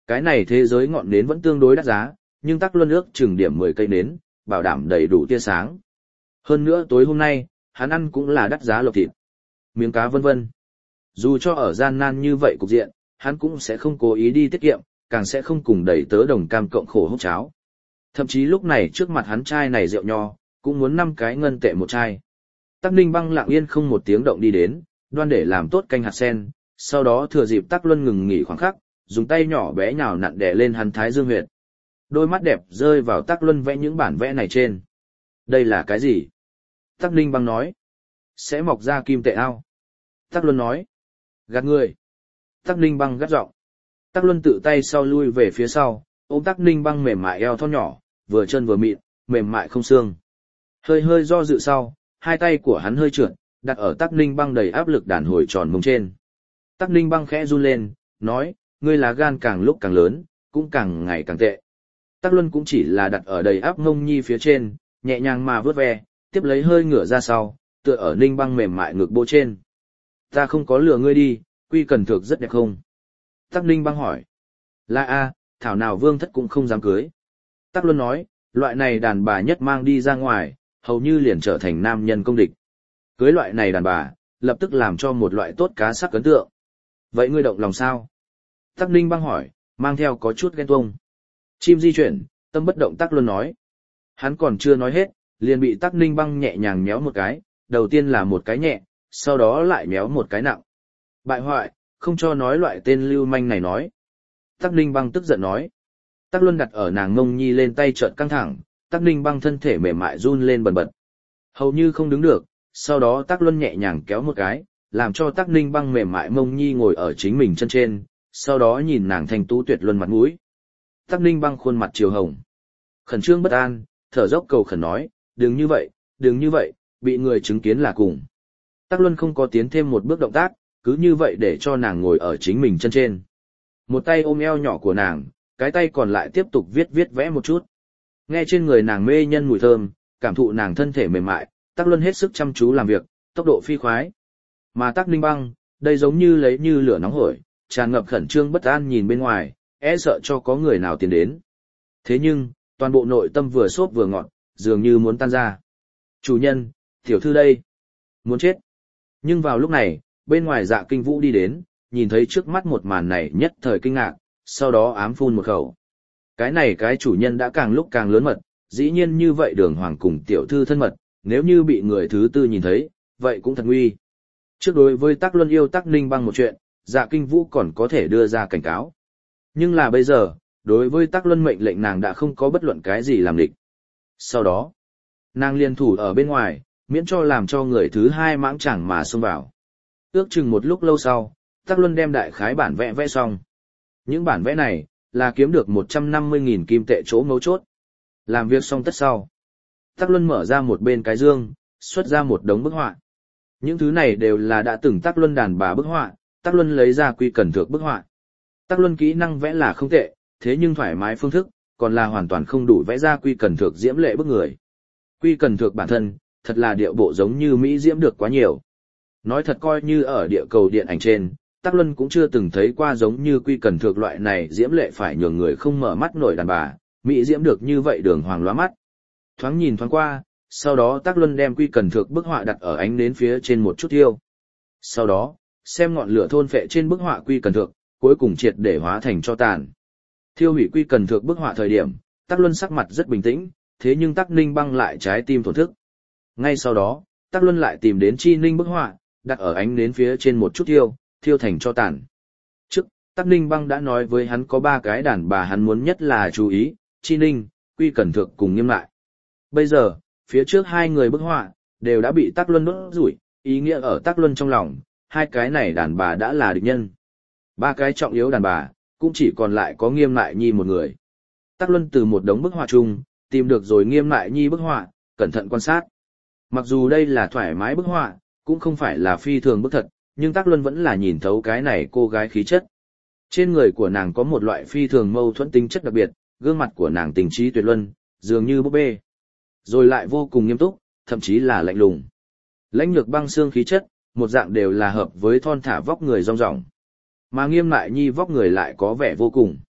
Cái này thế giới ngọn nến vẫn tương đối đắt giá, nhưng Tắc Luân ước chừng điểm 10 cây nến, bảo đảm đầy đủ tia sáng. Hơn nữa tối hôm nay, hắn ăn cũng là đắt giá lộc thịt, miếng cá vân vân. Dù cho ở gian nan như vậy cục diện, hắn cũng sẽ không cố ý đi tiết kiệm, càng sẽ không cùng đẩy tớ đồng cam cộng khổ hút cháo. Thậm chí lúc này trước mặt hắn chai này rượu nho, cũng muốn 5 cái ngân tệ một chai. Tắc Ninh Băng lặng yên không một tiếng động đi đến, đoan để làm tốt canh hạt sen, sau đó thừa dịp Tắc Luân ngừng nghỉ khoảng khắc, dùng tay nhỏ bé nhào nặn đè lên hắn thái dương huyệt. Đôi mắt đẹp rơi vào Tắc Luân vẽ những bản vẽ này trên. Đây là cái gì? Tắc Ninh Băng nói. Sẽ mọc ra kim tệ ao. Tắc Luân nói. Gạt người. Tắc Ninh Băng gắt giọng. Tắc Luân tự tay sau lui về phía sau, ôm Tắc Ninh Băng mềm mại eo thon nhỏ, vừa chân vừa mịn, mềm mại không xương. Hơi hơi do dự sau, hai tay của hắn hơi trượt, đặt ở Tắc Ninh Băng đầy áp lực đàn hồi tròn mông trên. Tắc Ninh Băng khẽ run lên, nói, ngươi lá gan càng lúc càng lớn, cũng càng ngày càng tệ. Tắc Luân cũng chỉ là đặt ở đầy áp ngông nhi phía trên, nhẹ nhàng mà vớt ve, tiếp lấy hơi ngửa ra sau, tựa ở Ninh Băng mềm mại ngực bộ trên. Ta không có lừa ngươi đi, Quy Cần Thược rất đẹp không? Tắc Ninh Băng hỏi. Là a, thảo nào Vương Thất cũng không dám cưới. Tắc Luân nói, loại này đàn bà nhất mang đi ra ngoài, hầu như liền trở thành nam nhân công địch. Cưới loại này đàn bà, lập tức làm cho một loại tốt cá sắc ấn tượng. Vậy ngươi động lòng sao? Tắc Ninh Băng hỏi, mang theo có chút ghen tuông. Chim di chuyển, tâm bất động Tắc Luân nói. Hắn còn chưa nói hết, liền bị Tắc Ninh Băng nhẹ nhàng méo một cái, đầu tiên là một cái nhẹ, sau đó lại méo một cái nặng. Bại hoại, không cho nói loại tên lưu manh này nói. Tắc Ninh Băng tức giận nói. Tắc Luân đặt ở nàng ngông nhi lên tay trợn căng thẳng, Tắc Ninh Băng thân thể mềm mại run lên bần bật. Hầu như không đứng được, sau đó Tắc Luân nhẹ nhàng kéo một cái, làm cho Tắc Ninh Băng mềm mại mông nhi ngồi ở chính mình chân trên, sau đó nhìn nàng thanh tú tuyệt luân mặt mũi. Tắc Ninh Băng khuôn mặt chiều hồng. Khẩn trương bất an, thở dốc cầu khẩn nói, đừng như vậy, bị người chứng kiến là cùng. Tắc Luân không có tiến thêm một bước động tác, cứ như vậy để cho nàng ngồi ở chính mình chân trên. Một tay ôm eo nhỏ của nàng, cái tay còn lại tiếp tục viết vẽ một chút. Nghe trên người nàng mê nhân mùi thơm, cảm thụ nàng thân thể mềm mại, Tắc Luân hết sức chăm chú làm việc, tốc độ phi khoái. Mà Tắc Ninh Băng, đây giống như lấy như lửa nóng hổi, tràn ngập khẩn trương bất an nhìn bên ngoài, e sợ cho có người nào tiến đến. Thế nhưng, toàn bộ nội tâm vừa xốp vừa ngọt, dường như muốn tan ra. Chủ nhân, tiểu thư đây. Muốn chết. Nhưng vào lúc này, bên ngoài Dạ Kinh Vũ đi đến, nhìn thấy trước mắt một màn này nhất thời kinh ngạc, sau đó ám phun một khẩu. Cái này cái chủ nhân đã càng lúc càng lớn mật, dĩ nhiên như vậy Đường Hoàng cùng tiểu thư thân mật, nếu như bị người thứ tư nhìn thấy, vậy cũng thật nguy. Trước đối với Tắc Luân yêu Tắc Ninh Băng một chuyện, Dạ Kinh Vũ còn có thể đưa ra cảnh cáo. Nhưng là bây giờ, đối với Tắc Luân mệnh lệnh nàng đã không có bất luận cái gì làm địch. Sau đó, nàng liên thủ ở bên ngoài, miễn cho làm cho người thứ hai mãng chẳng mà xông vào. Ước chừng một lúc lâu sau, Tắc Luân đem đại khái bản vẽ xong. Những bản vẽ này, là kiếm được 150.000 kim tệ chỗ mấu chốt. Làm việc xong tất sau. Tắc Luân mở ra một bên cái dương, xuất ra một đống bức họa. Những thứ này đều là đã từng Tắc Luân đàn bà bức họa, Tắc Luân lấy ra Quy Cần Thược bức họa. Tắc Luân kỹ năng vẽ là không tệ, thế nhưng thoải mái phương thức, còn là hoàn toàn không đủ vẽ ra Quy Cần Thược diễm lệ bức người. Quy Cần Thược bản thân, thật là điệu bộ giống như Mỹ diễm được quá nhiều. Nói thật coi như ở địa cầu điện ảnh trên, Tắc Luân cũng chưa từng thấy qua giống như Quy Cần Thược loại này diễm lệ phải nhường người không mở mắt nổi đàn bà, Mỹ diễm được như vậy Đường Hoàng lóa mắt. Thoáng nhìn thoáng qua, sau đó Tắc Luân đem Quy Cần Thược bức họa đặt ở ánh nến phía trên một chút thiêu. Sau đó, xem ngọn lửa thôn phệ trên bức họa Quy Cần Thược, cuối cùng triệt để hóa thành tro tàn. Thiêu hủy Quy Cần Thược bức họa thời điểm, Tắc Luân sắc mặt rất bình tĩnh, thế nhưng Tắc Ninh Băng lại trái tim thổn thức. Ngay sau đó, Tắc Luân lại tìm đến Chi Ninh bức họa, đặt ở ánh nến phía trên một chút thiêu thành tro tàn. Trước, Tắc Ninh Băng đã nói với hắn có 3 cái đàn bà hắn muốn nhất là chú ý, Chi Ninh, Quy Cần Thược cùng Nghiêm Lại. Bây giờ, phía trước 2 người bức họa, đều đã bị Tắc Luân đốt rủi, ý nghĩa ở Tắc Luân trong lòng, 2 cái này đàn bà đã là địch nhân. 3 cái trọng yếu đàn bà, cũng chỉ còn lại có Nghiêm Lại Nhi một người. Tắc Luân từ một đống bức họa chung, tìm được rồi Nghiêm Lại Nhi bức họa, cẩn thận quan sát. Mặc dù đây là thoải mái bức họa, cũng không phải là phi thường bức thật, nhưng Tắc Luân vẫn là nhìn thấu cái này cô gái khí chất. Trên người của nàng có một loại phi thường mâu thuẫn tính chất đặc biệt, gương mặt của nàng tình trí tuyệt luân, dường như búp bê. Rồi lại vô cùng nghiêm túc, thậm chí là lạnh lùng. Lãnh lược băng xương khí chất, một dạng đều là hợp với thon thả vóc người rong ròng. Mà Nghiêm Lại Nhi vóc người lại có vẻ vô cùng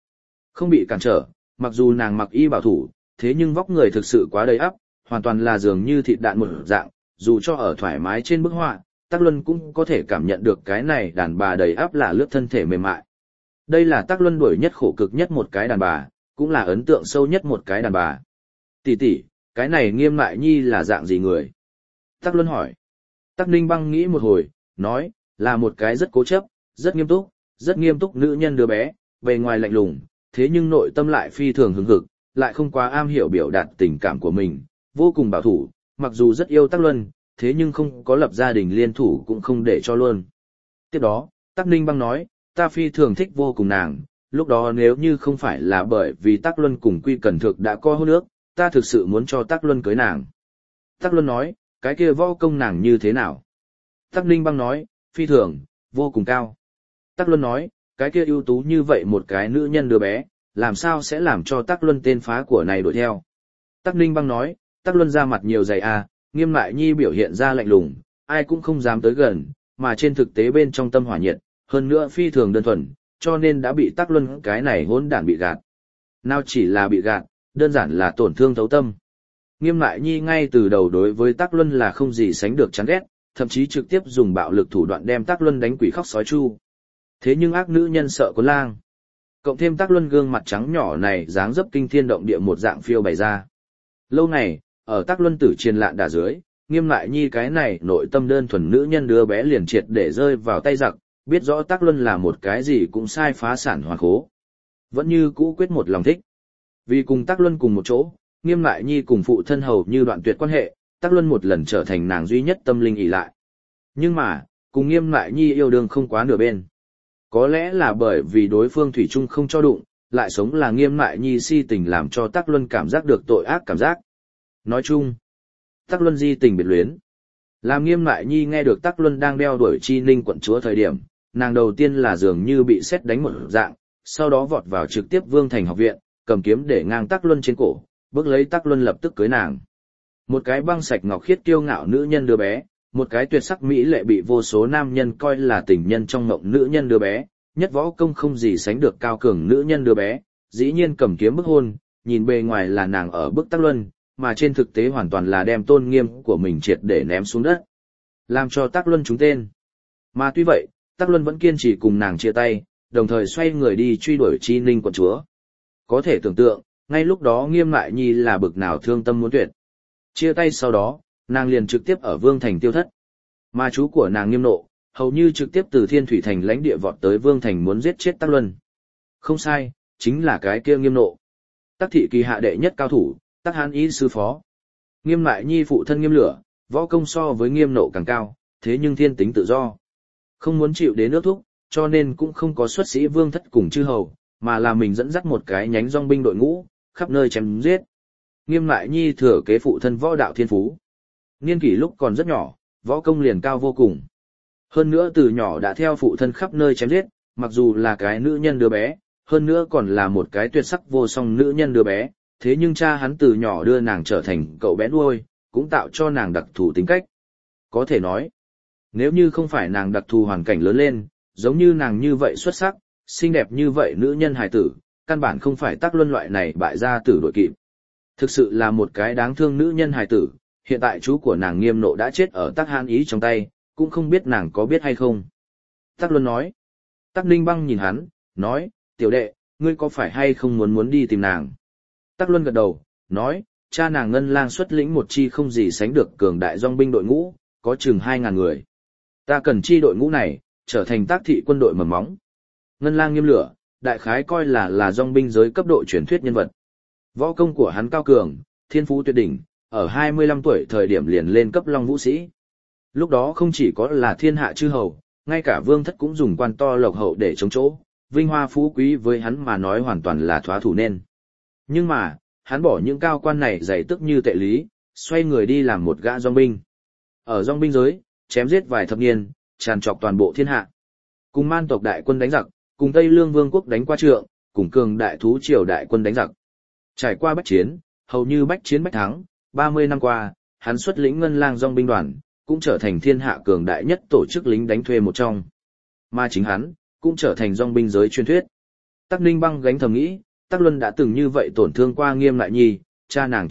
Không bị cản trở, mặc dù nàng mặc y bảo thủ, thế nhưng vóc người thực sự quá đầy ắp, hoàn toàn là dường như thịt đạn một dạng, dù cho ở thoải mái trên bức họa, Tắc Luân cũng có thể cảm nhận được cái này đàn bà đầy ắp là lướt thân thể mềm mại. Đây là Tắc Luân đuổi nhất khổ cực nhất một cái đàn bà, cũng là ấn tượng sâu nhất một cái đàn bà. Tỷ tỷ, cái này Nghiêm Mại Nhi là dạng gì người? Tắc Luân hỏi. Tắc Ninh Băng nghĩ một hồi, nói, là một cái rất cố chấp, rất nghiêm túc nữ nhân đứa bé, bề ngoài lạnh lùng, thế nhưng nội tâm lại phi thường hứng hực, lại không quá am hiểu biểu đạt tình cảm của mình, vô cùng bảo thủ, mặc dù rất yêu Tắc Luân, thế nhưng không có lập gia đình liên thủ cũng không để cho luôn. Tiếp đó, Tắc Ninh Băng nói, ta phi thường thích vô cùng nàng, lúc đó nếu như không phải là bởi vì Tắc Luân cùng Quy Cẩn Thực đã có hôn ước, ta thực sự muốn cho Tắc Luân cưới nàng. Tắc Luân nói, cái kia võ công nàng như thế nào? Tắc Ninh Băng nói, phi thường, vô cùng cao. Tắc Luân nói, cái kia ưu tú như vậy một cái nữ nhân đứa bé, làm sao sẽ làm cho Tắc Luân tên phá của này đuổi theo? Tắc Ninh Băng nói, Tắc Luân ra mặt nhiều dày à, Nghiêm Mại Nhi biểu hiện ra lạnh lùng, ai cũng không dám tới gần, mà trên thực tế bên trong tâm hỏa nhiệt, hơn nữa phi thường đơn thuần, cho nên đã bị Tắc Luân cái này hỗn đản bị gạt. Nào chỉ là bị gạt, đơn giản là tổn thương thấu tâm. Nghiêm Mại Nhi ngay từ đầu đối với Tắc Luân là không gì sánh được chán ghét, thậm chí trực tiếp dùng bạo lực thủ đoạn đem Tắc Luân đánh quỷ khóc sói chu. Thế nhưng ác nữ nhân sợ có lang. Cộng thêm Tắc Luân gương mặt trắng nhỏ này dáng dấp kinh thiên động địa một dạng phiêu bày ra. Lâu này, ở Tắc Luân tử triền lạn đả dưới, Nghiêm Mại Nhi cái này nội tâm đơn thuần nữ nhân đứa bé liền triệt để rơi vào tay giặc, biết rõ Tắc Luân là một cái gì cũng sai phá sản hoàn khố. Vẫn như cũ quyết một lòng thích. Vì cùng Tắc Luân cùng một chỗ, Nghiêm Mại Nhi cùng phụ thân hầu như đoạn tuyệt quan hệ, Tắc Luân một lần trở thành nàng duy nhất tâm linh ỷ lại. Nhưng mà, cùng Nghiêm Mại Nhi yêu đương không quá nửa bên. Có lẽ là bởi vì đối phương thủy chung không cho đụng, lại sống là Nghiêm Mại Nhi si tình làm cho Tắc Luân cảm giác được tội ác cảm giác. Nói chung, Tắc Luân di tình biệt luyến. Làm Nghiêm Mại Nhi nghe được Tắc Luân đang đeo đuổi Chi Ninh quận chúa thời điểm, nàng đầu tiên là dường như bị sét đánh một dạng, sau đó vọt vào trực tiếp Vương Thành học viện, cầm kiếm để ngang Tắc Luân trên cổ, bước lấy Tắc Luân lập tức cưới nàng. Một cái băng sạch ngọc khiết kiêu ngạo nữ nhân đứa bé, một cái tuyệt sắc mỹ lệ bị vô số nam nhân coi là tình nhân trong mộng nữ nhân đứa bé, nhất võ công không gì sánh được cao cường nữ nhân đứa bé, dĩ nhiên cầm kiếm bức hôn, nhìn bề ngoài là nàng ở bức Tắc Luân, mà trên thực tế hoàn toàn là đem tôn nghiêm của mình triệt để ném xuống đất, làm cho Tắc Luân trúng tên. Mà tuy vậy, Tắc Luân vẫn kiên trì cùng nàng chia tay, đồng thời xoay người đi truy đuổi Chi Ninh quận chúa. Có thể tưởng tượng, ngay lúc đó Nghiêm Mại Nhi là bực nào thương tâm muốn tuyệt. Chia tay sau đó, nàng liền trực tiếp ở Vương Thành tiêu thất. Mà chú của nàng Nghiêm Nộ, hầu như trực tiếp từ Thiên Thủy Thành lãnh địa vọt tới Vương Thành muốn giết chết Tắc Luân. Không sai, chính là cái kia Nghiêm Nộ. Tắc thị kỳ hạ đệ nhất cao thủ, Tắc Hán ý sư phó. Nghiêm Mại Nhi phụ thân Nghiêm Lửa, võ công so với Nghiêm Nộ càng cao, thế nhưng thiên tính tự do. Không muốn chịu đến ước thúc, cho nên cũng không có xuất sĩ vương thất cùng chư hầu, mà là mình dẫn dắt một cái nhánh dòng binh đội ngũ, khắp nơi chém giết. Nghiêm Mại Nhi thừa kế phụ thân võ đạo thiên phú. Niên kỷ lúc còn rất nhỏ, võ công liền cao vô cùng. Hơn nữa từ nhỏ đã theo phụ thân khắp nơi chém giết, mặc dù là cái nữ nhân đứa bé, hơn nữa còn là một cái tuyệt sắc vô song nữ nhân đứa bé, thế nhưng cha hắn từ nhỏ đưa nàng trở thành cậu bé nuôi, cũng tạo cho nàng đặc thù tính cách. Có thể nói, nếu như không phải nàng đặc thù hoàn cảnh lớn lên, giống như nàng như vậy xuất sắc, xinh đẹp như vậy nữ nhân hài tử, căn bản không phải Tắc Luân loại này bại gia tử đội kịp. Thực sự là một cái đáng thương nữ nhân hài tử, hiện tại chú của nàng Nghiêm Nộ đã chết ở Tắc Hán ý trong tay, cũng không biết nàng có biết hay không. Tắc Luân nói. Tắc Ninh Băng nhìn hắn, nói, tiểu đệ, ngươi có phải hay không muốn đi tìm nàng? Tắc Luân gật đầu, nói, cha nàng Ngân Lang xuất lĩnh một chi không gì sánh được cường đại dòng binh đội ngũ, có chừng 2.000 người. Ta cần chi đội ngũ này, trở thành Tác thị quân đội mầm móng. Ngân Lang Nghiêm Lửa, đại khái coi là dòng binh giới cấp độ truyền thuyết nhân vật. Võ công của hắn cao cường, thiên phú tuyệt đỉnh, ở 25 tuổi thời điểm liền lên cấp Long Vũ Sĩ. Lúc đó không chỉ có là thiên hạ chư hầu, ngay cả vương thất cũng dùng quan to lộc hậu để chống chỗ, vinh hoa phú quý với hắn mà nói hoàn toàn là thóa thủ nên. Nhưng mà, hắn bỏ những cao quan này dày tức như tệ lý, xoay người đi làm một gã dòng binh. Ở dòng binh giới, chém giết vài thập niên, tràn trọc toàn bộ thiên hạ. Cùng man tộc đại quân đánh giặc, cùng Tây Lương Vương quốc đánh qua trượng, cùng cường đại thú triều đại quân đánh giặc. Trải qua bách chiến, hầu như bách chiến bách thắng, 30 năm qua, hắn xuất lĩnh Ngân Lang dòng binh đoàn, cũng trở thành thiên hạ cường đại nhất tổ chức lính đánh thuê một trong. Mà chính hắn, cũng trở thành dòng binh giới truyền thuyết. Tắc Ninh Băng gánh thầm nghĩ, Tắc Luân đã từng như vậy tổn thương qua Nghiêm Lại Nhi, cha nàng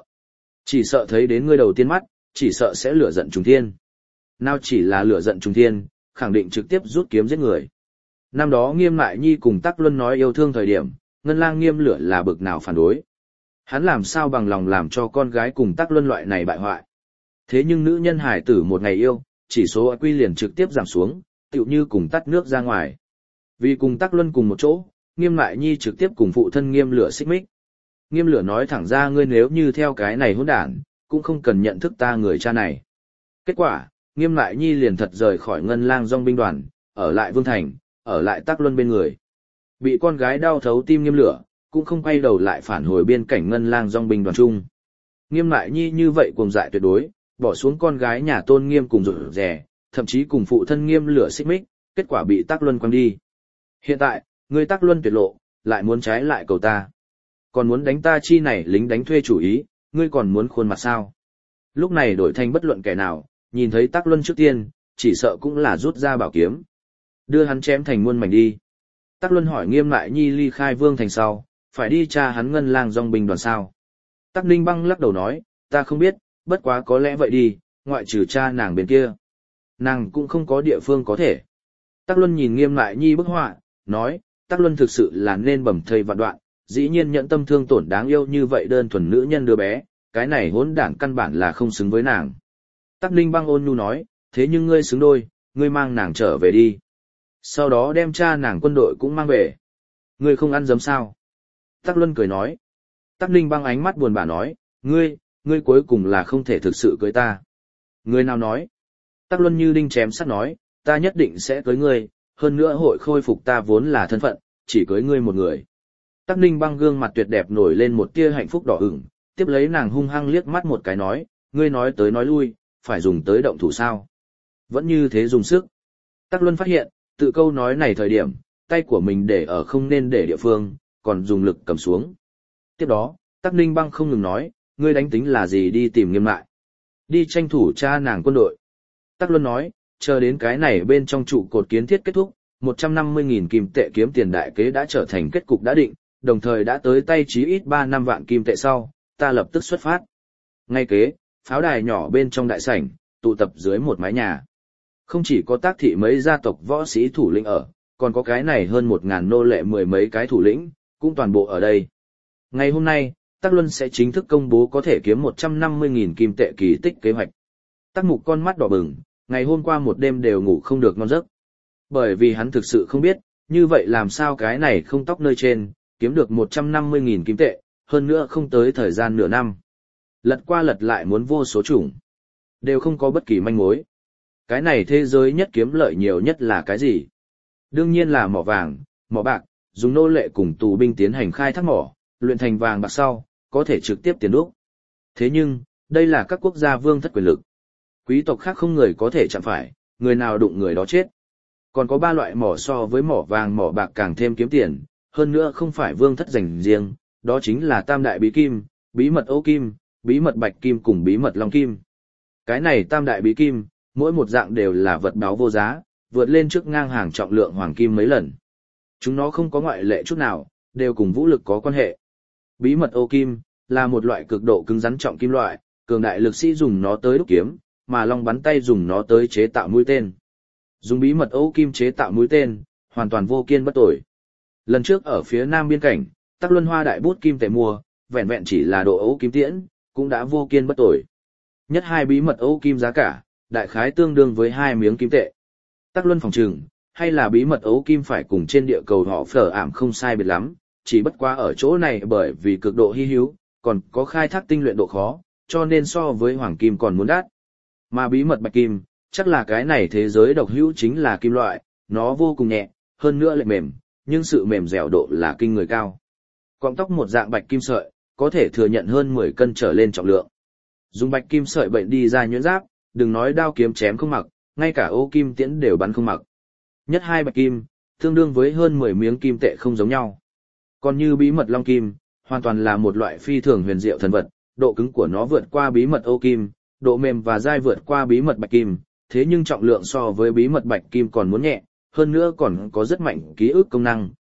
chỉ sợ thấy đến ngươi đầu tiên mắt, chỉ sợ sẽ lửa giận trùng thiên. Nào chỉ là lửa giận trùng thiên, khẳng định trực tiếp rút kiếm giết người. Năm đó Nghiêm Lại Nhi cùng Tắc Luân nói yêu thương thời điểm, Ngân Lang Nghiêm Lửa là bực nào phản đối. Hắn làm sao bằng lòng làm cho con gái cùng Tắc Luân loại này bại hoại. Thế nhưng nữ nhân hải tử một ngày yêu, chỉ số IQ liền trực tiếp giảm xuống, tựu như cùng tắt nước ra ngoài. Vì cùng Tắc Luân cùng một chỗ, Nghiêm Lại Nhi trực tiếp cùng phụ thân Nghiêm Lửa xích mích. Nghiêm Lửa nói thẳng ra ngươi nếu như theo cái này hỗn đản, cũng không cần nhận thức ta người cha này. Kết quả, Nghiêm Lại Nhi liền thật rời khỏi Ngân Lang dòng binh đoàn, ở lại Vương Thành, ở lại Tắc Luân bên người. Bị con gái đau thấu tim Nghiêm Lửa, cũng không quay đầu lại phản hồi biên cảnh Ngân Lang dòng binh đoàn chung. Nghiêm Lại Nhi như vậy cuồng dại tuyệt đối, bỏ xuống con gái nhà Tôn Nghiêm cùng rụt rè, thậm chí cùng phụ thân Nghiêm Lửa xích mích, kết quả bị Tắc Luân quăng đi. Hiện tại, ngươi Tắc Luân tuyệt lộ, lại muốn trái lại cầu ta. Còn muốn đánh ta chi này lính đánh thuê chủ ý, ngươi còn muốn khuôn mặt sao? Lúc này đổi thành bất luận kẻ nào, nhìn thấy Tắc Luân trước tiên, chỉ sợ cũng là rút ra bảo kiếm. Đưa hắn chém thành muôn mảnh đi. Tắc Luân hỏi Nghiêm Lại Nhi ly khai Vương Thành sau, phải đi tra hắn Ngân Lang dòng binh đoàn sao? Tắc Ninh Băng lắc đầu nói, ta không biết, bất quá có lẽ vậy đi, ngoại trừ cha nàng bên kia. Nàng cũng không có địa phương có thể. Tắc Luân nhìn Nghiêm Lại Nhi bức họa, nói, Tắc Luân thực sự là nên bầm thây vạn đoạn, dĩ nhiên nhẫn tâm thương tổn đáng yêu như vậy đơn thuần nữ nhân đứa bé, cái này hỗn đản căn bản là không xứng với nàng. Tắc Ninh Băng ôn nhu nói, thế nhưng ngươi xứng đôi, ngươi mang nàng trở về đi. Sau đó đem cha nàng quân đội cũng mang về. Ngươi không ăn dấm sao? Tắc Luân cười nói. Tắc Ninh Băng ánh mắt buồn bã nói, ngươi cuối cùng là không thể thực sự cưới ta. Ngươi nào nói? Tắc Luân như đinh chém sắt nói, ta nhất định sẽ cưới ngươi, hơn nữa hội khôi phục ta vốn là thân phận, chỉ cưới ngươi một người. Tắc Ninh Băng gương mặt tuyệt đẹp nổi lên một tia hạnh phúc đỏ ửng, tiếp lấy nàng hung hăng liếc mắt một cái nói, ngươi nói tới nói lui, phải dùng tới động thủ sao? Vẫn như thế dùng sức. Tắc Luân phát hiện, tự câu nói này thời điểm, tay của mình để ở không nên để địa phương, còn dùng lực cầm xuống. Tiếp đó, Tắc Ninh Băng không ngừng nói, ngươi đánh tính là gì đi tìm Nghiêm Lại. Đi tranh thủ cha nàng quân đội. Tắc Luân nói, chờ đến cái này bên trong trụ cột kiến thiết kết thúc, 150.000 kim tệ kiếm tiền đại kế đã trở thành kết cục đã định, đồng thời đã tới tay chí ít 3 năm vạn kim tệ sau, ta lập tức xuất phát. Ngay kế, pháo đài nhỏ bên trong đại sảnh, tụ tập dưới một mái nhà. Không chỉ có Tác thị mấy gia tộc võ sĩ thủ lĩnh ở, còn có cái này hơn 1.000 nô lệ mười mấy cái thủ lĩnh, cũng toàn bộ ở đây. Ngày hôm nay, Tắc Luân sẽ chính thức công bố có thể kiếm 150.000 kim tệ kỳ tích kế hoạch. Tắc Mục con mắt đỏ bừng, ngày hôm qua một đêm đều ngủ không được ngon giấc. Bởi vì hắn thực sự không biết, như vậy làm sao cái này không tóc nơi trên, kiếm được 150.000 kim tệ, hơn nữa không tới thời gian nửa năm. Lật qua lật lại muốn vô số chủng, đều không có bất kỳ manh mối. Cái này thế giới nhất kiếm lợi nhiều nhất là cái gì? Đương nhiên là mỏ vàng, mỏ bạc, dùng nô lệ cùng tù binh tiến hành khai thác mỏ, luyện thành vàng bạc sau, có thể trực tiếp tiền đúc. Thế nhưng, đây là các quốc gia vương thất quyền lực. Quý tộc khác không người có thể chạm phải, người nào đụng người đó chết. Còn có 3 loại mỏ so với mỏ vàng mỏ bạc càng thêm kiếm tiền, hơn nữa không phải vương thất dành riêng, đó chính là tam đại bí kim, bí mật Âu kim, bí mật bạch kim cùng bí mật long kim. Cái này tam đại bí kim, mỗi một dạng đều là vật báu vô giá, vượt lên trước ngang hàng trọng lượng hoàng kim mấy lần. Chúng nó không có ngoại lệ chút nào, đều cùng vũ lực có quan hệ. Bí mật Âu kim là một loại cực độ cứng rắn trọng kim loại, cường đại lực sĩ dùng nó tới đúc kiếm, mà long bắn tay dùng nó tới chế tạo mũi tên. Dùng bí mật Âu kim chế tạo mũi tên, hoàn toàn vô kiên bất tồi. Lần trước ở phía nam biên cảnh, Tắc Luân hoa đại bút kim tệ mua, vẹn vẹn chỉ là độ Âu kim tiễn, cũng đã vô kiên bất tồi. Nhất 2 bí mật Âu kim giá cả, đại khái tương đương với 2 miếng kim tệ. Tắc Luân phòng trừng, hay là bí mật Âu kim phải cùng trên địa cầu họ phở ảm không sai biệt lắm, chỉ bất quá ở chỗ này bởi vì cực độ hi hữu, còn có khai thác tinh luyện độ khó, cho nên so với hoàng kim còn muốn đắt. Mà bí mật bạch kim, chắc là cái này thế giới độc hữu chính là kim loại, nó vô cùng nhẹ, hơn nữa lại mềm, nhưng sự mềm dẻo độ là kinh người cao. Cọng tóc một dạng bạch kim sợi, có thể thừa nhận hơn 10 cân trở lên trọng lượng. Dùng bạch kim sợi bệnh đi ra nhuyễn giáp, đừng nói đao kiếm chém không mặc, ngay cả ô kim tiễn đều bắn không mặc. Nhất 2 bạch kim, tương đương với hơn 10 miếng kim tệ không giống nhau. Còn như bí mật long kim, hoàn toàn là một loại phi thường huyền diệu thần vật, độ cứng của nó vượt qua bí mật ô kim, độ mềm và dai vượt qua bí mật bạch kim, thế nhưng trọng lượng so với bí mật bạch kim còn muốn nhẹ, hơn nữa còn có rất mạnh ký ức công năng,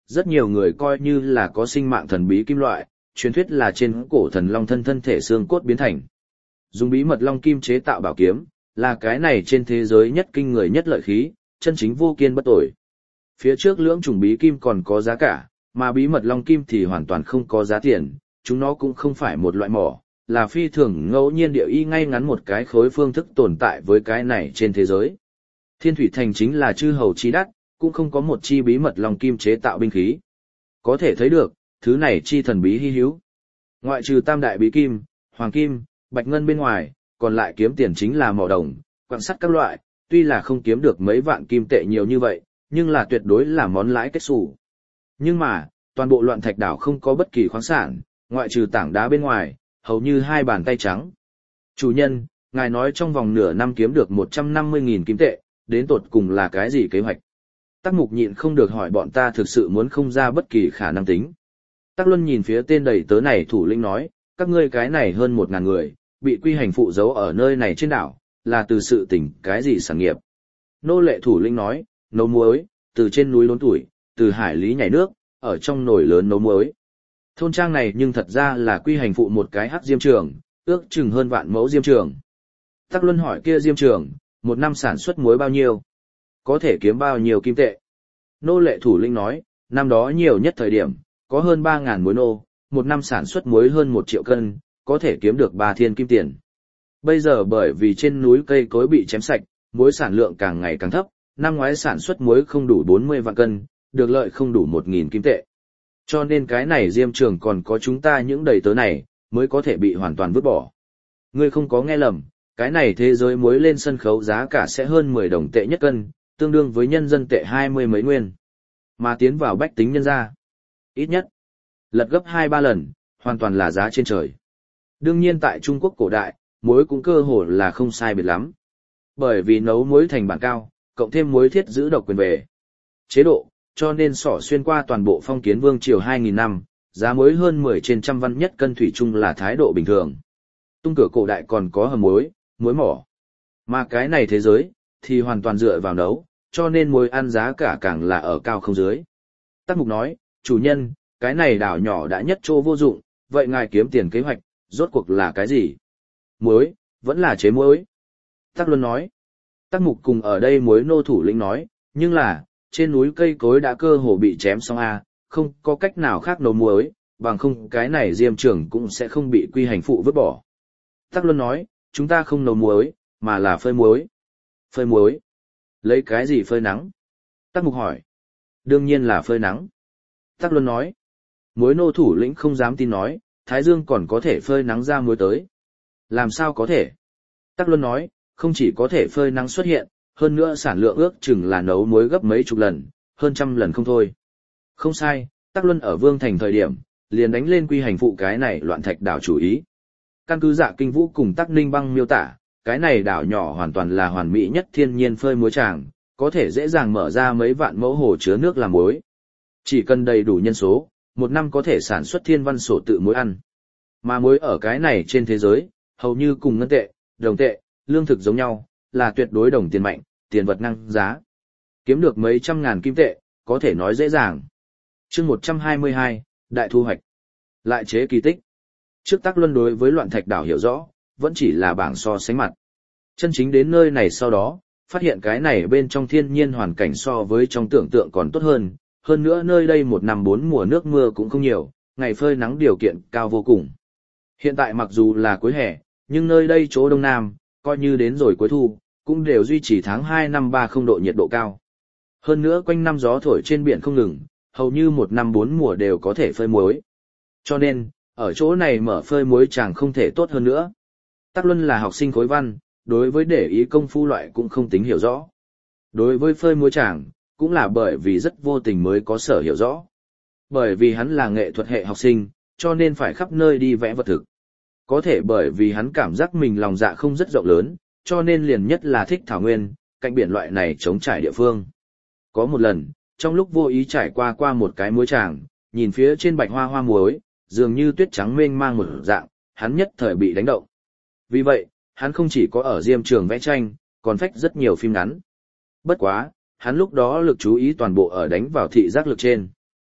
Rất nhiều người coi như là có sinh mạng thần bí kim loại, truyền thuyết là trên cổ thần long thân thể xương cốt biến thành. Dùng bí mật long kim chế tạo bảo kiếm, là cái này trên thế giới nhất kinh người nhất lợi khí, chân chính vô kiên bất tồi. Phía trước lưỡng chủng bí kim còn có giá cả, mà bí mật long kim thì hoàn toàn không có giá tiền, chúng nó cũng không phải một loại mỏ, là phi thường ngẫu nhiên địa y ngay ngắn một cái khối phương thức tồn tại với cái này trên thế giới. Thiên thủy thành chính là chư hầu chi đắt, cũng không có một chi bí mật long kim chế tạo binh khí. Có thể thấy được, thứ này chi thần bí hy hữu. Ngoại trừ tam đại bí kim, hoàng kim, bạch ngân bên ngoài, còn lại kiếm tiền chính là mỏ đồng, quặng sắt các loại, tuy là không kiếm được mấy vạn kim tệ nhiều như vậy, nhưng là tuyệt đối là món lãi kết xù. Nhưng mà, toàn bộ loạn thạch đảo không có bất kỳ khoáng sản, ngoại trừ tảng đá bên ngoài, hầu như hai bàn tay trắng. Chủ nhân, ngài nói trong vòng nửa năm kiếm được 150.000 kim tệ, đến tột cùng là cái gì kế hoạch? Tắc Mục nhịn không được hỏi bọn ta thực sự muốn không ra bất kỳ khả năng tính. Tắc Luân nhìn phía tên đầy tớ này thủ lĩnh nói, các ngươi cái này hơn 1.000 người, bị quy hành phụ giấu ở nơi này trên đảo, là từ sự tỉnh cái gì sản nghiệp? Nô lệ thủ lĩnh nói, nấu muối, từ trên núi lốn tuổi, từ hải lý nhảy nước, ở trong nồi lớn nấu muối. Thôn trang này nhưng thật ra là quy hành phụ một cái hắc diêm trường, ước chừng hơn vạn mẫu diêm trường. Tắc Luân hỏi kia diêm trường, một năm sản xuất muối bao nhiêu? Có thể kiếm bao nhiêu kim tệ? Nô lệ thủ lĩnh nói, năm đó nhiều nhất thời điểm, có hơn 3.000 muối nô, một năm sản xuất muối hơn 1 triệu cân, có thể kiếm được 3 thiên kim tiền. Bây giờ bởi vì trên núi cây cối bị chém sạch, muối sản lượng càng ngày càng thấp, năm ngoái sản xuất muối không đủ 40 vạn cân, được lợi không đủ 1.000 kim tệ. Cho nên cái này diêm trường còn có chúng ta những đầy tớ này, mới có thể bị hoàn toàn vứt bỏ. Ngươi không có nghe lầm, cái này thế giới muối lên sân khấu giá cả sẽ hơn 10 đồng tệ nhất cân, tương đương với nhân dân tệ 20 mấy nguyên. Mà tiến vào bách tính nhân ra. Ít nhất, lật gấp 2-3 lần, hoàn toàn là giá trên trời. Đương nhiên tại Trung Quốc cổ đại, muối cũng cơ hồ là không sai biệt lắm. Bởi vì nấu muối thành bản cao, cộng thêm muối thiết giữ độc quyền về chế độ, cho nên xỏ xuyên qua toàn bộ phong kiến vương triều 2.000 năm, giá muối hơn 10 trên trăm văn nhất cân thủy chung là thái độ bình thường. Tung cửa cổ đại còn có hầm muối, muối mỏ. Mà cái này thế giới, thì hoàn toàn dựa vào nấu, cho nên muối ăn giá cả càng là ở cao không dưới. Tắc Mục nói, chủ nhân, cái này đảo nhỏ đã nhất chỗ vô dụng, vậy ngài kiếm tiền kế hoạch, rốt cuộc là cái gì? Muối, vẫn là chế muối. Tắc Luân nói. Tắc Mục cùng ở đây muối nô thủ lĩnh nói, nhưng là, trên núi cây cối đã cơ hồ bị chém xong không có cách nào khác nấu muối, bằng không cái này diêm trưởng cũng sẽ không bị quy hành phụ vứt bỏ. Tắc Luân nói, chúng ta không nấu muối, mà là phơi muối. Phơi muối? Lấy cái gì phơi nắng? Tắc Mục hỏi. Đương nhiên là phơi nắng. Tắc Luân nói. Muối nô thủ lĩnh không dám tin nói, Thái Dương còn có thể phơi nắng ra muối tới. Làm sao có thể? Tắc Luân nói, không chỉ có thể phơi nắng xuất hiện, hơn nữa sản lượng ước chừng là nấu muối gấp mấy chục lần, hơn trăm lần không thôi. Không sai, Tắc Luân ở Vương Thành thời điểm, liền đánh lên quy hành phụ cái này loạn thạch đảo chủ ý. Căn cứ Dạ Kinh Vũ cùng Tắc Ninh Băng miêu tả, cái này đảo nhỏ hoàn toàn là hoàn mỹ nhất thiên nhiên phơi muối tràng, có thể dễ dàng mở ra mấy vạn mẫu hồ chứa nước làm muối. Chỉ cần đầy đủ nhân số, một năm có thể sản xuất thiên văn sổ tự muối ăn. Mà muối ở cái này trên thế giới, hầu như cùng ngân tệ, đồng tệ, lương thực giống nhau, là tuyệt đối đồng tiền mạnh, tiền vật năng giá. Kiếm được mấy trăm ngàn kim tệ, có thể nói dễ dàng. Chương 122, Đại thu hoạch. Lại chế kỳ tích. Trước Tắc Luân đối với loạn thạch đảo hiểu rõ, vẫn chỉ là bảng so sánh mặt. Chân chính đến nơi này sau đó, phát hiện cái này bên trong thiên nhiên hoàn cảnh so với trong tưởng tượng còn tốt hơn. Hơn nữa nơi đây một năm 4 mùa nước mưa cũng không nhiều, ngày phơi nắng điều kiện cao vô cùng. Hiện tại mặc dù là cuối hè, nhưng nơi đây chỗ đông nam, coi như đến rồi cuối thu, cũng đều duy trì tháng 2 năm 30 độ nhiệt độ cao. Hơn nữa quanh năm gió thổi trên biển không ngừng, hầu như một năm 4 mùa đều có thể phơi muối. Cho nên, ở chỗ này mở phơi muối chẳng không thể tốt hơn nữa. Tắc Luân là học sinh khối văn, đối với để ý công phu loại cũng không tính hiểu rõ. Đối với phơi muối chẳng, cũng là bởi vì rất vô tình mới có sở hiểu rõ. Bởi vì hắn là nghệ thuật hệ học sinh, cho nên phải khắp nơi đi vẽ vật thực. Có thể bởi vì hắn cảm giác mình lòng dạ không rất rộng lớn, cho nên liền nhất là thích thảo nguyên, cạnh biển loại này trống trải địa phương. Có một lần, trong lúc vô ý trải qua một cái muối tràng, nhìn phía trên bạch hoa muối, dường như tuyết trắng mênh mang một dạng, hắn nhất thời bị đánh động. Vì vậy, hắn không chỉ có ở diêm trường vẽ tranh, còn phách rất nhiều phim ngắn. Bất quá, hắn lúc đó lực chú ý toàn bộ ở đánh vào thị giác lực trên.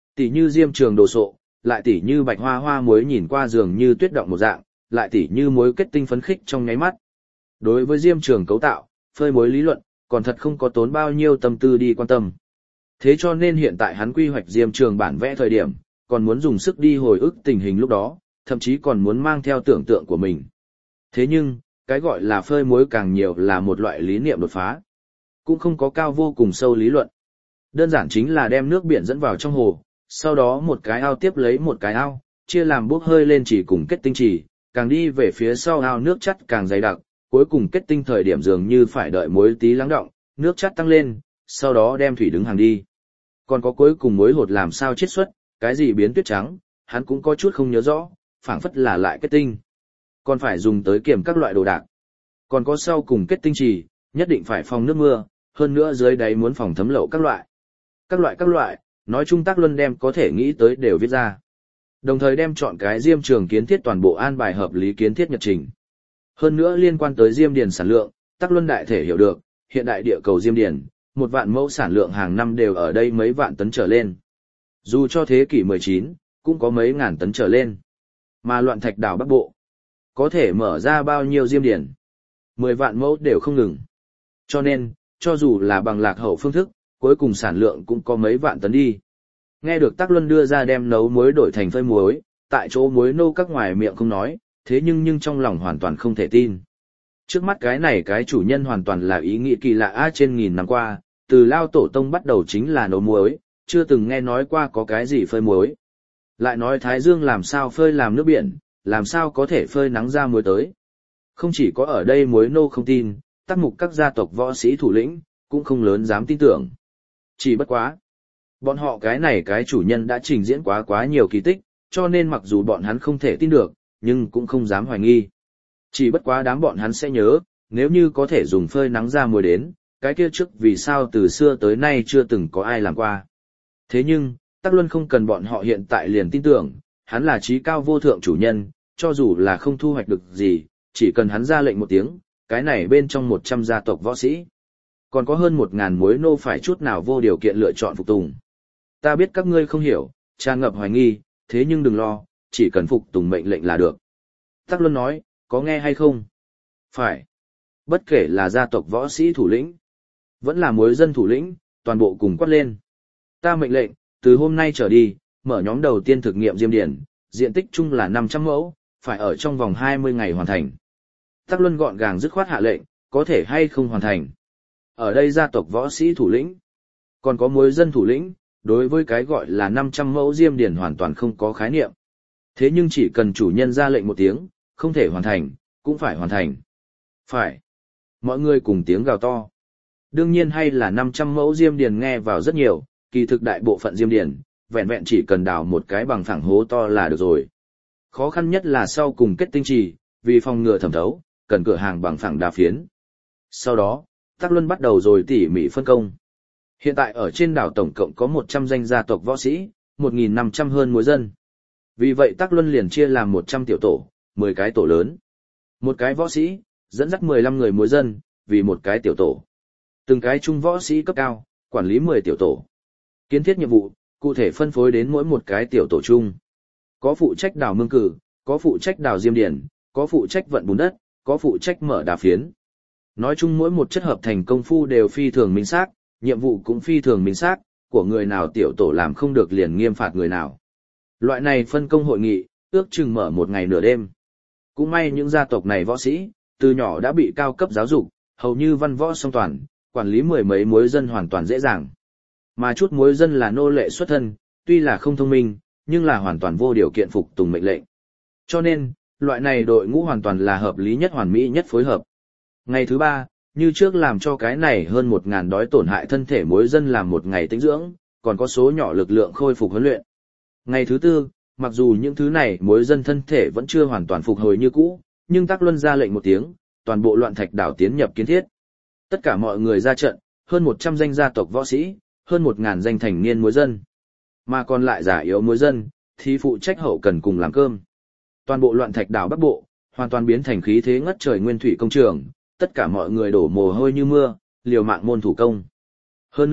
Tỉ như diêm trường đồ sộ, lại tỉ như bạch hoa hoa muối nhìn qua dường như tuyết động một dạng, lại tỉ như muối kết tinh phấn khích trong nháy mắt. Đối với diêm trường cấu tạo, phơi muối lý luận, còn thật không có tốn bao nhiêu tâm tư đi quan tâm. Thế cho nên hiện tại hắn quy hoạch diêm trường bản vẽ thời điểm, còn muốn dùng sức đi hồi ức tình hình lúc đó, thậm chí còn muốn mang theo tưởng tượng của mình. Thế nhưng, cái gọi là phơi muối càng nhiều là một loại lý niệm đột phá. Cũng không có cao vô cùng sâu lý luận. Đơn giản chính là đem nước biển dẫn vào trong hồ, sau đó một cái ao tiếp lấy một cái ao, chia làm bốc hơi lên chỉ cùng kết tinh chỉ, càng đi về phía sau ao nước chắt càng dày đặc, cuối cùng kết tinh thời điểm dường như phải đợi muối tí lắng đọng, nước chắt tăng lên, sau đó đem thủy đứng hàng đi. Còn có cuối cùng muối hột làm sao chiết xuất, cái gì biến tuyết trắng, hắn cũng có chút không nhớ rõ, phảng phất là lại kết tinh. Còn phải dùng tới kiểm các loại đồ đạc. Còn có sau cùng kết tinh trì, nhất định phải phòng nước mưa, hơn nữa dưới đáy muốn phòng thấm lậu các loại. Các loại, nói chung Tắc Luân đem có thể nghĩ tới đều viết ra. Đồng thời đem chọn cái diêm trường kiến thiết toàn bộ an bài hợp lý kiến thiết nhật trình. Hơn nữa liên quan tới diêm điền sản lượng, Tắc Luân đại thể hiểu được, hiện đại địa cầu diêm điền, 1.000.000 mẫu sản lượng hàng năm đều ở đây mấy vạn tấn trở lên. Dù cho thế kỷ 19, cũng có mấy ngàn tấn trở lên. Mà loạn thạch đảo Bắc Bộ, có thể mở ra bao nhiêu diêm điền? 10 vạn mẫu đều không ngừng. Cho nên, cho dù là bằng lạc hậu phương thức, cuối cùng sản lượng cũng có mấy vạn tấn đi. Nghe được Tắc Luân đưa ra đem nấu muối đổi thành phơi muối, tại chỗ muối nô các ngoài miệng không nói, thế nhưng trong lòng hoàn toàn không thể tin. Trước mắt cái này cái chủ nhân hoàn toàn là ý nghĩ kỳ lạ trên nghìn năm qua, từ lao tổ tông bắt đầu chính là nấu muối, chưa từng nghe nói qua có cái gì phơi muối. Lại nói Thái Dương làm sao phơi làm nước biển, làm sao có thể phơi nắng ra muối tới. Không chỉ có ở đây muối nô không tin, Tắc Mục các gia tộc võ sĩ thủ lĩnh, cũng không lớn dám tin tưởng. Chỉ bất quá. Bọn họ cái này cái chủ nhân đã trình diễn quá nhiều kỳ tích, cho nên mặc dù bọn hắn không thể tin được, nhưng cũng không dám hoài nghi. Chỉ bất quá đám bọn hắn sẽ nhớ, nếu như có thể dùng phơi nắng ra muối đến, cái kia trước vì sao từ xưa tới nay chưa từng có ai làm qua. Thế nhưng, Tắc Luân không cần bọn họ hiện tại liền tin tưởng, hắn là trí cao vô thượng chủ nhân, cho dù là không thu hoạch được gì, chỉ cần hắn ra lệnh một tiếng, cái này bên trong 100 gia tộc võ sĩ. Còn có hơn 1.000 muối nô phải chút nào vô điều kiện lựa chọn phục tùng. Ta biết các ngươi không hiểu, tràn ngập hoài nghi, thế nhưng đừng lo, chỉ cần phục tùng mệnh lệnh là được. Tắc Luân nói, có nghe hay không? Phải. Bất kể là gia tộc võ sĩ thủ lĩnh, vẫn là muối dân thủ lĩnh, toàn bộ cùng quát lên. Ta mệnh lệnh, từ hôm nay trở đi, mở nhóm đầu tiên thực nghiệm diêm điển, diện tích chung là 500 mẫu, phải ở trong vòng 20 ngày hoàn thành. Tắc Luân gọn gàng dứt khoát hạ lệnh, có thể hay không hoàn thành. Ở đây gia tộc võ sĩ thủ lĩnh, còn có muối dân thủ lĩnh, đối với cái gọi là 500 mẫu diêm điển hoàn toàn không có khái niệm. Thế nhưng chỉ cần chủ nhân ra lệnh một tiếng, không thể hoàn thành, cũng phải hoàn thành. Phải. Mọi người cùng tiếng gào to. Đương nhiên hay là 500 mẫu diêm điển nghe vào rất nhiều, kỳ thực đại bộ phận diêm điển, vẹn vẹn chỉ cần đào một cái bằng phẳng hố to là được rồi. Khó khăn nhất là sau cùng kết tinh trì, vì phòng ngừa thẩm thấu, cần cửa hàng bằng phẳng đá phiến. Sau đó, Tắc Luân bắt đầu rồi tỉ mỉ phân công. Hiện tại ở trên đảo tổng cộng có 100 danh gia tộc võ sĩ, 1.500 hơn muối dân. Vì vậy Tắc Luân liền chia làm 100 tiểu tổ, 10 cái tổ lớn. Một cái võ sĩ, dẫn dắt 15 người muối dân, vì một cái tiểu tổ. Từng cái trung võ sĩ cấp cao, quản lý 10 tiểu tổ. Kiến thiết nhiệm vụ, cụ thể phân phối đến mỗi một cái tiểu tổ chung. Có phụ trách đào mương cử, có phụ trách đào diêm điển, có phụ trách vận bùn đất, có phụ trách mở đá phiến. Nói chung mỗi một chất hợp thành công phu đều phi thường minh xác, nhiệm vụ cũng phi thường minh xác, của người nào tiểu tổ làm không được liền nghiêm phạt người nào. Loại này phân công hội nghị, ước chừng mở một ngày nửa đêm. Cũng may những gia tộc này võ sĩ, từ nhỏ đã bị cao cấp giáo dục, hầu như văn võ song toàn, quản lý mười mấy muối dân hoàn toàn dễ dàng. Mà chút muối dân là nô lệ xuất thân, tuy là không thông minh, nhưng là hoàn toàn vô điều kiện phục tùng mệnh lệnh. Cho nên, loại này đội ngũ hoàn toàn là hợp lý nhất hoàn mỹ nhất phối hợp. Ngày thứ 3, như trước làm cho cái này hơn 1.000 đói tổn hại thân thể muối dân làm một ngày tĩnh dưỡng, còn có số nhỏ lực lượng khôi phục huấn luyện. Ngày thứ 4, mặc dù những thứ này muối dân thân thể vẫn chưa hoàn toàn phục hồi như cũ, nhưng Tắc Luân ra lệnh một tiếng, toàn bộ loạn thạch đảo tiến nhập kiến thiết. Tất cả mọi người ra trận, hơn 100 danh gia tộc võ sĩ, hơn 1.000 danh thành niên muối dân. Mà còn lại giả yếu muối dân, thì phụ trách hậu cần cùng làm cơm. Toàn bộ loạn thạch đảo Bắc Bộ, hoàn toàn biến thành khí thế ngất trời nguyên thủy công trường, tất cả mọi người đổ mồ hôi như mưa, liều mạng môn thủ công. Hơn nữa,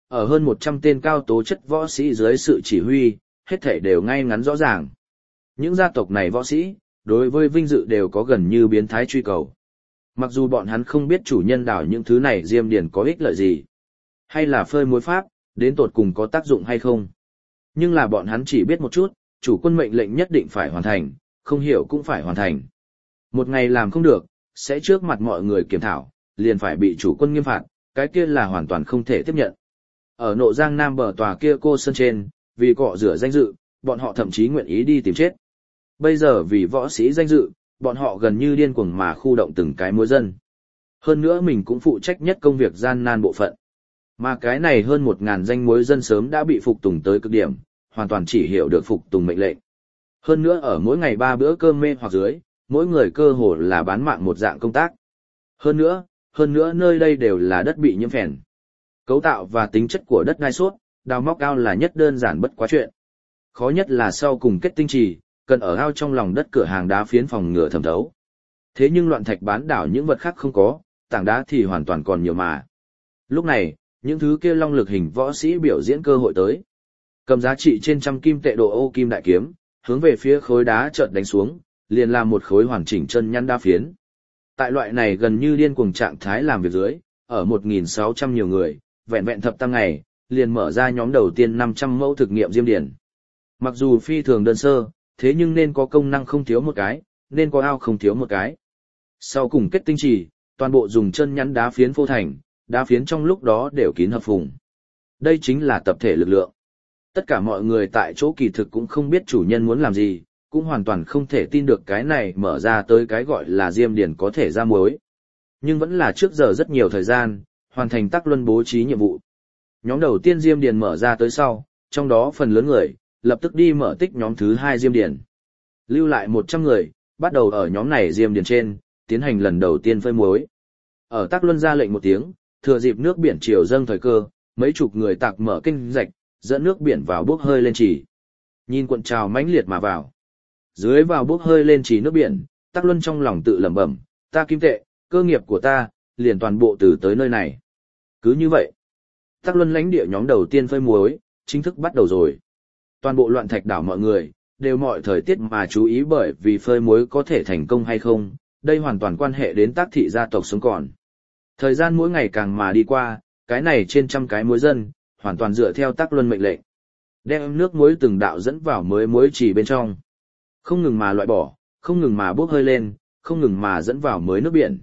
ở hơn 100 tên cao tố chất võ sĩ dưới sự chỉ huy, hết thảy đều ngay ngắn rõ ràng. Những gia tộc này võ sĩ, đối với vinh dự đều có gần như biến thái truy cầu. Mặc dù bọn hắn không biết chủ nhân đảo những thứ này diêm điền có ích lợi gì, hay là phơi muối pháp, đến tột cùng có tác dụng hay không. Nhưng là bọn hắn chỉ biết một chút, chủ quân mệnh lệnh nhất định phải hoàn thành, không hiểu cũng phải hoàn thành. Một ngày làm không được, sẽ trước mặt mọi người kiểm thảo, liền phải bị chủ quân nghiêm phạt, cái kia là hoàn toàn không thể tiếp nhận. Ở Nộ Giang Nam bờ tòa kia cô sơn trên, vì cọ rửa danh dự, bọn họ thậm chí nguyện ý đi tìm chết. Bây giờ vì võ sĩ danh dự, bọn họ gần như điên cuồng mà khu động từng cái mối dân. Hơn nữa mình cũng phụ trách nhất công việc gian nan bộ phận. Mà cái này hơn 1.000 danh mối dân sớm đã bị phục tùng tới cực điểm, hoàn toàn chỉ hiểu được phục tùng mệnh lệnh. Hơn nữa ở mỗi ngày 3 bữa cơm mê hoặc dưới, mỗi người cơ hồ là bán mạng một dạng công tác. Hơn nữa nơi đây đều là đất bị nhiễm phèn. Cấu tạo và tính chất của đất đai suốt, đào móc ao là nhất đơn giản bất quá chuyện. Khó nhất là sau cùng kết tinh trì, cần ở ao trong lòng đất cửa hàng đá phiến phòng ngừa thẩm thấu. Thế nhưng loạn thạch bán đảo những vật khác không có, tảng đá thì hoàn toàn còn nhiều mà. Lúc này, những thứ kia long lực hình võ sĩ biểu diễn cơ hội tới. Cầm giá trị trên trăm kim tệ độ ô kim đại kiếm, hướng về phía khối đá chợt đánh xuống, liền làm một khối hoàn chỉnh chân nhăn đá phiến. Tại loại này gần như điên cuồng trạng thái làm việc dưới, ở 1.600 nhiều người, vẹn vẹn thập tam ngày, liền mở ra nhóm đầu tiên 500 mẫu thực nghiệm diêm điển. Mặc dù phi thường đơn sơ, thế nhưng nên có công năng không thiếu một cái, nên có ao không thiếu một cái. Sau cùng kết tinh trì, toàn bộ dùng chân nhắn đá phiến phô thành, đá phiến trong lúc đó đều kín hợp phùng. Đây chính là tập thể lực lượng. Tất cả mọi người tại chỗ kỳ thực cũng không biết chủ nhân muốn làm gì, cũng hoàn toàn không thể tin được cái này mở ra tới cái gọi là diêm điển có thể ra muối. Nhưng vẫn là trước giờ rất nhiều thời gian, hoàn thành Tắc Luân bố trí nhiệm vụ. Nhóm đầu tiên diêm điển mở ra tới sau, trong đó phần lớn người, lập tức đi mở tích nhóm thứ 2 diêm điển. Lưu lại 100 người, bắt đầu ở nhóm này diêm điển trên, tiến hành lần đầu tiên phơi muối. Ở Tắc Luân ra lệnh một tiếng, thừa dịp nước biển triều dâng thời cơ, mấy chục người tạc mở kênh rạch, dẫn nước biển vào bốc hơi lên chỉ. Nhìn cuộn trào mãnh liệt mà vào. Dưới vào bốc hơi lên chỉ nước biển, Tắc Luân trong lòng tự lẩm bẩm, ta kim tệ, cơ nghiệp của ta, liền toàn bộ từ tới nơi này. Cứ như vậy, Tắc Luân lãnh địa nhóm đầu tiên phơi muối, chính thức bắt đầu rồi. Toàn bộ loạn thạch đảo mọi người, đều mọi thời tiết mà chú ý bởi vì phơi muối có thể thành công hay không, đây hoàn toàn quan hệ đến Tác thị gia tộc sống còn. Thời gian mỗi ngày càng mà đi qua, cái này trên trăm cái muối dân, hoàn toàn dựa theo Tắc Luân mệnh lệnh. Đem nước muối từng đạo dẫn vào mới muối chỉ bên trong. Không ngừng mà loại bỏ, không ngừng mà bốc hơi lên, không ngừng mà dẫn vào mới nước biển.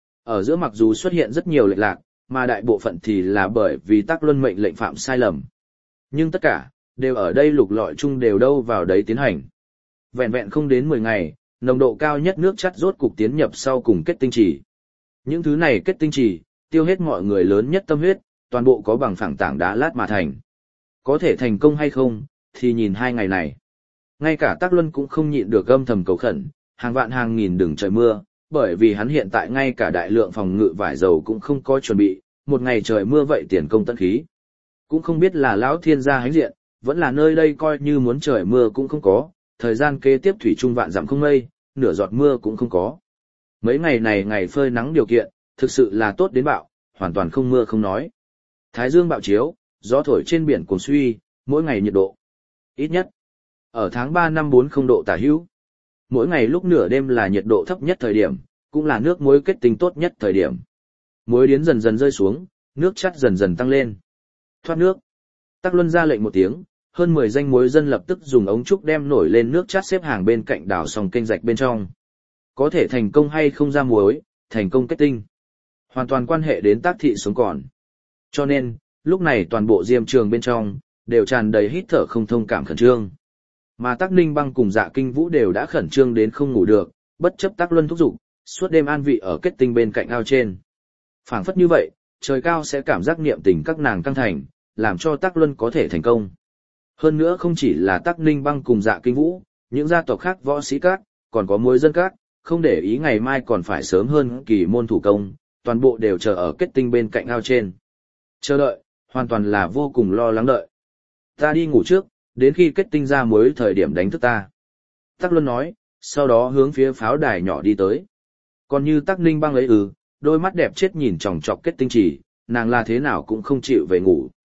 Ở giữa mặc dù xuất hiện rất nhiều lệch lạc, mà đại bộ phận thì là bởi vì Tắc Luân mệnh lệnh phạm sai lầm. Nhưng tất cả, đều ở đây lục lọi chung đều đâu vào đấy tiến hành. Vẹn vẹn không đến 10 ngày, nồng độ cao nhất nước chất rốt cục tiến nhập sau cùng kết tinh trì. Những thứ này kết tinh trì, tiêu hết mọi người lớn nhất tâm huyết, toàn bộ có bằng phẳng tảng đá lát mà thành. Có thể thành công hay không, thì nhìn 2 ngày này. Ngay cả Tắc Luân cũng không nhịn được âm thầm cầu khẩn, hàng vạn hàng nghìn đừng trời mưa, bởi vì hắn hiện tại ngay cả đại lượng phòng ngự vải dầu cũng không có chuẩn bị, một ngày trời mưa vậy tiền công tận khí. Cũng không biết là lão thiên gia hánh diện, vẫn là nơi đây coi như muốn trời mưa cũng không có, thời gian kế tiếp thủy trung vạn dặm không mây, nửa giọt mưa cũng không có. Mấy ngày này ngày phơi nắng điều kiện, thực sự là tốt đến bạo, hoàn toàn không mưa không nói. Thái dương bạo chiếu, gió thổi trên biển cuồng suy, mỗi ngày nhiệt độ. Ít nhất, ở tháng 3 năm 40 độ tả hữu. Mỗi ngày lúc nửa đêm là nhiệt độ thấp nhất thời điểm, cũng là nước muối kết tinh tốt nhất thời điểm. Muối điến dần dần rơi xuống, nước chất dần dần tăng lên. Thoát nước. Tắc Luân ra lệnh một tiếng, hơn 10 danh muối dân lập tức dùng ống trúc đem nổi lên nước chát xếp hàng bên cạnh đảo sòng kênh rạch bên trong. Có thể thành công hay không ra muối, thành công kết tinh. Hoàn toàn quan hệ đến Tác thị sống còn. Cho nên, lúc này toàn bộ diêm trường bên trong, đều tràn đầy hít thở không thông cảm khẩn trương. Mà Tắc Ninh Băng cùng Dạ Kinh Vũ đều đã khẩn trương đến không ngủ được, bất chấp Tắc Luân thúc giục, suốt đêm an vị ở kết tinh bên cạnh ao trên. Phảng phất như vậy, trời cao sẽ cảm giác niệm tình các nàng căng thành, làm cho Tắc Luân có thể thành công. Hơn nữa không chỉ là Tắc Ninh Băng cùng Dạ Kinh Vũ, những gia tộc khác võ sĩ các, còn có muối dân các, không để ý ngày mai còn phải sớm hơn kỳ môn thủ công, toàn bộ đều chờ ở kết tinh bên cạnh ao trên. Chờ đợi, hoàn toàn là vô cùng lo lắng đợi. Ta đi ngủ trước, đến khi kết tinh ra muối thời điểm đánh thức ta. Tắc Luân nói, sau đó hướng phía pháo đài nhỏ đi tới. Còn như Tắc Ninh Băng ấy đôi mắt đẹp chết nhìn chòng chọc kết tinh chỉ, nàng là thế nào cũng không chịu về ngủ.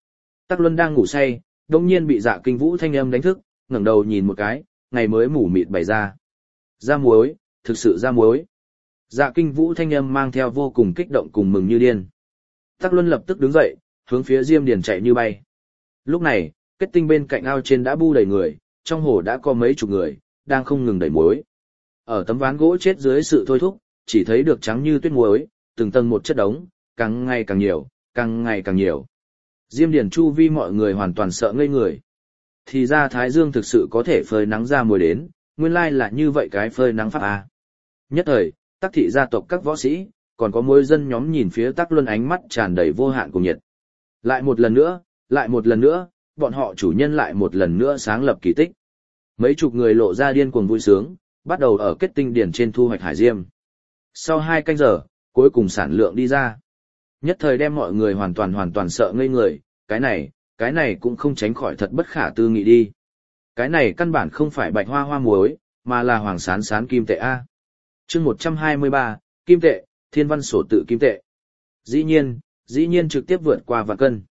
Tắc Luân đang ngủ say, đột nhiên bị Dạ Kinh Vũ thanh âm đánh thức, ngẩng đầu nhìn một cái, ngày mới mủ mịt bày ra. Ra muối, thực sự ra muối. Dạ Kinh Vũ thanh âm mang theo vô cùng kích động cùng mừng như điên. Tắc Luân lập tức đứng dậy, hướng phía Diêm Điền chạy như bay. Lúc này, kết tinh bên cạnh ao trên đã bu đầy người, trong hồ đã có mấy chục người, đang không ngừng đẩy muối. Ở tấm ván gỗ chết dưới sự thôi thúc, chỉ thấy được trắng như tuyết muối, từng tầng một chất đống, càng ngày càng nhiều, càng ngày càng nhiều. Diêm Điền chu vi mọi người hoàn toàn sợ ngây người. Thì ra Thái Dương thực sự có thể phơi nắng ra muối đến, nguyên lai là như vậy cái phơi nắng pháp a. Nhất thời, Tắc thị gia tộc các võ sĩ, còn có muối dân nhóm nhìn phía Tắc Luân ánh mắt tràn đầy vô hạn cùng nhiệt. Lại một lần nữa, bọn họ chủ nhân lại một lần nữa sáng lập kỳ tích. Mấy chục người lộ ra điên cuồng vui sướng, bắt đầu ở kết tinh điển trên thu hoạch hải diêm. Sau 2 canh giờ, cuối cùng sản lượng đi ra. Nhất thời đem mọi người hoàn toàn sợ ngây người, cái này cũng không tránh khỏi thật bất khả tư nghị đi. Cái này căn bản không phải bạch hoa hoa muối, mà là hoàng sán sán kim tệ A. Chương 123, kim tệ, thiên văn sổ tự kim tệ. Dĩ nhiên trực tiếp vượt qua vạn cân.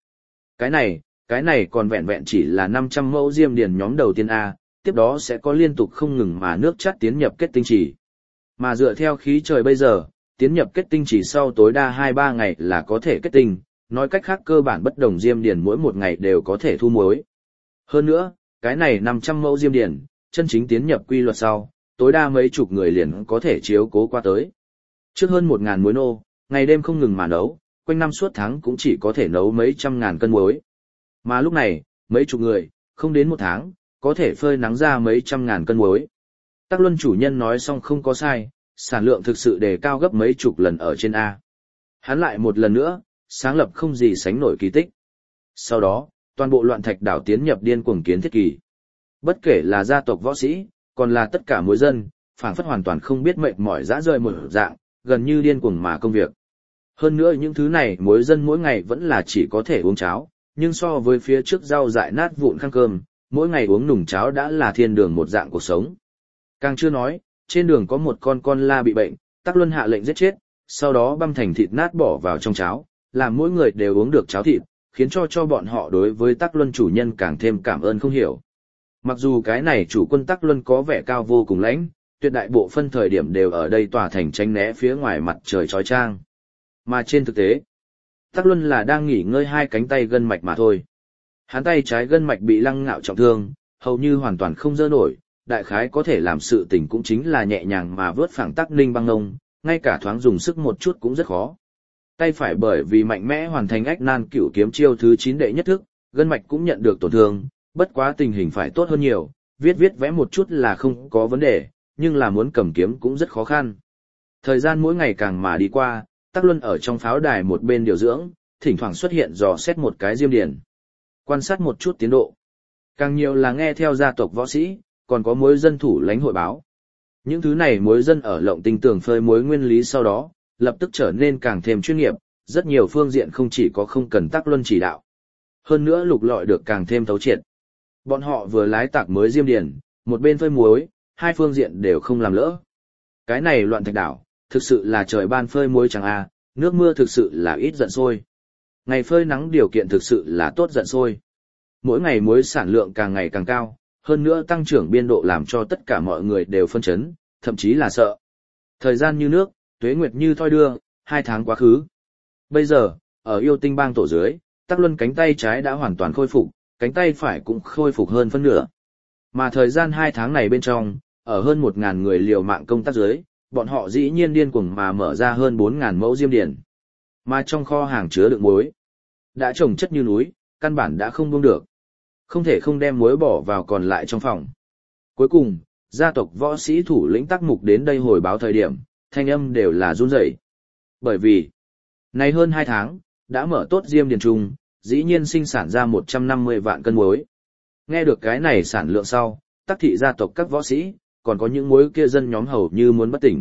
Cái này còn vẹn vẹn chỉ là 500 mẫu diêm điền nhóm đầu tiên A, tiếp đó sẽ có liên tục không ngừng mà nước chắt tiến nhập kết tinh chỉ. Mà dựa theo khí trời bây giờ, tiến nhập kết tinh chỉ sau tối đa 2-3 ngày là có thể kết tinh, nói cách khác cơ bản bất đồng diêm điền mỗi một ngày đều có thể thu muối. Hơn nữa, cái này 500 mẫu diêm điền, chân chính tiến nhập quy luật sau, tối đa mấy chục người liền có thể chiếu cố qua tới. Trước hơn 1.000 muối nô, ngày đêm không ngừng mà nấu, quanh năm suốt tháng cũng chỉ có thể nấu mấy trăm ngàn cân muối. Mà lúc này, mấy chục người, không đến 1 tháng, có thể phơi nắng ra mấy trăm ngàn cân muối. Tắc Luân chủ nhân nói xong không có sai, sản lượng thực sự đề cao gấp mấy chục lần ở trên A. Hắn lại một lần nữa, sáng lập không gì sánh nổi kỳ tích. Sau đó, toàn bộ loạn thạch đảo tiến nhập điên cuồng kiến thiết kỳ. Bất kể là gia tộc võ sĩ, còn là tất cả muối dân, phảng phất hoàn toàn không biết mệt mỏi dã rời một dạng, gần như điên cuồng mà công việc. Hơn nữa những thứ này muối dân mỗi ngày vẫn là chỉ có thể uống cháo, nhưng so với phía trước rau dại nát vụn khang cơm, mỗi ngày uống nùng cháo đã là thiên đường một dạng cuộc sống. Càng chưa nói, trên đường có một con la bị bệnh, Tắc Luân hạ lệnh giết chết, sau đó băm thành thịt nát bỏ vào trong cháo, làm mỗi người đều uống được cháo thịt, khiến cho bọn họ đối với Tắc Luân chủ nhân càng thêm cảm ơn không hiểu. Mặc dù cái này chủ quân Tắc Luân có vẻ cao vô cùng lãnh, tuyệt đại bộ phân thời điểm đều ở đây tòa thành tránh né phía ngoài mặt trời chói chang. Mà trên thực tế, Tắc Luân là đang nghỉ ngơi 2 cánh tay gân mạch mà thôi. Hắn tay trái gân mạch bị Lăng Ngạo trọng thương, hầu như hoàn toàn không dơ nổi, đại khái có thể làm sự tình cũng chính là nhẹ nhàng mà vớt phẳng Tắc Ninh băng ngông, ngay cả thoáng dùng sức một chút cũng rất khó. Tay phải bởi vì mạnh mẽ hoàn thành ách nan cửu kiếm chiêu thứ 9 đệ nhất thức, gân mạch cũng nhận được tổn thương, bất quá tình hình phải tốt hơn nhiều, viết vẽ một chút là không có vấn đề, nhưng là muốn cầm kiếm cũng rất khó khăn. Thời gian mỗi ngày càng mà đi qua, Tắc Luân ở trong pháo đài một bên điều dưỡng, thỉnh thoảng xuất hiện dò xét một cái diêm điền, quan sát một chút tiến độ. Càng nhiều là nghe theo gia tộc võ sĩ, còn có muối dân thủ lãnh hội báo. Những thứ này muối dân ở Lộng Tinh tường phơi muối nguyên lý sau đó, lập tức trở nên càng thêm chuyên nghiệp, rất nhiều phương diện không chỉ có không cần Tắc Luân chỉ đạo. Hơn nữa lục lọi được càng thêm thấu triệt. Bọn họ vừa lái tạc mới diêm điền, một bên phơi muối, 2 phương diện đều không làm lỡ. Cái này loạn thạch đảo, thực sự là trời ban phơi muối chẳng a, nước mưa thực sự là ít giận sôi. Ngày phơi nắng điều kiện thực sự là tốt giận sôi. Mỗi ngày muối sản lượng càng ngày càng cao, hơn nữa tăng trưởng biên độ làm cho tất cả mọi người đều phân chấn, thậm chí là sợ. Thời gian như nước, tuế nguyệt như thoi đưa, 2 tháng quá khứ. Bây giờ, ở Yêu Tinh bang tổ dưới, Tắc Luân cánh tay trái đã hoàn toàn khôi phục, cánh tay phải cũng khôi phục hơn phân nửa. Mà thời gian 2 tháng này bên trong, ở hơn 1.000 người liều mạng công tác dưới, bọn họ dĩ nhiên điên cuồng mà mở ra hơn 4.000 mẫu diêm điền. Mà trong kho hàng chứa đựng muối, đã trồng chất như núi, căn bản đã không buông được. Không thể không đem muối bỏ vào còn lại trong phòng. Cuối cùng, gia tộc võ sĩ thủ lĩnh Tắc Mục đến đây hồi báo thời điểm, thanh âm đều là run rẩy. Bởi vì, này hơn 2 tháng, đã mở tốt diêm điền trung, dĩ nhiên sinh sản ra 150 vạn cân muối. Nghe được cái này sản lượng sau, Tắc thị gia tộc các võ sĩ, còn có những muối kia dân nhóm hầu như muốn bất tỉnh.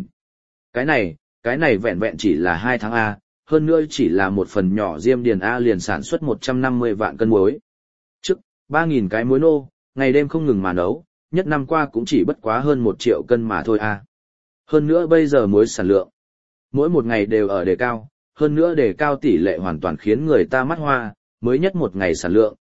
Cái này vẹn vẹn chỉ là 2 tháng A, hơn nữa chỉ là một phần nhỏ diêm điền A liền sản xuất 150 vạn cân muối. Trước, 3.000 cái muối nô, ngày đêm không ngừng mà nấu, nhất năm qua cũng chỉ bất quá hơn 1 triệu cân mà thôi A. Hơn nữa bây giờ muối sản lượng, mỗi một ngày đều ở đề cao, hơn nữa đề cao tỷ lệ hoàn toàn khiến người ta mắt hoa, mới nhất một ngày sản lượng,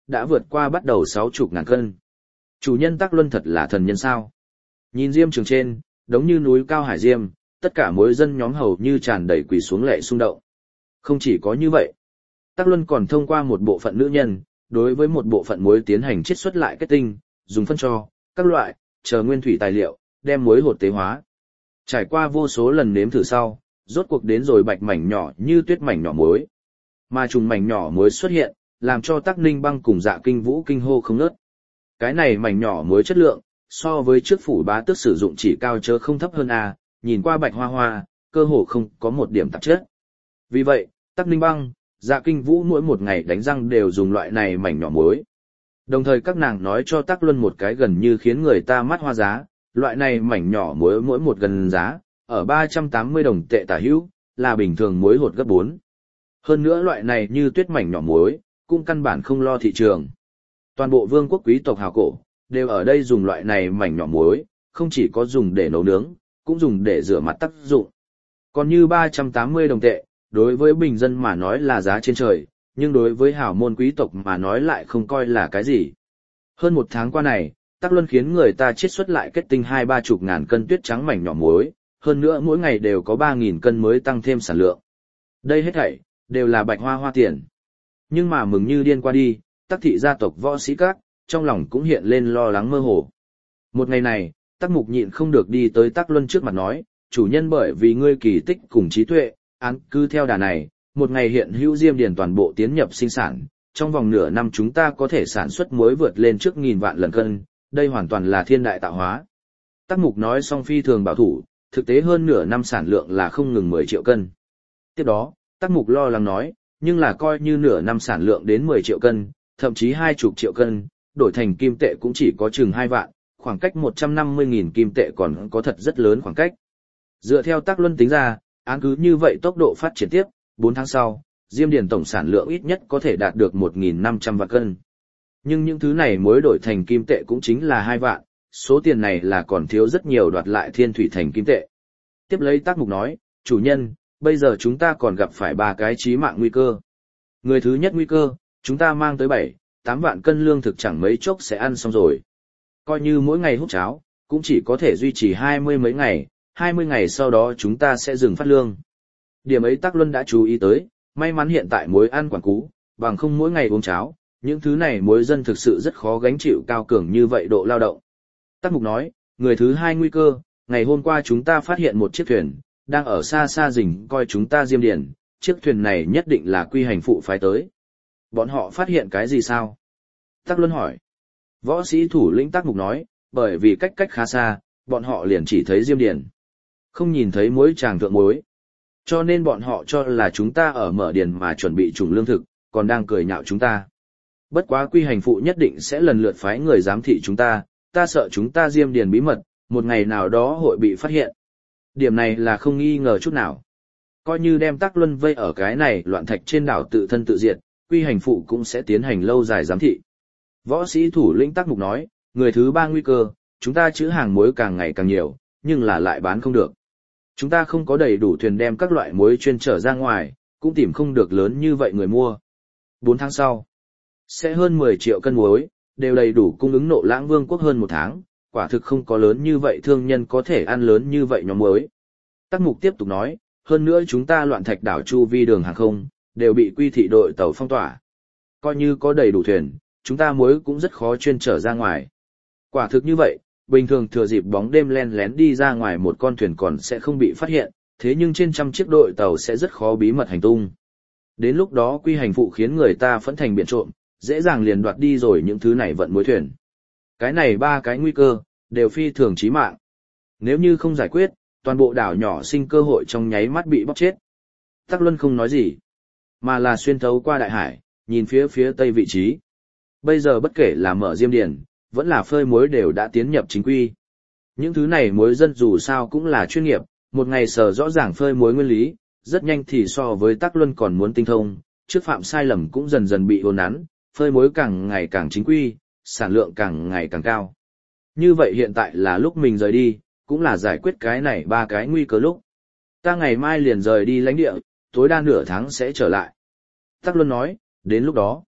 đã vượt qua bắt đầu 60.000 cân. Chủ nhân Tắc Luân thật là thần nhân sao? Nhìn diêm trường trên, đống như núi cao hải diêm, tất cả mối dân nhóm hầu như tràn đầy quỳ xuống lệ xung động. Không chỉ có như vậy, Tắc Luân còn thông qua một bộ phận nữ nhân, đối với một bộ phận muối tiến hành chiết xuất lại kết tinh, dùng phân cho, các loại, chờ nguyên thủy tài liệu, đem muối hột tế hóa. Trải qua vô số lần nếm thử sau, rốt cuộc đến rồi bạch mảnh nhỏ như tuyết mảnh nhỏ muối. Mà trùng mảnh nhỏ muối xuất hiện, làm cho Tắc Ninh Băng cùng Dạ Kinh Vũ kinh hô không ngớt. Cái này mảnh nhỏ muối chất lượng, so với trước phủ bá tước sử dụng chỉ cao chớ không thấp hơn a, nhìn qua bạch hoa hoa, cơ hồ không có một điểm tạp chất. Vì vậy, Tắc Ninh Băng, Dạ Kinh Vũ mỗi một ngày đánh răng đều dùng loại này mảnh nhỏ muối. Đồng thời các nàng nói cho Tắc Luân một cái gần như khiến người ta mắt hoa giá, loại này mảnh nhỏ muối mỗi một gần giá, ở 380 đồng tệ tả hữu, là bình thường muối hột gấp 4. Hơn nữa loại này như tuyết mảnh nhỏ muối, cũng căn bản không lo thị trường. Toàn bộ vương quốc quý tộc hào cổ, đều ở đây dùng loại này mảnh nhỏ muối, không chỉ có dùng để nấu nướng, cũng dùng để rửa mặt tác dụng. Còn như 380 đồng tệ, đối với bình dân mà nói là giá trên trời, nhưng đối với hào môn quý tộc mà nói lại không coi là cái gì. Hơn một tháng qua này, Tắc Luân khiến người ta chiết xuất lại kết tinh 2-30 cân tuyết trắng mảnh nhỏ muối, hơn nữa mỗi ngày đều có 3.000 cân mới tăng thêm sản lượng. Đây hết thảy đều là bạch hoa hoa tiền. Nhưng mà mừng như điên qua đi, Tắc thị gia tộc võ sĩ các, trong lòng cũng hiện lên lo lắng mơ hồ. Một ngày này, Tắc Mục nhịn không được đi tới Tắc Luân trước mặt nói, chủ nhân bởi vì ngươi kỳ tích cùng trí tuệ, án cứ theo đà này, một ngày hiện hữu diêm điền toàn bộ tiến nhập sinh sản, trong vòng nửa năm chúng ta có thể sản xuất muối vượt lên trước 1.000 vạn lần cân, đây hoàn toàn là thiên đại tạo hóa. Tắc Mục nói xong phi thường bảo thủ, thực tế hơn nửa năm sản lượng là không ngừng 10 triệu cân. Tiếp đó, Tắc Mục lo lắng nói, nhưng là coi như nửa năm sản lượng đến 10 triệu cân, thậm chí 20 triệu cân, đổi thành kim tệ cũng chỉ có chừng 2 vạn, khoảng cách 150.000 kim tệ còn có thật rất lớn khoảng cách. Dựa theo Tắc Luân tính ra, án cứ như vậy tốc độ phát triển tiếp, 4 tháng sau, diêm điền tổng sản lượng ít nhất có thể đạt được 1.500 vạn cân. Nhưng những thứ này mới đổi thành kim tệ cũng chính là 2 vạn, số tiền này là còn thiếu rất nhiều đoạt lại thiên thủy thành kim tệ. Tiếp lấy Tắc Mục nói, chủ nhân, bây giờ chúng ta còn gặp phải 3 cái chí mạng nguy cơ. Người thứ nhất nguy cơ, chúng ta mang tới 7-8 vạn cân lương thực chẳng mấy chốc sẽ ăn xong rồi. Coi như mỗi ngày hút cháo, cũng chỉ có thể duy trì 20 mấy ngày, 20 ngày sau đó chúng ta sẽ dừng phát lương. Điểm ấy Tắc Luân đã chú ý tới, may mắn hiện tại muối ăn quản cú, bằng không mỗi ngày uống cháo, những thứ này muối dân thực sự rất khó gánh chịu cao cường như vậy độ lao động. Tắc Mục nói, người thứ hai nguy cơ, ngày hôm qua chúng ta phát hiện một chiếc thuyền, đang ở xa xa rình coi chúng ta diêm điền, chiếc thuyền này nhất định là quy hành phụ phái tới. Bọn họ phát hiện cái gì sao? Tắc Luân hỏi. Võ sĩ thủ lĩnh Tắc Mục nói, bởi vì cách khá xa, bọn họ liền chỉ thấy diêm điền, không nhìn thấy muối tràng thượng muối. Cho nên bọn họ cho là chúng ta ở mở điền mà chuẩn bị trùng lương thực, còn đang cười nhạo chúng ta. Bất quá quy hành phụ nhất định sẽ lần lượt phái người giám thị chúng ta sợ chúng ta diêm điền bí mật, một ngày nào đó hội bị phát hiện. Điểm này là không nghi ngờ chút nào. Coi như đem Tắc Luân vây ở cái này loạn thạch trên đảo tự thân tự diệt, quy hành phụ cũng sẽ tiến hành lâu dài giám thị. Võ sĩ thủ lĩnh Tắc Mục nói, người thứ ba nguy cơ, chúng ta trữ hàng muối càng ngày càng nhiều, nhưng là lại bán không được. Chúng ta không có đầy đủ thuyền đem các loại muối chuyên trở ra ngoài, cũng tìm không được lớn như vậy người mua. 4 tháng sau, sẽ hơn 10 triệu cân muối, đều đầy đủ cung ứng Nộ Lãng Vương quốc hơn 1 tháng, quả thực không có lớn như vậy thương nhân có thể ăn lớn như vậy nhóm muối. Tắc Mục tiếp tục nói, hơn nữa chúng ta loạn thạch đảo chu vi đường hàng không, đều bị quy thị đội tàu phong tỏa. Coi như có đầy đủ thuyền, chúng ta muối cũng rất khó chuyên trở ra ngoài. Quả thực như vậy, bình thường thừa dịp bóng đêm len lén đi ra ngoài một con thuyền còn sẽ không bị phát hiện, thế nhưng trên trăm chiếc đội tàu sẽ rất khó bí mật hành tung. Đến lúc đó quy hành phụ khiến người ta phẫn thành biển trộm, dễ dàng liền đoạt đi rồi những thứ này vận muối thuyền. Cái này 3 cái nguy cơ, đều phi thường chí mạng. Nếu như không giải quyết, toàn bộ đảo nhỏ sinh cơ hội trong nháy mắt bị bóc chết. Tắc Luân không nói gì, mà là xuyên thấu qua đại hải, nhìn phía tây vị trí. Bây giờ bất kể là mở diêm điền, vẫn là phơi muối đều đã tiến nhập chính quy. Những thứ này muối dân dù sao cũng là chuyên nghiệp, một ngày sở rõ ràng phơi muối nguyên lý, rất nhanh thì so với Tắc Luân còn muốn tinh thông, trước phạm sai lầm cũng dần dần bị hồn nắn, phơi muối càng ngày càng chính quy, sản lượng càng ngày càng cao. Như vậy hiện tại là lúc mình rời đi, cũng là giải quyết cái này 3 cái nguy cơ lúc. Ta ngày mai liền rời đi lãnh địa, tối đa nửa tháng sẽ trở lại. Tắc Luân nói, đến lúc đó,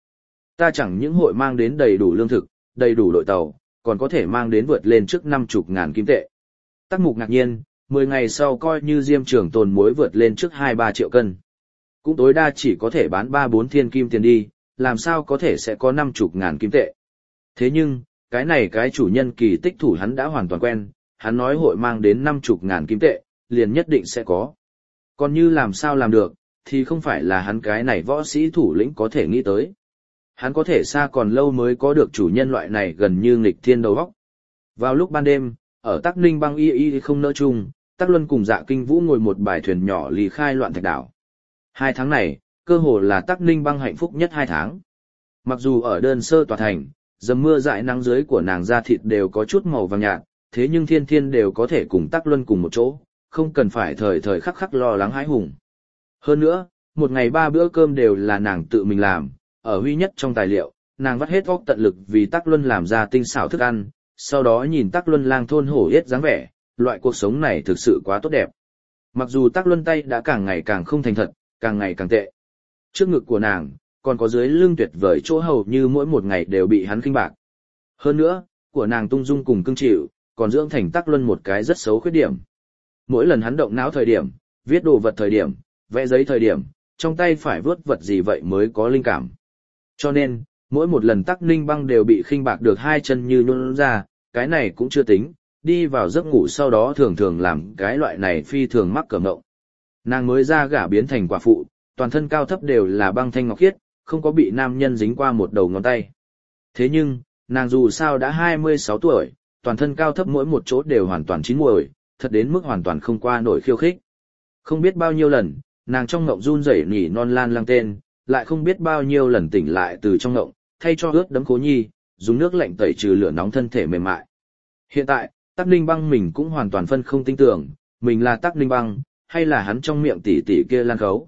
Ta chẳng những hội mang đến đầy đủ lương thực, đầy đủ đội tàu, còn có thể mang đến vượt lên trước 50.000 kim tệ. Tắc Mục ngạc nhiên, 10 ngày sau coi như Diêm Trường Tồn muối vượt lên trước 2-3 triệu cân. Cũng tối đa chỉ có thể bán 3-4 thiên kim tiền đi, làm sao có thể sẽ có 50.000 kim tệ. Thế nhưng, cái chủ nhân kỳ tích thủ hắn đã hoàn toàn quen, hắn nói hội mang đến 50.000 kim tệ, liền nhất định sẽ có. Còn như làm sao làm được, thì không phải là hắn cái này võ sĩ thủ lĩnh có thể nghĩ tới. Hắn có thể xa còn lâu mới có được chủ nhân loại này gần như nghịch thiên đầu óc. Vào lúc ban đêm, ở Tắc Ninh Băng y không nỡ chung, Tắc Luân cùng Dạ Kinh Vũ ngồi một bài thuyền nhỏ ly khai Loạn Thạch đảo. 2 tháng này, cơ hồ là Tắc Ninh Băng hạnh phúc nhất 2 tháng. Mặc dù ở đơn sơ tòa thành, dầm mưa dại nắng dưới của nàng da thịt đều có chút màu vàng nhạt, thế nhưng thiên thiên đều có thể cùng Tắc Luân cùng một chỗ, không cần phải thời thời khắc khắc lo lắng hãi hùng. Hơn nữa, một ngày 3 bữa cơm đều là nàng tự mình làm, ở huy nhất trong tài liệu, nàng vắt hết óc tận lực vì Tắc Luân làm ra tinh xảo thức ăn, sau đó nhìn Tắc Luân lang thôn hổ yết dáng vẻ, loại cuộc sống này thực sự quá tốt đẹp. Mặc dù Tắc Luân tay đã càng ngày càng không thành thật, càng ngày càng tệ. Trước ngực của nàng, còn có dưới lưng tuyệt vời chỗ hầu như mỗi một ngày đều bị hắn khinh bạc. Hơn nữa, của nàng tung dung cùng cưng chịu, còn dưỡng thành Tắc Luân một cái rất xấu khuyết điểm. Mỗi lần hắn động não thời điểm, viết đồ vật thời điểm, vẽ giấy thời điểm, trong tay phải vớt vật gì vậy mới có linh cảm. Cho nên, mỗi một lần Tắc Ninh Băng đều bị khinh bạc được 2 chân như nhũn ra, cái này cũng chưa tính, đi vào giấc ngủ sau đó thường thường làm cái loại này phi thường mắc cỡ ngộng. Nàng mới ra gả biến thành quả phụ, toàn thân cao thấp đều là băng thanh ngọc khiết, không có bị nam nhân dính qua một đầu ngón tay. Thế nhưng, nàng dù sao đã 26 tuổi, toàn thân cao thấp mỗi một chỗ đều hoàn toàn chín muồi, thật đến mức hoàn toàn không qua nổi khiêu khích. Không biết bao nhiêu lần, nàng trong ngộng run rẩy nỉ non lan lang tên, lại không biết bao nhiêu lần tỉnh lại từ trong ngộng, thay cho ướt đẫm Cố Nhi, dùng nước lạnh tẩy trừ lửa nóng thân thể mềm mại. Hiện tại, Tắc Ninh Băng mình cũng hoàn toàn phân không tin tưởng, mình là Tắc Ninh Băng, hay là hắn trong miệng tỷ tỷ kia Lan Khấu.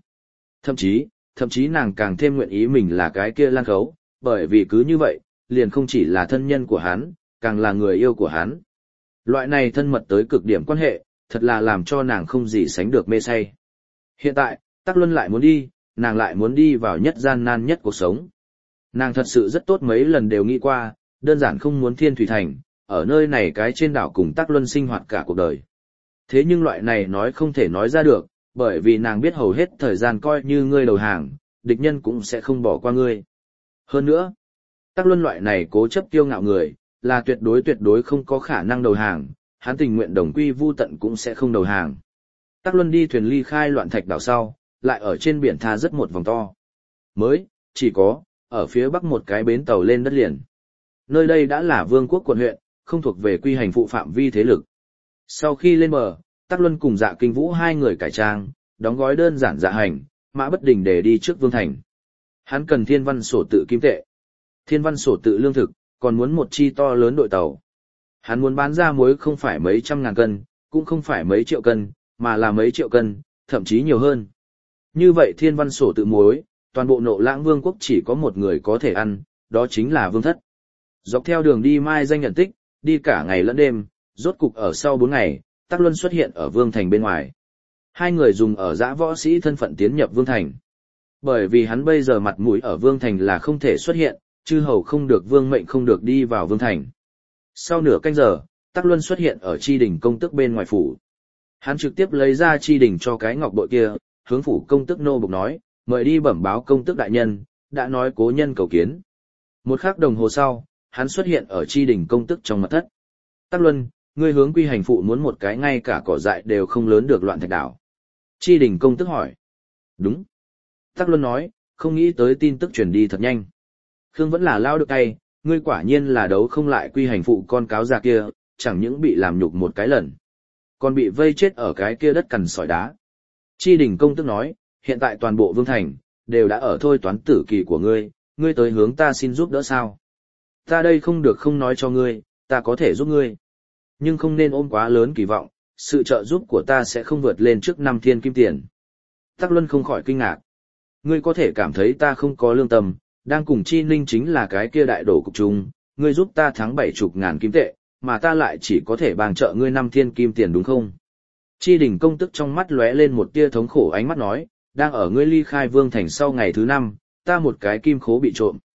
Thậm chí nàng càng thêm nguyện ý mình là cái kia Lan Khấu, bởi vì cứ như vậy, liền không chỉ là thân nhân của hắn, càng là người yêu của hắn. Loại này thân mật tới cực điểm quan hệ, thật là làm cho nàng không gì sánh được mê say. Hiện tại, Tắc Luân lại muốn đi, nàng lại muốn đi vào nhất gian nan nhất cuộc sống. Nàng thật sự rất tốt mấy lần đều nghĩ qua, đơn giản không muốn Thiên Thủy Thành, ở nơi này cái trên đảo cùng Tắc Luân sinh hoạt cả cuộc đời. Thế nhưng loại này nói không thể nói ra được, bởi vì nàng biết hầu hết thời gian coi như ngươi đầu hàng, địch nhân cũng sẽ không bỏ qua ngươi. Hơn nữa, Tắc Luân loại này cố chấp kiêu ngạo người, là tuyệt đối không có khả năng đầu hàng, hắn tình nguyện đồng quy vu tận cũng sẽ không đầu hàng. Tắc Luân đi thuyền ly khai Loạn Thạch đảo sau, lại ở trên biển tha rất một vòng to. Mới, chỉ có, ở phía bắc một cái bến tàu lên đất liền. Nơi đây đã là Vương quốc quận huyện, không thuộc về quy hành phụ phạm vi thế lực. Sau khi lên bờ, Tắc Luân cùng Dạ Kinh Vũ 2 người cải trang, đóng gói đơn giản dạ hành, Mã Bất Đình để đi trước Vương thành. Hắn cần thiên văn sổ tự kim tệ, thiên văn sổ tự lương thực, còn muốn một chi to lớn đội tàu. Hắn muốn bán ra muối không phải mấy trăm ngàn cân, cũng không phải mấy triệu cân, mà là mấy triệu cân, thậm chí nhiều hơn. Như vậy thiên văn sổ tự muối, toàn bộ Nộ Lãng Vương quốc chỉ có một người có thể ăn, đó chính là Vương Thất. Dọc theo đường đi mai danh nhận tích, đi cả ngày lẫn đêm, rốt cục ở sau 4 ngày, Tắc Luân xuất hiện ở Vương thành bên ngoài. 2 người dùng ở dã võ sĩ thân phận tiến nhập Vương thành. Bởi vì hắn bây giờ mặt mũi ở Vương thành là không thể xuất hiện, chư hầu không được vương mệnh không được đi vào Vương thành. Sau nửa canh giờ, Tắc Luân xuất hiện ở Tri Đình công tước bên ngoài phủ. Hắn trực tiếp lấy ra Tri Đình cho cái ngọc bội kia, hướng phủ công tước nô bộc nói, mời đi bẩm báo công tước đại nhân, đã nói cố nhân cầu kiến. 1 khắc đồng hồ sau, hắn xuất hiện ở Tri Đình công tước trong mật thất. Tắc Luân, ngươi hướng quy hành phụ muốn một cái ngay cả cỏ dại đều không lớn được Loạn Thạch đảo. Tri Đình công tước hỏi. Đúng. Tắc Luân nói, không nghĩ tới tin tức truyền đi thật nhanh. Khương vẫn là lao được tay, ngươi quả nhiên là đấu không lại quy hành phụ con cáo già kia, chẳng những bị làm nhục một cái lần, còn bị vây chết ở cái kia đất cằn sỏi đá. Tri Đình công tước nói, hiện tại toàn bộ Vương thành, đều đã ở thôi toán tử kỳ của ngươi, ngươi tới hướng ta xin giúp đỡ sao? Ta đây không được không nói cho ngươi, ta có thể giúp ngươi. Nhưng không nên ôm quá lớn kỳ vọng, sự trợ giúp của ta sẽ không vượt lên trước 5 thiên kim tiền. Tắc Luân không khỏi kinh ngạc. Ngươi có thể cảm thấy ta không có lương tâm, đang cùng Chi Ninh chính là cái kia đại đổ cục trung, ngươi giúp ta thắng 70.000 kim tệ, mà ta lại chỉ có thể bang trợ ngươi 5 thiên kim tiền đúng không? Tri Đình công tức trong mắt lóe lên một tia thống khổ ánh mắt nói, đang ở ngươi ly khai Vương thành sau ngày thứ 5, ta một cái kim khố bị trộm.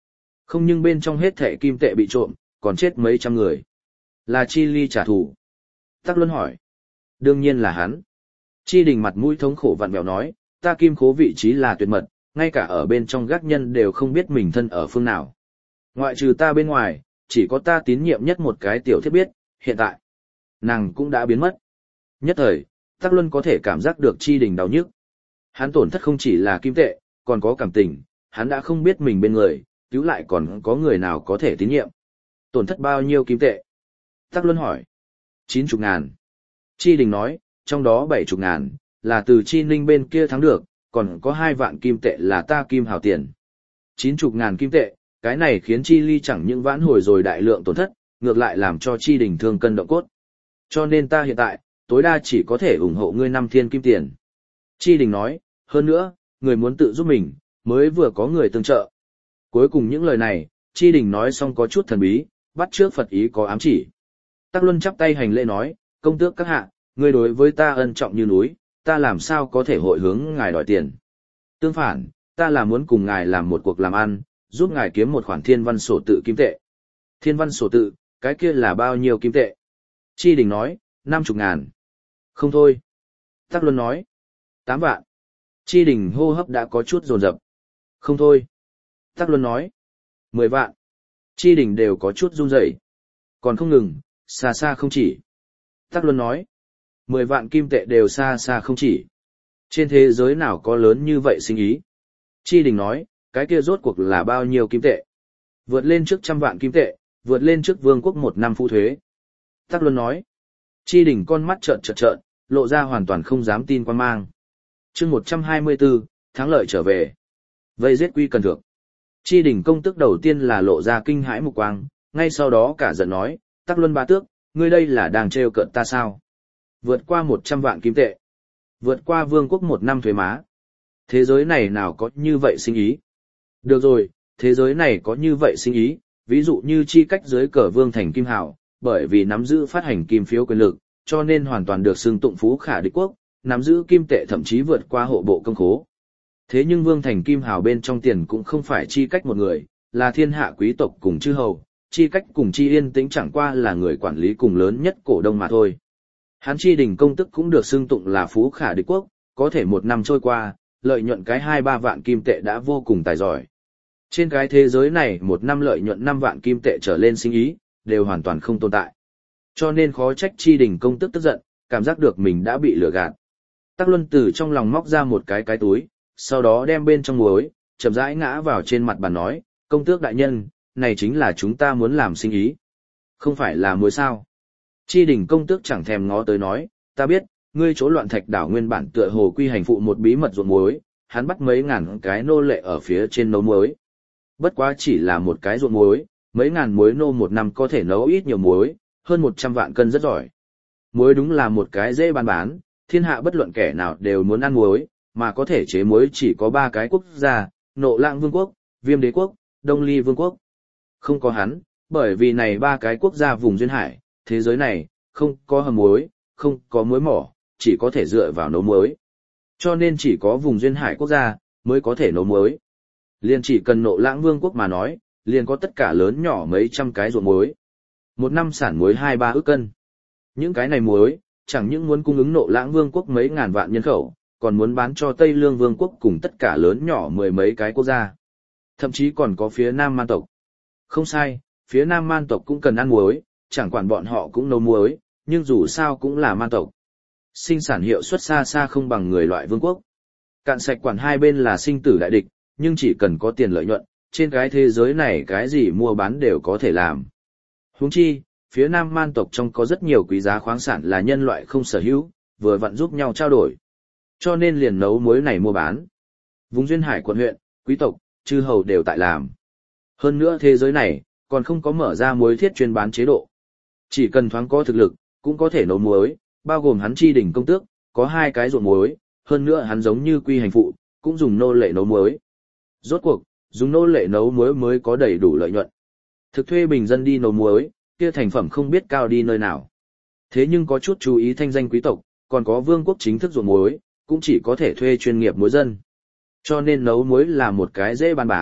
Không, nhưng bên trong hết thẻ kim tệ bị trộm, còn chết mấy trăm người. Là Chi Ly trả thù. Tắc Luân hỏi. Đương nhiên là hắn. Chi Đình mặt mũi thống khổ vặn vẹo nói, ta kim khố vị trí là tuyệt mật, ngay cả ở bên trong gác nhân đều không biết mình thân ở phương nào. Ngoại trừ ta bên ngoài, chỉ có ta tín nhiệm nhất một cái tiểu thiết biết, hiện tại, nàng cũng đã biến mất. Nhất thời, Tắc Luân có thể cảm giác được Chi Đình đau nhức. Hắn tổn thất không chỉ là kim tệ, còn có cảm tình, hắn đã không biết mình bên người, cứu lại còn có người nào có thể tín nhiệm. Tổn thất bao nhiêu kim tệ? Tắc Luân hỏi. 90.000. Chi Đình nói, trong đó 70.000, là từ Chi Ninh bên kia thắng được, còn có 2 vạn kim tệ là ta kim hào tiền. 90.000 kim tệ, cái này khiến Chi Ly chẳng những vãn hồi rồi đại lượng tổn thất, ngược lại làm cho Chi Đình thương cân động cốt. Cho nên ta hiện tại, tối đa chỉ có thể ủng hộ ngươi 5 thiên kim tiền. Chi Đình nói, hơn nữa, người muốn tự giúp mình, mới vừa có người tương trợ. Cuối cùng những lời này, Chi Đình nói xong có chút thần bí, bắt trước Phật ý có ám chỉ. Tắc Luân chắp tay hành lễ nói, công tước các hạ, ngươi đối với ta ân trọng như núi, ta làm sao có thể hội hướng ngài đòi tiền. Tương phản, ta là muốn cùng ngài làm một cuộc làm ăn, giúp ngài kiếm một khoản thiên văn sổ tự kim tệ. Thiên văn sổ tự, cái kia là bao nhiêu kim tệ? Chi Đình nói, 50.000. Không thôi. Tắc Luân nói, 8 vạn. Chi Đình hô hấp đã có chút dồn dập. Không thôi. Tắc Luân nói, 10 vạn. Chi Đình đều có chút run rẩy. Còn không ngừng, xa xa không chỉ. Tắc Luân nói, 10 vạn kim tệ đều xa xa không chỉ. Trên thế giới nào có lớn như vậy sinh ý? Chi Đình nói, cái kia rốt cuộc là bao nhiêu kim tệ? Vượt lên trước 100 vạn kim tệ, vượt lên trước vương quốc 1 năm phụ thuế. Tắc Luân nói, Chi Đình con mắt trợn, lộ ra hoàn toàn không dám tin quan mang. Chương 124, thắng lợi trở về. Vây giết Quy Cần Thượng. Chi Đình công tức đầu tiên là lộ ra kinh hãi mục quang, ngay sau đó cả giận nói, Tắc Luân bá tước, ngươi đây là đang trêu cợt ta sao? Vượt qua 100 vạn kim tệ. Vượt qua vương quốc 1 năm thuế má. Thế giới này nào có như vậy sinh ý? Được rồi, thế giới này có như vậy sinh ý, ví dụ như chi cách dưới cờ vương thành kim hào, bởi vì nắm giữ phát hành kim phiếu quyền lực, cho nên hoàn toàn được xưng tụng phú khả địch quốc, nắm giữ kim tệ thậm chí vượt qua hộ bộ công khố. Thế nhưng vương thành kim hào bên trong tiền cũng không phải chi cách một người, là thiên hạ quý tộc cùng chư hầu, chi cách cùng chi yên tĩnh chẳng qua là người quản lý cùng lớn nhất cổ đông mà thôi. Hắn Chi Đình công tức cũng được xưng tụng là phú khả địch quốc, có thể 1 năm trôi qua, lợi nhuận cái 2-3 vạn kim tệ đã vô cùng tài giỏi. Trên cái thế giới này 1 năm lợi nhuận 5 vạn kim tệ trở lên sinh ý, đều hoàn toàn không tồn tại. Cho nên khó trách Chi Đình công tức tức giận, cảm giác được mình đã bị lừa gạt. Tắc Luân từ trong lòng móc ra một cái túi, sau đó đem bên trong muối, chậm rãi ngã vào trên mặt bàn nói, công tước đại nhân, này chính là chúng ta muốn làm sinh ý. Không phải là muối sao? Chi Đình công tước chẳng thèm ngó tới nói, ta biết, ngươi chỗ Loạn Thạch đảo nguyên bản tựa hồ quy hành phụ một bí mật ruộng muối, hắn bắt mấy ngàn cái nô lệ ở phía trên nấu muối. Bất quá chỉ là một cái ruộng muối, mấy ngàn muối nô 1 năm có thể nấu ít nhiều muối, hơn 100 vạn cân rất giỏi. Muối đúng là một cái dễ bán, thiên hạ bất luận kẻ nào đều muốn ăn muối, mà có thể chế muối chỉ có 3 cái quốc gia, Nộ Lãng Vương quốc, Viêm Đế quốc, Đông Ly Vương quốc. Không có hắn, bởi vì này 3 cái quốc gia vùng duyên hải, thế giới này, không có hầm muối, không có muối mỏ, chỉ có thể dựa vào nấu muối. Cho nên chỉ có vùng duyên hải quốc gia, mới có thể nấu muối. Liền chỉ cần Nộ Lãng Vương quốc mà nói, liền có tất cả lớn nhỏ mấy trăm cái ruộng muối. 1 năm sản muối 2-3 ức cân. Những cái này muối, chẳng những muốn cung ứng Nộ Lãng Vương quốc mấy ngàn vạn nhân khẩu, còn muốn bán cho Tây Lương Vương quốc cùng tất cả lớn nhỏ 10 mấy cái quốc gia. Thậm chí còn có phía Nam Man tộc. Không sai, phía Nam Man tộc cũng cần ăn muối, chẳng quản bọn họ cũng nấu muối, nhưng dù sao cũng là Man tộc. Sinh sản hiệu suất xa xa không bằng người loại vương quốc. Cạn sạch quản hai bên là sinh tử đại địch, nhưng chỉ cần có tiền lợi nhuận, trên cái thế giới này cái gì mua bán đều có thể làm. Huống chi, phía Nam Man tộc trong có rất nhiều quý giá khoáng sản là nhân loại không sở hữu, vừa vặn giúp nhau trao đổi. Cho nên liền nấu muối này mua bán. Vùng duyên hải quận huyện, quý tộc, chư hầu đều tại làm. Hơn nữa thế giới này, còn không có mở ra muối thiết chuyên bán chế độ. Chỉ cần thoáng có thực lực, cũng có thể nấu muối, bao gồm hắn Chi Đình công tước, có 2 cái ruộng muối, hơn nữa hắn giống như quy hành phụ, cũng dùng nô lệ nấu muối. Rốt cuộc, dùng nô lệ nấu muối mới có đầy đủ lợi nhuận. Thực thuê bình dân đi nấu muối, kia thành phẩm không biết cao đi nơi nào. Thế nhưng có chút chú ý thanh danh quý tộc, còn có vương quốc chính thức ruộng muối, cũng chỉ có thể thuê chuyên nghiệp muối dân. Cho nên nấu muối là một cái dễ bán,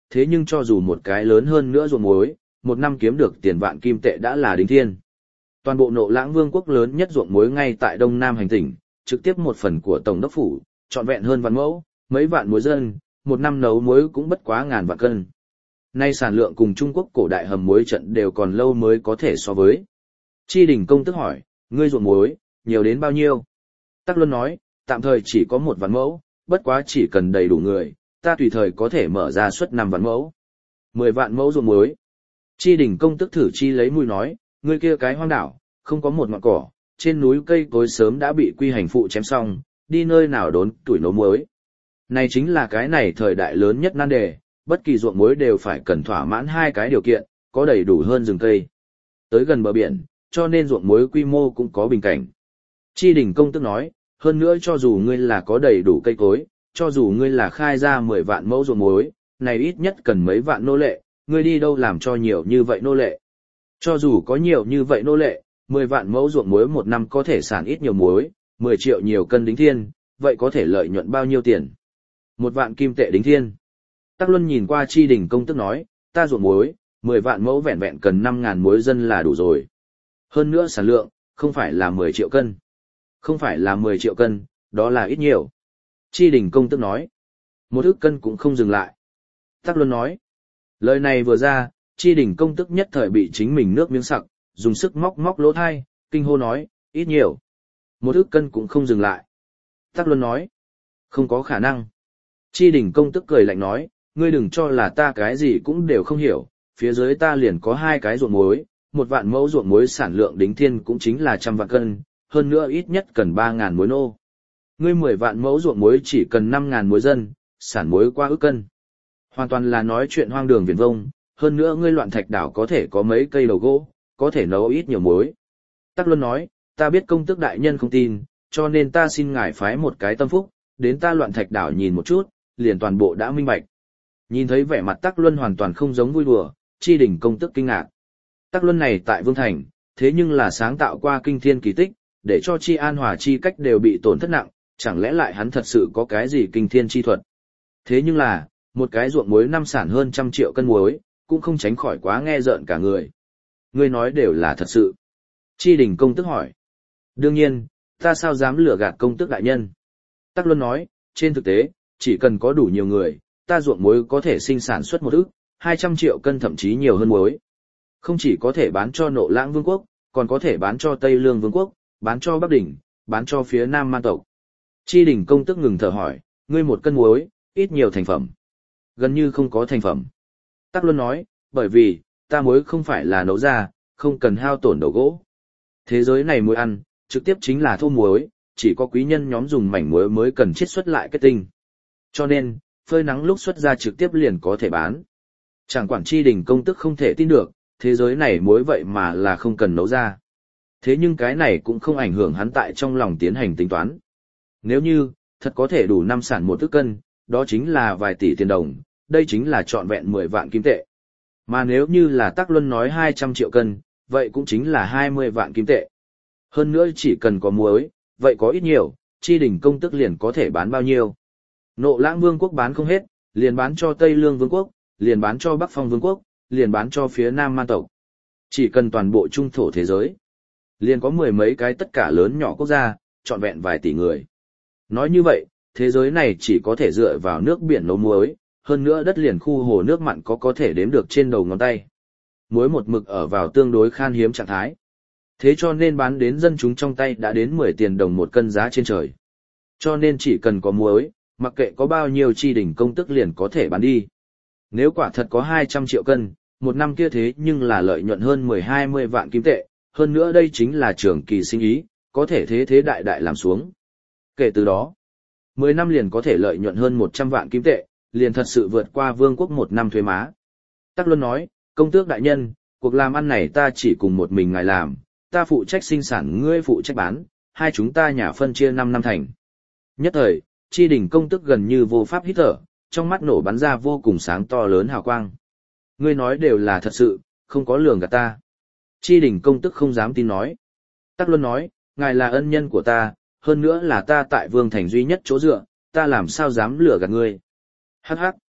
thế nhưng cho dù một cái lớn hơn nữa ruộng muối, một năm kiếm được tiền vạn kim tệ đã là đỉnh thiên. Toàn bộ Nộ Lãng Vương quốc lớn nhất ruộng muối ngay tại Đông Nam hành tỉnh, trực tiếp một phần của Tổng đốc phủ, trọn vẹn hơn vạn mẫu, mấy vạn muối dân, một năm nấu muối cũng bất quá ngàn vạn cân. Nay sản lượng cùng Trung Quốc cổ đại hầm muối trận đều còn lâu mới có thể so với. Chi Đình công tức hỏi, ngươi ruộng muối, nhiều đến bao nhiêu? Tắc Luân nói, tạm thời chỉ có 1 vạn mẫu, bất quá chỉ cần đầy đủ người, ta tùy thời có thể mở ra suất 5 vạn mẫu. 10 vạn mẫu ruộng muối. Chi Đình công tức thử chi lấy mũi nói, ngươi kia cái hoang đảo, không có một ngọn cỏ, trên núi cây cối sớm đã bị quy hành phụ chém xong, đi nơi nào đốn tuổi nấu muối. Này chính là cái này thời đại lớn nhất nan đề, bất kỳ ruộng muối đều phải cần thỏa mãn 2 cái điều kiện, có đầy đủ hơn rừng cây. Tới gần bờ biển, cho nên ruộng muối quy mô cũng có bình cảnh. Chi Đình công tức nói, hơn nữa cho dù ngươi là có đầy đủ cây cối, cho dù ngươi là khai ra 10 vạn mẫu ruộng muối, này ít nhất cần mấy vạn nô lệ, ngươi đi đâu làm cho nhiều như vậy nô lệ. Cho dù có nhiều như vậy nô lệ, 10 vạn mẫu ruộng muối một năm có thể sản ít nhiều muối, 10 triệu nhiều cân đính thiên, vậy có thể lợi nhuận bao nhiêu tiền? 1 vạn kim tệ đính thiên. Tắc Luân nhìn qua Chi Đình công tức nói, ta ruộng muối, 10 vạn mẫu vẹn vẹn cần 5.000 muối dân là đủ rồi. Hơn nữa sản lượng, không phải là 10 triệu cân. Không phải là 10 triệu cân, đó là ít nhiều. Chi Đình công tức nói, 1 ức cân cũng không dừng lại. Tắc Luân nói, lời này vừa ra, Chi Đình công tức nhất thời bị chính mình nước miếng sặc, dùng sức móc móc lỗ thai, kinh hô nói, ít nhiều. 1 ức cân cũng không dừng lại. Tắc Luân nói, không có khả năng. Chi Đình công tức cười lạnh nói, ngươi đừng cho là ta cái gì cũng đều không hiểu, phía dưới ta liền có 2 cái ruộng muối, 1 vạn mẫu ruộng muối sản lượng đính thiên cũng chính là 100 vạn cân, hơn nữa ít nhất cần 3.000 muối nô. Ngươi 10 vạn mẫu ruộng muối chỉ cần 5.000 muối dân, sản muối qua ức cân. Hoàn toàn là nói chuyện hoang đường viển vông, hơn nữa ngươi Loạn Thạch đảo có thể có mấy cây đầu gỗ, có thể nấu ít nhiều muối. Tắc Luân nói, ta biết công tước đại nhân không tin, cho nên ta xin ngài phái một cái tâm phúc, đến ta Loạn Thạch đảo nhìn một chút, liền toàn bộ đã minh bạch. Nhìn thấy vẻ mặt Tắc Luân hoàn toàn không giống vui đùa, Chi Đình công tức kinh ngạc. Tắc Luân này tại Vương Thành, thế nhưng là sáng tạo qua kinh thiên kỳ tích, để cho Chi An Hòa chi cách đều bị tổn thất nặng, chẳng lẽ lại hắn thật sự có cái gì kinh thiên chi thuật. Thế nhưng là, một cái ruộng muối năm sản hơn 100 triệu cân muối, cũng không tránh khỏi quá nghe rợn cả người. Ngươi nói đều là thật sự. Chi Đình công tức hỏi. Đương nhiên, ta sao dám lừa gạt công tước đại nhân. Tắc Luân nói, trên thực tế, chỉ cần có đủ nhiều người, ta ruộng muối có thể sinh sản xuất 1 ức, 200 triệu cân thậm chí nhiều hơn muối. Không chỉ có thể bán cho Nộ Lãng Vương quốc, còn có thể bán cho Tây Lương Vương quốc, bán cho Bắc Đỉnh, bán cho phía Nam Man tộc. Chi Đình công tức ngừng thở hỏi, ngươi 1 cân muối, ít nhiều thành phẩm. Gần như không có thành phẩm. Tắc Luân nói, bởi vì, ta muối không phải là nấu ra, không cần hao tổn đầu gỗ. Thế giới này muối ăn, trực tiếp chính là thô muối, chỉ có quý nhân nhóm dùng mảnh muối mới cần chiết xuất lại kết tinh. Cho nên, phơi nắng lúc xuất ra trực tiếp liền có thể bán. Chẳng quản Chi Đình công tức không thể tin được, thế giới này muối vậy mà là không cần nấu ra. Thế nhưng cái này cũng không ảnh hưởng hắn tại trong lòng tiến hành tính toán. Nếu như, thật có thể đủ 5 sản 1 ức cân, đó chính là vài tỷ tiền đồng, đây chính là trọn vẹn 10 vạn kim tệ. Mà nếu như là Tắc Luân nói 200 triệu cân, vậy cũng chính là 20 vạn kim tệ. Hơn nữa chỉ cần có muối, vậy có ít nhiều, Chi Đình công tức liền có thể bán bao nhiêu. Nộ Lãng Vương quốc bán không hết, liền bán cho Tây Lương Vương quốc, liền bán cho Bắc Phong Vương quốc, liền bán cho phía Nam Man tộc. Chỉ cần toàn bộ trung thổ thế giới, liền có 10 mấy cái tất cả lớn nhỏ quốc gia, trọn vẹn vài tỷ người. Nói như vậy, thế giới này chỉ có thể dựa vào nước biển nấu muối, hơn nữa đất liền khu hồ nước mặn có thể đếm được trên đầu ngón tay. Muối một mực ở vào tương đối khan hiếm trạng thái. Thế cho nên bán đến dân chúng trong tay đã đến 10 tiền đồng 1 cân giá trên trời. Cho nên chỉ cần có muối, mặc kệ có bao nhiêu Chi Đình công tức liền có thể bán đi. Nếu quả thật có 200 triệu cân, một năm kia thế nhưng là lợi nhuận hơn 10-20 vạn kim tệ, hơn nữa đây chính là trường kỳ sinh ý, có thể thế đại đại làm xuống. Kể từ đó, 10 năm liền có thể lợi nhuận hơn 100 vạn kim tệ, liền thật sự vượt qua vương quốc 1 năm thuế má. Tắc Luân nói, công tước đại nhân, cuộc làm ăn này ta chỉ cùng một mình ngài làm, ta phụ trách sinh sản ngươi phụ trách bán, hai chúng ta nhà phân chia 5 năm thành. Nhất thời, Chi Đình công tước gần như vô pháp hít thở, trong mắt nổ bắn ra vô cùng sáng to lớn hào quang. Ngươi nói đều là thật sự, không có lường gạt ta. Chi Đình công tước không dám tin nói. Tắc Luân nói, ngài là ân nhân của ta, hơn nữa là ta tại Vương Thành duy nhất chỗ dựa, ta làm sao dám lừa gạt ngươi. Hắc hắc.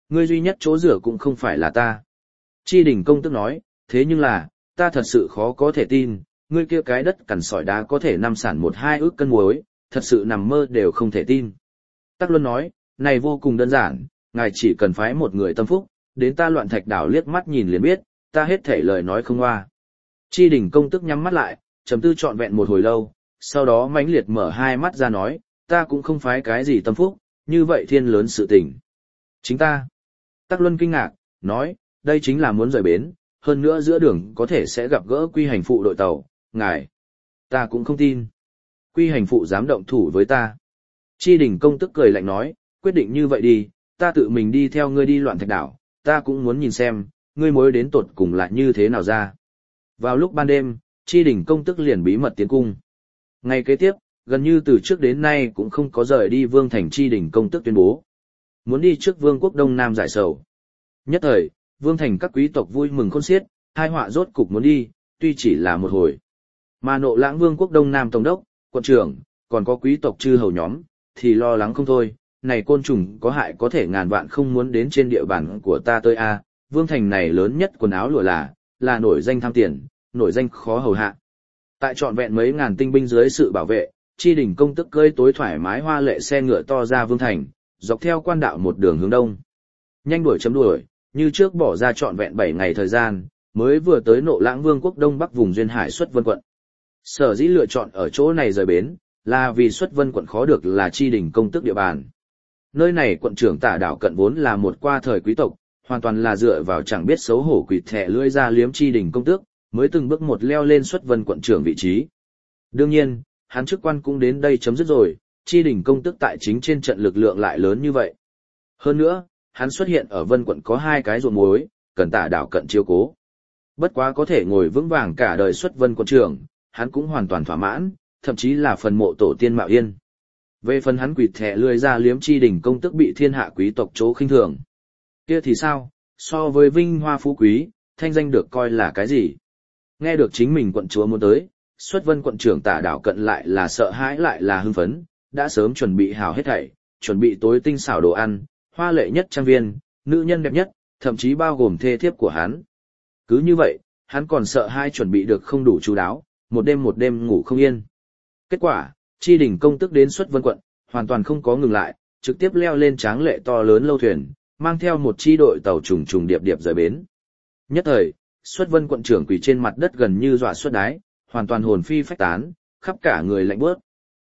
Ngươi duy nhất chỗ rửa cũng không phải là ta. Chi đỉnh công tức nói, thế nhưng là, ta thật sự khó có thể tin, ngươi kia cái đất cằn sỏi đá có thể năm sản 1-2 ức cân muối, thật sự nằm mơ đều không thể tin. Tắc Luân nói, này vô cùng đơn giản, ngài chỉ cần phái một người tâm phúc, đến ta Loạn Thạch đảo liếc mắt nhìn liền biết, ta hết thể lời nói không hoa. Chi đỉnh công tức nhắm mắt lại, trầm tư trọn vẹn một hồi lâu, sau đó mãnh liệt mở hai mắt ra nói, ta cũng không phái cái gì tâm phúc, như vậy thiên lớn sự tình. Chính ta. Tắc Luân kinh ngạc, nói, đây chính là muốn rời bến, hơn nữa giữa đường có thể sẽ gặp gỡ quy hành phụ đội tàu, ngài. Ta cũng không tin. Quy hành phụ dám động thủ với ta. Chi đỉnh công tức cười lạnh nói, quyết định như vậy đi, ta tự mình đi theo ngươi đi Loạn Thạch đảo, ta cũng muốn nhìn xem, ngươi mối đến tột cùng là như thế nào ra. Vào lúc ban đêm, Chi đỉnh công tức liền bí mật tiến cung. Ngày kế tiếp, gần như từ trước đến nay cũng không có rời đi Vương thành Chi đỉnh công tức tuyên bố. Muốn đi trước Vương quốc Đông Nam giải sầu. Nhất thời, Vương thành các quý tộc vui mừng khôn xiết, hai họa rốt cục muốn đi, tuy chỉ là một hồi. Mà Nộ Lãng Vương quốc Đông Nam tổng đốc, quận trưởng, còn có quý tộc chư hầu nhóm, thì lo lắng không thôi, này côn trùng có hại có thể ngàn vạn không muốn đến trên địa bàn của ta tới a. Vương thành này lớn nhất quần áo lụa là nổi danh tham tiền, nổi danh khó hầu hạ. Tại trọn vẹn mấy ngàn tinh binh dưới sự bảo vệ, Chi đỉnh công tức cơi tối thoải mái hoa lệ xe ngựa to ra Vương thành, dọc theo quan đạo một đường hướng đông. Nhanh đuổi chấm đuổi, như trước bỏ ra trọn vẹn 7 ngày thời gian, mới vừa tới Nộ Lãng Vương quốc Đông Bắc vùng duyên hải Xuất Vân quận. Sở dĩ lựa chọn ở chỗ này rời bến, là vì Xuất Vân quận khó được là Chi đỉnh công tức địa bàn. Nơi này quận trưởng Tả Đảo Cận vốn là một qua thời quý tộc, hoàn toàn là dựa vào chẳng biết xấu hổ quỷ thẻ lưỡi ra liếm Chi đỉnh công tước, mới từng bước một leo lên Xuất Vân quận trưởng vị trí. Đương nhiên, hắn chức quan cũng đến đây chấm dứt rồi, Chi đỉnh công tước tại chính trên trận lực lượng lại lớn như vậy. Hơn nữa, hắn xuất hiện ở Vân quận có 2 cái ruộng muối, cần Tả Đảo Cận chiếu cố. Bất quá có thể ngồi vững vàng cả đời Xuất Vân quận trưởng, hắn cũng hoàn toàn thỏa mãn, thậm chí là phần mộ tổ tiên Mạo Yên. Về phần hắn quỷ thẻ lười ra liếm Chi đỉnh công tức bị thiên hạ quý tộc chỗ khinh thường. Kia thì sao, so với vinh hoa phú quý, thanh danh được coi là cái gì? Nghe được chính mình quận chúa muốn tới, Xuất Vân quận trưởng Tả Đảo Cận lại là sợ hãi lại là hưng phấn, đã sớm chuẩn bị hảo hết thảy, chuẩn bị tối tinh xảo đồ ăn, hoa lệ nhất trang viên, nữ nhân đẹp nhất, thậm chí bao gồm thê thiếp của hắn. Cứ như vậy, hắn còn sợ hai chuẩn bị được không đủ chú đáo, một đêm ngủ không yên. Kết quả, Chi đỉnh công tức đến Xuất Vân quận, hoàn toàn không có ngừng lại, trực tiếp leo lên tráng lệ to lớn lâu thuyền, mang theo một chi đội tàu trùng trùng điệp điệp rời bến. Nhất thời, Xuất Vân quận trưởng quỳ trên mặt đất gần như dọa xuất đái, hoàn toàn hồn phi phách tán, khắp cả người lạnh bước.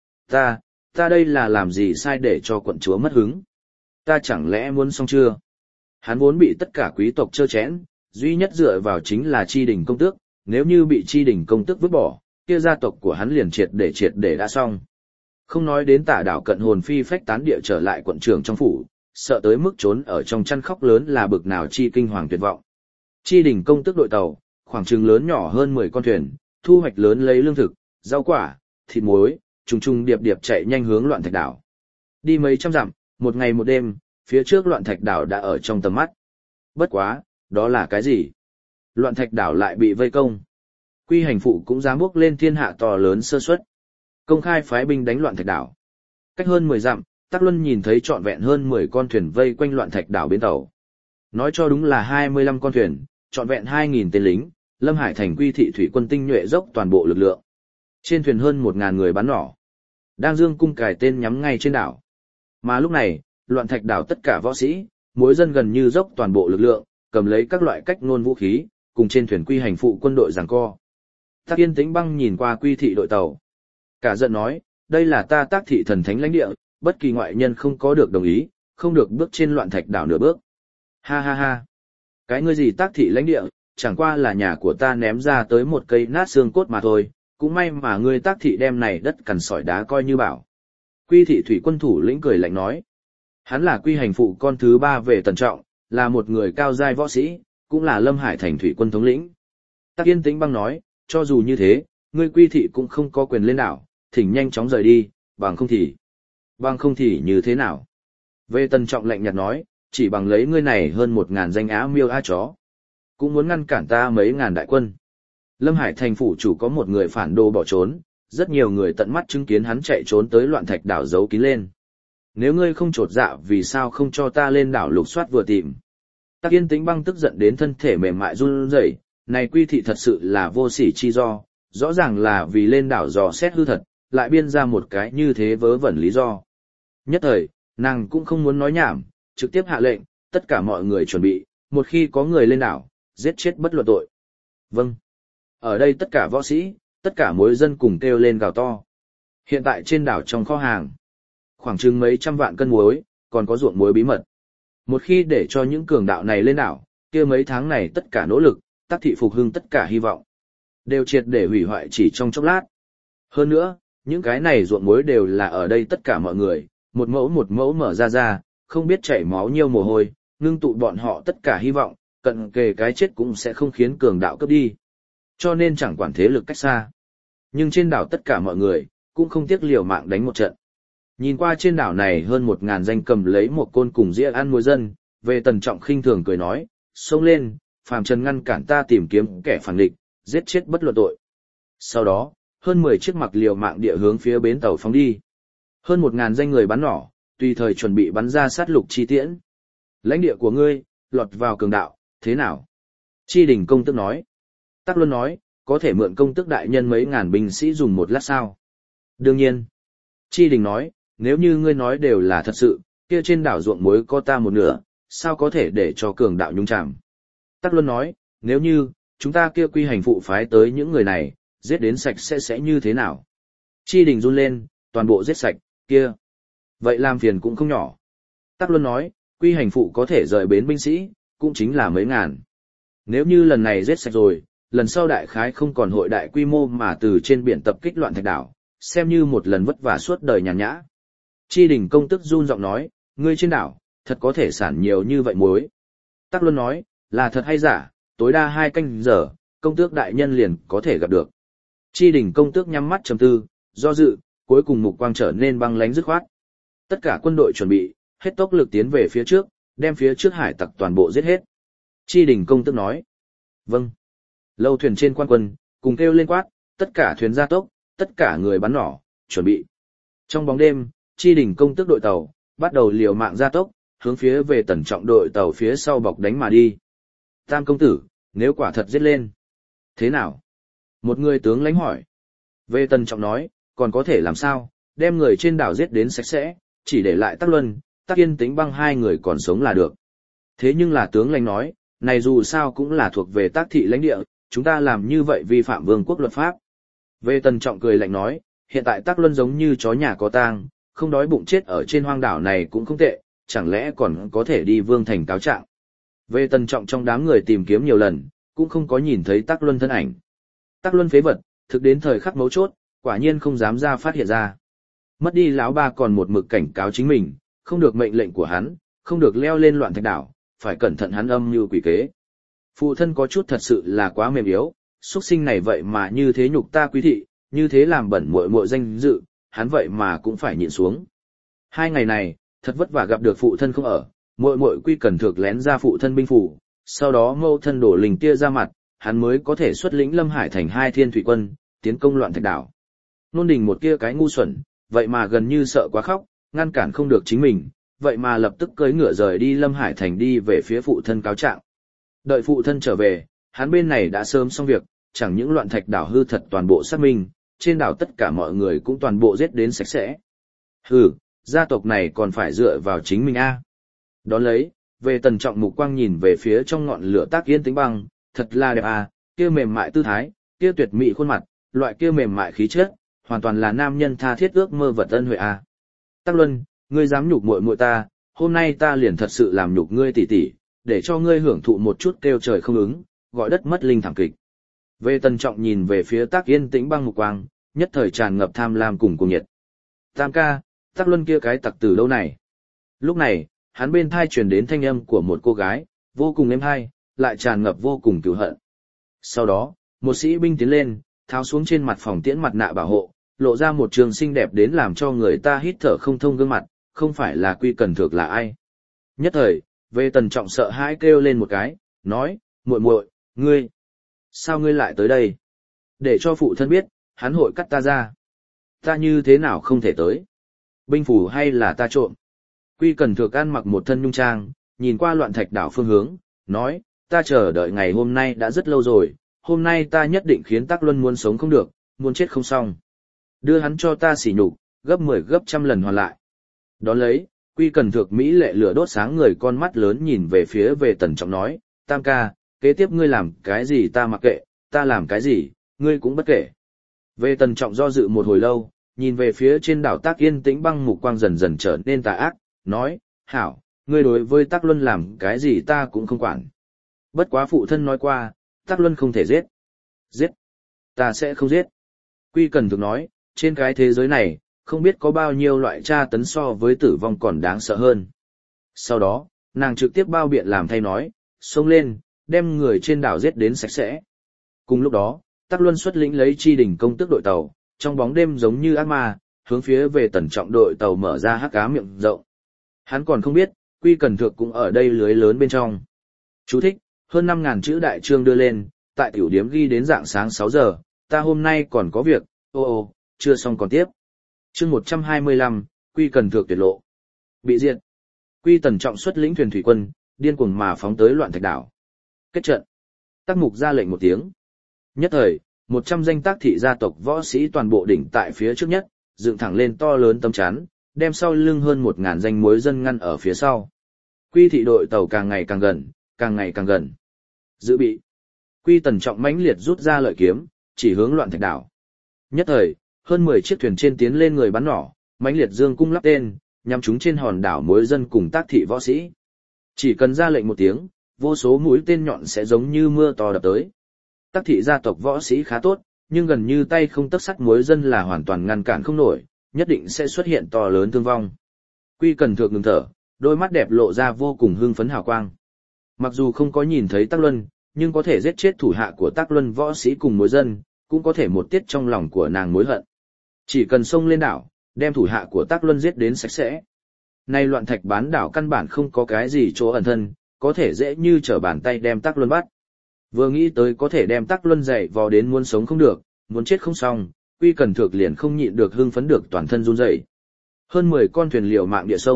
Ta đây là làm gì sai để cho quận chúa mất hứng? Ta chẳng lẽ muốn xong chưa? Hắn vốn bị tất cả quý tộc trơ chẽn, duy nhất dựa vào chính là Chi đỉnh công tước, nếu như bị Chi đỉnh công tước vứt bỏ, kia gia tộc của hắn liền triệt để đã xong. Không nói đến Tả Đảo Cận hồn phi phách tán địa trở lại quận trưởng trong phủ, sợ tới mức trốn ở trong chăn khóc lớn là bực nào chi kinh hoàng tuyệt vọng. Chi đỉnh công tước đội tàu, khoảng chừng lớn nhỏ hơn 10 con thuyền, thu hoạch lớn lấy lương thực, rau quả, thịt muối, trùng điệp điệp chạy nhanh hướng Loạn Thạch đảo. Đi mấy trăm dặm, một ngày một đêm, phía trước Loạn Thạch đảo đã ở trong tầm mắt. Bất quá, đó là cái gì? Loạn Thạch đảo lại bị vây công. Quy hành phụ cũng dám bước lên thiên hạ to lớn sơ suất. Công khai phái binh đánh Loạn Thạch đảo. Cách hơn 10 dặm, Tắc Luân nhìn thấy trọn vẹn hơn 10 con thuyền vây quanh Loạn Thạch đảo bến tàu. Nói cho đúng là 25 con thuyền, trọn vẹn 2.000 tên lính, Lâm Hải thành Quy thị thủy quân tinh nhuệ dốc toàn bộ lực lượng. Trên thuyền hơn 1.000 người bắn nỏ, đang dương cung cài tên nhắm ngay trên đảo. Mà lúc này, Loạn Thạch đảo tất cả võ sĩ, mỗi dân gần như dốc toàn bộ lực lượng, cầm lấy các loại cách ngôn vũ khí, cùng trên thuyền Quy hành phụ quân đội giằng co. Tắc Yên Tĩnh Băng nhìn qua Quy thị đội tàu, cả giận nói, đây là ta Tác thị thần thánh lãnh địa, bất kỳ ngoại nhân không có được đồng ý, không được bước trên Loạn Thạch đảo nửa bước. Ha ha ha, cái ngươi gì Tác thị lãnh địa, chẳng qua là nhà của ta ném ra tới một cây nát xương cốt mà thôi, cũng may mà ngươi Tác thị đem này đất cằn sỏi đá coi như bảo. Quy thị thủy quân thủ lĩnh cười lạnh nói, hắn là Quy hành phụ con thứ 3 về Tần Trọng, là một người cao giai võ sĩ, cũng là Lâm Hải thành thủy quân thống lĩnh. Tắc Yên Tĩnh Băng nói, cho dù như thế, ngươi Quy thị cũng không có quyền lên đảo, thỉnh nhanh chóng rời đi, bằng không thì như thế nào? Về Tần Trọng lạnh nhạt nói, chỉ bằng lấy ngươi này hơn 1.000 danh á miêu á chó, cũng muốn ngăn cản ta mấy ngàn đại quân. Lâm Hải thành phủ chủ có một người phản đồ bỏ trốn, rất nhiều người tận mắt chứng kiến hắn chạy trốn tới Loạn Thạch đảo giấu kín lên. Nếu ngươi không chột dạ vì sao không cho ta lên đảo lục soát vừa tìm. Tắc Yên Tĩnh Băng tức giận đến thân thể mềm mại run rẩy, này Quy Thị thật sự là vô sỉ chi do, rõ ràng là vì lên đảo dò xét hư thật, lại biên ra một cái như thế vớ vẩn lý do. Nhất thời, nàng cũng không muốn nói nhảm, trực tiếp hạ lệnh, tất cả mọi người chuẩn bị, một khi có người lên đảo, giết chết bất luận tội. Vâng. Ở đây tất cả võ sĩ, tất cả mối dân cùng kêu lên gào to. Hiện tại trên đảo trong kho hàng, khoảng chừng mấy trăm vạn cân muối, còn có ruộng muối bí mật. Một khi để cho những cường đạo này lên đảo, kia mấy tháng này tất cả nỗ lực, Tắc thị phục hưng tất cả hy vọng, đều triệt để hủy hoại chỉ trong chốc lát. Hơn nữa, những cái này ruộng muối đều là ở đây tất cả mọi người, một mẫu mở ra, không biết chảy máu nhiêu mồ hôi, ngưng tụ bọn họ tất cả hy vọng, cận kề cái chết cũng sẽ không khiến cường đạo cướp đi. Cho nên chẳng quản thế lực cách xa. Nhưng trên đảo tất cả mọi người, cũng không tiếc liều mạng đánh một trận. Nhìn qua trên đảo này hơn 1000 danh cầm lấy một côn cùng dĩa ăn muối dân, về Tần Trọng khinh thường cười nói, xông lên, phàm trần ngăn cản ta tìm kiếm kẻ phản địch, giết chết bất luận tội. Sau đó, hơn 10 chiếc mặc liều mạng địa hướng phía bến tàu phóng đi. Hơn 1000 danh người bắn nỏ, tùy thời chuẩn bị bắn ra sát lục chi tiễn. Lãnh địa của ngươi, lọt vào cường đạo, thế nào? Chi Đình công tước nói. Tắc Luân nói, có thể mượn công tước đại nhân mấy ngàn binh sĩ dùng một lát sao? Đương nhiên. Chi Đình nói, nếu như ngươi nói đều là thật sự, kia trên đảo ruộng muối có ta một nửa, sao có thể để cho cường đạo nhúng chạm? Tắc Luân nói, nếu như, chúng ta kia quy hành phụ phái tới những người này, giết đến sạch sẽ như thế nào? Chi Đình run lên, toàn bộ giết sạch, kia. Vậy làm phiền cũng không nhỏ. Tắc Luân nói, quy hành phụ có thể rời bến binh sĩ, cũng chính là mấy ngàn. Nếu như lần này giết sạch rồi, lần sau đại khái không còn hội đại quy mô mà từ trên biển tập kích loạn thạch đảo, xem như một lần vất vả suốt đời nhàn nhã. Chi Đình công tức run giọng nói, ngươi trên đảo, thật có thể sản nhiều như vậy muối. Tắc Luân nói, là thật hay giả, tối đa 2 canh giờ, công tước đại nhân liền có thể gặp được. Chi Đình công tước nhắm mắt trầm tư, do dự, cuối cùng mục quang trở nên băng lãnh dứt khoát. Tất cả quân đội chuẩn bị, hết tốc lực tiến về phía trước, đem phía trước hải tặc toàn bộ giết hết. Chi Đình công tước nói, vâng. Lâu thuyền trên quan quân, cùng kêu lên quát, tất cả thuyền gia tốc, tất cả người bắn nỏ, chuẩn bị. Trong bóng đêm, Chi Đình công tước đội tàu, bắt đầu liều mạng gia tốc, hướng phía về Tần Trọng đội tàu phía sau bọc đánh mà đi. Tam công tử, nếu quả thật giết lên. Thế nào? Một người tướng lãnh hỏi. Về Tần Trọng nói, còn có thể làm sao, đem người trên đảo giết đến sạch sẽ, chỉ để lại Tắc Luân, Tắc Yên Tĩnh Băng 2 người còn sống là được. Thế nhưng là tướng lãnh nói, này dù sao cũng là thuộc về Tắc thị lãnh địa, chúng ta làm như vậy vi phạm vương quốc luật pháp. Về Tần Trọng cười lạnh nói, hiện tại Tắc Luân giống như chó nhà có tang, không đói bụng chết ở trên hoang đảo này cũng không tệ, chẳng lẽ còn có thể đi vương thành cáo trạng. Về Tần Trọng trong đám người tìm kiếm nhiều lần, cũng không có nhìn thấy Tắc Luân thân ảnh. Tắc Luân phế vật, thực đến thời khắc mấu chốt, quả nhiên không dám ra phát hiện ra. Mất đi lão ba còn một mực cảnh cáo chính mình, không được mệnh lệnh của hắn, không được leo lên loạn thạch đảo, phải cẩn thận hắn âm mưu quỷ kế. Phụ thân có chút thật sự là quá mềm yếu, xuất sinh này vậy mà như thế nhục ta quý thị, như thế làm bẩn muội muội danh dự, hắn vậy mà cũng phải nhịn xuống. 2 ngày này, thật vất vả gặp được phụ thân không ở, muội muội Quy Cần Thược lén ra phụ thân binh phủ, sau đó mâu thân đổ linh kia ra mặt, hắn mới có thể xuất lĩnh Lâm Hải thành 2 thiên thủy quân, tiến công loạn thạch đảo. Nôn Đình một kia cái ngu xuẩn, vậy mà gần như sợ quá khóc, ngăn cản không được chính mình, vậy mà lập tức cưỡi ngựa rời đi Lâm Hải thành đi về phía phụ thân cáo trạng. Đợi phụ thân trở về, hắn bên này đã sớm xong việc, chẳng những loạn thạch đảo hư thật toàn bộ xác minh, trên đảo tất cả mọi người cũng toàn bộ giết đến sạch sẽ. Hừ, gia tộc này còn phải dựa vào chính mình a. Đón lấy, về Tần Trọng mục quang nhìn về phía trong ngọn lửa Tắc Yên Tĩnh Băng, thật là đẹp à, kia mềm mại tư thái, kia tuyệt mỹ khuôn mặt, loại kia mềm mại khí chất, hoàn toàn là nam nhân tha thiết ước mơ vật ân huệ à. Tắc Luân, ngươi dám nhục muội muội ta, hôm nay ta liền thật sự làm nhục ngươi tỉ tỉ, để cho ngươi hưởng thụ một chút kêu trời không ứng, gọi đất mất linh thảm kịch. Về Tần Trọng nhìn về phía Tắc Yên Tĩnh Băng mục quang, nhất thời tràn ngập tham lam cùng cuồng nhiệt. Tam ca, Tắc Luân kia cái tặc tử đâu này? Lúc này, hắn bên thai truyền đến thanh âm của một cô gái, vô cùng êm hai, lại tràn ngập vô cùng cừu hận. Sau đó, một sĩ binh tiến lên, tháo xuống trên mặt phòng tiễn mặt nạ bảo hộ, lộ ra một trường xinh đẹp đến làm cho người ta hít thở không thông gương mặt, không phải là Quy Cần Thược là ai. Nhất thời, về Tần Trọng sợ hãi kêu lên một cái, nói, muội muội, ngươi, sao ngươi lại tới đây? Để cho phụ thân biết, hắn hội cắt ta ra. Ta như thế nào không thể tới? Binh phủ hay là ta trộm? Quy Cần Thược ăn mặc một thân nhung trang, nhìn qua loạn thạch đảo phương hướng, nói, ta chờ đợi ngày hôm nay đã rất lâu rồi, hôm nay ta nhất định khiến Tắc Luân muốn sống không được, muốn chết không xong. Đưa hắn cho ta sỉ nhục, gấp 10 gấp trăm lần hoàn lại. Đón lấy, Quy Cần Thược Mỹ lệ lửa đốt sáng người con mắt lớn nhìn về phía về Tần Trọng nói, Tam ca, kế tiếp ngươi làm cái gì ta mặc kệ, ta làm cái gì, ngươi cũng bất kể. Về Tần Trọng do dự một hồi lâu, nhìn về phía trên đảo Tác yên tĩnh băng mục quang dần dần trở nên tà ác, nói, hảo, ngươi đối với Tắc Luân làm cái gì ta cũng không quản. Bất quá phụ thân nói qua, Tắc Luân không thể giết. Giết? Ta sẽ không giết. Quy Cần Thược nói, trên cái thế giới này, không biết có bao nhiêu loại tra tấn so với tử vong còn đáng sợ hơn. Sau đó, nàng trực tiếp bao biện làm thay nói, xông lên, đem người trên đảo giết đến sạch sẽ. Cùng lúc đó, Tắc Luân xuất lĩnh lấy chi đỉnh công tước đội tàu, trong bóng đêm giống như ác ma, hướng phía về Tần Trọng đội tàu mở ra hắc ám miệng rộng. Hắn còn không biết, Quy Cần Thược cũng ở đây lưới lớn bên trong. Chú thích, hơn 5.000 chữ đại chương đưa lên, tại tiểu điếm ghi đến rạng sáng 6 giờ, ta hôm nay còn có việc, chưa xong còn tiếp. Chương 125, Quy Cần Thược tuyệt lộ. Bị diệt. Quy Tần Trọng xuất lĩnh thuyền thủy quân, điên cuồng mà phóng tới loạn thạch đảo. Kết trận. Tắc Mục ra lệnh một tiếng. Nhất thời, 100 danh Tác thị gia tộc võ sĩ toàn bộ đỉnh tại phía trước nhất, dựng thẳng lên to lớn tấm chắn, đem sau lưng hơn 1.000 danh mối dân ngăn ở phía sau. Quy thị đội tàu càng ngày càng gần, càng ngày càng gần. Dự bị. Quy Tần Trọng mãnh liệt rút ra lợi kiếm, chỉ hướng loạn thạch đảo. Nhất thời, hơn 10 chiếc thuyền trên tiến lên người bắn nỏ, mãnh liệt dương cung lắp tên, nhắm chúng trên hòn đảo mối dân cùng Tác thị võ sĩ. Chỉ cần ra lệnh một tiếng, vô số mũi tên nhọn sẽ giống như mưa to đập tới. Tác thị gia tộc võ sĩ khá tốt, nhưng gần như tay không tấc sắt mối dân là hoàn toàn ngăn cản không nổi, nhất định sẽ xuất hiện to lớn thương vong. Quy Cần Thược ngừng thở, đôi mắt đẹp lộ ra vô cùng hưng phấn hào quang. Mặc dù không có nhìn thấy Tắc Luân, nhưng có thể giết chết thủ hạ của Tắc Luân võ sĩ cùng mối dân, cũng có thể một tiết trong lòng của nàng mối hận. Chỉ cần xông lên đảo, đem thủ hạ của Tắc Luân giết đến sạch sẽ. Nay loạn thạch bán đảo căn bản không có cái gì chỗ ẩn thân, có thể dễ như trở bàn tay đem Tắc Luân bắt. Vừa nghĩ tới có thể đem Tắc Luân dậy vò đến muốn sống không được, muốn chết không xong, Quy Cần Thược liền không nhịn được hưng phấn được toàn thân run rẩy. Hơn 10 con thuyền liều mạng địa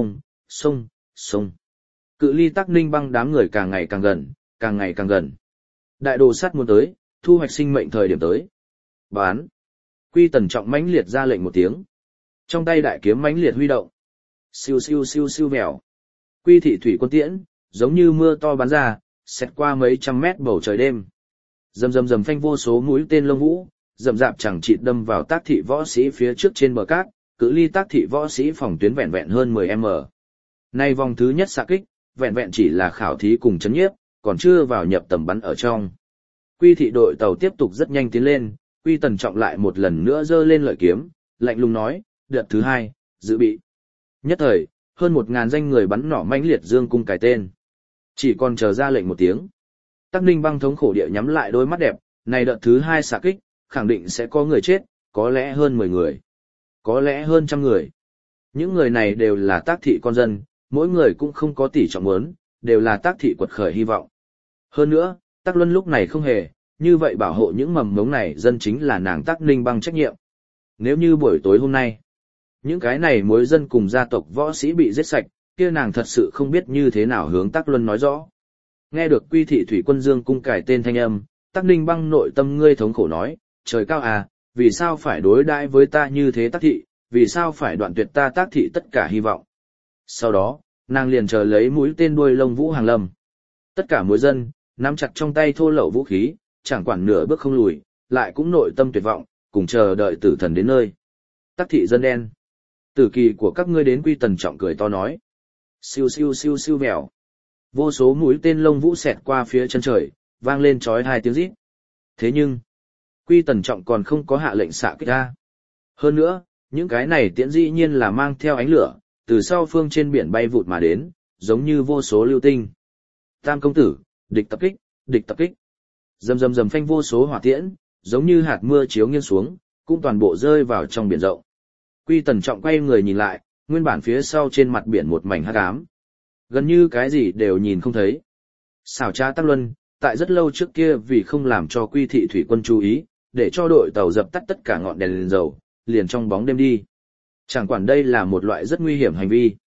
sông. Cự ly Tắc Ninh Băng đám người càng ngày càng gần, càng ngày càng gần. Đại đồ sắt muốn tới, thu hoạch sinh mệnh thời điểm tới. Bán. Quy Tần Trọng mãnh liệt ra lệnh một tiếng. Trong tay đại kiếm mãnh liệt huy động. Siêu siêu siêu siêu vèo. Quy thị thủy quân tiễn, giống như mưa to bắn ra, xẹt qua mấy trăm mét bầu trời đêm. Rầm rầm rầm phanh vô số mũi tên lông vũ, rậm rạp chẳng chịt đâm vào Tác thị võ sĩ phía trước trên bờ cát, cự ly Tác thị võ sĩ phòng tuyến vẹn vẹn hơn 10m. Nay vòng thứ nhất xạ kích, vẹn vẹn chỉ là khảo thí cùng chấn nhiếp, còn chưa vào nhập tầm bắn ở trong. Quy thị đội tàu tiếp tục rất nhanh tiến lên, Quy Tần Trọng lại một lần nữa giơ lên lợi kiếm, lạnh lùng nói, đợt thứ 2, dự bị. Nhất thời, hơn 1.000 danh người bắn nỏ mãnh liệt dương cung cài tên. Chỉ còn chờ ra lệnh một tiếng. Tắc Ninh Băng thống khổ địa nhắm lại đôi mắt đẹp, này đợt thứ 2 xạ kích, khẳng định sẽ có người chết, có lẽ hơn 10 người, có lẽ hơn trăm người. Những người này đều là Tác thị con dân, mỗi người cũng không có tỷ trọng muốn, đều là Tác thị quật khởi hy vọng. Hơn nữa, Tắc Luân lúc này không hề, như vậy bảo hộ những mầm mống này dân chính là nàng Tắc Ninh Băng trách nhiệm. Nếu như buổi tối hôm nay, những cái này mối dân cùng gia tộc võ sĩ bị giết sạch, kia nàng thật sự không biết như thế nào hướng Tắc Luân nói rõ. Nghe được Quy thị thủy quân dương cung cải tên thanh âm, Tắc Ninh Băng nội tâm ngươi thống khổ nói, trời cao à, vì sao phải đối đãi với ta như thế Tác thị, vì sao phải đoạn tuyệt ta Tác thị tất cả hy vọng. Sau đó, nàng liền chờ lấy mũi tên đuôi lông vũ hàng lâm. Tất cả mối dân, nắm chặt trong tay thô lậu vũ khí, chẳng quản nửa bước không lùi, lại cũng nội tâm tuyệt vọng, cùng chờ đợi tử thần đến nơi. Tác thị dân đen. Tử kỳ của các ngươi đến. Quy Tần Trọng cười to nói. Siêu siêu siêu siêu vèo. Vô số mũi tên lông vũ xẹt qua phía chân trời, vang lên chói hai tiếng rít. Thế nhưng, Quy Tần Trọng còn không có hạ lệnh xạ kích ra. Hơn nữa, những cái này tiễn dĩ nhiên là mang theo ánh lửa, từ sau phương trên biển bay vụt mà đến, giống như vô số lưu tinh. Tam công tử, địch tập kích, địch tập kích. Rầm rầm rầm phanh vô số hỏa tiễn, giống như hạt mưa chiếu nghiêng xuống, cũng toàn bộ rơi vào trong biển rộng. Quy Tần Trọng quay người nhìn lại, nguyên bản phía sau trên mặt biển một mảnh hắc ám. Gần như cái gì đều nhìn không thấy. Xảo trá Tắc Luân, tại rất lâu trước kia vì không làm cho Quy thị thủy quân chú ý, để cho đội tàu dập tắt tất cả ngọn đèn lên dầu, liền trong bóng đêm đi. Chẳng quản đây là một loại rất nguy hiểm hành vi.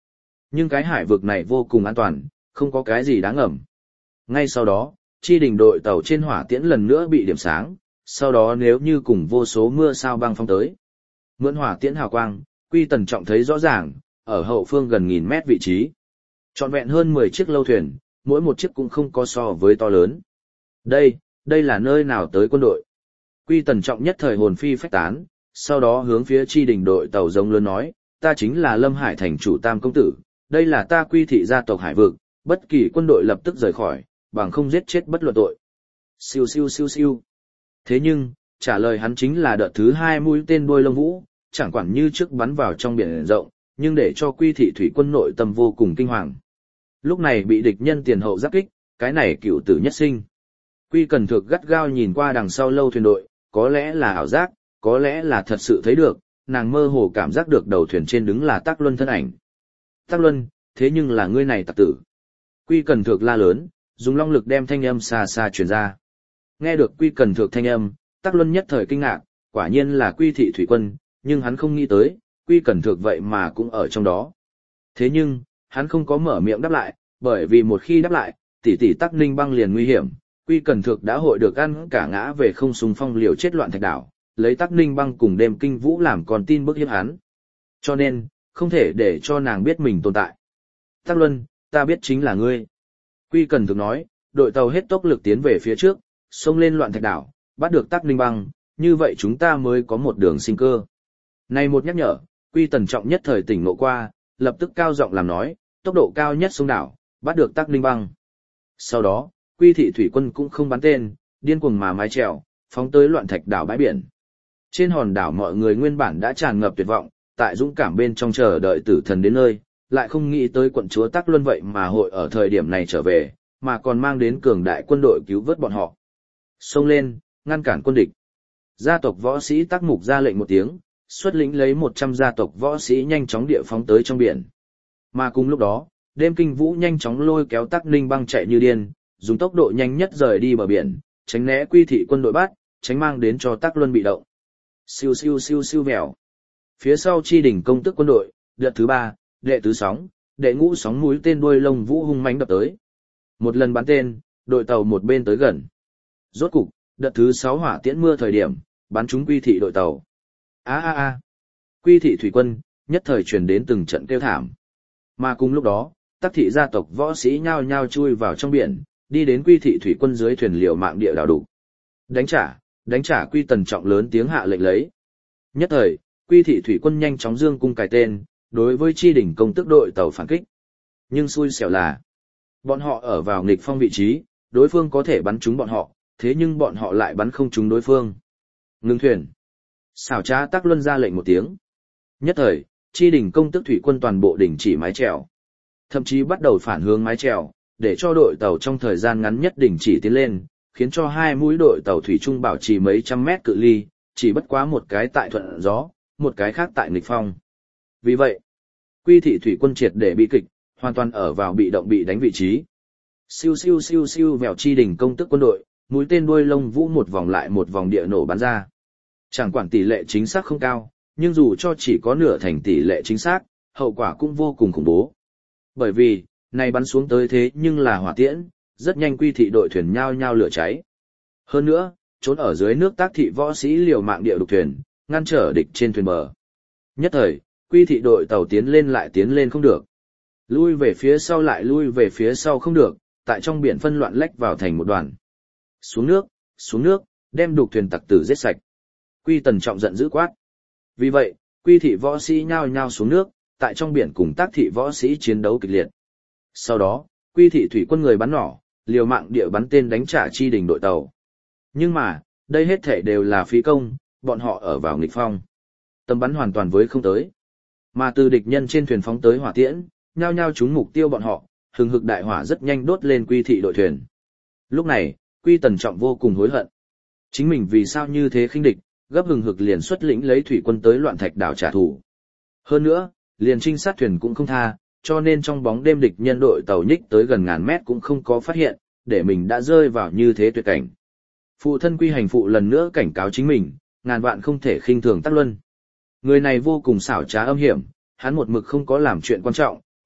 Nhưng cái hải vực này vô cùng an toàn, không có cái gì đáng ngầm. Ngay sau đó, chi đình đội tàu trên hỏa tiễn lần nữa bị điểm sáng, sau đó nếu như cùng vô số mưa sao băng phong tới. Mượn hỏa tiễn hào quang, Quy Tần Trọng thấy rõ ràng, ở hậu phương gần nghìn mét vị trí. Trọn vẹn hơn 10 chiếc lâu thuyền, mỗi một chiếc cũng không có so với to lớn. Đây là nơi nào tới quân đội? Quy Tần Trọng nhất thời hồn phi phách tán, sau đó hướng phía chi đình đội tàu giống lớn nói, ta chính là Lâm Hải thành chủ Tam công tử, đây là ta Quy thị gia tộc hải vực, bất kỳ quân đội lập tức rời khỏi, bằng không giết chết bất luận tội. Siêu siêu siêu siêu. Thế nhưng, trả lời hắn chính là đợt thứ 2 mũi tên đuôi lông vũ, chẳng quản như trước bắn vào trong biển rộng, nhưng để cho Quy thị thủy quân nội tâm vô cùng kinh hoàng. Lúc này bị địch nhân tiền hậu giáp kích, cái này cựu tử nhất sinh. Quy Cần Thược gắt gao nhìn qua đằng sau lâu thuyền đội, có lẽ là ảo giác, có lẽ là thật sự thấy được, nàng mơ hồ cảm giác được đầu thuyền trên đứng là Tắc Luân thân ảnh. Tắc Luân, thế nhưng là ngươi này tặc tử. Quy Cần Thược la lớn, dùng long lực đem thanh âm xa xa truyền ra. Nghe được Quy Cần Thược thanh âm, Tắc Luân nhất thời kinh ngạc, quả nhiên là Quy thị thủy quân, nhưng hắn không nghĩ tới, Quy Cần Thược vậy mà cũng ở trong đó. Thế nhưng, hắn không có mở miệng đáp lại, bởi vì một khi đáp lại, tỷ tỷ Tắc Ninh Băng liền nguy hiểm. Quy Cần Thược đã hội được ăn cả ngã về không xung phong liều chết loạn thạch đảo, lấy Tắc Ninh Băng cùng đêm kinh vũ làm con tin bức hiếp hắn. Cho nên, không thể để cho nàng biết mình tồn tại. Tắc Luân, ta biết chính là ngươi. Quy Cần Thược nói, đội tàu hết tốc lực tiến về phía trước, xông lên loạn thạch đảo, bắt được Tắc Ninh Băng, như vậy chúng ta mới có một đường sinh cơ. Này một nhắc nhở, Quy Tần Trọng nhất thời tỉnh ngộ qua, lập tức cao giọng làm nói, tốc độ cao nhất sông đảo, bắt được Tắc Ninh Băng. Sau đó, Quy thị thủy quân cũng không bắn tên, điên cuồng mà mái chèo, phóng tới loạn thạch đảo bãi biển. Trên hòn đảo mọi người nguyên bản đã tràn ngập tuyệt vọng, tại dũng cảm bên trong chờ đợi tử thần đến nơi, lại không nghĩ tới quận chúa Tắc Luân vậy mà hội ở thời điểm này trở về, mà còn mang đến cường đại quân đội cứu vớt bọn họ. Xông lên, ngăn cản quân địch. Gia tộc võ sĩ Tắc Mục ra lệnh một tiếng, xuất lĩnh lấy 100 gia tộc võ sĩ nhanh chóng địa phóng tới trong biển. Mà cùng lúc đó, đêm kinh vũ nhanh chóng lôi kéo Tắc Ninh Băng chạy như điên, dùng tốc độ nhanh nhất rời đi bờ biển, tránh né Quy thị quân đội bắt, tránh mang đến cho Tắc Luân bị động. Siêu siêu siêu siêu vèo. Phía sau chi đỉnh công tức quân đội, đợt thứ 3, đệ tứ sóng, đệ ngũ sóng mũi tên đuôi lông vũ hung mãnh đập tới. Một lần bắn tên, đội tàu một bên tới gần. Rốt cục, đợt thứ 6 hỏa tiễn mưa thời điểm, bắn trúng Quy thị đội tàu. A. Quy thị thủy quân, nhất thời truyền đến từng trận kêu thảm. Mà cùng lúc đó, Tắc thị gia tộc võ sĩ nhao nhao chui vào trong biển, đi đến Quy thị thủy quân dưới thuyền liều mạng địa đảo đủ. Đánh trả Quy Tần Trọng lớn tiếng hạ lệnh lấy. Nhất thời, Quy thị thủy quân nhanh chóng dương cung cài tên, đối với chi đỉnh công tức đội tàu phản kích. Nhưng xui xẻo là, bọn họ ở vào nghịch phong vị trí, đối phương có thể bắn trúng bọn họ, thế nhưng bọn họ lại bắn không trúng đối phương. Ngưng thuyền. Xảo trá Tắc Luân ra lệnh một tiếng. Nhất thời, chi đỉnh công tức thủy quân toàn bộ đỉnh chỉ mái chèo. Thậm chí bắt đầu phản hướng mái chèo, để cho đội tàu trong thời gian ngắn nhất đỉnh chỉ tiến lên, khiến cho hai mũi đội tàu thủy chung bảo trì mấy trăm mét cự ly, chỉ bất quá một cái tại thuận gió, một cái khác tại nghịch phong. Vì vậy, Quy thị thủy quân triệt để bị kịch, hoàn toàn ở vào bị động bị đánh vị trí. Siêu siêu siêu siêu vèo chi đỉnh công tức quân đội, mũi tên đuôi lông vũ một vòng lại một vòng địa nổ bắn ra. Chẳng quản tỷ lệ chính xác không cao, nhưng dù cho chỉ có nửa thành tỷ lệ chính xác, hậu quả cũng vô cùng khủng bố. Bởi vì, này bắn xuống tới thế nhưng là hỏa tiễn, rất nhanh Quy thị đội thuyền nhao nhao lửa cháy. Hơn nữa, trốn ở dưới nước Tác thị võ sĩ liều mạng địa đục thuyền, ngăn trở địch trên thuyền bờ. Nhất thời, Quy thị đội tàu tiến lên lại tiến lên không được. Lui về phía sau lại lui về phía sau không được, tại trong biển phân loạn lách vào thành một đoàn. Xuống nước, đem đục thuyền tặc tử giết sạch. Quy Tần Trọng giận dữ quát. Vì vậy, Quy thị võ sĩ nhao nhao xuống nước, tại trong biển cùng Tác thị võ sĩ chiến đấu kịch liệt. Sau đó, Quy thị thủy quân người bắn nỏ, liều mạng địa bắn tên đánh trả chi đỉnh đội tàu. Nhưng mà, đây hết thể đều là phí công, bọn họ ở vào nghịch phong. Tầm bắn hoàn toàn với không tới. Mà từ địch nhân trên thuyền phóng tới hỏa tiễn, nhao nhao trúng mục tiêu bọn họ, hừng hực đại hỏa rất nhanh đốt lên Quy thị đội thuyền. Lúc này, Quy Tần Trọng vô cùng hối hận. Chính mình vì sao như thế khinh địch, gấp hừng hực liền xuất lĩnh lấy thủy quân tới loạn thạch đảo trả thù. Hơn nữa, liền trinh sát thuyền cũng không tha, cho nên trong bóng đêm địch nhân đội tàu nhích tới gần ngàn mét cũng không có phát hiện, để mình đã rơi vào như thế tuyệt cảnh. Phụ thân Quy Hành Phụ lần nữa cảnh cáo chính mình, ngàn vạn không thể khinh thường Tắc Luân. Người này vô cùng xảo trá âm hiểm, hắn một mực không có làm chuyện quan trọng,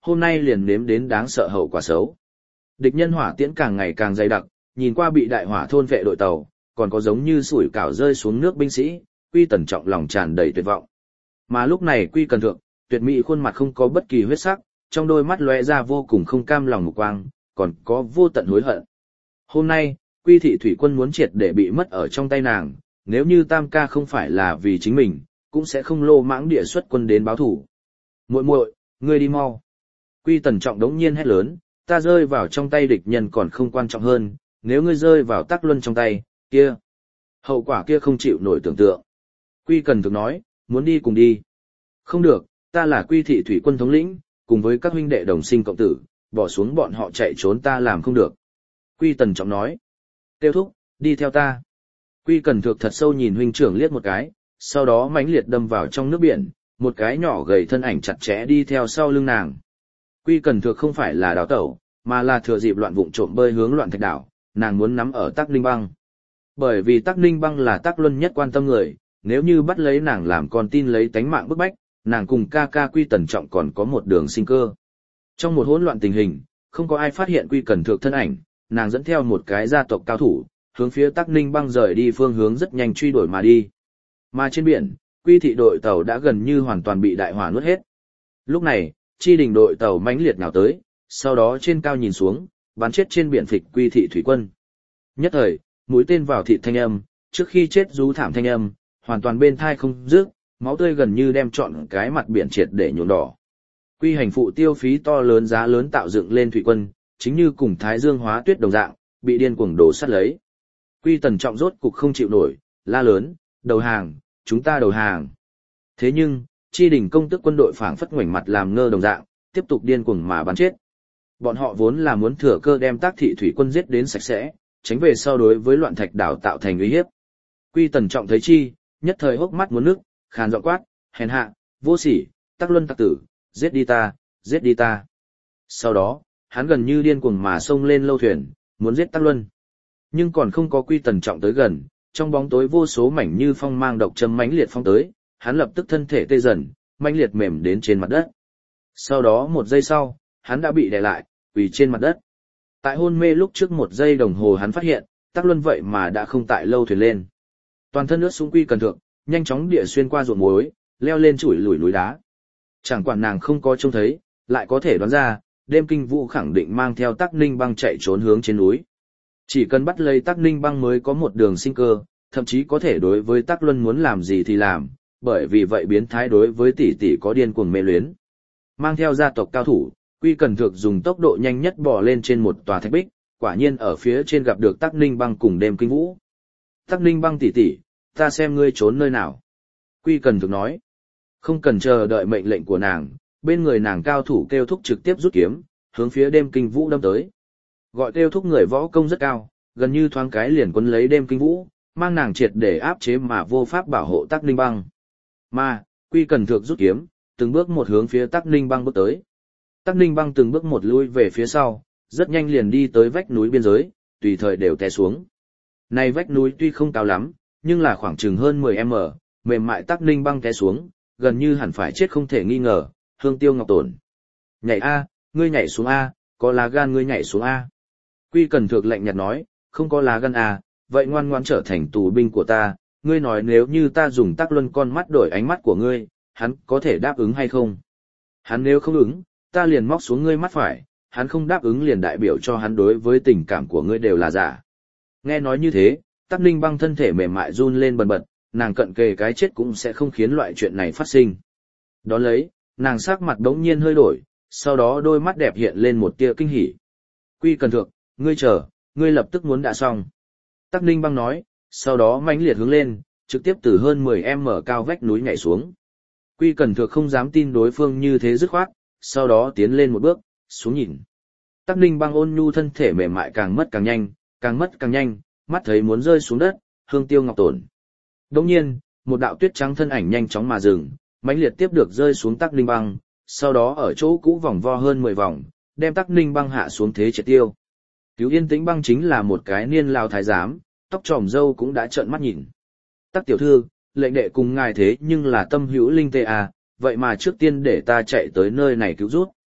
hôm nay liền nếm đến đáng sợ hậu quả xấu. Địch nhân hỏa tiễn càng ngày càng dày đặc, nhìn qua bị đại hỏa thôn vệ đội tàu, còn có giống như sủi cảo rơi xuống nước binh sĩ, Quy Tần Trọng lòng tràn đầy tuyệt vọng. Mà lúc này Quy Cần Thượng, tuyệt mỹ khuôn mặt không có bất kỳ huyết sắc, trong đôi mắt lóe ra vô cùng không cam lòng mục quang, còn có vô tận hối hận. Hôm nay, Quy Thị Thủy Quân muốn triệt để bị mất ở trong tay nàng, nếu như Tam ca không phải là vì chính mình, cũng sẽ không lô mãng địa xuất quân đến báo thủ. Muội muội, ngươi đi mau. Quy Tần Trọng đống nhiên hét lớn, ta rơi vào trong tay địch nhân còn không quan trọng hơn, nếu ngươi rơi vào Tắc Luân trong tay, kia. Hậu quả kia không chịu nổi tưởng tượng. Quy Cần Thực nói, muốn đi cùng đi. Không được, ta là Quy Thị Thủy Quân thống lĩnh, cùng với các huynh đệ đồng sinh cộng tử, bỏ xuống bọn họ chạy trốn ta làm không được. Quy Tần Trọng nói, tiêu thúc, đi theo ta. Quy Cần Thực thật sâu nhìn huynh trưởng liếc một cái, sau đó mãnh liệt đâm vào trong nước biển, một cái nhỏ gầy thân ảnh chặt chẽ đi theo sau lưng nàng. Quy Cần Thực không phải là đào tẩu, mà là thừa dịp loạn vụng trộm bơi hướng Loạn Thạch đảo, nàng muốn nắm ở Tắc Ninh Băng. Bởi vì Tắc Ninh Băng là Tắc Luân nhất quan tâm người, nếu như bắt lấy nàng làm con tin lấy tánh mạng bức bách, nàng cùng ca ca Quy Tần Trọng còn có một đường sinh cơ. Trong một hỗn loạn tình hình, không có ai phát hiện Quy Cần Thực thân ảnh, nàng dẫn theo một cái gia tộc cao thủ, hướng phía Tắc Ninh Băng rời đi phương hướng rất nhanh truy đuổi mà đi. Mà trên biển, Quy Thị đội tàu đã gần như hoàn toàn bị đại hỏa nuốt hết. Lúc này, Chi Đình đội tàu mãnh liệt nào tới, sau đó trên cao nhìn xuống, bắn chết trên biển phịch Quy Thị thủy quân. Nhất thời, mũi tên vào thịt thanh âm, trước khi chết rú thảm thanh âm, hoàn toàn bên thai không dứt, máu tươi gần như đem trọn cái mặt biển triệt để nhuộm đỏ. Quy Hành phụ tiêu phí to lớn giá lớn tạo dựng lên thủy quân, chính như cùng Thái Dương hóa tuyết đồng dạng, bị điên cuồng đổ sắt lấy. Quy Tần Trọng rốt cục không chịu nổi, la lớn, đầu hàng, chúng ta đầu hàng. Thế nhưng, Chi Đình công tức quân đội phảng phất ngoảnh mặt làm ngơ đồng dạng, tiếp tục điên cuồng mà bắn chết. Bọn họ vốn là muốn thừa cơ đem Tác Thị thủy quân giết đến sạch sẽ, tránh về sau đối với Loạn Thạch đảo tạo thành uy hiếp. Quy Tần Trọng thấy chi, nhất thời hốc mắt muốn nước, khàn giọng quát, hèn hạ, vô sỉ, Tắc Luân tặc tử, giết đi ta, giết đi ta. Sau đó, hắn gần như điên cuồng mà xông lên lâu thuyền, muốn giết Tắc Luân. Nhưng còn không có Quy Tần Trọng tới gần, trong bóng tối vô số mảnh như phong mang độc châm mãnh liệt phong tới, hắn lập tức thân thể tê dần, mãnh liệt mềm đến trên mặt đất. Sau đó một giây sau, hắn đã bị đè lại, quỳ trên mặt đất. Tại hôn mê lúc trước một giây đồng hồ hắn phát hiện, Tắc Luân vậy mà đã không tại lâu thuyền lên. Toàn thân ướt sũng Quy Cần Thượng, nhanh chóng địa xuyên qua ruộng muối, leo lên chủi lủi núi đá. Chẳng quản nàng không có trông thấy, lại có thể đoán ra, đêm kinh vũ khẳng định mang theo Tắc Ninh Băng chạy trốn hướng trên núi. Chỉ cần bắt lấy Tắc Ninh Băng mới có một đường sinh cơ, thậm chí có thể đối với Tắc Luân muốn làm gì thì làm, bởi vì vậy biến thái đối với tỷ tỷ có điên cuồng mê luyến. Mang theo gia tộc cao thủ, Quy Cần Thược dùng tốc độ nhanh nhất bò lên trên một tòa thạch bích, quả nhiên ở phía trên gặp được Tắc Ninh Băng cùng đêm kinh vũ. Tắc Ninh Băng tỷ tỷ, ta xem ngươi trốn nơi nào. Quy Cần Thược nói, không cần chờ đợi mệnh lệnh của nàng, bên người nàng cao thủ kêu thúc trực tiếp rút kiếm, hướng phía đêm kinh vũ đâm tới. Gọi kêu thúc người võ công rất cao, gần như thoáng cái liền quấn lấy đêm kinh vũ, mang nàng triệt để áp chế mà vô pháp bảo hộ Tắc Ninh Băng. Mà, Quy Cần Thược rút kiếm, từng bước một hướng phía Tắc Ninh Băng bước tới. Tắc Ninh Băng từng bước một lui về phía sau, rất nhanh liền đi tới vách núi biên giới, tùy thời đều té xuống. Này vách núi tuy không cao lắm, nhưng là khoảng chừng hơn 10m, mềm mại Tắc Ninh Băng té xuống, gần như hẳn phải chết không thể nghi ngờ, hương tiêu ngọc tổn. Nhảy a, ngươi nhảy xuống a, có lá gan ngươi nhảy xuống a. Quy Cần Thược lạnh nhạt nói, không có lá gan a, vậy ngoan ngoãn trở thành tù binh của ta, ngươi nói nếu như ta dùng Tắc Luân con mắt đổi ánh mắt của ngươi, hắn có thể đáp ứng hay không? Hắn nếu không ứng, ta liền móc xuống ngươi mắt phải, hắn không đáp ứng liền đại biểu cho hắn đối với tình cảm của ngươi đều là giả. Nghe nói như thế, Tắc Ninh Băng thân thể mềm mại run lên bần bật, nàng cận kề cái chết cũng sẽ không khiến loại chuyện này phát sinh. Đón lấy, nàng sắc mặt đống nhiên hơi đổi, sau đó đôi mắt đẹp hiện lên một tia kinh hỉ. Quy Cần Thược, ngươi chờ, ngươi lập tức muốn đã xong. Tắc Ninh Băng nói, sau đó mãnh liệt hướng lên, trực tiếp từ hơn 10m cao vách núi nhảy xuống. Quy Cần Thược không dám tin đối phương như thế dứt khoát, sau đó tiến lên một bước, xuống nhìn. Tắc Ninh Băng ôn nhu thân thể mềm mại càng mất càng nhanh, càng mất càng nhanh, mắt thấy muốn rơi xuống đất, hương tiêu ngọc tổn. Đồng nhiên, một đạo tuyết trắng thân ảnh nhanh chóng mà dừng, mãnh liệt tiếp được rơi xuống Tắc Ninh Băng, sau đó ở chỗ cũ vòng vo hơn 10 vòng, đem Tắc Ninh Băng hạ xuống thế triệt tiêu. Cứu Yên Tĩnh Băng chính là một cái niên lao thái giám, tóc tròm râu cũng đã trợn mắt nhìn. Tắc tiểu thư, lệnh đệ cùng ngài thế nhưng là tâm hữu linh tê à, vậy mà trước tiên để ta chạy tới nơi này cứu rút.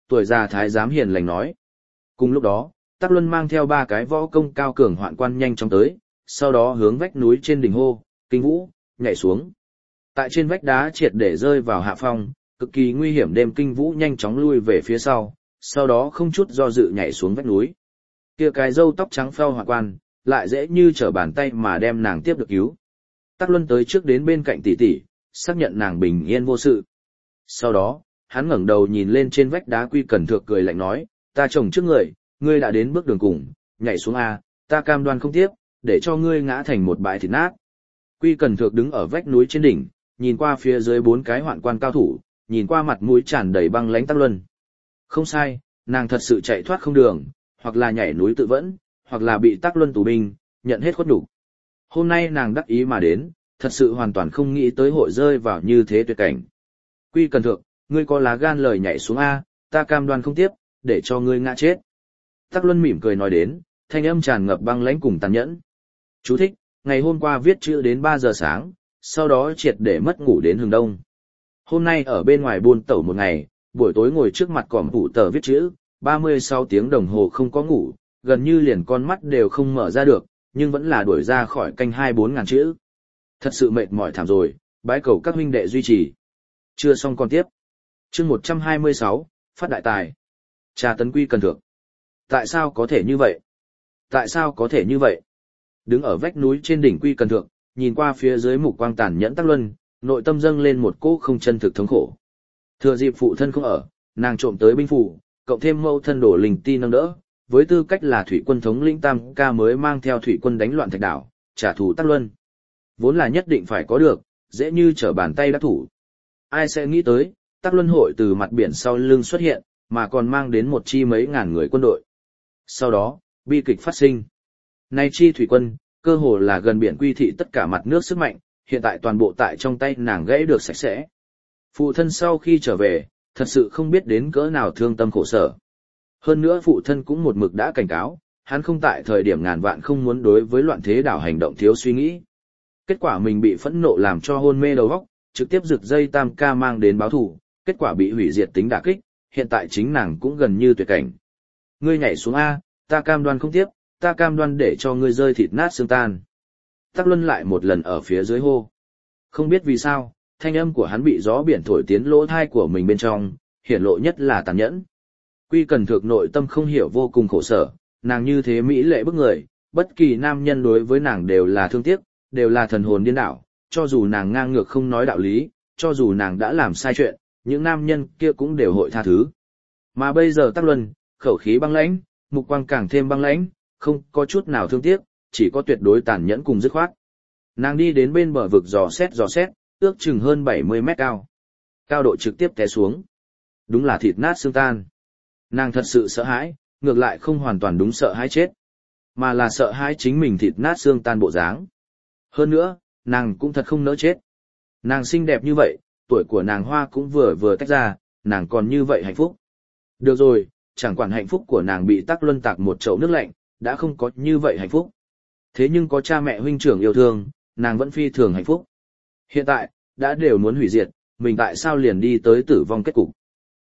Tuổi già thái giám hiền lành nói. Cùng lúc đó, Tắc Luân mang theo 3 cái võ công cao cường hoạn quan nhanh chóng tới, sau đó hướng vách núi trên đỉnh hô, Kinh Vũ, nhảy xuống. Tại trên vách đá triệt để rơi vào hạ phong, cực kỳ nguy hiểm đêm Kinh Vũ nhanh chóng lui về phía sau đó không chút do dự nhảy xuống vách núi. Kia cái râu tóc trắng phao hoạn quan, lại dễ như trở bàn tay mà đem nàng tiếp được cứu. Tắc Luân tới trước đến bên cạnh tỷ tỷ, xác nhận nàng bình yên vô sự. Sau đó, hắn ngẩng đầu nhìn lên trên vách đá Quy Cẩn Thược cười lạnh nói, ta chồng trước người, ngươi đã đến bước đường cùng, nhảy xuống a, ta cam đoan không tiếp, để cho ngươi ngã thành một bãi thịt nát. Quy Cẩn Thược đứng ở vách núi trên đỉnh, nhìn qua phía dưới 4 cái hoạn quan cao thủ, nhìn qua mặt mũi tràn đầy băng lãnh Tắc Luân. Không sai, nàng thật sự chạy thoát không đường, hoặc là nhảy núi tự vẫn, hoặc là bị Tắc Luân tù binh, nhận hết khuất nhục. Hôm nay nàng đắc ý mà đến, thật sự hoàn toàn không nghĩ tới hội rơi vào như thế tuyệt cảnh. Quy Cẩn Thượng, ngươi có lá gan lời nhảy xuống A, ta cam đoan không tiếp, để cho ngươi ngã chết. Tắc Luân mỉm cười nói đến, thanh âm tràn ngập băng lãnh cùng tàn nhẫn. Chú thích, ngày hôm qua viết chữ đến 3 giờ sáng, sau đó triệt để mất ngủ đến hừng đông. Hôm nay ở bên ngoài buôn tẩu một ngày, buổi tối ngồi trước mặt cỏm phụ tờ viết chữ, 36 tiếng đồng hồ không có ngủ, gần như liền con mắt đều không mở ra được, nhưng vẫn là đuổi ra khỏi canh 24 ngàn chữ. Thật sự mệt mỏi thảm rồi, bái cầu các huynh đệ duy trì. Chưa xong còn tiếp. Chương 126, phát đại tài. Tra tấn Quy Cẩn Thượng. Tại sao có thể như vậy? Tại sao có thể như vậy? Đứng ở vách núi trên đỉnh Quy Cẩn Thượng, nhìn qua phía dưới mục quang tàn nhẫn Tắc Luân, nội tâm dâng lên một cỗ không chân thực thống khổ. Thừa dịp phụ thân không ở, nàng trộm tới binh phủ, cộng thêm mâu thân đổ linh ti nâng đỡ, với tư cách là thủy quân thống lĩnh Tam Ca mới mang theo thủy quân đánh loạn Thạch Đảo, trả thù Tắc Luân. Vốn là nhất định phải có được, dễ như trở bàn tay đắc thủ. Ai sẽ nghĩ tới, Tắc Luân hội từ mặt biển sau lưng xuất hiện, mà còn mang đến một chi mấy ngàn người quân đội. Sau đó, bi kịch phát sinh. Nay chi thủy quân, cơ hồ là gần biển Quy thị tất cả mặt nước sức mạnh, hiện tại toàn bộ tại trong tay nàng gãy được sạch sẽ. Phụ thân sau khi trở về, thật sự không biết đến cỡ nào thương tâm khổ sở. Hơn nữa phụ thân cũng một mực đã cảnh cáo, hắn không tại thời điểm ngàn vạn không muốn đối với loạn thế đảo hành động thiếu suy nghĩ. Kết quả mình bị phẫn nộ làm cho hôn mê đầu óc, trực tiếp giật dây Tam Ca mang đến báo thù, kết quả bị hủy diệt tính đả kích, hiện tại chính nàng cũng gần như tuyệt cảnh. Ngươi nhảy xuống A, ta cam đoan không tiếp, ta cam đoan để cho ngươi rơi thịt nát xương tan. Tắc Luân lại một lần ở phía dưới hô. Không biết vì sao, thanh âm của hắn bị gió biển thổi tiến lỗ thai của mình bên trong, hiển lộ nhất là tàn nhẫn. Quy Cẩn Thượng nội tâm không hiểu vô cùng khổ sở, nàng như thế mỹ lệ bức người, bất kỳ nam nhân đối với nàng đều là thương tiếc, đều là thần hồn điên đảo, cho dù nàng ngang ngược không nói đạo lý, cho dù nàng đã làm sai chuyện, những nam nhân kia cũng đều hội tha thứ. Mà bây giờ Tắc Luân, khẩu khí băng lãnh, mục quang càng thêm băng lãnh, không có chút nào thương tiếc, chỉ có tuyệt đối tàn nhẫn cùng dứt khoát. Nàng đi đến bên bờ vực dò xét, ước chừng hơn 70 mét cao. Cao độ trực tiếp té xuống. Đúng là thịt nát xương tan. Nàng thật sự sợ hãi, ngược lại không hoàn toàn đúng sợ hãi chết, mà là sợ hãi chính mình thịt nát xương tan bộ dáng. Hơn nữa, nàng cũng thật không nỡ chết. Nàng xinh đẹp như vậy, tuổi của nàng hoa cũng vừa tách ra, nàng còn như vậy hạnh phúc. Được rồi, chẳng quản hạnh phúc của nàng bị Tắc Luân tạc một chậu nước lạnh, đã không có như vậy hạnh phúc. Thế nhưng có cha mẹ huynh trưởng yêu thương, nàng vẫn phi thường hạnh phúc. Hiện tại, đã đều muốn hủy diệt, mình tại sao liền đi tới tử vong kết cục.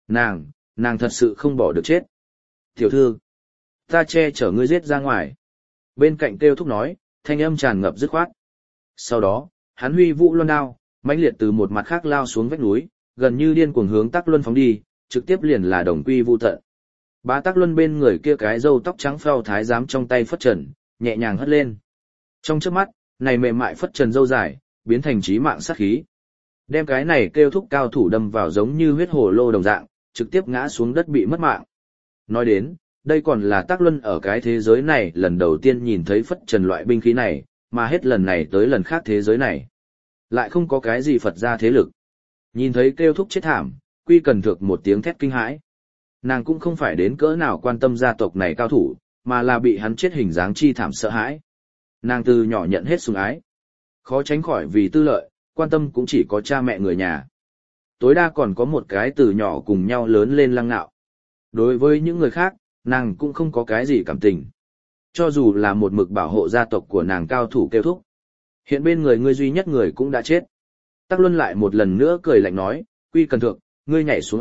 Nàng thật sự không bỏ được chết. Tiểu thư, ta che chở ngươi giết ra ngoài. Bên cạnh kêu thúc nói, thanh âm tràn ngập dứt khoát. Sau đó, hắn huy vũ loan đao, mãnh liệt từ một mặt khác lao xuống vách núi, gần như điên cuồng hướng Tắc Luân phóng đi, trực tiếp liền là đồng quy vu tận. Bá Tắc Luân bên người kia cái râu tóc trắng phao thái giám trong tay phất trần, nhẹ nhàng hất lên. Trong chớp mắt, này mềm mại phất trần râu dài, biến thành chí mạng sát khí. Đem cái này kêu thúc cao thủ đâm vào giống như huyết hồ lô đồng dạng, trực tiếp ngã xuống đất bị mất mạng. Nói đến, đây còn là Tắc Luân ở cái thế giới này lần đầu tiên nhìn thấy phất trần loại binh khí này, mà hết lần này tới lần khác thế giới này. Lại không có cái gì Phật gia thế lực. Nhìn thấy kêu thúc chết thảm, Quy Cẩn Thượng một tiếng thét kinh hãi. Nàng cũng không phải đến cỡ nào quan tâm gia tộc này cao thủ, mà là bị hắn chết hình dáng chi thảm sợ hãi. Nàng từ nhỏ nhận hết sủng ái. Khó tránh khỏi vì tư lợi, quan tâm cũng chỉ có cha mẹ người nhà. Tối đa còn có một cái từ nhỏ cùng nhau lớn lên lăng nạo. Đối với những người khác, nàng cũng không có cái gì cảm tình. Cho dù là một mực bảo hộ gia tộc của nàng cao thủ kêu thúc. Hiện bên người ngươi duy nhất người cũng đã chết. Tắc Luân lại một lần nữa cười lạnh nói, Quy Cẩn Thượng, ngươi nhảy xuống A,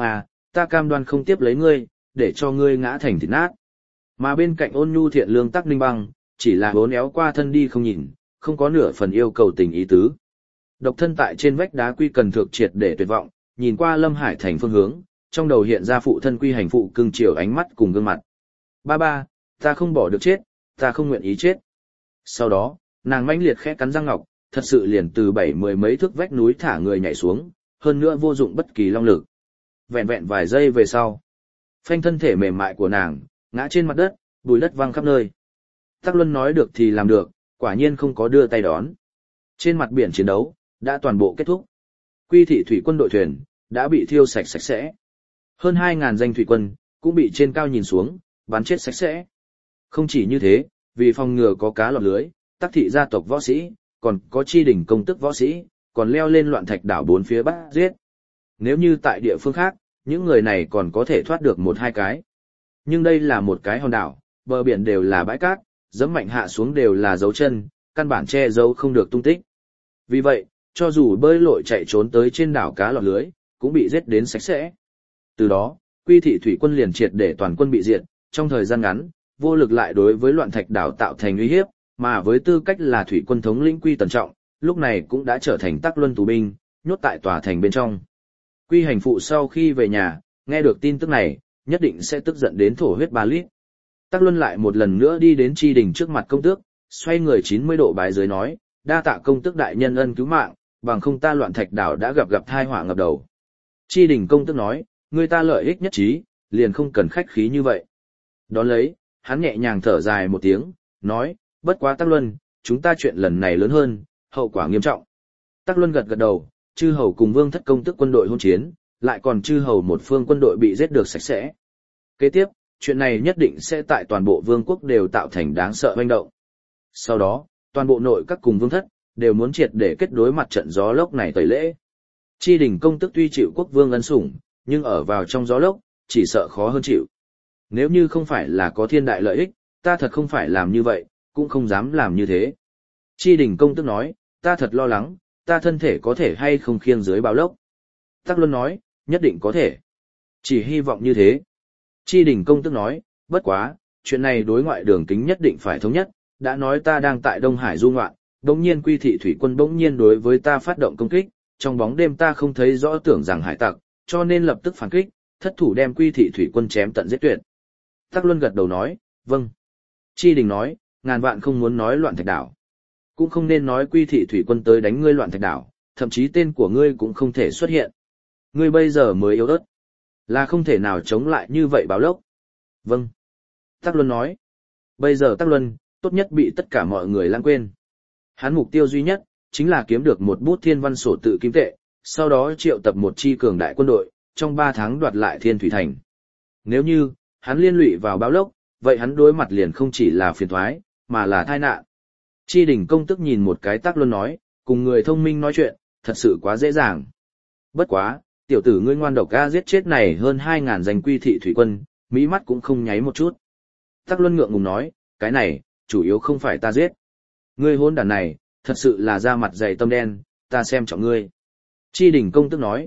ta cam đoan không tiếp lấy ngươi, để cho ngươi ngã thành thịt nát. Mà bên cạnh Ôn Nhu thiện lương Tắc Ninh Băng, chỉ là bốn éo qua thân đi không nhìn, không có nửa phần yêu cầu tình ý tứ. Độc thân tại trên vách đá Quy Cần Thược triệt để tuyệt vọng, nhìn qua Lâm Hải Thành phương hướng, trong đầu hiện ra phụ thân Quy Hành Phụ cưng chiều ánh mắt cùng gương mặt. Ba ba, ta không bỏ được chết, ta không nguyện ý chết. Sau đó, nàng mãnh liệt khẽ cắn răng ngọc, thật sự liền từ 70 mấy thước vách núi thả người nhảy xuống, hơn nữa vô dụng bất kỳ long lực. Vẹn vẹn vài giây về sau, phanh thân thể mềm mại của nàng, ngã trên mặt đất, bùi đất văng khắp nơi. Tắc Luân nói được thì làm được, quả nhiên không có đưa tay đón. Trên mặt biển chiến đấu, đã toàn bộ kết thúc. Quy thị thủy quân đội thuyền, đã bị thiêu sạch sạch sẽ. Hơn 2.000 danh thủy quân, cũng bị trên cao nhìn xuống, bắn chết sạch sẽ. Không chỉ như thế, vì phòng ngừa có cá lọt lưới, Tắc thị gia tộc võ sĩ, còn có chi đỉnh công tức võ sĩ, còn leo lên loạn thạch đảo bốn phía bắt giết. Nếu như tại địa phương khác, những người này còn có thể thoát được một hai cái. Nhưng đây là một cái hòn đảo, bờ biển đều là bãi cát, dẫm mạnh hạ xuống đều là dấu chân, căn bản che giấu không được tung tích. Vì vậy, cho dù bơi lội chạy trốn tới trên đảo cá lọt lưới, cũng bị giết đến sạch sẽ. Từ đó, Quy thị thủy quân liền triệt để toàn quân bị diệt, trong thời gian ngắn, vô lực lại đối với loạn thạch đảo tạo thành uy hiếp, mà với tư cách là thủy quân thống lĩnh Quy Tần Trọng, lúc này cũng đã trở thành Tắc Luân tù binh, nhốt tại tòa thành bên trong. Quy Hành Phụ sau khi về nhà, nghe được tin tức này, nhất định sẽ tức giận đến thổ huyết 3 lít. Tắc Luân lại một lần nữa đi đến Tri Đình trước mặt công tước, xoay người 90 độ bái dưới nói, đa tạ công tước đại nhân ân cứu mạng, bằng không ta loạn thạch đảo đã gặp tai họa ngập đầu. Tri Đình công tước nói, người ta lợi ích nhất trí, liền không cần khách khí như vậy. Đón lấy, hắn nhẹ nhàng thở dài một tiếng, nói, bất quá Tắc Luân, chúng ta chuyện lần này lớn hơn, hậu quả nghiêm trọng. Tắc Luân gật gật đầu, chư hầu cùng Vương Thất công tức quân đội hôn chiến, lại còn chư hầu một phương quân đội bị giết được sạch sẽ. Kế tiếp, chuyện này nhất định sẽ tại toàn bộ vương quốc đều tạo thành đáng sợ hoành động. Sau đó, toàn bộ nội các cùng Vương Thất đều muốn triệt để kết đối mặt trận gió lốc này tẩy lễ. Tri Đình công tức tuy chịu quốc vương ân sủng, nhưng ở vào trong gió lốc, chỉ sợ khó hơn chịu. Nếu như không phải là có thiên đại lợi ích, ta thật không phải làm như vậy, cũng không dám làm như thế. Tri Đình công tức nói, ta thật lo lắng, ta thân thể có thể hay không khiêng dưới bão lốc. Tắc Luân nói, nhất định có thể. Chỉ hy vọng như thế. Tri Đình công tức nói, bất quá, chuyện này đối ngoại đường kính nhất định phải thống nhất, đã nói ta đang tại Đông Hải du ngoạn, bỗng nhiên Quy thị thủy quân bỗng nhiên đối với ta phát động công kích, trong bóng đêm ta không thấy rõ tưởng rằng hải tặc, cho nên lập tức phản kích, thất thủ đem Quy thị thủy quân chém tận giết tuyệt. Tắc Luân gật đầu nói, vâng. Tri Đình nói, ngàn vạn không muốn nói loạn thạch đảo. Cũng không nên nói Quy thị thủy quân tới đánh ngươi loạn thạch đảo, thậm chí tên của ngươi cũng không thể xuất hiện. Ngươi bây giờ mới yếu ớt, là không thể nào chống lại như vậy báo lốc. Vâng. Tắc Luân nói, bây giờ Tắc Luân, tốt nhất bị tất cả mọi người lãng quên. Hắn mục tiêu duy nhất, chính là kiếm được một bút thiên văn sổ tự kim tệ, sau đó triệu tập một chi cường đại quân đội, trong 3 tháng đoạt lại Thiên Thủy Thành. Nếu như, hắn liên lụy vào báo lốc, vậy hắn đối mặt liền không chỉ là phiền toái, mà là tai nạn. Tri Đình công tức nhìn một cái Tắc Luân nói, cùng người thông minh nói chuyện, thật sự quá dễ dàng. Bất quá, tiểu tử ngươi ngoan độc ga giết chết này hơn 2.000 danh Quy thị thủy quân, mỹ mắt cũng không nháy một chút. Tắc Luân ngượng ngùng nói, cái này, chủ yếu không phải ta giết. Ngươi hôn đàn này, thật sự là da mặt dày tâm đen, ta xem trọng ngươi. Tri Đình công tức nói,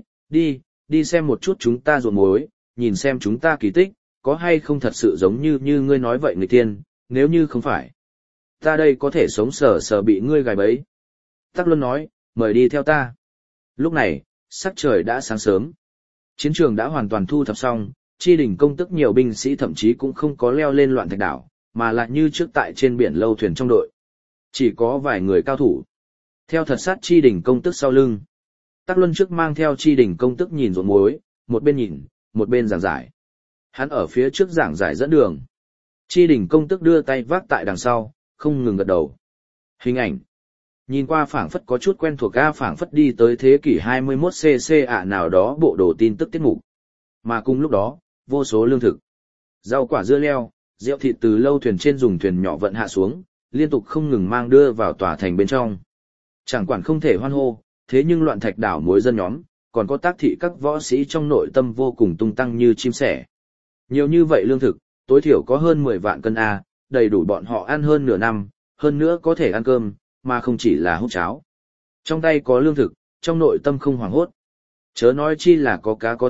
đi xem một chút chúng ta ruộng muối, nhìn xem chúng ta kỳ tích, có hay không thật sự giống như ngươi nói vậy người tiên, nếu như không phải. Ta đây có thể sống sờ bị ngươi gài bẫy. Tắc Luân nói, mời đi theo ta. Lúc này, sắc trời đã sáng sớm. Chiến trường đã hoàn toàn thu thập xong, Tri Đình công tức nhiều binh sĩ thậm chí cũng không có leo lên loạn thạch đảo, mà lại như trước tại trên biển lâu thuyền trong đội. Chỉ có vài người cao thủ. Theo thật sát Tri Đình công tức sau lưng. Tắc Luân trước mang theo Tri Đình công tức nhìn ruộng muối, một bên nhìn, một bên giảng giải. Hắn ở phía trước giảng giải dẫn đường. Tri Đình công tức đưa tay vác tại đằng sau, không ngừng gật đầu. Hình ảnh. Nhìn qua phảng phất có chút quen thuộc phảng phất đi tới thế kỷ 21cc nào đó bộ đồ tin tức tiết mục. Mà cùng lúc đó, vô số lương thực, rau quả dưa leo, rượu thịt từ lâu thuyền trên dùng thuyền nhỏ vận hạ xuống, liên tục không ngừng mang đưa vào tòa thành bên trong. Chẳng quản không thể hoan hô, thế nhưng loạn thạch đảo mối dân nhóm, còn có tác thị các võ sĩ trong nội tâm vô cùng tung tăng như chim sẻ. Nhiều như vậy lương thực, tối thiểu có hơn 10 vạn cân đầy đủ bọn họ ăn hơn nửa năm, hơn nữa có thể ăn cơm, mà không chỉ là hút cháo. Trong tay có lương thực, trong nội tâm không hoảng hốt. Chớ nói chi là có cá có thịt,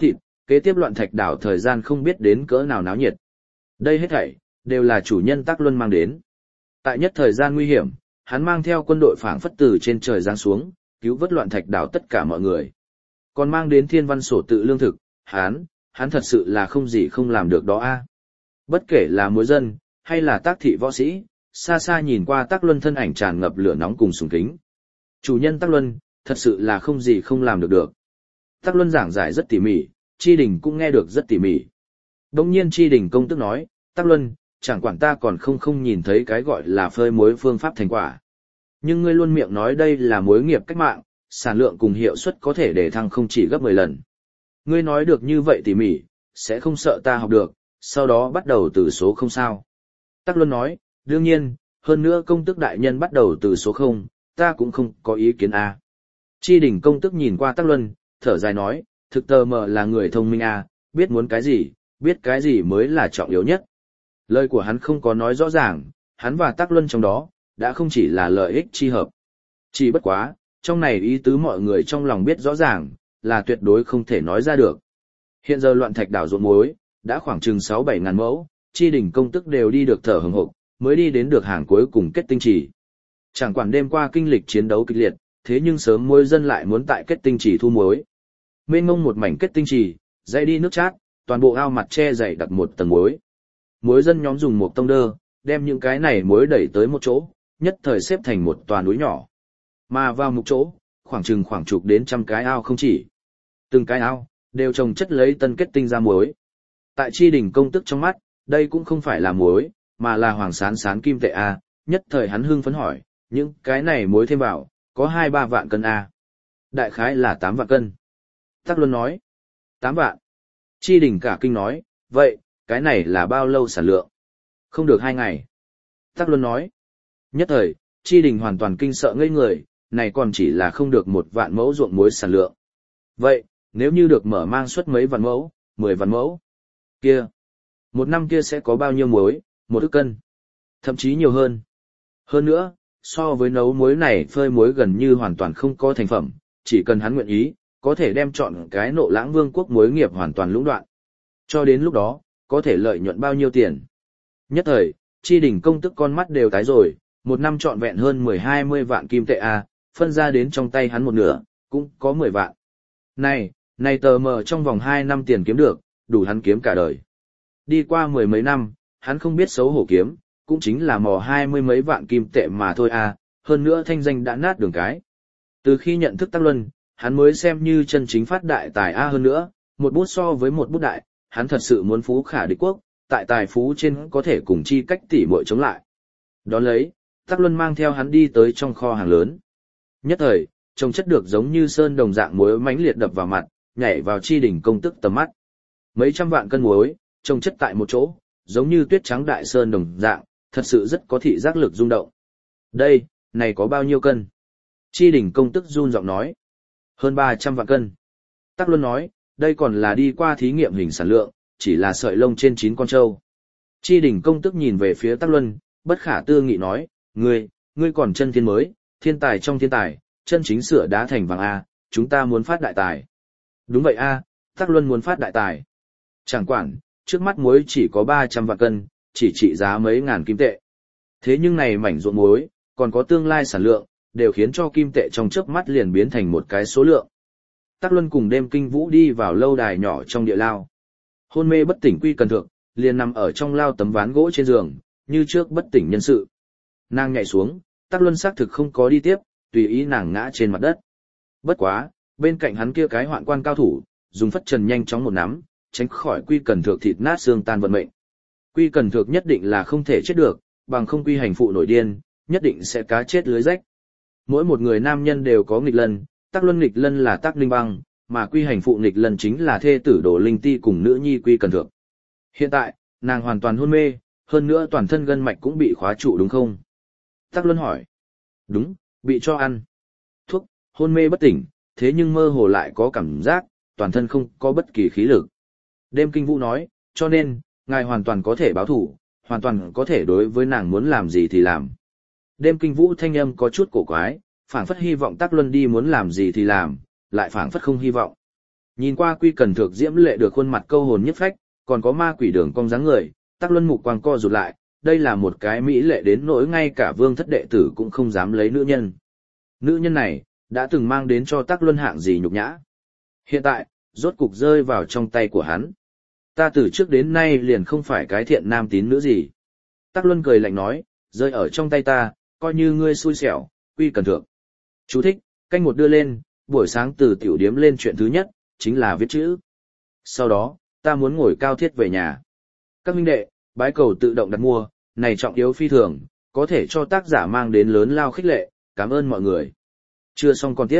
kế tiếp loạn thạch đảo thời gian không biết đến cỡ nào náo nhiệt. Đây hết thảy đều là chủ nhân Tắc Luân mang đến. Tại nhất thời gian nguy hiểm, hắn mang theo quân đội phảng phất từ trên trời giáng xuống, cứu vớt loạn thạch đảo tất cả mọi người. Còn mang đến thiên văn sổ tự lương thực, hắn thật sự là không gì không làm được đó a. Bất kể là muối dân, hay là tác thị võ sĩ, xa xa nhìn qua Tắc Luân thân ảnh tràn ngập lửa nóng cùng sùng kính. Chủ nhân Tắc Luân, thật sự là không gì không làm được. Tắc Luân giảng giải rất tỉ mỉ, Tri Đình cũng nghe được rất tỉ mỉ. Đông nhiên Tri Đình công tức nói, Tắc Luân, chẳng quản ta còn không nhìn thấy cái gọi là phơi muối phương pháp thành quả. Nhưng ngươi luôn miệng nói đây là muối nghiệp cách mạng, sản lượng cùng hiệu suất có thể để thăng không chỉ gấp 10 lần. Ngươi nói được như vậy tỉ mỉ, sẽ không sợ ta học được, sau đó bắt đầu từ số không sao. Tắc Luân nói, đương nhiên, hơn nữa công tức đại nhân bắt đầu từ số 0, ta cũng không có ý kiến a. Tri Đình công tức nhìn qua Tắc Luân, thở dài nói, thực tờ mờ là người thông minh a, biết muốn biết cái gì mới là trọng yếu nhất. Lời của hắn không có nói rõ ràng, hắn và Tắc Luân trong đó, đã không chỉ là lợi ích chi hợp. Chỉ bất quá, trong này ý tứ mọi người trong lòng biết rõ ràng, là tuyệt đối không thể nói ra được. Hiện giờ loạn thạch đảo ruộng muối, đã khoảng chừng 6-7 ngàn mẫu, Tri Đình công tức đều đi được thở hừng hực, mới đi đến được hàng cuối cùng kết tinh chỉ. Chẳng quản đêm qua kinh lịch chiến đấu kịch liệt, thế nhưng sớm muối dân lại muốn tại kết tinh chỉ thu muối. Mênh mông một mảnh kết tinh chỉ, dây đi nước chát, toàn bộ ao mặt che dày đặt một tầng muối. Muối dân nhóm dùng một tông đơ, đem những cái này muối đẩy tới một chỗ, nhất thời xếp thành một tòa núi nhỏ. Mà vào một chỗ, khoảng chục đến trăm cái ao không chỉ. Từng cái ao, đều trồng chất lấy tân kết tinh ra muối. Tại Tri Đình công tức trong mắt, đây cũng không phải là muối, mà là hoàng sán sán kim tệ A, nhất thời hắn hưng phấn hỏi, những cái này muối thêm vào, có 2-3 vạn cân A. Đại khái là 8 vạn cân. Tắc Luân nói, 8 vạn. Tri Đình cả kinh nói, vậy, cái này là bao lâu sản lượng? Không được 2 ngày. Tắc Luân nói, nhất thời, Tri Đình hoàn toàn kinh sợ ngây người, này còn chỉ là không được 1 vạn mẫu ruộng muối sản lượng. Vậy, nếu như được mở mang suất mấy vạn mẫu, 10 vạn mẫu, kia, một năm kia sẽ có bao nhiêu muối, 1 ức cân, thậm chí nhiều hơn. Hơn nữa, so với nấu muối này phơi muối gần như hoàn toàn không có thành phẩm, chỉ cần hắn nguyện ý, có thể đem chọn cái Nộ Lãng Vương quốc muối nghiệp hoàn toàn lũng đoạn. Cho đến lúc đó, có thể lợi nhuận bao nhiêu tiền. Nhất thời, Tri Đình công tức con mắt đều tái rồi, một năm trọn vẹn hơn 10-20 vạn kim tệ A, phân ra đến trong tay hắn một nửa, cũng có 10 vạn. Này tờ mờ trong vòng 2 năm tiền kiếm được, đủ hắn kiếm cả đời. Đi qua 10 mấy năm, hắn không biết xấu hổ kiếm, cũng chính là mò 20 mấy vạn kim tệ mà thôi a, hơn nữa thanh danh đã nát đường cái. Từ khi nhận thức Tắc Luân, hắn mới xem như chân chính phát đại tài a, hơn nữa, một bút so với một bút đại, hắn thật sự muốn phú khả địch quốc, tại tài phú trên có thể cùng chi cách tỉ muội chống lại. Đón lấy, Tắc Luân mang theo hắn đi tới trong kho hàng lớn. Nhất thời, trông chất được giống như sơn đồng dạng muối mãnh liệt đập vào mặt, nhảy vào Tri Đình công tức tầm mắt. Mấy trăm vạn cân muối, trông chất tại một chỗ, giống như tuyết trắng đại sơn đồng dạng, thật sự rất có thị giác lực rung động. Đây, này có bao nhiêu cân? Tri Đình công tức run giọng nói. Hơn 300 vạn cân. Tắc Luân nói, đây còn là đi qua thí nghiệm hình sản lượng, chỉ là sợi lông trên 9 con trâu. Tri Đình công tức nhìn về phía Tắc Luân, bất khả tư nghị nói, ngươi còn chân thiên mới, thiên tài trong thiên tài, chân chính sửa đá thành vàng A, chúng ta muốn phát đại tài. Đúng vậy A, Tắc Luân muốn phát đại tài. Chẳng quản, trước mắt muối chỉ có 300 vạn cân, chỉ trị giá mấy ngàn kim tệ. Thế nhưng này mảnh ruộng muối, còn có tương lai sản lượng, đều khiến cho kim tệ trong chớp mắt liền biến thành một cái số lượng. Tắc Luân cùng Đêm Kinh Vũ đi vào lâu đài nhỏ trong địa lao. Hôn mê bất tỉnh Quy Cần Thượng, liền nằm ở trong lao tấm ván gỗ trên giường, như trước bất tỉnh nhân sự. Nàng nhảy xuống, Tắc Luân xác thực không có đi tiếp, tùy ý nàng ngã trên mặt đất. Bất quá, bên cạnh hắn kia cái hoạn quan cao thủ, dùng phất trần nhanh chóng một nắm, tránh khỏi Quy Cần Thượng thịt nát xương tan vận mệnh. Quy Cần Thượng nhất định là không thể chết được, bằng không Quy Hành Phụ nổi điên, nhất định sẽ cá chết lưới rách. Mỗi một người nam nhân đều có nghịch lân, Tắc Luân nghịch lân là Tắc Linh Băng, mà Quy Hành Phụ nghịch lân chính là thê tử Đồ Linh Ti cùng nữ nhi Quy Cần Thượng. Hiện tại, nàng hoàn toàn hôn mê, hơn nữa toàn thân gân mạch cũng bị khóa trụ đúng không? Tắc Luân hỏi. Đúng, bị cho ăn thuốc, hôn mê bất tỉnh, thế nhưng mơ hồ lại có cảm giác, toàn thân không có bất kỳ khí lực. Đêm Kinh Vũ nói, cho nên, ngài hoàn toàn có thể báo thủ, hoàn toàn có thể đối với nàng muốn làm gì thì làm. Đêm Kinh Vũ thanh âm có chút cổ quái, phảng phất hy vọng Tắc Luân đi muốn làm gì thì làm, lại phảng phất không hy vọng. Nhìn qua Quy Cần Thược diễm lệ được khuôn mặt câu hồn nhất phách, còn có ma quỷ đường cong dáng người, Tắc Luân mục quang co rụt lại, đây là một cái mỹ lệ đến nỗi ngay cả Vương Thất đệ tử cũng không dám lấy nữ nhân. Nữ nhân này đã từng mang đến cho Tắc Luân hạng gì nhục nhã. Hiện tại, rốt cục rơi vào trong tay của hắn. Ta từ trước đến nay liền không phải cái thiện nam tín nữ gì. Tắc Luân cười lạnh nói, rơi ở trong tay ta, coi như ngươi xui xẻo, Quy Cần Thượng. Chú thích, canh một đưa lên, buổi sáng từ tiểu điếm lên chuyện thứ nhất, chính là viết chữ. Sau đó, ta muốn ngồi cao thiết về nhà. Các huynh đệ, bái cầu tự động đặt mua, này trọng yếu phi thường, có thể cho tác giả mang đến lớn lao khích lệ, cảm ơn mọi người. Chưa xong còn tiếp.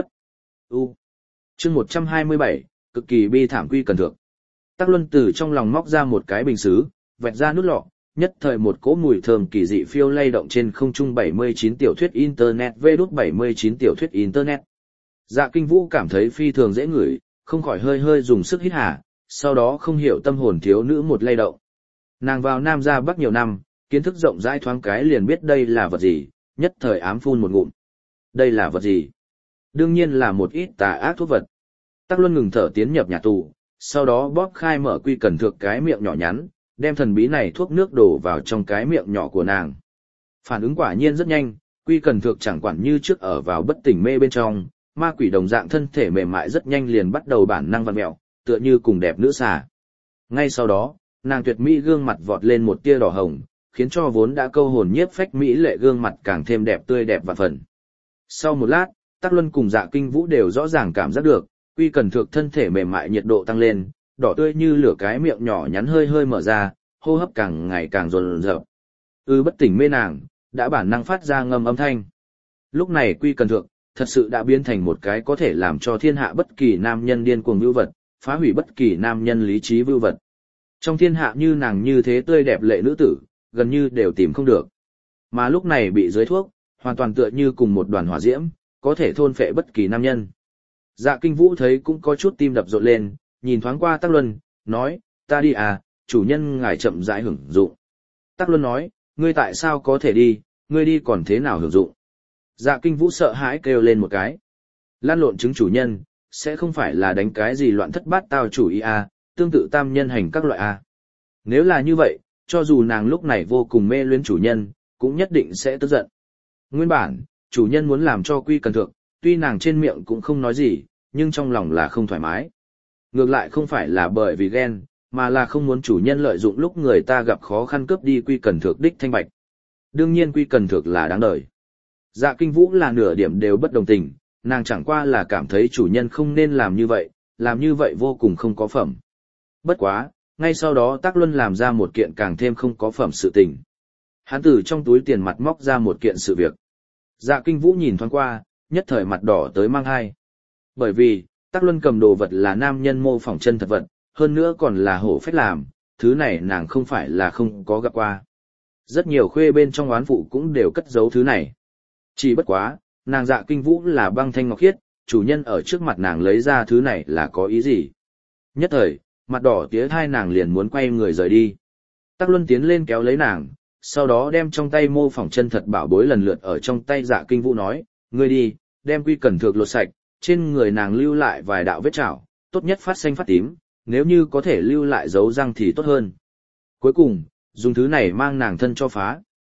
Chương 127, cực kỳ bi thảm Quy Cần Thượng. Tắc Luân từ trong lòng móc ra một cái bình sứ, vẹt ra nút lọ, nhất thời một cỗ mùi thơm kỳ dị phiêu lay động trên không trung 79 tiểu thuyết internet v/79 tiểu thuyết internet. Dạ Kinh Vũ cảm thấy phi thường dễ ngửi, không khỏi hơi hơi dùng sức hít hà, sau đó không hiểu tâm hồn thiếu nữ một lay động. Nàng vào Nam ra Bắc nhiều năm, kiến thức rộng rãi thoáng cái liền biết đây là vật gì, nhất thời ám phun một ngụm. Đây là vật gì? Đương nhiên là một ít tà ác thuốc vật. Tắc Luân ngừng thở tiến nhập nhà tù, sau đó bóp khai mở Quy Cần Thược cái miệng nhỏ nhắn, đem thần bí này thuốc nước đổ vào trong cái miệng nhỏ của nàng. Phản ứng quả nhiên rất nhanh, Quy Cần Thược chẳng quản như trước ở vào bất tỉnh mê bên trong, ma quỷ đồng dạng thân thể mềm mại rất nhanh liền bắt đầu bản năng vặn mẹo, tựa như cùng đẹp nữ xà. Ngay sau đó, nàng tuyệt mỹ gương mặt vọt lên một tia đỏ hồng, khiến cho vốn đã câu hồn nhiếp phách mỹ lệ gương mặt càng thêm đẹp tươi đẹp vạn phần. Sau một lát, Tắc Luân cùng Dạ Kinh Vũ đều rõ ràng cảm giác được, Quy Cần Thược thân thể mềm mại nhiệt độ tăng lên, đỏ tươi như lửa cái miệng nhỏ nhắn hơi hơi mở ra, hô hấp càng ngày càng dồn dập. Bất tỉnh mê nàng, đã bản năng phát ra ngâm âm thanh. Lúc này Quy Cần Thược thật sự đã biến thành một cái có thể làm cho thiên hạ bất kỳ nam nhân điên cuồng vưu vật, phá hủy bất kỳ nam nhân lý trí vưu vật. Trong thiên hạ như nàng như thế tươi đẹp lệ nữ tử, gần như đều tìm không được. Mà lúc này bị dưới thuốc, hoàn toàn tựa như cùng một đoàn hỏa diễm, có thể thôn phệ bất kỳ nam nhân. Dạ Kinh Vũ thấy cũng có chút tim đập rộn lên, nhìn thoáng qua Tắc Luân, nói, ta đi à, chủ nhân ngài chậm rãi hưởng dụng. Tắc Luân nói, ngươi tại sao có thể đi, ngươi đi còn thế nào hưởng dụng. Dạ Kinh Vũ sợ hãi kêu lên một cái. Lan lộn chứng chủ nhân, sẽ không phải là đánh cái gì loạn thất bát tao chủ ý à, tương tự tam nhân hành các loại à. Nếu là như vậy, cho dù nàng lúc này vô cùng mê luyến chủ nhân, cũng nhất định sẽ tức giận. Nguyên bản, chủ nhân muốn làm cho Quy Cần Thượng, tuy nàng trên miệng cũng không nói gì, nhưng trong lòng là không thoải mái. Ngược lại không phải là bởi vì ghen, mà là không muốn chủ nhân lợi dụng lúc người ta gặp khó khăn cướp đi Quy Cần Thượng đích thanh bạch. Đương nhiên Quy Cần Thượng là đáng đời. Dạ Kinh Vũ là nửa điểm đều bất đồng tình, nàng chẳng qua là cảm thấy chủ nhân không nên làm như vậy vô cùng không có phẩm. Bất quá, ngay sau đó Tắc Luân làm ra một kiện càng thêm không có phẩm sự tình. Hắn từ trong túi tiền mặt móc ra một kiện sự việc. Dạ Kinh Vũ nhìn thoáng qua, nhất thời mặt đỏ tới mang hai. Bởi vì, Tắc Luân cầm đồ vật là nam nhân mô phỏng chân thật vật, hơn nữa còn là hổ phách làm, thứ này nàng không phải là không có gặp qua. Rất nhiều khuê bên trong oán phụ cũng đều cất giấu thứ này. Chỉ bất quá, nàng Dạ Kinh Vũ là băng thanh ngọc khiết, chủ nhân ở trước mặt nàng lấy ra thứ này là có ý gì. Nhất thời, mặt đỏ tía thai nàng liền muốn quay người rời đi. Tắc Luân tiến lên kéo lấy nàng, sau đó đem trong tay mô phỏng chân thật bảo bối lần lượt ở trong tay Dạ Kinh Vũ nói, ngươi đi, đem Quy Cần Thược lột sạch, trên người nàng lưu lại vài đạo vết chảo, tốt nhất phát xanh phát tím, nếu như có thể lưu lại dấu răng thì tốt hơn. Cuối cùng, dùng thứ này mang nàng thân cho phá.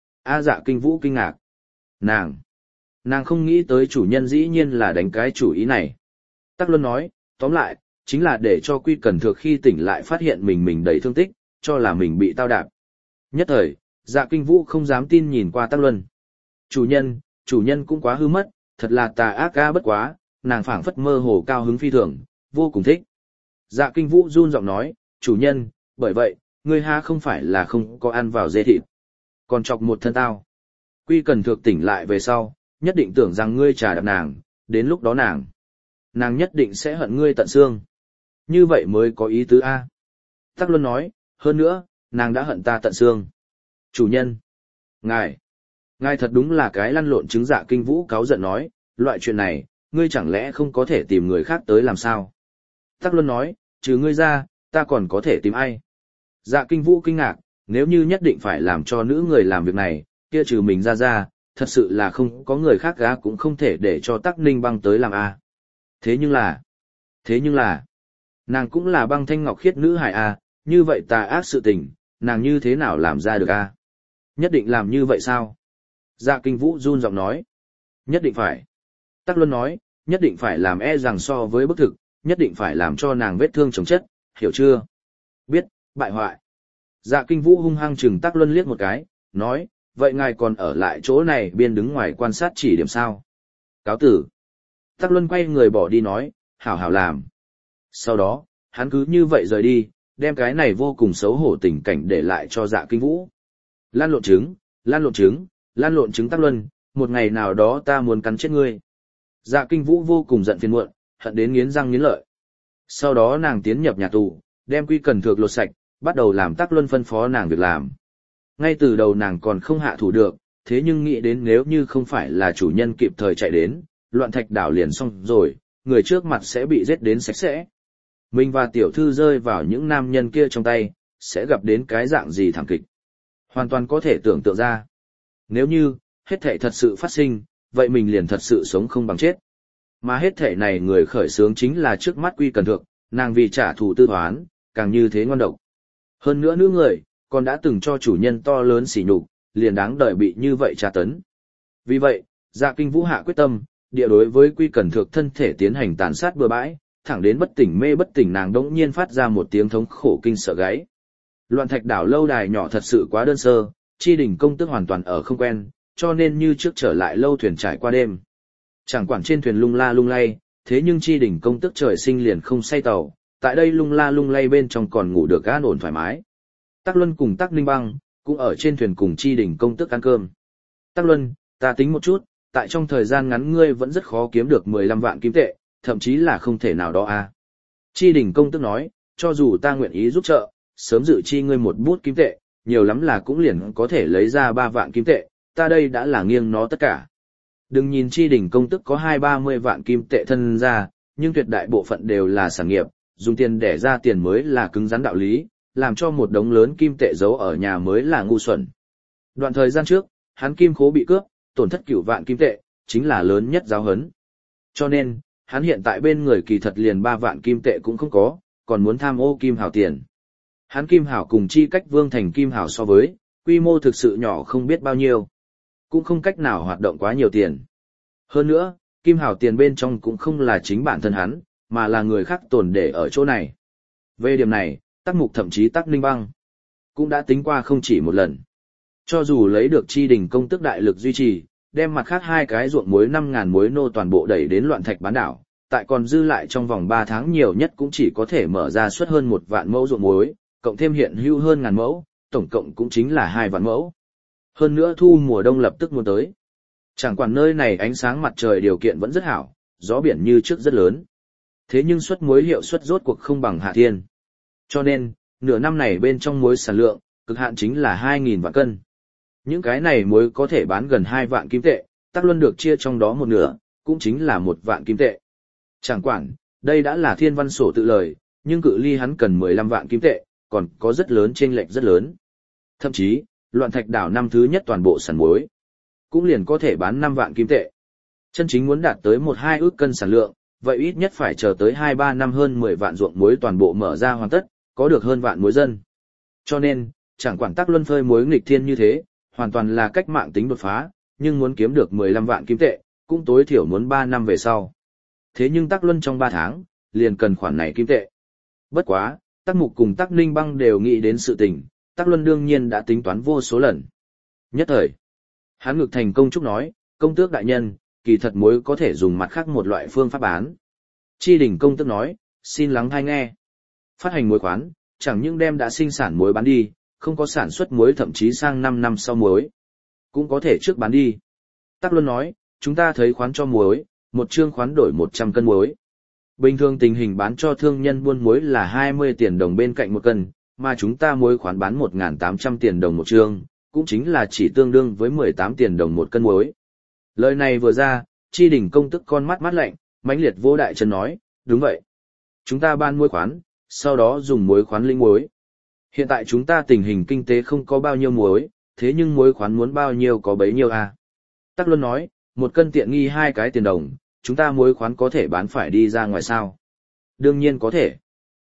Dạ Kinh Vũ kinh ngạc. Nàng không nghĩ tới chủ nhân dĩ nhiên là đánh cái chủ ý này. Tắc Luân nói, tóm lại, chính là để cho Quy Cần Thược khi tỉnh lại phát hiện mình đầy thương tích, cho là mình bị tao đạp. Nhất thời, Dạ Kinh Vũ không dám tin nhìn qua Tắc Luân. Chủ nhân cũng quá hư mất, thật là tà ác ga bất quá, nàng phảng phất mơ hồ cao hứng phi thường, vô cùng thích. Dạ Kinh Vũ run giọng nói, chủ nhân, bởi vậy, ngươi ha không phải là không có ăn vào dê thịt, còn chọc một thân tao. Quy Cần Thược tỉnh lại về sau, nhất định tưởng rằng ngươi trà đạp nàng, đến lúc đó nàng nhất định sẽ hận ngươi tận xương. Như vậy mới có ý tứ A. Tắc Luân nói, hơn nữa, nàng đã hận ta tận xương. Chủ nhân, ngài thật đúng là cái lăn lộn trứng. Dạ Kinh Vũ cáu giận nói, loại chuyện này, ngươi chẳng lẽ không có thể tìm người khác tới làm sao? Tắc Luân nói, trừ ngươi ra, ta còn có thể tìm ai? Dạ Kinh Vũ kinh ngạc, nếu như nhất định phải làm cho nữ người làm việc này, kia trừ mình ra, thật sự là không có người khác gã cũng không thể để cho Tắc Ninh Băng tới làm a. Thế nhưng là, Nàng cũng là băng thanh ngọc khiết nữ hài à, như vậy tà ác sự tình, nàng như thế nào làm ra được à? Nhất định làm như vậy sao? Dạ Kinh Vũ run giọng nói. Nhất định phải. Tắc Luân nói, nhất định phải làm rằng so với bức thực, nhất định phải làm cho nàng vết thương chồng chất, hiểu chưa? Biết, bại hoại. Dạ Kinh Vũ hung hăng chừng Tắc Luân liếc một cái, nói, vậy ngài còn ở lại chỗ này biên đứng ngoài quan sát chỉ điểm sao? Cáo tử. Tắc Luân quay người bỏ đi nói, hảo hảo làm. Sau đó, hắn cứ như vậy rời đi, đem cái này vô cùng xấu hổ tình cảnh để lại cho Dạ Kinh Vũ. Lan lộn trứng, lan lộn trứng, lan lộn trứng Tắc Luân, một ngày nào đó ta muốn cắn chết ngươi. Dạ Kinh Vũ vô cùng giận phiền muộn, hận đến nghiến răng nghiến lợi. Sau đó nàng tiến nhập nhà tù, đem Quy Cần Thược lột sạch, bắt đầu làm Tắc Luân phân phó nàng việc làm. Ngay từ đầu nàng còn không hạ thủ được, thế nhưng nghĩ đến nếu như không phải là chủ nhân kịp thời chạy đến, Loạn Thạch đảo liền xong rồi, người trước mặt sẽ bị giết đến sạch sẽ. Mình và tiểu thư rơi vào những nam nhân kia trong tay, sẽ gặp đến cái dạng gì thảm kịch. Hoàn toàn có thể tưởng tượng ra. Nếu như, hết thảy thật sự phát sinh, vậy mình liền thật sự sống không bằng chết. Mà hết thảy này người khởi xướng chính là trước mắt Quy Cần Thược, nàng vì trả thù tư toán, càng như thế ngoan độc. Hơn nữa nữ người, còn đã từng cho chủ nhân to lớn sỉ nhục, liền đáng đợi bị như vậy tra tấn. Vì vậy, Dạ Kinh Vũ hạ quyết tâm, địa đối với Quy Cần Thược thân thể tiến hành tàn sát bừa bãi, thẳng đến bất tỉnh mê bất tỉnh nàng đống nhiên phát ra một tiếng thống khổ kinh sợ gáy. Loạn Thạch đảo lâu đài nhỏ thật sự quá đơn sơ, Chi Đình công tước hoàn toàn ở không quen, cho nên như trước trở lại lâu thuyền trải qua đêm. Chẳng quản trên thuyền lung la lung lay, thế nhưng Chi Đình công tước trời sinh liền không say tàu, tại đây lung la lung lay bên trong còn ngủ được an ổn thoải mái. Tắc Luân cùng Tắc Ninh Băng cũng ở trên thuyền cùng Chi Đình công tước ăn cơm. Tắc Luân, ta tính một chút, tại trong thời gian ngắn ngươi vẫn rất khó kiếm được 15 vạn kim tệ, thậm chí là không thể nào đó à. Chi Đình công tước nói, cho dù ta nguyện ý giúp trợ, sớm dự chi ngươi một bút kim tệ, nhiều lắm là cũng liền có thể lấy ra 3 vạn kim tệ, ta đây đã là nghiêng nó tất cả. Đừng nhìn Chi Đình công tước có 20-30 vạn kim tệ thân ra, nhưng tuyệt đại bộ phận đều là sản nghiệp, dùng tiền để ra tiền mới là cứng rắn đạo lý, làm cho một đống lớn kim tệ giấu ở nhà mới là ngu xuẩn. Đoạn thời gian trước, hắn kim khố bị cướp, tổn thất 9 vạn kim tệ, chính là lớn nhất giáo hấn. Cho nên, hắn hiện tại bên người kỳ thật liền 3 vạn kim tệ cũng không có, còn muốn tham ô kim hào tiền. Hắn kim hào cùng chi cách Vương Thành kim hào so với, quy mô thực sự nhỏ không biết bao nhiêu. Cũng không cách nào hoạt động quá nhiều tiền. Hơn nữa, kim hào tiền bên trong cũng không là chính bản thân hắn, mà là người khác tồn để ở chỗ này. Về điểm này, Tắc Mục thậm chí Tắc Ninh Băng cũng đã tính qua không chỉ một lần. Cho dù lấy được Chi Đình công tước đại lực duy trì, đem mặt khác 2 cái ruộng muối 5.000 muối nô toàn bộ đẩy đến Loạn Thạch bán đảo, tại còn dư lại trong vòng 3 tháng nhiều nhất cũng chỉ có thể mở ra suất hơn 1 vạn mẫu ruộng muối, cộng thêm hiện hữu hơn 1.000 mẫu, tổng cộng cũng chính là 2 vạn mẫu. Hơn nữa thu mùa đông lập tức muốn tới. Chẳng quản nơi này ánh sáng mặt trời điều kiện vẫn rất hảo, gió biển như trước rất lớn. Thế nhưng suất muối hiệu suất rốt cuộc không bằng Hạ Thiên. Cho nên, nửa năm này bên trong muối sản lượng, cực hạn chính là 2.000 vạn cân. Những cái này muối có thể bán gần 2 vạn kim tệ, Tắc Luân được chia trong đó một nửa, cũng chính là 1 vạn kim tệ. Chẳng quản, đây đã là thiên văn sổ tự lời, nhưng cự ly hắn cần 15 vạn kim tệ, còn có rất lớn chênh lệch rất lớn. Thậm chí, Loạn Thạch đảo năm thứ nhất toàn bộ sản muối, cũng liền có thể bán 5 vạn kim tệ. Chân chính muốn đạt tới 1-2 ước cân sản lượng, vậy ít nhất phải chờ tới 2-3 năm hơn 10 vạn ruộng muối toàn bộ mở ra hoàn tất, có được hơn vạn muối dân. Cho nên, chẳng quản Tắc Luân phơi muối nghịch thiên như thế, hoàn toàn là cách mạng tính đột phá, nhưng muốn kiếm được 15 vạn kim tệ, cũng tối thiểu muốn 3 năm về sau. Thế nhưng Tắc Luân trong 3 tháng, liền cần khoản này kim tệ. Bất quá, Tắc Mục cùng Tắc Ninh Băng đều nghĩ đến sự tình, Tắc Luân đương nhiên đã tính toán vô số lần. Nhất thời, hắn ngực thành công chúc nói, công tước đại nhân, kỳ thật muối có thể dùng mặt khác một loại phương pháp bán. Chi Đình công tước nói, xin lắng tai nghe. Phát hành muối khoán, chẳng những đem đã sinh sản muối bán đi, không có sản xuất muối thậm chí sang 5 năm sau muối, cũng có thể trước bán đi. Tắc Luân nói, chúng ta thấy khoán cho muối, một chương khoán đổi 100 cân muối. Bình thường tình hình bán cho thương nhân buôn muối là 20 tiền đồng bên cạnh 1 cân, mà chúng ta muối khoán bán 1.800 tiền đồng một chương, cũng chính là chỉ tương đương với 18 tiền đồng 1 cân muối. Lời này vừa ra, Chi Đình công tức con mắt lạnh, mãnh liệt vô đại chân nói, đúng vậy. Chúng ta ban muối khoán, sau đó dùng muối khoán linh muối. Hiện tại chúng ta tình hình kinh tế không có bao nhiêu muối, thế nhưng muối khoán muốn bao nhiêu có bấy nhiêu à. Tắc Luân nói, 1 cân tiện nghi 2 cái tiền đồng, chúng ta muối khoán có thể bán phải đi ra ngoài sao? Đương nhiên có thể.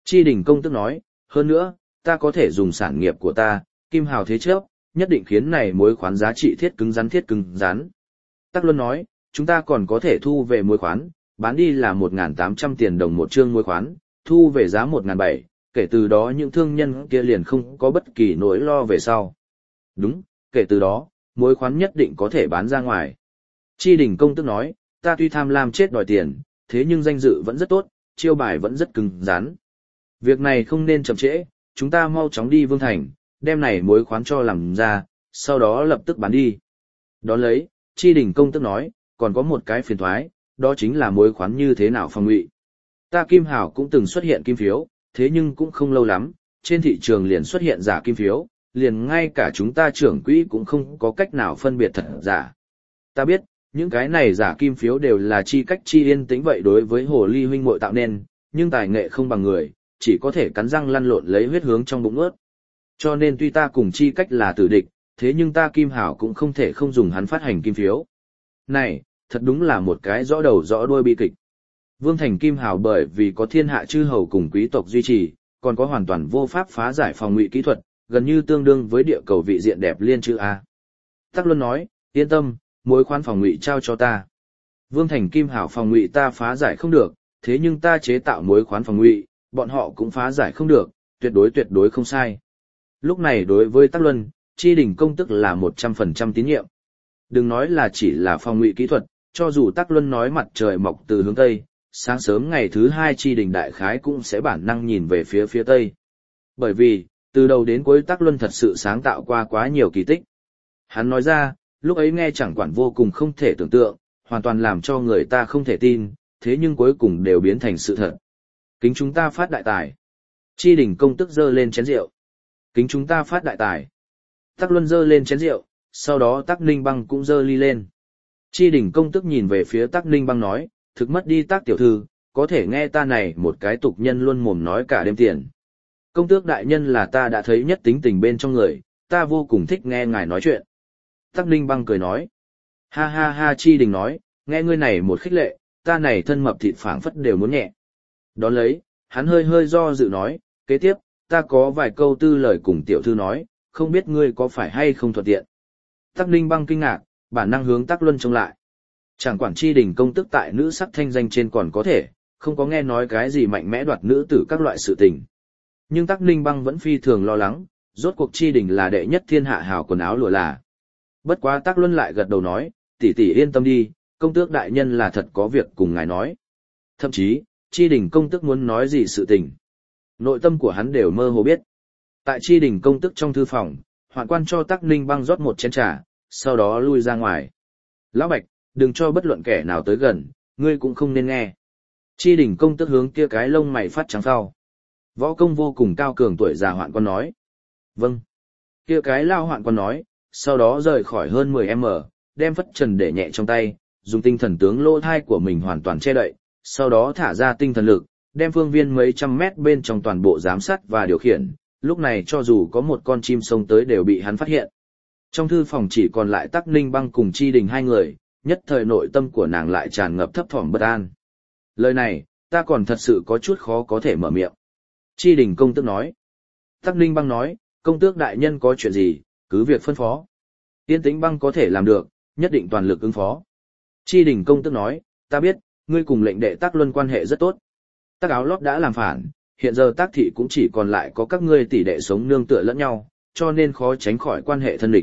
Chi Đình công tức nói, hơn nữa, ta có thể dùng sản nghiệp của ta, kim hào thế chấp, nhất định khiến này mối khoán giá trị thiết cứng rắn. Tắc Luân nói, chúng ta còn có thể thu về mối khoán, bán đi là 1.800 tiền đồng một chương mối khoán, thu về giá 1.700, kể từ đó những thương nhân kia liền không có bất kỳ nỗi lo về sau. Đúng, kể từ đó, mối khoán nhất định có thể bán ra ngoài. Chi Đình công tức nói, ta tuy tham lam chết đòi tiền, thế nhưng danh dự vẫn rất tốt, chiêu bài vẫn rất cứng rắn. Việc này không nên chậm trễ, chúng ta mau chóng đi Vương Thành, đem này mối khoán cho làm ra, sau đó lập tức bán đi. Đón lấy, Chi Đình công tức nói, còn có một cái phiền thoái, đó chính là mối khoán như thế nào phòng ngụy. Ta Kim Hào cũng từng xuất hiện kim phiếu, thế nhưng cũng không lâu lắm, trên thị trường liền xuất hiện giả kim phiếu, liền ngay cả chúng ta trưởng quỹ cũng không có cách nào phân biệt thật giả. Ta biết, những cái này giả kim phiếu đều là chi cách chi yên tĩnh vậy đối với hồ ly huynh muội tạo nên, nhưng tài nghệ không bằng người, chỉ có thể cắn răng lăn lộn lấy huyết hướng trong bụng ướt. Cho nên tuy ta cùng chi cách là tử địch, thế nhưng ta Kim Hảo cũng không thể không dùng hắn phát hành kim phiếu. Này, thật đúng là một cái rõ đầu rõ đuôi bi kịch. Vương Thành Kim Hảo bởi vì có thiên hạ chư hầu cùng quý tộc duy trì, còn có hoàn toàn vô pháp phá giải phòng ngụy kỹ thuật, gần như tương đương với địa cầu vị diện đẹp liên chữ A. Tắc Luân nói, yên tâm, mối khoán phòng ngụy trao cho ta. Vương Thành Kim Hảo phòng ngụy ta phá giải không được, thế nhưng ta chế tạo mối khoán phòng ngụy, bọn họ cũng phá giải không được, tuyệt đối không sai. Lúc này đối với Tắc Luân, Chi Đình công tức là 100% tín nhiệm. Đừng nói là chỉ là phòng ngụy kỹ thuật, cho dù Tắc Luân nói mặt trời mọc từ hướng Tây, sáng sớm ngày thứ 2 Chi Đình đại khái cũng sẽ bản năng nhìn về phía Tây. Bởi vì, từ đầu đến cuối Tắc Luân thật sự sáng tạo qua quá nhiều kỳ tích. Hắn nói ra, lúc ấy nghe chẳng quản vô cùng không thể tưởng tượng, hoàn toàn làm cho người ta không thể tin, thế nhưng cuối cùng đều biến thành sự thật. Kính chúng ta phát đại tài. Chi Đình công tức giơ lên chén rượu. Kính chúng ta phát đại tài. Tắc Luân giơ lên chén rượu, sau đó Tắc Ninh Băng cũng giơ ly lên. Chi Đình công tức nhìn về phía Tắc Ninh Băng nói, thực mất đi Tắc tiểu thư, có thể nghe ta này một cái tục nhân luôn mồm nói cả đêm tiền. Công tước đại nhân là ta đã thấy nhất tính tình bên trong người, ta vô cùng thích nghe ngài nói chuyện. Tắc Ninh Băng cười nói. Ha ha ha Chi Đình nói, nghe ngươi này một khích lệ, ta này thân mập thịt phảng phất đều muốn nhẹ. Đón lấy, hắn hơi do dự nói, kế tiếp, ta có vài câu tư lời cùng tiểu thư nói, không biết ngươi có phải hay không thuận tiện. Tắc Ninh Băng kinh ngạc, bản năng hướng Tắc Luân trông lại. Chẳng quản Chi Đình công tức tại nữ sắc thanh danh trên còn có thể, không có nghe nói cái gì mạnh mẽ đoạt nữ tử các loại sự tình. Nhưng Tắc Ninh Băng vẫn phi thường lo lắng, rốt cuộc Chi Đình là đệ nhất thiên hạ hào quần áo lụa là. Bất quá Tắc Luân lại gật đầu nói, tỷ tỷ yên tâm đi, công tước đại nhân là thật có việc cùng ngài nói. Thậm chí, Chi Đình công tức muốn nói gì sự tình. Nội tâm của hắn đều mơ hồ biết. Tại Chi Đình công tức trong thư phòng, hoạn quan cho Tắc Ninh Băng rót một chén trà, sau đó lui ra ngoài. Lão Bạch, đừng cho bất luận kẻ nào tới gần, ngươi cũng không nên nghe. Chi Đình công tức hướng kia cái lông mày phát trắng phao. Võ công vô cùng cao cường tuổi già hoạn quan nói. Vâng. Kia cái lao hoạn quan nói, sau đó rời khỏi hơn 10m, đem phất trần để nhẹ trong tay, dùng tinh thần tướng lỗ thai của mình hoàn toàn che đậy, sau đó thả ra tinh thần lực, đem phương viên mấy trăm mét bên trong toàn bộ giám sát và điều khiển, lúc này cho dù có một con chim sông tới đều bị hắn phát hiện. Trong thư phòng chỉ còn lại Tắc Ninh Băng cùng Chi Đình hai người, nhất thời nội tâm của nàng lại tràn ngập thấp thỏm bất an. Lời này, ta còn thật sự có chút khó có thể mở miệng. Chi Đình công tước nói. Tắc Ninh Băng nói, công tước đại nhân có chuyện gì, cứ việc phân phó. Yên Tĩnh Băng có thể làm được, nhất định toàn lực ứng phó. Chi Đình công tước nói, ta biết, ngươi cùng lệnh đệ Tắc Luân quan hệ rất tốt. Tắc Áo Lót đã làm phản, hiện giờ Tắc thị cũng chỉ còn lại có các ngươi tỷ đệ sống nương tựa lẫn nhau, cho nên khó tránh khỏi quan hệ thân địch.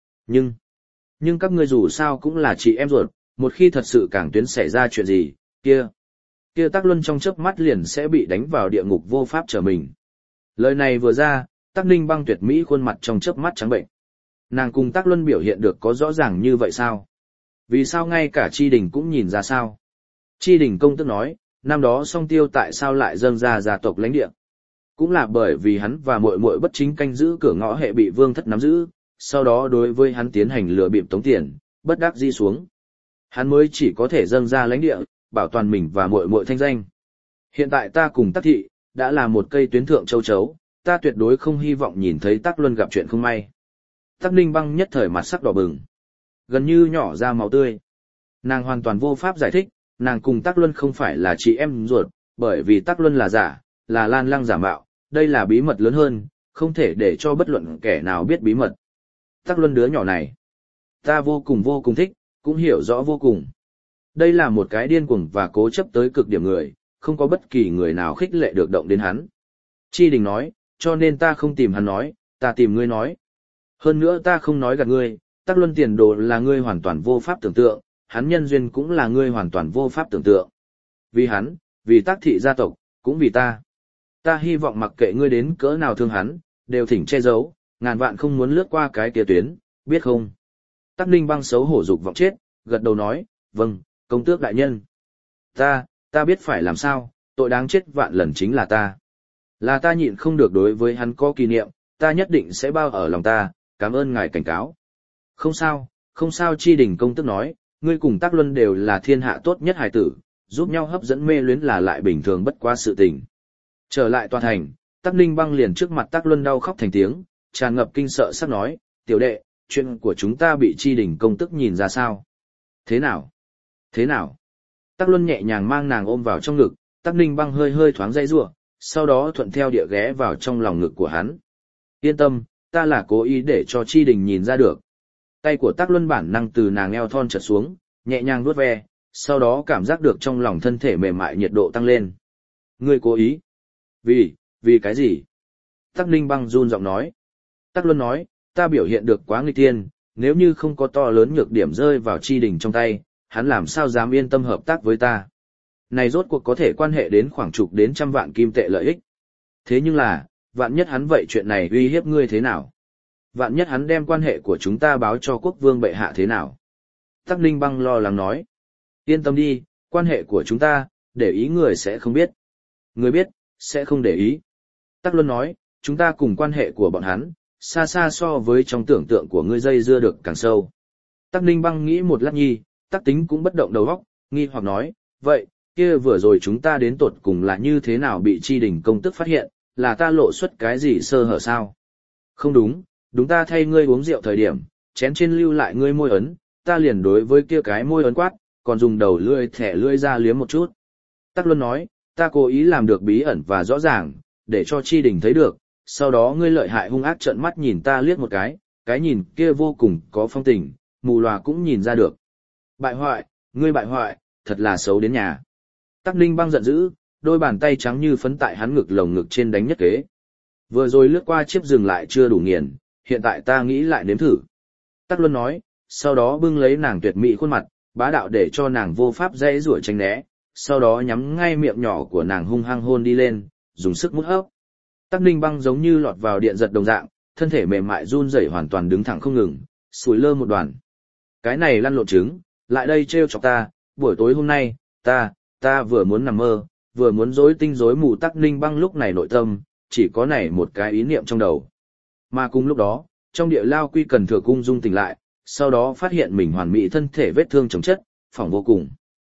Nhưng các ngươi dù sao cũng là chị em ruột, một khi thật sự càng tuyến xảy ra chuyện gì, kia Tắc Luân trong chớp mắt liền sẽ bị đánh vào địa ngục vô pháp trở mình. Lời này vừa ra, Tắc Ninh Băng tuyệt mỹ khuôn mặt trong chớp mắt trắng bệnh. Nàng cùng Tắc Luân biểu hiện được có rõ ràng như vậy sao? Vì sao ngay cả Chi Đình cũng nhìn ra sao? Chi Đình công tước nói, năm đó Song Tiêu tại sao lại dâng ra gia tộc lãnh địa? Cũng là bởi vì hắn và muội muội bất chính canh giữ cửa ngõ hệ bị Vương Thất nắm giữ, sau đó đối với hắn tiến hành lừa bịp tống tiền, bất đắc dĩ xuống. Hắn mới chỉ có thể dâng ra lãnh địa, bảo toàn mình và muội muội thanh danh. Hiện tại ta cùng Tắc thị đã là một cây tuyến thượng châu chấu, ta tuyệt đối không hy vọng nhìn thấy Tắc Luân gặp chuyện không may. Tắc Ninh Băng nhất thời mặt sắc đỏ bừng, gần như nhỏ ra máu tươi. Nàng hoàn toàn vô pháp giải thích, nàng cùng Tắc Luân không phải là chị em ruột, bởi vì Tắc Luân là giả, là Lan Lăng giả mạo, đây là bí mật lớn hơn, không thể để cho bất luận kẻ nào biết bí mật. Tắc Luân đứa nhỏ này, ta vô cùng thích, cũng hiểu rõ vô cùng. Đây là một cái điên cuồng và cố chấp tới cực điểm người, không có bất kỳ người nào khích lệ được động đến hắn. Chi Đình nói, cho nên ta không tìm hắn nói, ta tìm ngươi nói. Hơn nữa ta không nói gạt ngươi, Tắc Luân tiền đồ là ngươi hoàn toàn vô pháp tưởng tượng, hắn nhân duyên cũng là ngươi hoàn toàn vô pháp tưởng tượng. Vì hắn, vì Tắc thị gia tộc, cũng vì ta. Ta hy vọng mặc kệ ngươi đến cỡ nào thương hắn, đều thỉnh che giấu, ngàn vạn không muốn lướt qua cái kia tuyến, biết không? Tắc Ninh Băng xấu hổ dục vọng chết, gật đầu nói, vâng, công tước đại nhân. Ta biết phải làm sao, tội đáng chết vạn lần chính là ta. Là ta nhịn không được đối với hắn có kỷ niệm, ta nhất định sẽ bao ở lòng ta, cảm ơn ngài cảnh cáo. Không sao Chi Đình công tước nói, ngươi cùng Tắc Luân đều là thiên hạ tốt nhất hài tử, giúp nhau hấp dẫn mê luyến là lại bình thường bất qua sự tình. Trở lại tòa thành, Tắc Ninh Băng liền trước mặt Tắc Luân đau khóc thành tiếng, tràn ngập kinh sợ sắp nói, tiểu đệ, chuyện của chúng ta bị Chi Đình công tức nhìn ra sao? Thế nào? Tắc Luân nhẹ nhàng mang nàng ôm vào trong ngực, Tắc Ninh Băng hơi thoáng dây rủa, sau đó thuận theo địa ghé vào trong lòng ngực của hắn. Yên tâm, ta là cố ý để cho Chi Đình nhìn ra được. Tay của Tắc Luân bản năng từ nàng eo thon trượt xuống, nhẹ nhàng vuốt ve, sau đó cảm giác được trong lòng thân thể mềm mại nhiệt độ tăng lên. Ngươi cố ý? Vì cái gì? Tắc Ninh Băng run giọng nói. Tắc Luân nói, ta biểu hiện được quá nghịch thiên, nếu như không có to lớn nhược điểm rơi vào Chi Đình trong tay, hắn làm sao dám yên tâm hợp tác với ta. Này rốt cuộc có thể quan hệ đến khoảng chục đến trăm vạn kim tệ lợi ích. Thế nhưng là, vạn nhất hắn vậy chuyện này uy hiếp ngươi thế nào? Vạn nhất hắn đem quan hệ của chúng ta báo cho quốc vương bệ hạ thế nào? Tắc Ninh Băng lo lắng nói. Yên tâm đi, quan hệ của chúng ta, để ý người sẽ không biết. Người biết, sẽ không để ý. Tắc Luân nói, chúng ta cùng quan hệ của bọn hắn, xa xa so với trong tưởng tượng của ngươi dây dưa được càng sâu. Tắc Ninh Băng nghĩ một lát nhi, Tắc Tính cũng bất động đầu óc, nghi hoặc nói, vậy, kia vừa rồi chúng ta đến tột cùng là như thế nào bị Chi Đình công tức phát hiện, là ta lộ xuất cái gì sơ hở sao? Không đúng ta thay ngươi uống rượu thời điểm, chén trên lưu lại ngươi môi ấn, ta liền đối với kia cái môi ấn quát, còn dùng đầu lưỡi thẻ lưỡi ra liếm một chút. Tắc Luân nói, ta cố ý làm được bí ẩn và rõ ràng, để cho Chi Đình thấy được, sau đó ngươi lợi hại hung ác trợn mắt nhìn ta liếc một cái nhìn kia vô cùng có phong tình, mù lòa cũng nhìn ra được. Ngươi bại hoại, thật là xấu đến nhà. Tắc Ninh Băng giận dữ, đôi bàn tay trắng như phấn tại hắn ngực lồng ngực trên đánh nhất kế. Vừa rồi lướt qua chiếc dừng lại chưa đủ nghiền, hiện tại ta nghĩ lại nếm thử. Tắc Luân nói, sau đó bưng lấy nàng tuyệt mỹ khuôn mặt, bá đạo để cho nàng vô pháp dễ rủa tránh né, sau đó nhắm ngay miệng nhỏ của nàng hung hăng hôn đi lên, dùng sức mút hấp. Tắc Ninh Băng giống như lọt vào điện giật đồng dạng, thân thể mềm mại run rẩy hoàn toàn đứng thẳng không ngừng, sủi lơ một đoàn. Cái này lăn lộn trứng, lại đây trêu chọc ta, buổi tối hôm nay, ta vừa muốn nằm mơ, vừa muốn rối tinh rối mù. Tắc Ninh Băng lúc này nội tâm, chỉ có này một cái ý niệm trong đầu. Mà cùng lúc đó, trong địa lao Quy Cần Thừa cung dung tỉnh lại, sau đó phát hiện mình hoàn mỹ thân thể vết thương chồng chất, phỏng vô cùng.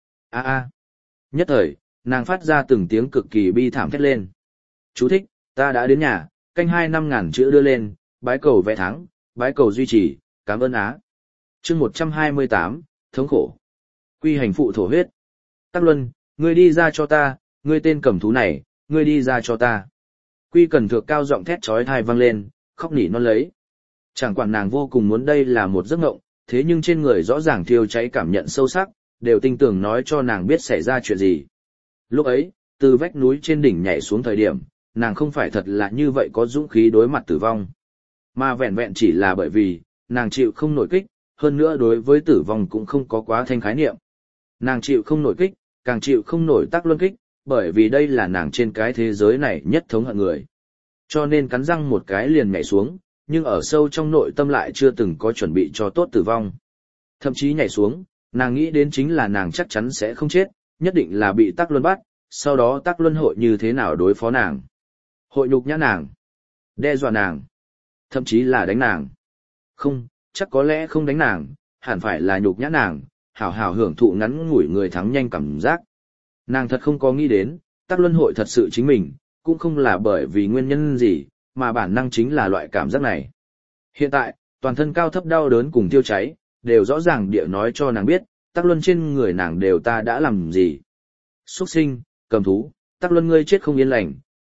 Nhất thời, nàng phát ra từng tiếng cực kỳ bi thảm thét lên. Chú thích, ta đã đến nhà, canh 2 5.000 chữ đưa lên, bái cầu vẽ thắng, bái cầu duy trì, cảm ơn á. Chương 128, thống khổ. Quy hành phụ thổ huyết. Tắc Luân, ngươi đi ra cho ta, ngươi tên cầm thú này, ngươi đi ra cho ta. Quy Cần Thược cao giọng thét chói tai vang lên, khóc nỉ non lấy. Chẳng quản nàng vô cùng muốn đây là một giấc mộng, thế nhưng trên người rõ ràng thiêu cháy cảm nhận sâu sắc, đều tinh tường nói cho nàng biết xảy ra chuyện gì. Lúc ấy, từ vách núi trên đỉnh nhảy xuống thời điểm, nàng không phải thật là như vậy có dũng khí đối mặt tử vong. Mà vẹn vẹn chỉ là bởi vì, nàng chịu không nổi kích, hơn nữa đối với tử vong cũng không có quá thanh khái niệm. Nàng chịu không nổi kích, càng chịu không nổi Tắc Luân kích, bởi vì đây là nàng trên cái thế giới này nhất thống hận người. Cho nên cắn răng một cái liền nhảy xuống, nhưng ở sâu trong nội tâm lại chưa từng có chuẩn bị cho tốt tử vong. Thậm chí nhảy xuống, nàng nghĩ đến chính là nàng chắc chắn sẽ không chết, nhất định là bị Tắc Luân bắt, sau đó Tắc Luân hội như thế nào đối phó nàng. Hội nhục nhã nàng, đe dọa nàng, thậm chí là đánh nàng. Không, chắc có lẽ không đánh nàng, hẳn phải là nhục nhã nàng, hảo hảo hưởng thụ ngắn ngủi người thắng nhanh cảm giác. Nàng thật không có nghĩ đến, Tắc Luân hội thật sự chính mình, cũng không là bởi vì nguyên nhân gì, mà bản năng chính là loại cảm giác này. Hiện tại, toàn thân cao thấp đau đớn cùng tiêu cháy, đều rõ ràng địa nói cho nàng biết, Tắc Luân trên người nàng đều ta đã làm gì. Xuất sinh, cầm thú, Tắc Luân ngươi chết không yên lành,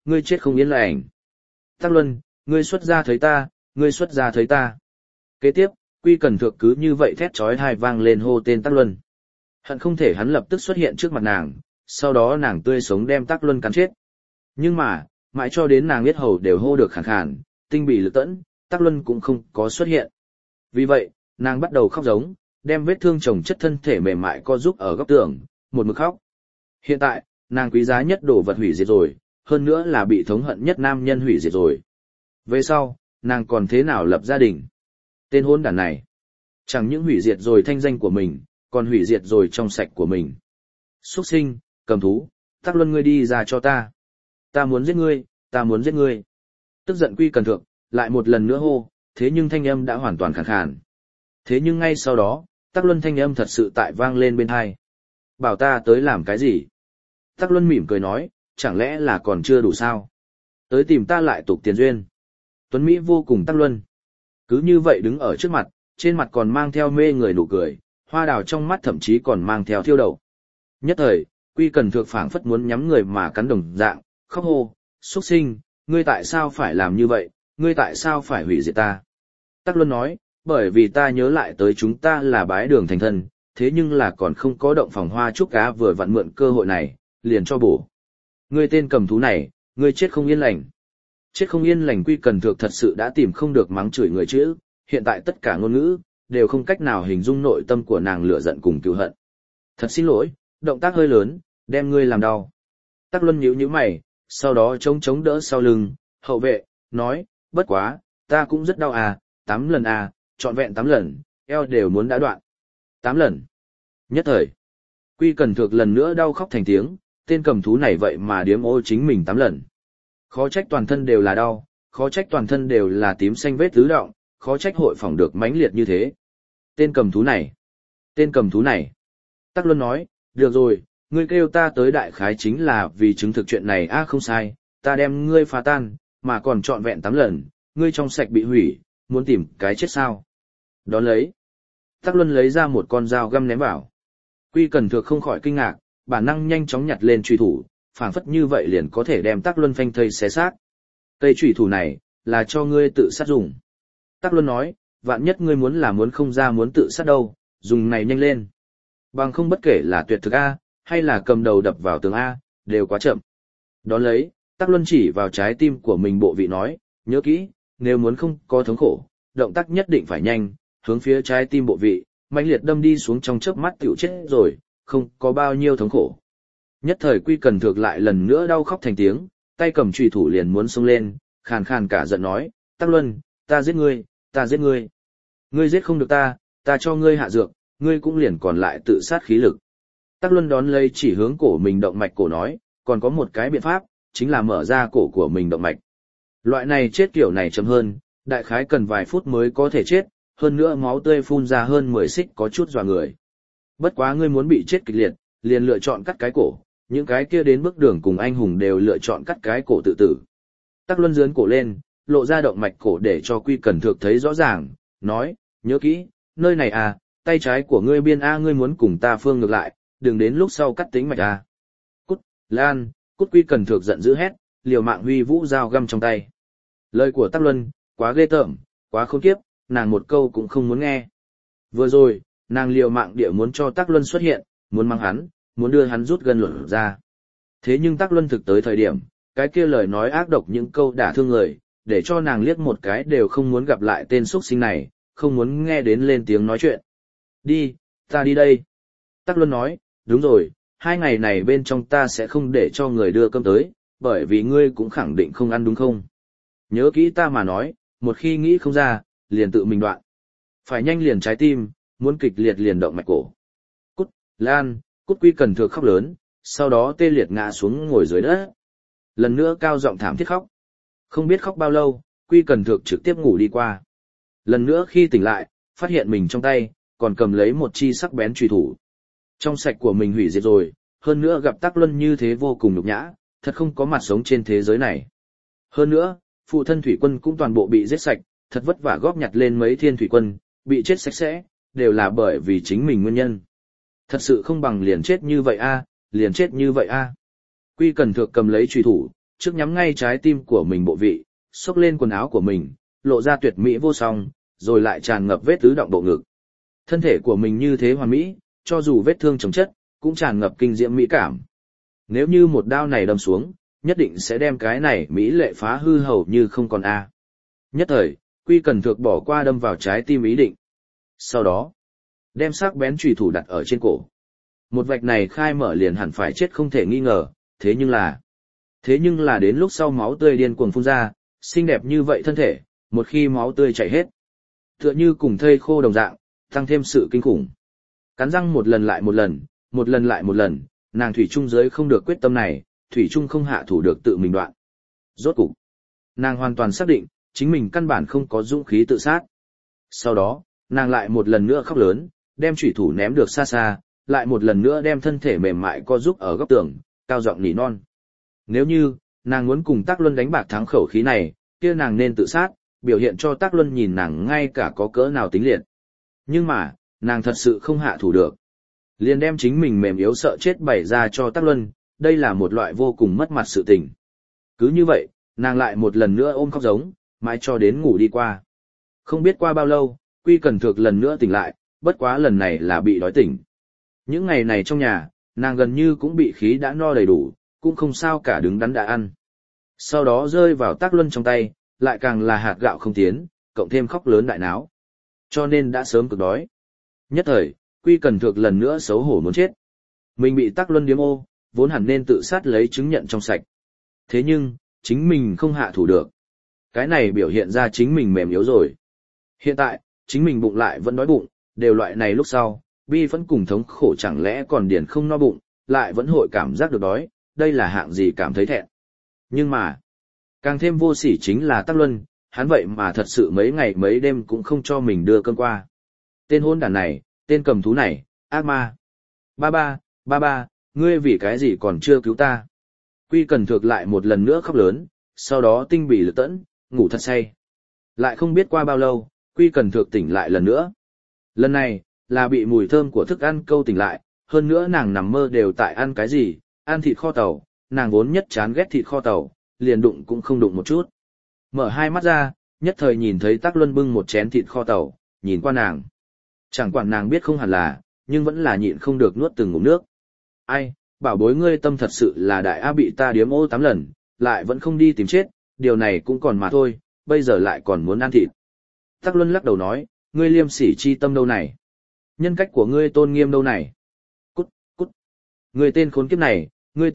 ngươi chết không yên lành. Tắc Luân, ngươi xuất ra thấy ta, ngươi xuất ra thấy ta. Kế tiếp, Quy Cần Thược cứ như vậy thét chói tai vang lên hô tên Tắc Luân. Hận không thể hắn lập tức xuất hiện trước mặt nàng, sau đó nàng tươi sống đem Tắc Luân cắn chết. Nhưng mà, mãi cho đến nàng biết hầu đều hô được khàn khàn, tinh bị lực tẫn, Tắc Luân cũng không có xuất hiện. Vì vậy, nàng bắt đầu khóc giống, đem vết thương chồng chất thân thể mềm mại co giúp ở góc tường, một mực khóc. Hiện tại, nàng quý giá nhất đồ vật hủy diệt rồi, hơn nữa là bị thống hận nhất nam nhân hủy diệt rồi. Về sau, nàng còn thế nào lập gia đình? Tên hôn đản này, chẳng những hủy diệt rồi thanh danh của mình, còn hủy diệt rồi trong sạch của mình. Xuất sinh, cầm thú, Tắc Luân ngươi đi ra cho ta. Ta muốn giết ngươi, ta muốn giết ngươi. Tức giận Quy Cần Thượng, lại một lần nữa hô, thế nhưng thanh âm đã hoàn toàn khàn khàn. Thế nhưng ngay sau đó, Tắc Luân thanh âm thật sự tại vang lên bên tai. Bảo ta tới làm cái gì? Tắc Luân mỉm cười nói, chẳng lẽ là còn chưa đủ sao? Tới tìm ta lại tục tiền duyên. Tuấn Mỹ vô cùng Tắc Luân. Cứ như vậy đứng ở trước mặt, trên mặt còn mang theo mê người nụ cười, hoa đào trong mắt thậm chí còn mang theo thiêu đậu. Nhất thời, Quy Cần Thược phảng phất muốn nhắm người mà cắn đồng dạng, khóc hô, xuất sinh, ngươi tại sao phải làm như vậy, ngươi tại sao phải hủy diệt ta? Tắc Luân nói, bởi vì ta nhớ lại tới chúng ta là bái đường thành thân, thế nhưng là còn không có động phòng hoa trúc cá vừa vặn mượn cơ hội này, liền cho bổ. Ngươi tên cầm thú này, ngươi chết không yên lành. Chết không yên lành Quy Cần Thược thật sự đã tìm không được mắng chửi người chữ, hiện tại tất cả ngôn ngữ, đều không cách nào hình dung nội tâm của nàng lửa giận cùng cừu hận. Thật xin lỗi, động tác hơi lớn, đem ngươi làm đau. Tắc Luân nhíu nhíu mày, sau đó chống đỡ sau lưng, hậu vệ, nói, bất quá, ta cũng rất đau à, 8 lần à, trọn vẹn 8 lần, eo đều muốn đã đoạn. 8 lần. Nhất thời, Quy Cần Thược lần nữa đau khóc thành tiếng, tên cầm thú này vậy mà điếm ô chính mình 8 lần. Khó trách toàn thân đều là đau, khó trách toàn thân đều là tím xanh vết tứ động, khó trách hội phỏng được mãnh liệt như thế. Tên cầm thú này, tên cầm thú này. Tắc Luân nói, được rồi, ngươi kêu ta tới đại khái chính là vì chứng thực chuyện này không sai, ta đem ngươi phá tan, mà còn trọn vẹn 8 lần, ngươi trong sạch bị hủy, muốn tìm cái chết sao. Đón lấy. Tắc Luân lấy ra một con dao găm ném vào. Quy Cần Thược không khỏi kinh ngạc, bản năng nhanh chóng nhặt lên truy thủ, phảng phất như vậy liền có thể đem Tắc Luân phanh thây xé xác. Cây truy thủ này, là cho ngươi tự sát dùng. Tắc Luân nói, vạn nhất ngươi muốn không ra muốn tự sát đâu, dùng này nhanh lên. Bằng không bất kể là tuyệt thực A, hay là cầm đầu đập vào tường A, đều quá chậm. Đón lấy, Tắc Luân chỉ vào trái tim của mình bộ vị nói, nhớ kỹ, nếu muốn không có thống khổ, động tác nhất định phải nhanh, hướng phía trái tim bộ vị, mãnh liệt đâm đi xuống trong chớp mắt tiểu chết rồi, không có bao nhiêu thống khổ. Nhất thời Quy Cần Thược lại lần nữa đau khóc thành tiếng, tay cầm chùy thủ liền muốn xông lên, khàn khàn cả giận nói, Tắc Luân, ta giết ngươi, ta giết ngươi. Ngươi giết không được ta cho ngươi hạ dược, ngươi cũng liền còn lại tự sát khí lực. Tắc Luân đón lấy chỉ hướng cổ mình động mạch cổ nói, còn có một cái biện pháp, chính là mở ra cổ của mình động mạch. Loại này chết kiểu này chậm hơn, đại khái cần vài phút mới có thể chết, hơn nữa máu tươi phun ra hơn 10 xích có chút dọa người. Bất quá ngươi muốn bị chết kịch liệt, liền lựa chọn cắt cái cổ, những cái kia đến bước đường cùng anh hùng đều lựa chọn cắt cái cổ tự tử. Tắc Luân giương cổ lên, lộ ra động mạch cổ để cho Quy Cần Thược thấy rõ ràng, nói, nhớ kỹ, nơi này à, tay trái của ngươi biên A ngươi muốn cùng ta phương ngược lại, đừng đến lúc sau cắt tính mạch A. Cút, Lan, cút Quy Cần Thược giận dữ hét, liều mạng huy vũ dao găm trong tay. Lời của Tắc Luân, quá ghê tởm, quá khốn kiếp, nàng một câu cũng không muốn nghe. Vừa rồi, nàng liều mạng địa muốn cho Tắc Luân xuất hiện, muốn mang hắn, muốn đưa hắn rút gân luận ra. Thế nhưng Tắc Luân thực tới thời điểm, cái kia lời nói ác độc những câu đả thương người, để cho nàng liếc một cái đều không muốn gặp lại tên xuất sinh này, không muốn nghe đến lên tiếng nói chuyện. Đi, ta đi đây. Tắc Luân nói, đúng rồi, 2 ngày này bên trong ta sẽ không để cho người đưa cơm tới, bởi vì ngươi cũng khẳng định không ăn đúng không? Nhớ kỹ ta mà nói, một khi nghĩ không ra, liền tự mình đoạn. Phải nhanh liền trái tim, muốn kịch liệt liền động mạch cổ. Cút, Lan, cút Quy Cần Thược khóc lớn, sau đó tê liệt ngã xuống ngồi dưới đất. Lần nữa cao giọng thảm thiết khóc. Không biết khóc bao lâu, Quy Cần Thược trực tiếp ngủ đi qua. Lần nữa khi tỉnh lại, phát hiện mình trong tay, còn cầm lấy một chi sắc bén chùy thủ. Trong sạch của mình hủy diệt rồi, hơn nữa gặp Tắc Luân như thế vô cùng nhục nhã, thật không có mặt sống trên thế giới này. Hơn nữa, phụ thân thủy quân cũng toàn bộ bị giết sạch, thật vất vả góp nhặt lên mấy thiên thủy quân, bị chết sạch sẽ, đều là bởi vì chính mình nguyên nhân. Thật sự không bằng liền chết như vậy liền chết như vậy Quy Cần Thược cầm lấy chùy thủ, trước nhắm ngay trái tim của mình bộ vị, xốc lên quần áo của mình, lộ ra tuyệt mỹ vô song, rồi lại tràn ngập vết tứ động bộ ngực. Thân thể của mình như thế hoàn mỹ, cho dù vết thương chồng chất, cũng tràn ngập kinh diễm mỹ cảm. Nếu như một đao này đâm xuống, nhất định sẽ đem cái này mỹ lệ phá hư hầu như không còn a. Nhất thời, Quy Cần Thược bỏ qua đâm vào trái tim ý định. Sau đó, đem sắc bén chùy thủ đặt ở trên cổ. Một vạch này khai mở liền hẳn phải chết không thể nghi ngờ, thế nhưng là đến lúc sau máu tươi điên cuồng phun ra, xinh đẹp như vậy thân thể, một khi máu tươi chảy hết, tựa như cùng thây khô đồng dạng, tăng thêm sự kinh khủng. Cắn răng một lần lại một lần, một lần lại một lần, nàng thủy chung dưới không được quyết tâm này, thủy chung không hạ thủ được tự mình đoạn. Rốt cục, nàng hoàn toàn xác định, chính mình căn bản không có dũng khí tự sát. Sau đó, nàng lại một lần nữa khóc lớn, đem chủy thủ ném được xa xa, lại một lần nữa đem thân thể mềm mại co giúp ở góc tường, cao giọng nỉ non. Nếu như, nàng muốn cùng Tắc Luân đánh bạc thắng khẩu khí này, kia nàng nên tự sát, biểu hiện cho Tắc Luân nhìn nàng ngay cả có cỡ nào tính liệt. Nhưng mà, nàng thật sự không hạ thủ được. Liền đem chính mình mềm yếu sợ chết bày ra cho Tắc Luân, đây là một loại vô cùng mất mặt sự tình. Cứ như vậy, nàng lại một lần nữa ôm khóc giống, mãi cho đến ngủ đi qua. Không biết qua bao lâu, Quy Cần Thược lần nữa tỉnh lại, bất quá lần này là bị đói tỉnh. Những ngày này trong nhà, nàng gần như cũng bị khí đã no đầy đủ, cũng không sao cả đứng đắn đã ăn. Sau đó rơi vào Tắc Luân trong tay, lại càng là hạt gạo không tiến, cộng thêm khóc lớn đại náo. Cho nên đã sớm cực đói. Nhất thời, Quy Cần Thược lần nữa xấu hổ muốn chết. Mình bị Tắc Luân điếm ô, vốn hẳn nên tự sát lấy chứng nhận trong sạch. Thế nhưng, chính mình không hạ thủ được. Cái này biểu hiện ra chính mình mềm yếu rồi. Hiện tại, chính mình bụng lại vẫn đói bụng, đều loại này lúc sau, bi vẫn cùng thống khổ chẳng lẽ còn điền không no bụng, lại vẫn hội cảm giác được đói, đây là hạng gì cảm thấy thẹn. Nhưng mà, càng thêm vô sỉ chính là Tắc Luân, hắn vậy mà thật sự mấy ngày mấy đêm cũng không cho mình đưa cơm qua. Tên hôn đàn này, tên cầm thú này, ác ma. Ba ba, ngươi vì cái gì còn chưa cứu ta? Quy Cần Thược lại một lần nữa khóc lớn, sau đó tinh bì lực tẫn, ngủ thật say. Lại không biết qua bao lâu, Quy Cần Thược tỉnh lại lần nữa. Lần này, là bị mùi thơm của thức ăn câu tỉnh lại, hơn nữa nàng nằm mơ đều tại ăn cái gì, ăn thịt kho tàu, nàng vốn nhất chán ghét thịt kho tàu, liền đụng cũng không đụng một chút. Mở hai mắt ra, nhất thời nhìn thấy Tắc Luân bưng một chén thịt kho tàu, nhìn qua nàng. Chẳng quản nàng biết không hẳn là, nhưng vẫn là nhịn không được nuốt từng ngụm nước. Ai, bảo bối ngươi tâm thật sự là đại á bị ta điếm ô 8 lần, lại vẫn không đi tìm chết, điều này cũng còn mà thôi, bây giờ lại còn muốn ăn thịt. Tắc Luân lắc đầu nói, ngươi liêm sỉ chi tâm đâu này? Nhân cách của ngươi tôn nghiêm đâu này? Cút, cút. Ngươi tên khốn kiếp này,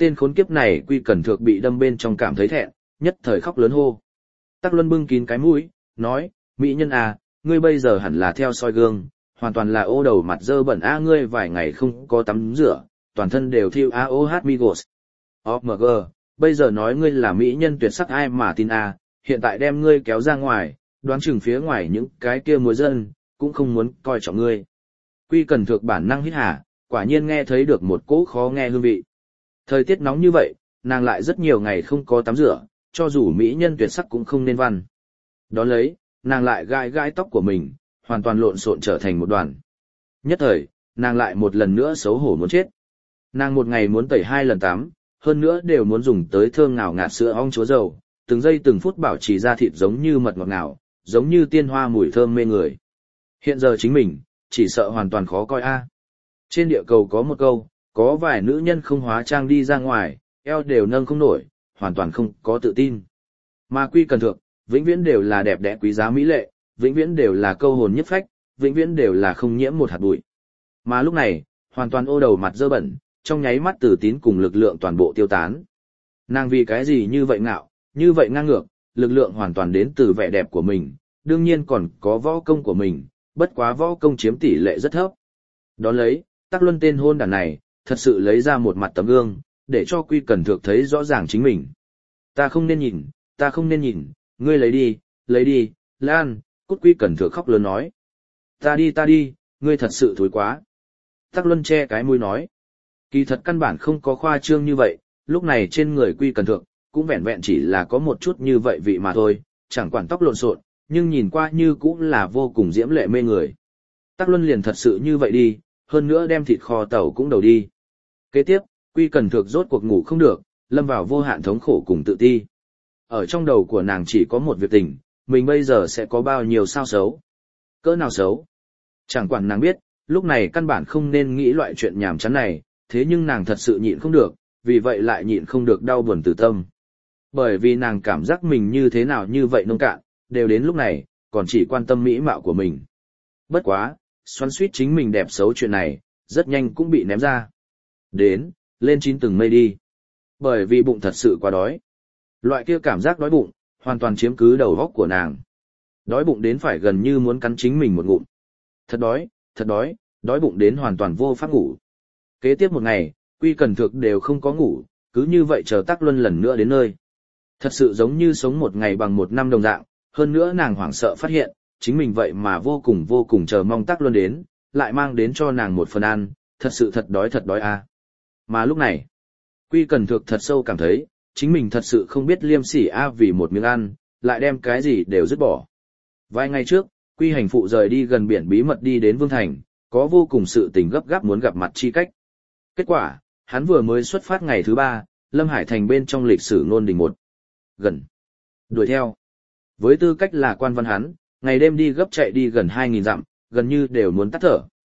Quy Cần Thược bị đâm bên trong cảm thấy thẹn, nhất thời khóc lớn hô. Tắc Luân bưng kín cái mũi, nói, mỹ nhân à, ngươi bây giờ hẳn là theo soi gương, hoàn toàn là ô đầu mặt dơ bẩn a ngươi vài ngày không có tắm rửa, toàn thân đều thiêu a ô hát migos. OMG, bây giờ nói ngươi là mỹ nhân tuyệt sắc ai mà tin a, hiện tại đem ngươi kéo ra ngoài, đoán chừng phía ngoài những cái kia mùa dân, cũng không muốn coi trọng ngươi. Quy Cần Thược bản năng hít hà, quả nhiên nghe thấy được một cỗ khó nghe hương vị. Thời tiết nóng như vậy, nàng lại rất nhiều ngày không có tắm rửa, cho dù mỹ nhân tuyệt sắc cũng không nên văn. Đón lấy, nàng lại gai gai tóc của mình, hoàn toàn lộn xộn trở thành một đoàn. Nhất thời, nàng lại một lần nữa xấu hổ muốn chết. Nàng một ngày muốn tẩy 2 lần tắm, hơn nữa đều muốn dùng tới thơm ngào ngạt sữa ong chúa dầu, từng giây từng phút bảo trì da thịt giống như mật ngọt ngào, giống như tiên hoa mùi thơm mê người. Hiện giờ chính mình, chỉ sợ hoàn toàn khó coi a. Trên địa cầu có một câu, có vài nữ nhân không hóa trang đi ra ngoài, eo đều nâng không nổi, hoàn toàn không có tự tin. Mà Quy Cần Thược, vĩnh viễn đều là đẹp đẽ quý giá mỹ lệ, vĩnh viễn đều là câu hồn nhất phách, vĩnh viễn đều là không nhiễm một hạt bụi. Mà lúc này, hoàn toàn ô đầu mặt dơ bẩn, trong nháy mắt từ tín cùng lực lượng toàn bộ tiêu tán. Nàng vì cái gì như vậy ngạo, như vậy ngang ngược, lực lượng hoàn toàn đến từ vẻ đẹp của mình, đương nhiên còn có võ công của mình, bất quá võ công chiếm tỷ lệ rất thấp. Đón lấy, Tắc Luân tên hôn đàn này, thật sự lấy ra một mặt tấm gương, để cho Quy Cần Thược thấy rõ ràng chính mình. Ta không nên nhìn, ngươi lấy đi, Lan, cút. Quy Cần Thược khóc lớn nói. Ta đi, ngươi thật sự thối quá. Tắc Luân che cái mũi nói. Kỳ thật căn bản không có khoa trương như vậy, lúc này trên người Quy Cần Thược, cũng vẹn vẹn chỉ là có một chút như vậy vị mà thôi, chẳng quản tóc lộn xộn, nhưng nhìn qua như cũng là vô cùng diễm lệ mê người. Tắc Luân liền thật sự như vậy đi, hơn nữa đem thịt kho tàu cũng đầu đi. Kế tiếp, Quy Cần Thược rốt cuộc ngủ không được, lâm vào vô hạn thống khổ cùng tự ti. Ở trong đầu của nàng chỉ có một việc tình, mình bây giờ sẽ có bao nhiêu sao xấu. Cỡ nào xấu? Chẳng quản nàng biết, lúc này căn bản không nên nghĩ loại chuyện nhảm chán này, thế nhưng nàng thật sự nhịn không được, vì vậy lại nhịn không được đau buồn từ tâm. Bởi vì nàng cảm giác mình như thế nào như vậy nông cạn, đều đến lúc này, còn chỉ quan tâm mỹ mạo của mình. Bất quá, xoắn suýt chính mình đẹp xấu chuyện này, rất nhanh cũng bị ném ra. Đến, lên 9 tầng mây đi. Bởi vì bụng thật sự quá đói. Loại kia cảm giác đói bụng, hoàn toàn chiếm cứ đầu óc của nàng. Đói bụng đến phải gần như muốn cắn chính mình một ngụm. Thật đói, đói bụng đến hoàn toàn vô pháp ngủ. Kế tiếp một ngày, Quy Cần Thược đều không có ngủ, cứ như vậy chờ Tắc Luân lần nữa đến nơi. Thật sự giống như sống một ngày bằng một năm đồng dạng, hơn nữa nàng hoảng sợ phát hiện, chính mình vậy mà vô cùng chờ mong Tắc Luân đến, lại mang đến cho nàng một phần ăn, thật sự thật đói à. Mà lúc này, Quy Cần Thược thật sâu cảm thấy, chính mình thật sự không biết liêm sỉ a vì một miếng ăn, lại đem cái gì đều dứt bỏ. Vài ngày trước, Quy Hành Phụ rời đi gần biển bí mật đi đến Vương Thành, có vô cùng sự tình gấp gáp muốn gặp mặt chi cách. Kết quả, hắn vừa mới xuất phát ngày thứ 3, Lâm Hải Thành bên trong lịch sử Nôn Đình một gần đuổi theo. Với tư cách là quan văn hắn, ngày đêm đi gấp chạy đi gần 2.000 dặm, gần như đều muốn tắt thở.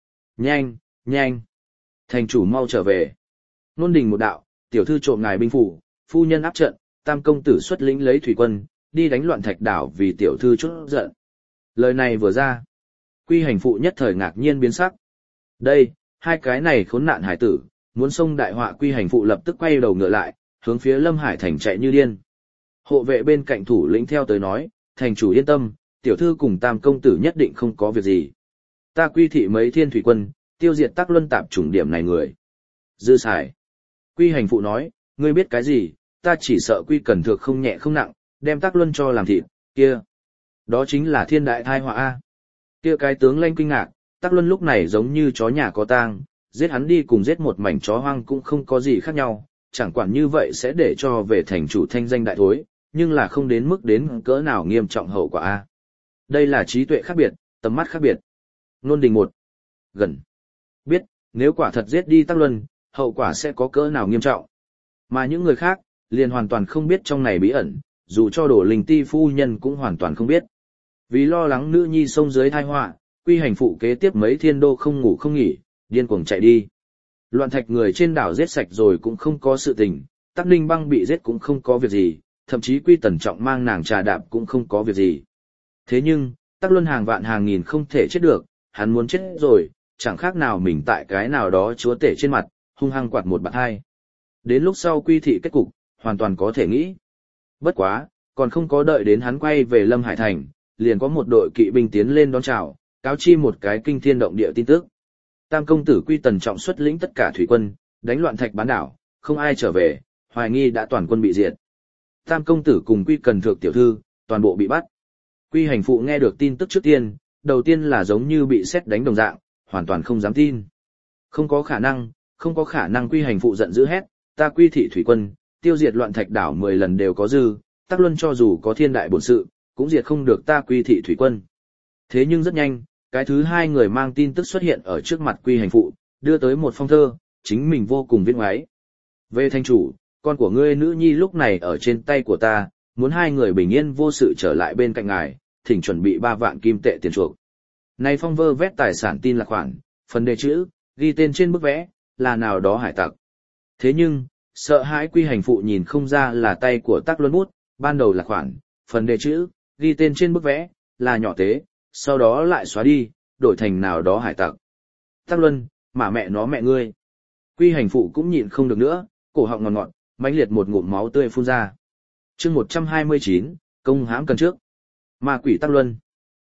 Nhanh! Thành chủ mau trở về. Nôn Đình một đạo, tiểu thư trộm ngài binh phủ, phu nhân áp trận, tam công tử xuất lĩnh lấy thủy quân, đi đánh loạn Thạch đảo vì tiểu thư chút giận. Lời này vừa ra, Quy Hành Phụ nhất thời ngạc nhiên biến sắc. Đây, hai cái này khốn nạn hải tử, muốn xông đại họa. Quy Hành Phụ lập tức quay đầu ngựa lại, hướng phía Lâm Hải Thành chạy như điên. Hộ vệ bên cạnh thủ lĩnh theo tới nói, thành chủ yên tâm, tiểu thư cùng tam công tử nhất định không có việc gì. Ta quy thị mấy thiên thủy quân, tiêu diệt Tắc Luân tạp chủng điểm này người. Dư xài. Quy Hành Phụ nói, ngươi biết cái gì, ta chỉ sợ Quy Cần Thược không nhẹ không nặng, đem Tắc Luân cho làm thịt, kia. Đó chính là thiên đại thai họa a. Kia cái tướng lãnh kinh ngạc, Tắc Luân lúc này giống như chó nhà có tang, giết hắn đi cùng giết một mảnh chó hoang cũng không có gì khác nhau, chẳng quản như vậy sẽ để cho về thành chủ thanh danh đại thối, nhưng là không đến mức đến cỡ nào nghiêm trọng hậu quả a. Đây là trí tuệ khác biệt, tầm mắt khác biệt. Nôn Đình một gần biết, nếu quả thật giết đi Tắc Luân, hậu quả sẽ có cỡ nào nghiêm trọng. Mà những người khác, liền hoàn toàn không biết trong này bí ẩn, dù cho Đổ Linh Ti phu nhân cũng hoàn toàn không biết. Vì lo lắng nữ nhi sông dưới tai họa, Quy Hành Phụ kế tiếp mấy thiên đô không ngủ không nghỉ, điên cuồng chạy đi. Loạn Thạch người trên đảo giết sạch rồi cũng không có sự tình, Tắc Ninh Băng bị giết cũng không có việc gì, thậm chí Quy Tần Trọng mang nàng trà đạp cũng không có việc gì. Thế nhưng, Tắc Luân hàng vạn hàng nghìn không thể chết được, hắn muốn chết rồi, chẳng khác nào mình tại cái nào đó chúa tể trên mặt, hung hăng quạt một bạt hai. Đến lúc sau Quy thị kết cục, hoàn toàn có thể nghĩ. Bất quá, còn không có đợi đến hắn quay về Lâm Hải Thành, liền có một đội kỵ binh tiến lên đón chào, cáo chi một cái kinh thiên động địa tin tức. Tam công tử Quy Tần Trọng xuất lĩnh tất cả thủy quân, đánh loạn Thạch bán đảo, không ai trở về, hoài nghi đã toàn quân bị diệt. Tam công tử cùng Quy Cần Thược tiểu thư, toàn bộ bị bắt. Quy Hành Phụ nghe được tin tức trước tiên, đầu tiên là giống như bị sét đánh đồng dạng, hoàn toàn không dám tin. Không có khả năng. Quy Hành Phụ giận dữ hét, ta Quy thị thủy quân, tiêu diệt loạn Thạch đảo 10 lần đều có dư, Tắc Luân cho dù có thiên đại bổn sự, cũng diệt không được ta Quy thị thủy quân. Thế nhưng rất nhanh, cái thứ hai người mang tin tức xuất hiện ở trước mặt Quy Hành Phụ, đưa tới một phong thơ, chính mình vô cùng viết ngoáy. Về thành chủ, con của ngươi nữ nhi lúc này ở trên tay của ta, muốn hai người bình yên vô sự trở lại bên cạnh ngài, thỉnh chuẩn bị 3 vạn kim tệ tiền chuộc. Này phong vơ vét tài sản tin là khoản, phần đề chữ, ghi tên trên bức vẽ, là nào đó hải tặc. Thế nhưng, sợ hãi Quy Hành Phụ nhìn không ra là tay của Tắc Luân bút, ban đầu là khoản, phần đề chữ, ghi tên trên bức vẽ, là nhỏ tế, sau đó lại xóa đi, đổi thành nào đó hải tặc. Tắc Luân, mà mẹ nó mẹ ngươi. Quy Hành Phụ cũng nhịn không được nữa, cổ họng ngọt ngọt, mãnh liệt một ngụm máu tươi phun ra. Chương 129, công hãm cần trước. Ma quỷ Tắc Luân.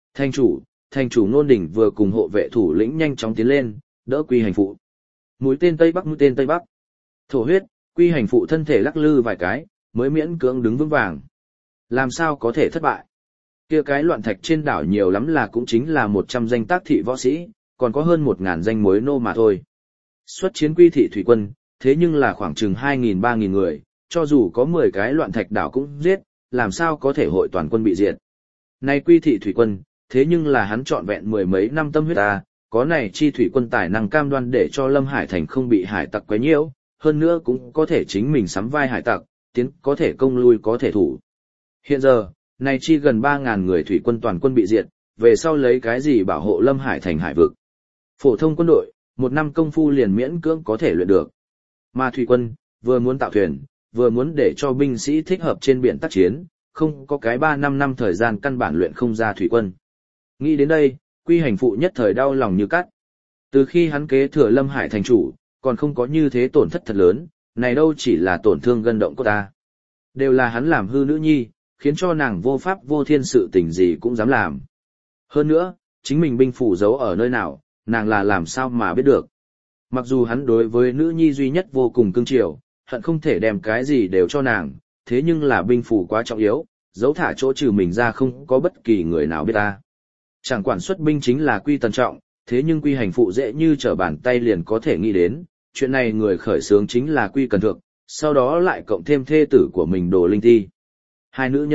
Thành chủ Nôn Đình vừa cùng hộ vệ thủ lĩnh nhanh chóng tiến lên, đỡ Quy Hành Phụ. Mũi tên Tây Bắc. Thổ huyết, Quy Hành Phụ thân thể lắc lư vài cái, mới miễn cưỡng đứng vững vàng. Làm sao có thể thất bại? Kia cái loạn Thạch trên đảo nhiều lắm là cũng chính là 100 danh tác thị võ sĩ, còn có hơn 1.000 danh mối nô mà thôi. Xuất chiến Quy thị thủy quân, thế nhưng là khoảng chừng 2.000-3.000 người, cho dù có 10 cái loạn Thạch đảo cũng giết, làm sao có thể hội toàn quân bị diệt. Này Quy thị thủy quân, thế nhưng là hắn trọn vẹn 10 mấy năm tâm huyết ta, có này chi thủy quân tài năng cam đoan để cho Lâm Hải Thành không bị hải tặc quấy nhiễu, hơn nữa cũng có thể chính mình sắm vai hải tặc, tiến có thể công lui có thể thủ. Hiện giờ, này chi gần 3.000 người thủy quân toàn quân bị diệt, về sau lấy cái gì bảo hộ Lâm Hải thành hải vực. Phổ thông quân đội, một năm công phu liền miễn cưỡng có thể luyện được. Mà thủy quân, vừa muốn tạo thuyền, vừa muốn để cho binh sĩ thích hợp trên biển tác chiến, không có cái 3-5 năm thời gian căn bản luyện không ra thủy quân. Nghĩ đến đây, Quy Hành Phụ nhất thời đau lòng như cắt. Từ khi hắn kế thừa Lâm Hải thành chủ, còn không có như thế tổn thất thật lớn, này đâu chỉ là tổn thương gân động của ta. Đều là hắn làm hư nữ nhi, khiến cho nàng vô pháp vô thiên sự tình gì cũng dám làm. Hơn nữa, chính mình binh phủ giấu ở nơi nào, nàng là làm sao mà biết được. Mặc dù hắn đối với nữ nhi duy nhất vô cùng cưng chiều, hận không thể đem cái gì đều cho nàng, thế nhưng là binh phủ quá trọng yếu, giấu thả chỗ trừ mình ra không có bất kỳ người nào biết ta. Chẳng quản xuất binh chính là Quy Tần Trọng, thế nhưng Quy Hành Phụ dễ như trở bàn tay liền có thể nghĩ đến, chuyện này người khởi xướng chính là Quy Cần Thượng, sau đó lại cộng thêm thê tử của mình Đồ Linh Thi. Hai nữ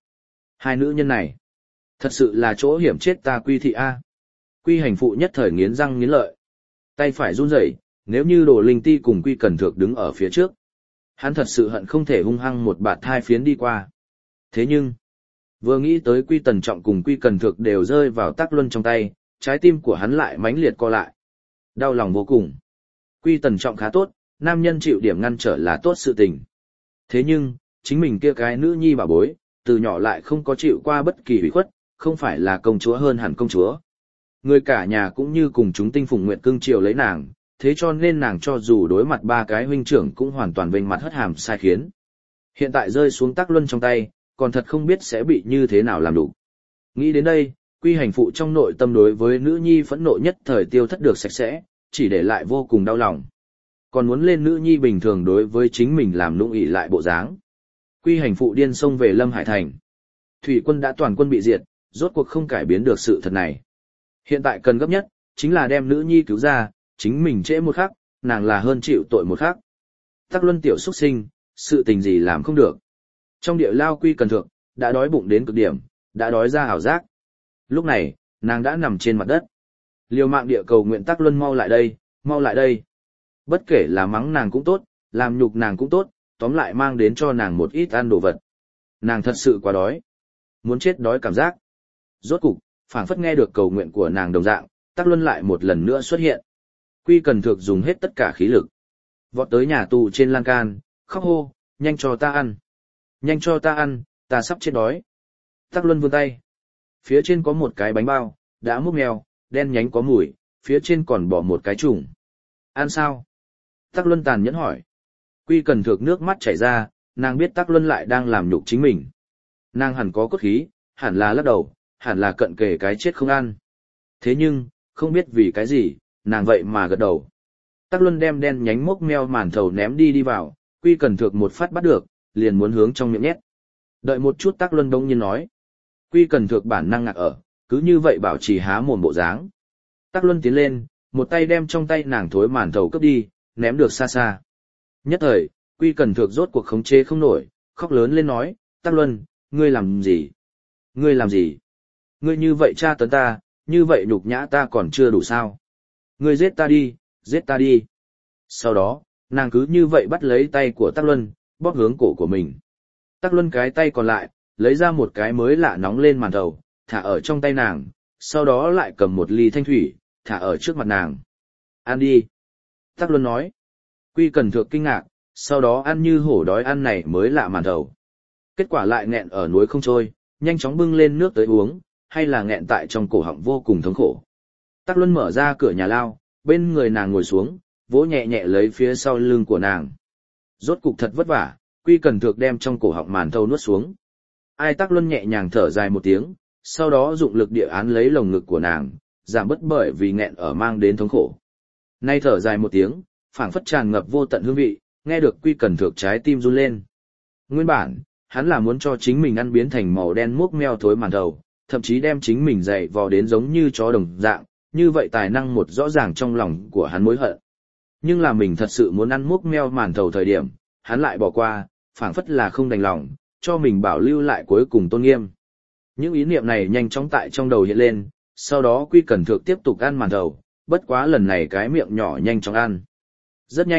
nhân này, thật sự là chỗ hiểm chết ta Quy thị A. Quy Hành Phụ nhất thời nghiến răng nghiến lợi. Tay phải run rẩy, nếu như Đồ Linh Ti cùng Quy Cần Thượng đứng ở phía trước. Hắn thật sự hận không thể hung hăng một bạt thai phiến đi qua. Thế nhưng, vừa nghĩ tới Quy Tần Trọng cùng Quy Cần Thượng đều rơi vào Tắc Luân trong tay, trái tim của hắn lại mãnh liệt co lại. Đau lòng vô cùng. Quy Tần Trọng khá tốt, nam nhân chịu điểm ngăn trở là tốt sự tình. Thế nhưng, chính mình kia cái nữ nhi bà bối, từ nhỏ lại không có chịu qua bất kỳ hủy khuất, không phải là công chúa hơn hẳn công chúa. Người cả nhà cũng như cùng chúng tinh phùng nguyện cưng chiều lấy nàng, thế cho nên nàng cho dù đối mặt ba cái huynh trưởng cũng hoàn toàn vênh mặt hất hàm sai khiến. Hiện tại rơi xuống Tắc Luân trong tay, còn thật không biết sẽ bị như thế nào làm đủ. Nghĩ đến đây, Quy Hành Phụ trong nội tâm đối với nữ nhi phẫn nộ nhất thời tiêu thất được sạch sẽ, chỉ để lại vô cùng đau lòng. Còn muốn lên nữ nhi bình thường đối với chính mình làm nũng ỉ lại bộ dáng. Quy Hành Phụ điên xông về Lâm Hải thành. Thủy quân đã toàn quân bị diệt, rốt cuộc không cải biến được sự thật này. Hiện tại cần gấp nhất, chính là đem nữ nhi cứu ra, chính mình trễ một khắc, nàng là hơn chịu tội một khắc. Tắc Luân tiểu xuất sinh, sự tình gì làm không được. Trong địa lao Quy Cần Thượng, đã đói bụng đến cực điểm, đã đói ra ảo giác. Lúc này, nàng đã nằm trên mặt đất. Liều mạng địa cầu nguyện Tắc Luân mau lại đây, mau lại đây. Bất kể là mắng nàng cũng tốt, làm nhục nàng cũng tốt, tóm lại mang đến cho nàng một ít ăn đồ vật. Nàng thật sự quá đói. Muốn chết đói cảm giác. Rốt cục, phảng phất nghe được cầu nguyện của nàng đồng dạng, Tắc Luân lại một lần nữa xuất hiện. Quy Cần Thượng dùng hết tất cả khí lực. Vọt tới nhà tù trên lan can, khóc hô, nhanh cho ta ăn. Nhanh cho ta ăn, ta sắp chết đói. Tắc Luân vươn tay. Phía trên có một cái bánh bao, đã múc mèo, đen nhánh có mùi, phía trên còn bỏ một cái trùng. Ăn sao? Tắc Luân tàn nhẫn hỏi. Quy Cần Thượng nước mắt chảy ra, nàng biết Tắc Luân lại đang làm nhục chính mình. Nàng hẳn có cốt khí, hẳn là lắc đầu, hẳn là cận kề cái chết không ăn. Thế nhưng, không biết vì cái gì, nàng vậy mà gật đầu. Tắc Luân đem đen nhánh mốc meo màn thầu ném đi vào, Quy Cần Thượng một phát bắt được, liền muốn hướng trong miệng nhét. Đợi một chút Tắc Luân đông nhiên nói. Quy Cần Thượng bản năng ngạc ở, cứ như vậy bảo trì há mồm bộ dáng. Tắc Luân tiến lên, một tay đem trong tay nàng thối màn thầu cướp đi, ném được xa xa. Nhất thời, Quy Cần Thượng rốt cuộc khống chế không nổi, khóc lớn lên nói, Tắc Luân, ngươi làm gì? Ngươi làm gì? Ngươi như vậy tra tấn ta, như vậy nhục nhã ta còn chưa đủ sao? Ngươi giết ta đi, giết ta đi. Sau đó, nàng cứ như vậy bắt lấy tay của Tắc Luân, bóp hướng cổ của mình. Tắc Luân cái tay còn lại, lấy ra một cái mới lạ nóng lên màn thầu, thả ở trong tay nàng, sau đó lại cầm một ly thanh thủy, thả ở trước mặt nàng. Ăn đi. Tắc Luân nói. Quy Cần Thượng kinh ngạc, sau đó ăn như hổ đói ăn này mới lạ màn thầu. Kết quả lại nghẹn ở núi không trôi, nhanh chóng bưng lên nước tới uống, hay là nghẹn tại trong cổ họng vô cùng thống khổ. Tắc Luân mở ra cửa nhà lao, bên người nàng ngồi xuống, vỗ nhẹ nhẹ lấy phía sau lưng của nàng. Rốt cục thật vất vả, Quy Cần Thượng đem trong cổ họng màn thầu nuốt xuống. Ai Tắc Luân nhẹ nhàng thở dài một tiếng, sau đó dụng lực địa án lấy lồng ngực của nàng, giảm bớt bởi vì nghẹn ở mang đến thống khổ. Nay thở dài một tiếng, phảng phất tràn ngập vô tận hương vị, nghe được Quy Cần Thượng trái tim run lên. Nguyên bản, hắn là muốn cho chính mình ăn biến thành màu đen muốc meo thối màn thầu, thậm chí đem chính mình dày vò đến giống như chó đồng dạng, như vậy tài năng một rõ ràng trong lòng của hắn mối hận. Nhưng là mình thật sự muốn ăn muốc meo màn thầu thời điểm, hắn lại bỏ qua, phảng phất là không đành lòng, cho mình bảo lưu lại cuối cùng tôn nghiêm. Những ý niệm này nhanh chóng tại trong đầu hiện lên, sau đó Quy Cần Thượng tiếp tục ăn màn thầu, bất quá lần này cái miệng nhỏ nhanh chóng ăn. Rất nhanh,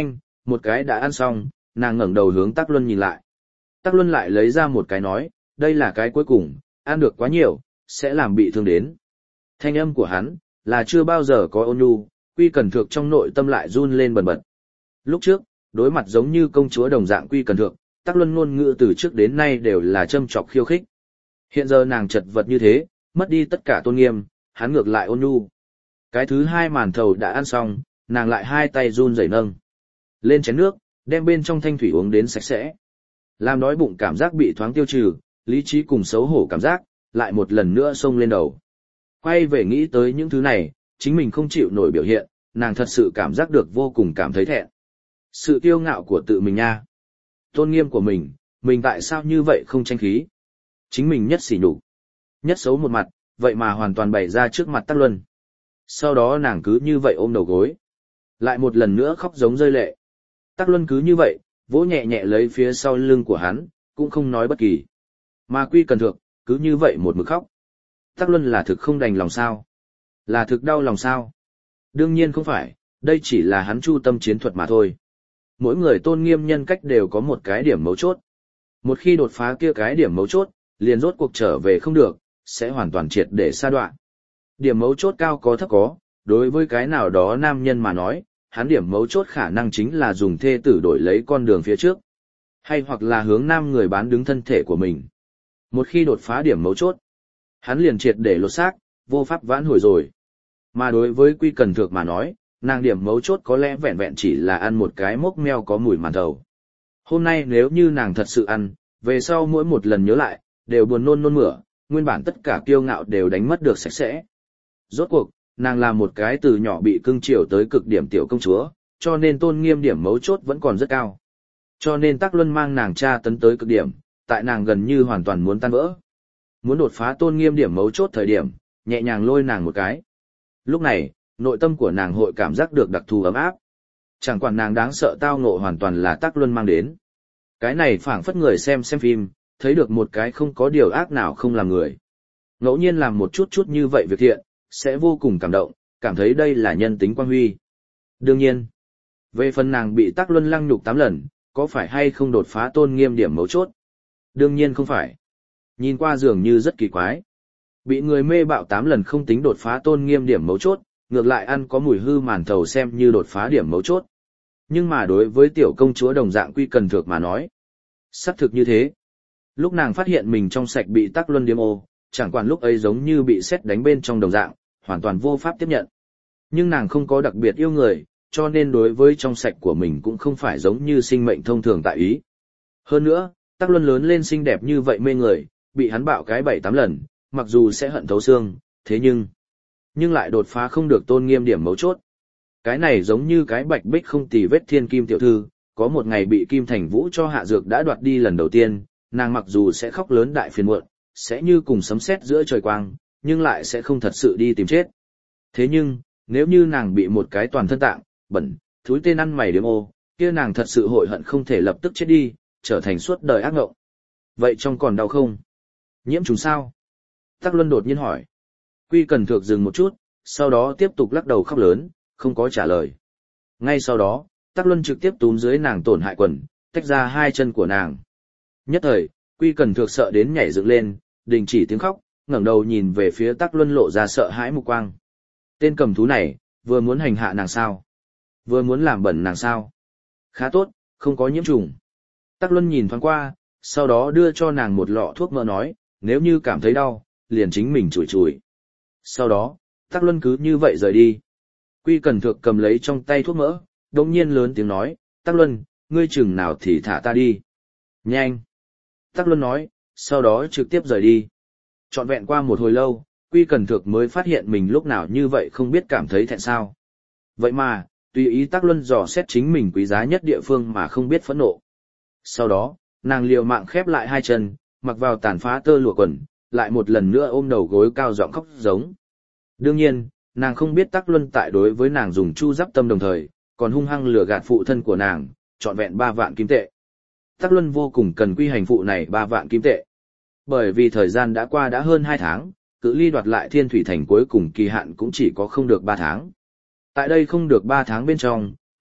một cái đã ăn xong, nàng ngẩng đầu hướng Tắc Luân nhìn lại. Tắc Luân lại lấy ra một cái nói, đây là cái cuối cùng, ăn được quá nhiều, sẽ làm bị thương đến. Thanh âm của hắn, là chưa bao giờ có ôn nhu, Quy Cần Thược trong nội tâm lại run lên bần bật. Lúc trước, đối mặt giống như công chúa đồng dạng Quy Cần Thược, Tắc Luân ngôn ngữ từ trước đến nay đều là châm chọc khiêu khích. Hiện giờ nàng chật vật như thế, mất đi tất cả tôn nghiêm, hắn ngược lại ôn nhu. Cái thứ hai màn thầu đã ăn xong, nàng lại hai tay run rẩy nâng lên chén nước, đem bên trong thanh thủy uống đến sạch sẽ. Làm đói bụng cảm giác bị thoáng tiêu trừ, lý trí cùng xấu hổ cảm giác, lại một lần nữa xông lên đầu. Quay về nghĩ tới những thứ này, chính mình không chịu nổi biểu hiện, nàng thật sự cảm giác được vô cùng cảm thấy thẹn. Sự kiêu ngạo của tự mình nha. Tôn nghiêm của mình tại sao như vậy không tranh khí? Chính mình nhất sỉ nhục, nhất xấu một mặt, vậy mà hoàn toàn bày ra trước mặt Tắc Luân. Sau đó nàng cứ như vậy ôm đầu gối, lại một lần nữa khóc giống rơi lệ. Tắc Luân cứ như vậy, vỗ nhẹ nhẹ lấy phía sau lưng của hắn, cũng không nói bất kỳ. Mà Quy Cần Thược, cứ như vậy một mực khóc. Tắc Luân là thực không đành lòng sao? Là thực đau lòng sao? Đương nhiên không phải, đây chỉ là hắn chu tâm chiến thuật mà thôi. Mỗi người tôn nghiêm nhân cách đều có một cái điểm mấu chốt. Một khi đột phá kia cái điểm mấu chốt, liền rốt cuộc trở về không được, sẽ hoàn toàn triệt để sa đoạn. Điểm mấu chốt cao có thấp có, đối với cái nào đó nam nhân mà nói, hắn điểm mấu chốt khả năng chính là dùng thê tử đổi lấy con đường phía trước. Hay hoặc là hướng nam người bán đứng thân thể của mình. Một khi đột phá điểm mấu chốt, hắn liền triệt để lột xác, vô pháp vãn hồi rồi. Mà đối với Quy Cần Thược mà nói, nàng điểm mấu chốt có lẽ vẹn vẹn chỉ là ăn một cái mốc meo có mùi màn thầu. Hôm nay nếu như nàng thật sự ăn, về sau mỗi một lần nhớ lại, đều buồn nôn nôn mửa, nguyên bản tất cả kiêu ngạo đều đánh mất được sạch sẽ. Rốt cuộc, nàng là một cái từ nhỏ bị cưng chiều tới cực điểm tiểu công chúa, cho nên tôn nghiêm điểm mấu chốt vẫn còn rất cao. Cho nên Tắc Luân mang nàng tra tấn tới cực điểm, tại nàng gần như hoàn toàn muốn tan vỡ. Muốn đột phá tôn nghiêm điểm mấu chốt thời điểm, nhẹ nhàng lôi nàng một cái. Lúc này, nội tâm của nàng hội cảm giác được đặc thù ấm áp. Chẳng quản nàng đáng sợ tao ngộ hoàn toàn là Tắc Luân mang đến. Cái này phảng phất người xem phim, thấy được một cái không có điều ác nào không làm người. Ngẫu nhiên làm một chút như vậy việc thiện, sẽ vô cùng cảm động, cảm thấy đây là nhân tính quang huy. Đương nhiên, về phần nàng bị Tắc Luân lăng nhục 8 lần, có phải hay không đột phá tôn nghiêm điểm mấu chốt? Đương nhiên không phải. Nhìn qua dường như rất kỳ quái. Bị người mê bạo 8 lần không tính đột phá tôn nghiêm điểm mấu chốt, ngược lại ăn có mùi hư màn thầu xem như đột phá điểm mấu chốt. Nhưng mà đối với tiểu công chúa đồng dạng Quy Cần Thược mà nói, xác thực như thế. Lúc nàng phát hiện mình trong sạch bị Tắc Luân điếm ô, chẳng quản lúc ấy giống như bị sét đánh bên trong đồng dạng, hoàn toàn vô pháp tiếp nhận. Nhưng nàng không có đặc biệt yêu người, cho nên đối với trong sạch của mình cũng không phải giống như sinh mệnh thông thường tại ý. Hơn nữa, Tắc Luân lớn lên xinh đẹp như vậy mê người, bị hắn bạo cái 7-8 lần, mặc dù sẽ hận thấu xương, thế nhưng lại đột phá không được tôn nghiêm điểm mấu chốt. Cái này giống như cái bạch bích không tì vết thiên kim tiểu thư, có một ngày bị Kim Thành Vũ cho hạ dược đã đoạt đi lần đầu tiên, nàng mặc dù sẽ khóc lớn đại phiền muộn, sẽ như cùng sấm sét giữa trời quang, nhưng lại sẽ không thật sự đi tìm chết. Thế nhưng, nếu như nàng bị một cái toàn thân tạng, bẩn, thúi tên ăn mày điếm ô, kia nàng thật sự hội hận không thể lập tức chết đi, trở thành suốt đời ác ngộng. Vậy trong còn đau không? Nhiễm trùng sao? Tắc Luân đột nhiên hỏi. Quy Cần Thược dừng một chút, sau đó tiếp tục lắc đầu khóc lớn, không có trả lời. Ngay sau đó, Tắc Luân trực tiếp túm dưới nàng tổn hại quần, tách ra hai chân của nàng. Nhất thời, Quy Cần Thược sợ đến nhảy dựng lên, đình chỉ tiếng khóc, ngẩng đầu nhìn về phía Tắc Luân lộ ra sợ hãi mục quang. Tên cầm thú này, vừa muốn hành hạ nàng sao? Vừa muốn làm bẩn nàng sao? Khá tốt, không có nhiễm trùng. Tắc Luân nhìn thoáng qua, sau đó đưa cho nàng một lọ thuốc mỡ nói, nếu như cảm thấy đau, liền chính mình chùi chùi. Sau đó, Tắc Luân cứ như vậy rời đi. Quy Cần Thược cầm lấy trong tay thuốc mỡ, đột nhiên lớn tiếng nói, Tắc Luân, ngươi chừng nào thì thả ta đi. Nhanh. Tắc Luân nói, sau đó trực tiếp rời đi. Trọn vẹn qua một hồi lâu, Quy Cần Thược mới phát hiện mình lúc nào như vậy không biết cảm thấy thẹn sao. Vậy mà, tùy ý Tắc Luân dò xét chính mình quý giá nhất địa phương mà không biết phẫn nộ. Sau đó, nàng liều mạng khép lại hai chân, mặc vào tàn phá tơ lụa quần, lại một lần nữa ôm đầu gối cao giọng khóc giống. Đương nhiên, nàng không biết Tắc Luân tại đối với nàng dùng chu giáp tâm đồng thời, còn hung hăng lừa gạt phụ thân của nàng, trọn vẹn 3 vạn kim tệ. Tắc Luân vô cùng cần quy hành phụ này 3 vạn kim tệ. Bởi vì thời gian đã qua đã hơn 2 tháng, cự ly đoạt lại Thiên Thủy Thành cuối cùng kỳ hạn cũng chỉ có không được 3 tháng. Tại đây không được 3 tháng bên trong,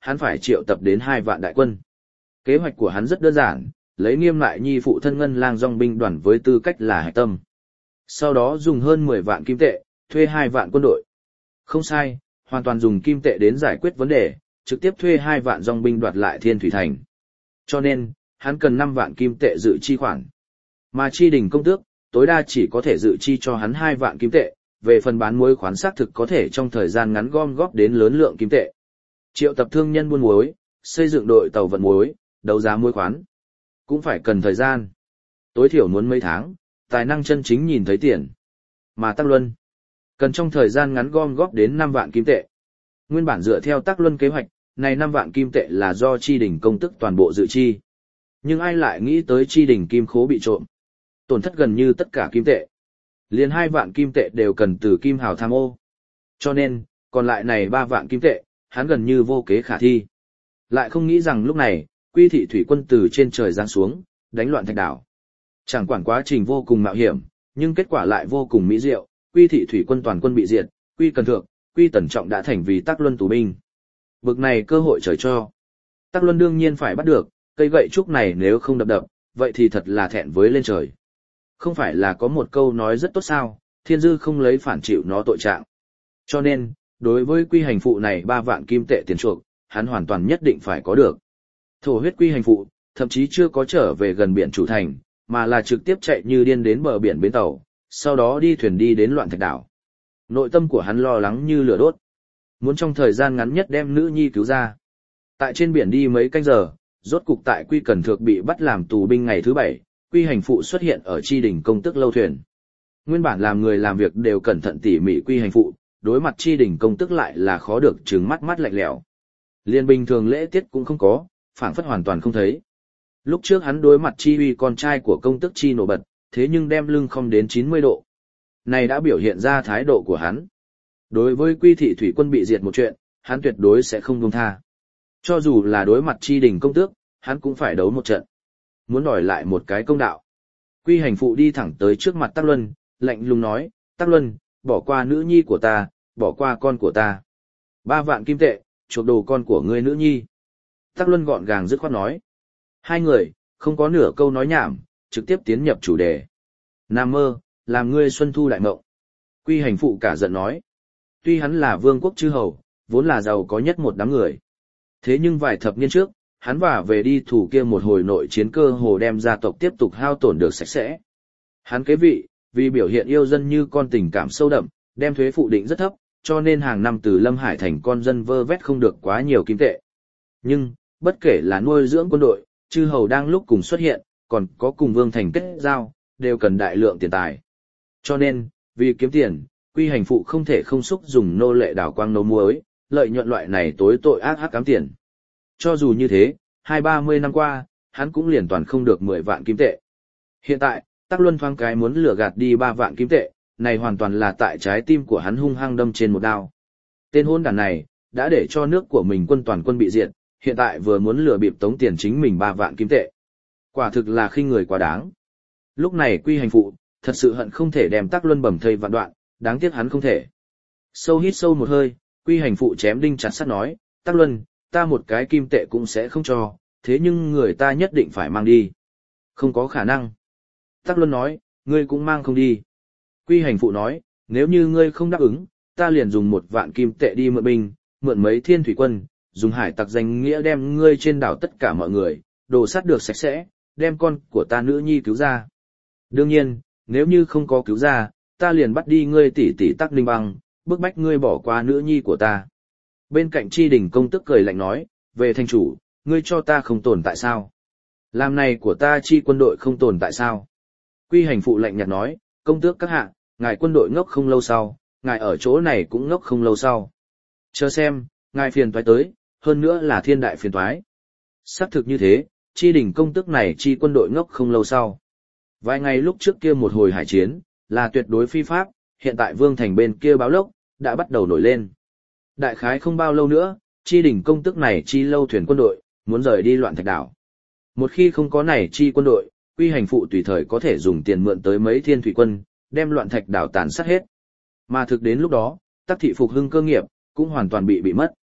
hắn phải triệu tập đến 2 vạn đại quân. Kế hoạch của hắn rất đơn giản, lấy Nghiêm Lại Nhi phụ thân Ngân Lang dòng binh đoàn với tư cách là hạch tâm. Sau đó dùng hơn 10 vạn kim tệ, thuê 2 vạn quân đội. Không sai, hoàn toàn dùng kim tệ đến giải quyết vấn đề, trực tiếp thuê 2 vạn dòng binh đoạt lại Thiên Thủy Thành. Cho nên, hắn cần 5 vạn kim tệ dự chi khoản. Mà Chi Đình công tước, tối đa chỉ có thể dự chi cho hắn 2 vạn kim tệ, về phần bán muối khoán xác thực có thể trong thời gian ngắn gom góp đến lớn lượng kim tệ. Triệu tập thương nhân buôn muối, xây dựng đội tàu vận muối, đấu giá muối khoán. Cũng phải cần thời gian. Tối thiểu muốn mấy tháng, tài năng chân chính nhìn thấy tiền. Mà Tắc Luân, cần trong thời gian ngắn gom góp đến 5 vạn kim tệ. Nguyên bản dựa theo Tắc Luân kế hoạch, này 5 vạn kim tệ là do Chi Đình công tức toàn bộ dự chi. Nhưng ai lại nghĩ tới Chi Đình kim khố bị trộm. Tổn thất gần như tất cả kim tệ. Liền 2 vạn kim tệ đều cần từ Kim Hào tham ô. Cho nên, còn lại này 3 vạn kim tệ, hắn gần như vô kế khả thi. Lại không nghĩ rằng lúc này, Quy Thị thủy quân từ trên trời giáng xuống, đánh loạn Thạch đảo. Chẳng quản quá trình vô cùng mạo hiểm, nhưng kết quả lại vô cùng mỹ diệu, Quy Thị thủy quân toàn quân bị diệt, Quy Cần Thượng, Quy Tần Trọng đã thành vì Tắc Luân tù binh. Bực này cơ hội trời cho. Tắc Luân đương nhiên phải bắt được, cây gậy trúc này nếu không đập, vậy thì thật là thẹn với lên trời. Không phải là có một câu nói rất tốt sao, thiên dư không lấy phản chịu nó tội trạng. Cho nên, đối với Quy Hành Phụ này 3 vạn kim tệ tiền chuộc, hắn hoàn toàn nhất định phải có được. Thổ huyết Quy Hành Phụ, thậm chí chưa có trở về gần biển chủ thành, mà là trực tiếp chạy như điên đến bờ biển bến tàu, sau đó đi thuyền đi đến Loạn Thạch đảo. Nội tâm của hắn lo lắng như lửa đốt. Muốn trong thời gian ngắn nhất đem nữ nhi cứu ra. Tại trên biển đi mấy canh giờ, rốt cục tại Quy Cần Thượng bị bắt làm tù binh ngày thứ 7, Quy Hành Phụ xuất hiện ở Chi Đình công tức lâu thuyền. Nguyên bản làm người làm việc đều cẩn thận tỉ mỉ Quy Hành Phụ, đối mặt Chi Đình công tức lại là khó được trừng mắt mắt lạnh lẽo. Liên bình thường lễ tiết cũng không có, phảng phất hoàn toàn không thấy. Lúc trước hắn đối mặt Chi Uy con trai của công tức Chi nổi bật, thế nhưng đem lưng không đến 90 độ. Này đã biểu hiện ra thái độ của hắn. Đối với Quy Thị thủy quân bị diệt một chuyện, hắn tuyệt đối sẽ không buông tha. Cho dù là đối mặt Chi Đình công tước, hắn cũng phải đấu một trận. Muốn đòi lại một cái công đạo. Quy Hành Phụ đi thẳng tới trước mặt Tắc Luân, lạnh lùng nói, Tắc Luân, bỏ qua nữ nhi của ta, bỏ qua con của ta. 3 vạn kim tệ, chuộc đồ con của ngươi nữ nhi. Tắc Luân gọn gàng dứt khoát nói. Hai người, không có nửa câu nói nhảm, trực tiếp tiến nhập chủ đề. Nam mơ, làm ngươi xuân thu đại mộng. Quy Hành Phụ cả giận nói. Tuy hắn là vương quốc chư hầu, vốn là giàu có nhất một đám người. Thế nhưng vài thập niên trước, hắn và về đi thủ kia một hồi nội chiến cơ hồ đem gia tộc tiếp tục hao tổn được sạch sẽ. Hắn kế vị, vì biểu hiện yêu dân như con tình cảm sâu đậm, đem thuế phụ định rất thấp, cho nên hàng năm từ Lâm Hải thành con dân vơ vét không được quá nhiều kim tệ. Nhưng, bất kể là nuôi dưỡng quân đội, chư hầu đang lúc cùng xuất hiện, còn có cùng vương thành kết giao, đều cần đại lượng tiền tài. Cho nên, vì kiếm tiền, Quy Hành Phụ không thể không xúc dùng nô lệ đảo quang nấu muối, lợi nhuận loại này tối tội ác hắc ám tiền. Cho dù như thế, 20-30 năm qua, hắn cũng liền toàn không được 10 vạn kim tệ. Hiện tại, Tắc Luân thoáng cái muốn lừa gạt đi 3 vạn kim tệ, này hoàn toàn là tại trái tim của hắn hung hăng đâm trên một đao. Tên hôn đàn này, đã để cho nước của mình quân toàn quân bị diệt, hiện tại vừa muốn lừa bịp tống tiền chính mình 3 vạn kim tệ. Quả thực là khinh người quá đáng. Lúc này Quy Hành Phụ, thật sự hận không thể đem Tắc Luân bầm thây vạn đoạn, đáng tiếc hắn không thể. Sâu hít sâu một hơi, Quy Hành Phụ chém đinh chặt sắt nói, Tắc Luân, ta một cái kim tệ cũng sẽ không cho, thế nhưng người ta nhất định phải mang đi. Không có khả năng. Tắc Luân nói, ngươi cũng mang không đi. Quy Hành Phụ nói, nếu như ngươi không đáp ứng, ta liền dùng 1 vạn kim tệ đi mượn binh, mượn mấy thiên thủy quân, dùng hải tặc danh nghĩa đem ngươi trên đảo tất cả mọi người, đồ sắt được sạch sẽ, đem con của ta nữ nhi cứu ra. Đương nhiên, nếu như không có cứu ra, ta liền bắt đi ngươi tỷ tỷ Tắc Ninh Băng, bức bách ngươi bỏ qua nữ nhi của ta. Bên cạnh Chi Đình công tức cười lạnh nói, về thành chủ, ngươi cho ta không tồn tại sao? Làm này của ta Chi quân đội không tồn tại sao? Quy Hành Phụ lạnh nhạt nói, công tước các hạ, ngài quân đội ngốc không lâu sau, ngài ở chỗ này cũng ngốc không lâu sau. Chờ xem, ngài phiền toái tới, hơn nữa là thiên đại phiền toái. Xác thực như thế, Chi Đình công tước này Chi quân đội ngốc không lâu sau. Vài ngày lúc trước kia một hồi hải chiến, là tuyệt đối phi pháp, hiện tại vương thành bên kia báo lốc, đã bắt đầu nổi lên. Đại khái không bao lâu nữa, Chi Đình công tước này Chi lâu thuyền quân đội, muốn rời đi Loạn Thạch đảo. Một khi không có này Chi quân đội, Quy Hành Phụ tùy thời có thể dùng tiền mượn tới mấy thiên thủy quân, đem Loạn Thạch đảo tàn sát hết. Mà thực đến lúc đó, Tắc thị phục hưng cơ nghiệp, cũng hoàn toàn bị mất.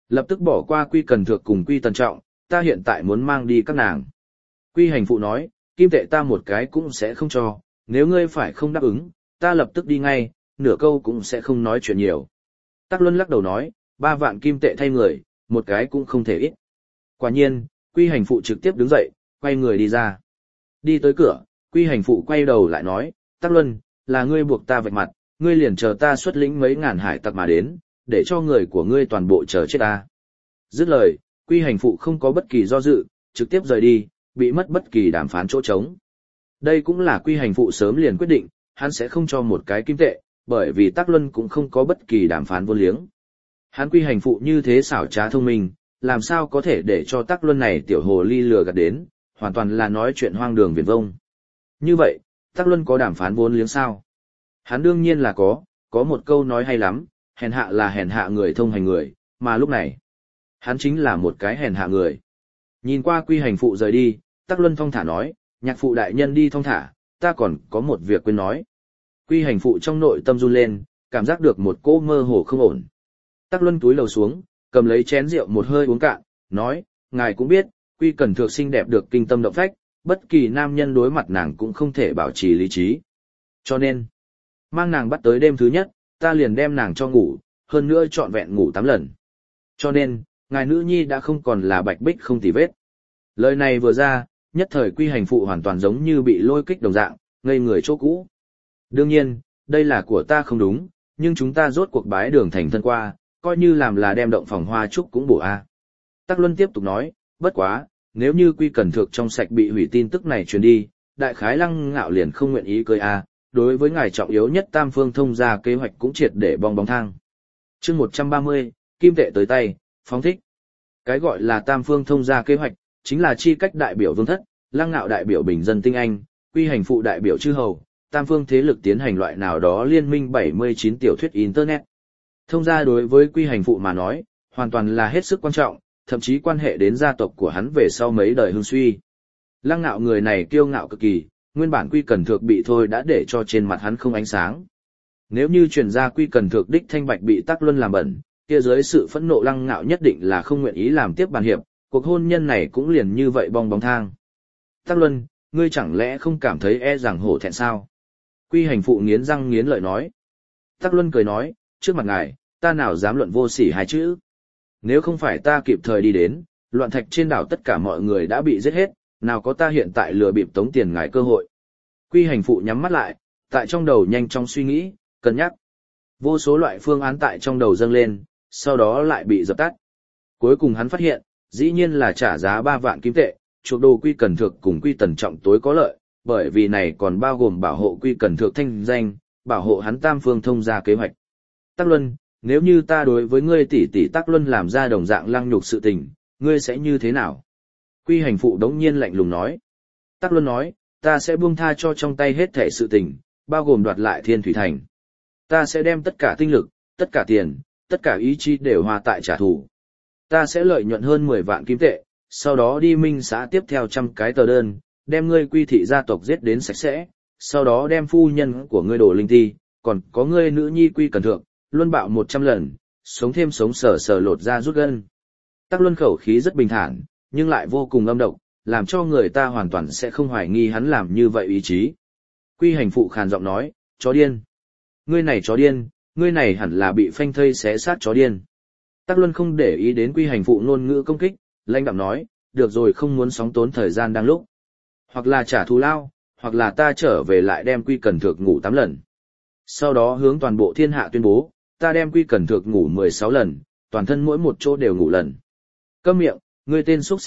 Lập tức bỏ qua Quy Cần Thược cùng Quy Tần Trọng, ta hiện tại muốn mang đi các nàng. Quy Hành Phụ nói, kim tệ ta một cái cũng sẽ không cho, nếu ngươi phải không đáp ứng, ta lập tức đi ngay, nửa câu cũng sẽ không nói chuyện nhiều. Tắc Luân lắc đầu nói, 3 vạn kim tệ thay người, một cái cũng không thể ít. Quả nhiên, Quy Hành Phụ trực tiếp đứng dậy, quay người đi ra. Đi tới cửa, Quy Hành Phụ quay đầu lại nói, Tắc Luân, là ngươi buộc ta vạch mặt, ngươi liền chờ ta xuất lĩnh mấy ngàn hải tặc mà đến, để cho người của ngươi toàn bộ chờ chết ta. Dứt lời, Quy Hành Phụ không có bất kỳ do dự, trực tiếp rời đi, bị mất bất kỳ đàm phán chỗ trống. Đây cũng là Quy Hành Phụ sớm liền quyết định, hắn sẽ không cho một cái kim tệ, bởi vì Tắc Luân cũng không có bất kỳ đàm phán vô liếng. Hắn Quy Hành Phụ như thế xảo trá thông minh, làm sao có thể để cho Tắc Luân này tiểu hồ ly lừa gạt đến, hoàn toàn là nói chuyện hoang đường viển vông. Như vậy, Tắc Luân có đàm phán vốn liếng sao? Hắn đương nhiên là có một câu nói hay lắm, hèn hạ là hèn hạ người thông hành người, mà lúc này, hắn chính là một cái hèn hạ người. Nhìn qua Quy Hành Phụ rời đi, Tắc Luân thong thả nói, nhạc phụ đại nhân đi thong thả, ta còn có một việc quên nói. Quy Hành Phụ trong nội tâm run lên, cảm giác được một cỗ mơ hồ không ổn. Tắc Luân túi lầu xuống, cầm lấy chén rượu một hơi uống cạn, nói, ngài cũng biết, Quy Cần Thược xinh đẹp được kinh tâm động phách, bất kỳ nam nhân đối mặt nàng cũng không thể bảo trì lý trí. Cho nên, mang nàng bắt tới đêm thứ nhất, ta liền đem nàng cho ngủ, hơn nữa trọn vẹn ngủ 8 lần. Cho nên, ngài nữ nhi đã không còn là bạch bích không tì vết. Lời này vừa ra, nhất thời Quy Hành Phụ hoàn toàn giống như bị lôi kích đồng dạng, ngây người chỗ cũ. Đương nhiên, đây là của ta không đúng, nhưng chúng ta rốt cuộc bái đường thành thân qua, coi như làm là đem động phòng hoa trúc cũng bổ a. Tắc Luân tiếp tục nói, bất quá, nếu như Quy Cần Thược trong sạch bị hủy tin tức này truyền đi, đại khái Lăng Ngạo liền không nguyện ý cưới a, đối với ngài trọng yếu nhất Tam Phương Thông gia kế hoạch cũng triệt để bong bóng thang. Chương 130, kim tệ tới tay, phóng thích. Cái gọi là Tam Phương Thông gia kế hoạch, chính là chi cách đại biểu vương thất, Lăng Ngạo đại biểu bình dân tinh anh, Quy Hành Phụ đại biểu chư hầu, Tam Phương thế lực tiến hành loại nào đó liên minh 79 tiểu thuyết internet. Thông gia đối với Quy Hành Phụ mà nói, hoàn toàn là hết sức quan trọng, thậm chí quan hệ đến gia tộc của hắn về sau mấy đời hưng suy. Lăng Ngạo người này kiêu ngạo cực kỳ, nguyên bản Quy Cần Thược bị thôi đã để cho trên mặt hắn không ánh sáng. Nếu như truyền ra Quy Cần Thược đích thanh bạch bị Tắc Luân làm bẩn, kia dưới sự phẫn nộ Lăng Ngạo nhất định là không nguyện ý làm tiếp bàn hiệp, cuộc hôn nhân này cũng liền như vậy bong bóng thang. Tắc Luân, ngươi chẳng lẽ không cảm thấy e rằng hổ thẹn sao? Quy Hành Phụ nghiến răng nghiến lợi nói. Tắc Luân cười nói, trước mặt ngài, ta nào dám luận vô sỉ hai chữ. Nếu không phải ta kịp thời đi đến, loạn thạch trên đảo tất cả mọi người đã bị giết hết, nào có ta hiện tại lừa bịp tống tiền ngài cơ hội. Quy Hành Phụ nhắm mắt lại, tại trong đầu nhanh chóng suy nghĩ, cân nhắc. Vô số loại phương án tại trong đầu dâng lên, sau đó lại bị dập tắt. Cuối cùng hắn phát hiện, dĩ nhiên là trả giá 3 vạn kim tệ, chuộc đồ Quy Cần Thược cùng Quy Tần Trọng tối có lợi, bởi vì này còn bao gồm bảo hộ Quy Cần Thược thanh danh, bảo hộ hắn Tam Phương Thông gia kế hoạch. Tắc Luân, nếu như ta đối với ngươi tỷ tỷ Tắc Luân làm ra đồng dạng lăng nhục sự tình, ngươi sẽ như thế nào? Quy Hành Phụ đống nhiên lạnh lùng nói. Tắc Luân nói, ta sẽ buông tha cho trong tay hết thể sự tình, bao gồm đoạt lại Thiên Thủy Thành. Ta sẽ đem tất cả tinh lực, tất cả tiền, tất cả ý chí đều hòa tại trả thù. Ta sẽ lợi nhuận hơn 10 vạn kim tệ, sau đó đi minh xã tiếp theo 100 cái tờ đơn, đem ngươi Quy thị gia tộc giết đến sạch sẽ, sau đó đem phu nhân của ngươi đổ linh thi, còn có ngươi nữ nhi Quy Cần Thượng, luân bạo 100 lần, sống thêm sống sờ sờ lột ra rút gân. Tắc Luân khẩu khí rất bình thản, nhưng lại vô cùng âm độc, làm cho người ta hoàn toàn sẽ không hoài nghi hắn làm như vậy ý chí. Quy Hành Phụ khàn giọng nói, chó điên. Ngươi này chó điên, ngươi này hẳn là bị phanh thây xé xác chó điên. Tắc Luân không để ý đến Quy Hành Phụ ngôn ngữ công kích, lãnh đạm nói, được rồi, không muốn sóng tốn thời gian đang lúc. Hoặc là trả thù lao, hoặc là ta trở về lại đem Quy Cần Thược ngủ 8 lần. Sau đó hướng toàn bộ thiên hạ tuyên bố, ta đem Quy Cần Thược ngủ 16 lần, toàn thân mỗi một chỗ đều ngủ lần. Câm miệng, ngươi tên xuất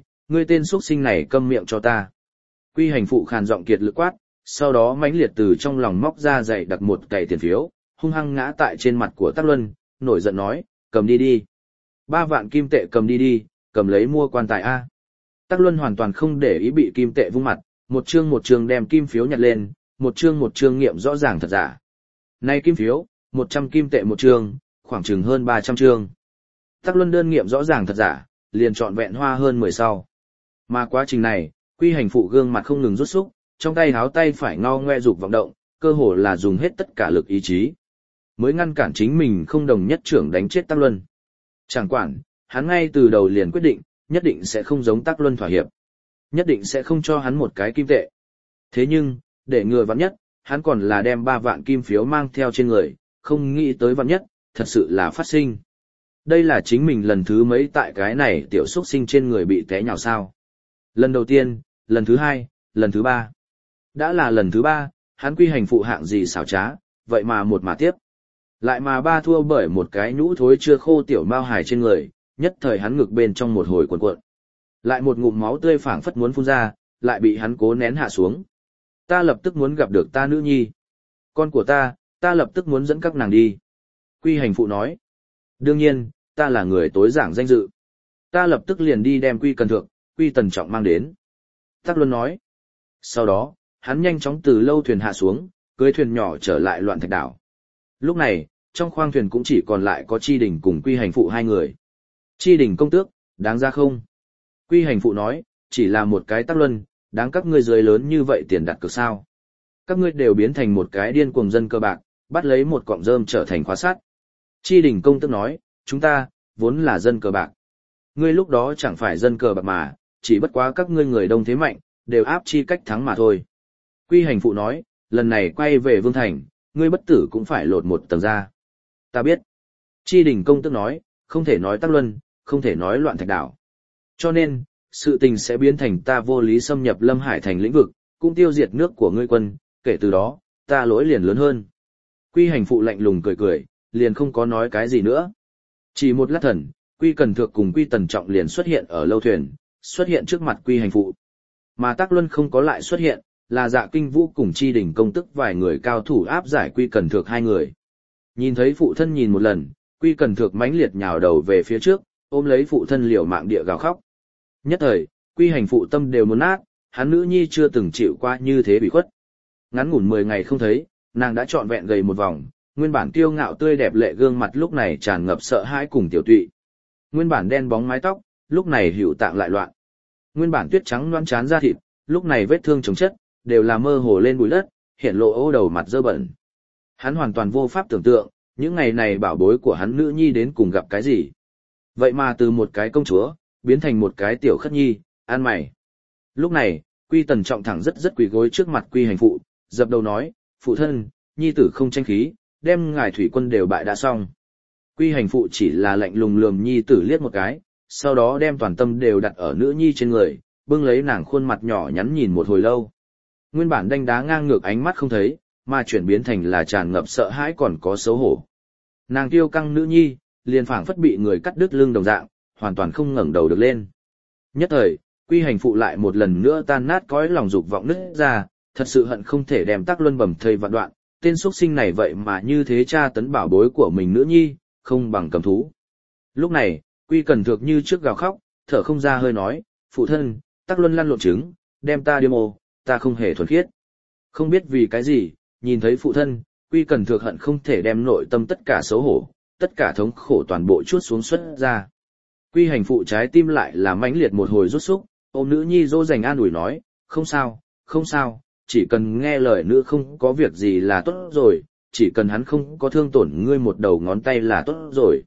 sinh này câm miệng cho ta. Quy Hành Phụ khàn giọng kiệt lực quát, sau đó mãnh liệt từ trong lòng móc ra dày đặt một cày tiền phiếu, hung hăng ngã tại trên mặt của Tắc Luân, nổi giận nói, cầm đi đi. 3 vạn kim tệ cầm đi đi, cầm lấy mua quan tài A. Tắc Luân hoàn toàn không để ý bị kim tệ vung mặt, một chương đem kim phiếu nhặt lên, một chương nghiệm rõ ràng thật giả. Này kim phiếu, 100 kim tệ một chương, khoảng chừng hơn 300 chương. Tắc Luân đơn nghiệm rõ ràng thật giả, liền trọn vẹn hoa hơn 10 sau. Mà quá trình này, Quy Hành Phụ gương mặt không ngừng rút xúc, trong tay háo tay phải ngao ngoe dục vọng động, cơ hồ là dùng hết tất cả lực ý chí, mới ngăn cản chính mình không đồng nhất trưởng đánh chết Tắc Luân. Chẳng quản, Hắn ngay từ đầu liền quyết định, nhất định sẽ không giống Tắc Luân thỏa hiệp. Nhất định sẽ không cho hắn một cái kim tệ. Thế nhưng, để ngừa vạn nhất, hắn còn là đem 3 vạn kim phiếu mang theo trên người, không nghĩ tới vạn nhất, thật sự là phát sinh. Đây là chính mình lần thứ mấy tại cái này tiểu xuất sinh trên người bị té nhào sao. Lần đầu tiên, lần thứ 2, lần thứ 3. Đã là lần thứ 3, hắn quy hành phụ hạng gì xảo trá, vậy mà một mà tiếp. Lại mà 3 thua bởi một cái nhũ thối chưa khô tiểu mao hài trên người, nhất thời hắn ngực bên trong một hồi cuộn cuộn. Lại một ngụm máu tươi phảng phất muốn phun ra, lại bị hắn cố nén hạ xuống. Ta lập tức muốn gặp được ta nữ nhi. Con của ta lập tức muốn dẫn các nàng đi. Quy hành phụ nói. Đương nhiên, ta là người tối giảng danh dự. Ta lập tức liền đi đem Quy Cần Thượng, Quy Tần Trọng mang đến. Tắc Luân nói. Sau đó, hắn nhanh chóng từ lâu thuyền hạ xuống, cưới thuyền nhỏ trở lại Loạn Thạch Đảo. Lúc này, trong khoang thuyền cũng chỉ còn lại có Chi Đình cùng Quy hành phụ 2 người. Chi Đình công tước, đáng ra không? Quy hành phụ nói, chỉ là một cái Tắc Luân, đáng các ngươi dưới lớn như vậy tiền đặt cược sao? Các ngươi đều biến thành một cái điên cuồng dân cơ bạc, bắt lấy một cọng rơm trở thành khóa sắt. Chi Đình công tước nói, chúng ta, vốn là dân cờ bạc. Ngươi lúc đó chẳng phải dân cờ bạc mà, chỉ bất quá các ngươi người đông thế mạnh, đều áp chi cách thắng mà thôi. Quy hành phụ nói, lần này quay về Vương Thành, ngươi bất tử cũng phải lột một tầng ra. Ta biết. Chi Đình công tước nói, không thể nói Tắc Luân, không thể nói Loạn Thạch Đảo. Cho nên, sự tình sẽ biến thành ta vô lý xâm nhập Lâm Hải thành lĩnh vực, cũng tiêu diệt nước của ngươi quân, kể từ đó, ta lỗi liền lớn hơn. Quy hành phụ lạnh lùng cười cười, liền không có nói cái gì nữa. Chỉ một lát thần, Quy Cần Thượng cùng Quy Tần Trọng liền xuất hiện ở lâu thuyền, xuất hiện trước mặt Quy hành phụ. Mà Tắc Luân không có lại xuất hiện, là Dạ Kinh Vũ cùng Chi Đình công tức vài người cao thủ áp giải Quy Cần Thượng 2 người. Nhìn thấy phụ thân nhìn một lần, Quy Cần Thượng mãnh liệt nhào đầu về phía trước, ôm lấy phụ thân liều mạng địa gào khóc. Nhất thời, Quy hành phụ tâm đều muốn nát, hắn nữ nhi chưa từng chịu qua như thế bị khuất. Ngắn ngủn 10 ngày không thấy, nàng đã trọn vẹn gầy một vòng, nguyên bản kiêu ngạo tươi đẹp lệ gương mặt lúc này tràn ngập sợ hãi cùng tiểu tụy. Nguyên bản đen bóng mái tóc, lúc này hữu tạng lại loạn. Nguyên bản tuyết trắng loãng chán da thịt, lúc này vết thương chồng chất, đều là mơ hồ lên bụi đất, hiện lộ ô đầu mặt dơ bẩn. Hắn hoàn toàn vô pháp tưởng tượng, những ngày này bảo bối của hắn nữ nhi đến cùng gặp cái gì. Vậy mà từ một cái công chúa, biến thành một cái tiểu khất nhi, an mày. Lúc này, Quy Tần Trọng thẳng rất quỳ gối trước mặt Quy hành phụ, dập đầu nói, phụ thân, nhi tử không tranh khí, đem ngài thủy quân đều bại đã xong. Quy hành phụ chỉ là lạnh lùng lườm nhi tử liếc một cái, sau đó đem toàn tâm đều đặt ở nữ nhi trên người, bưng lấy nàng khuôn mặt nhỏ nhắn nhìn một hồi lâu. Nguyên bản đanh đá ngang ngược ánh mắt không thấy, mà chuyển biến thành là tràn ngập sợ hãi còn có xấu hổ. Nàng tiêu căng nữ nhi, liền phảng phất bị người cắt đứt lưng đồng dạng, hoàn toàn không ngẩng đầu được lên. Nhất thời, Quy hành phụ lại một lần nữa tan nát cõi lòng dục vọng nứt ra, thật sự hận không thể đem Tắc Luân bầm thây vạn đoạn, tên xuất sinh này vậy mà như thế tra tấn bảo bối của mình nữ nhi, không bằng cầm thú. Lúc này, Quy Cần Thượng như trước gào khóc, thở không ra hơi nói, phụ thân, Tắc Luân lăn lộn trứng, đem ta điên ô, ta không hề thuần khiết. Không biết vì cái gì, nhìn thấy phụ thân, Quy Cần Thượng hận không thể đem nội tâm tất cả xấu hổ, tất cả thống khổ toàn bộ chuốt xuống xuất ra. Quy hành phụ trái tim lại là mãnh liệt một hồi rút xúc, ôm nữ nhi dỗ dành an ủi nói, không sao, chỉ cần nghe lời nữ không có việc gì là tốt rồi, chỉ cần hắn không có thương tổn ngươi một đầu ngón tay là tốt rồi.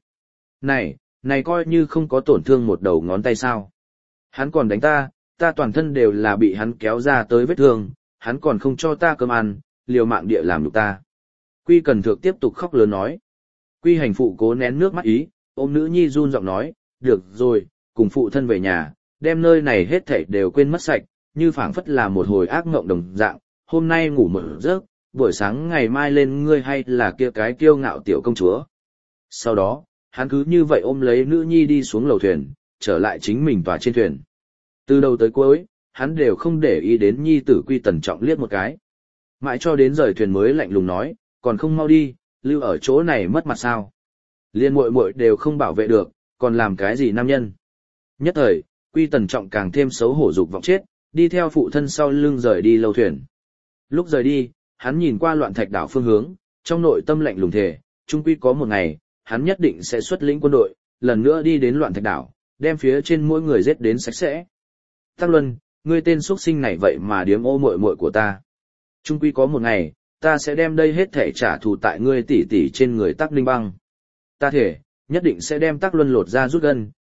Này coi như không có tổn thương một đầu ngón tay sao. Hắn còn đánh ta toàn thân đều là bị hắn kéo ra tới vết thương, hắn còn không cho ta cơm ăn, liều mạng địa làm nhục ta. Quy Cần Thượng tiếp tục khóc lớn nói. Quy hành phụ cố nén nước mắt ý, ôm nữ nhi run giọng nói, được rồi, cùng phụ thân về nhà, đem nơi này hết thảy đều quên mất sạch, như phảng phất là một hồi ác mộng đồng dạng, hôm nay ngủ một giấc, buổi sáng ngày mai lên ngươi hay là kia cái kiêu ngạo tiểu công chúa. Sau đó, hắn cứ như vậy ôm lấy nữ nhi đi xuống lầu thuyền, trở lại chính mình tòa trên thuyền. Từ đầu tới cuối, hắn đều không để ý đến nhi tử Quy Tần Trọng liếc một cái. Mãi cho đến rời thuyền mới lạnh lùng nói, còn không mau đi, lưu ở chỗ này mất mặt sao. Liên muội muội đều không bảo vệ được, còn làm cái gì nam nhân. Nhất thời, Quy Tần Trọng càng thêm xấu hổ dục vọng chết, đi theo phụ thân sau lưng rời đi lâu thuyền. Lúc rời đi, hắn nhìn qua Loạn Thạch Đảo phương hướng, trong nội tâm lạnh lùng thề, chung quy có một ngày, hắn nhất định sẽ xuất lĩnh quân đội, lần nữa đi đến Loạn Thạch Đảo, đem phía trên mỗi người giết đến sạch sẽ. Tắc Luân, ngươi tên xuất sinh này vậy mà điếm ô muội muội của ta. Chung quy có một ngày, ta sẽ đem đây hết thể trả thù tại ngươi tỷ tỷ trên người Tắc Ninh Băng. Ta thể, nhất định sẽ đem Tắc Luân lột ra rút gân,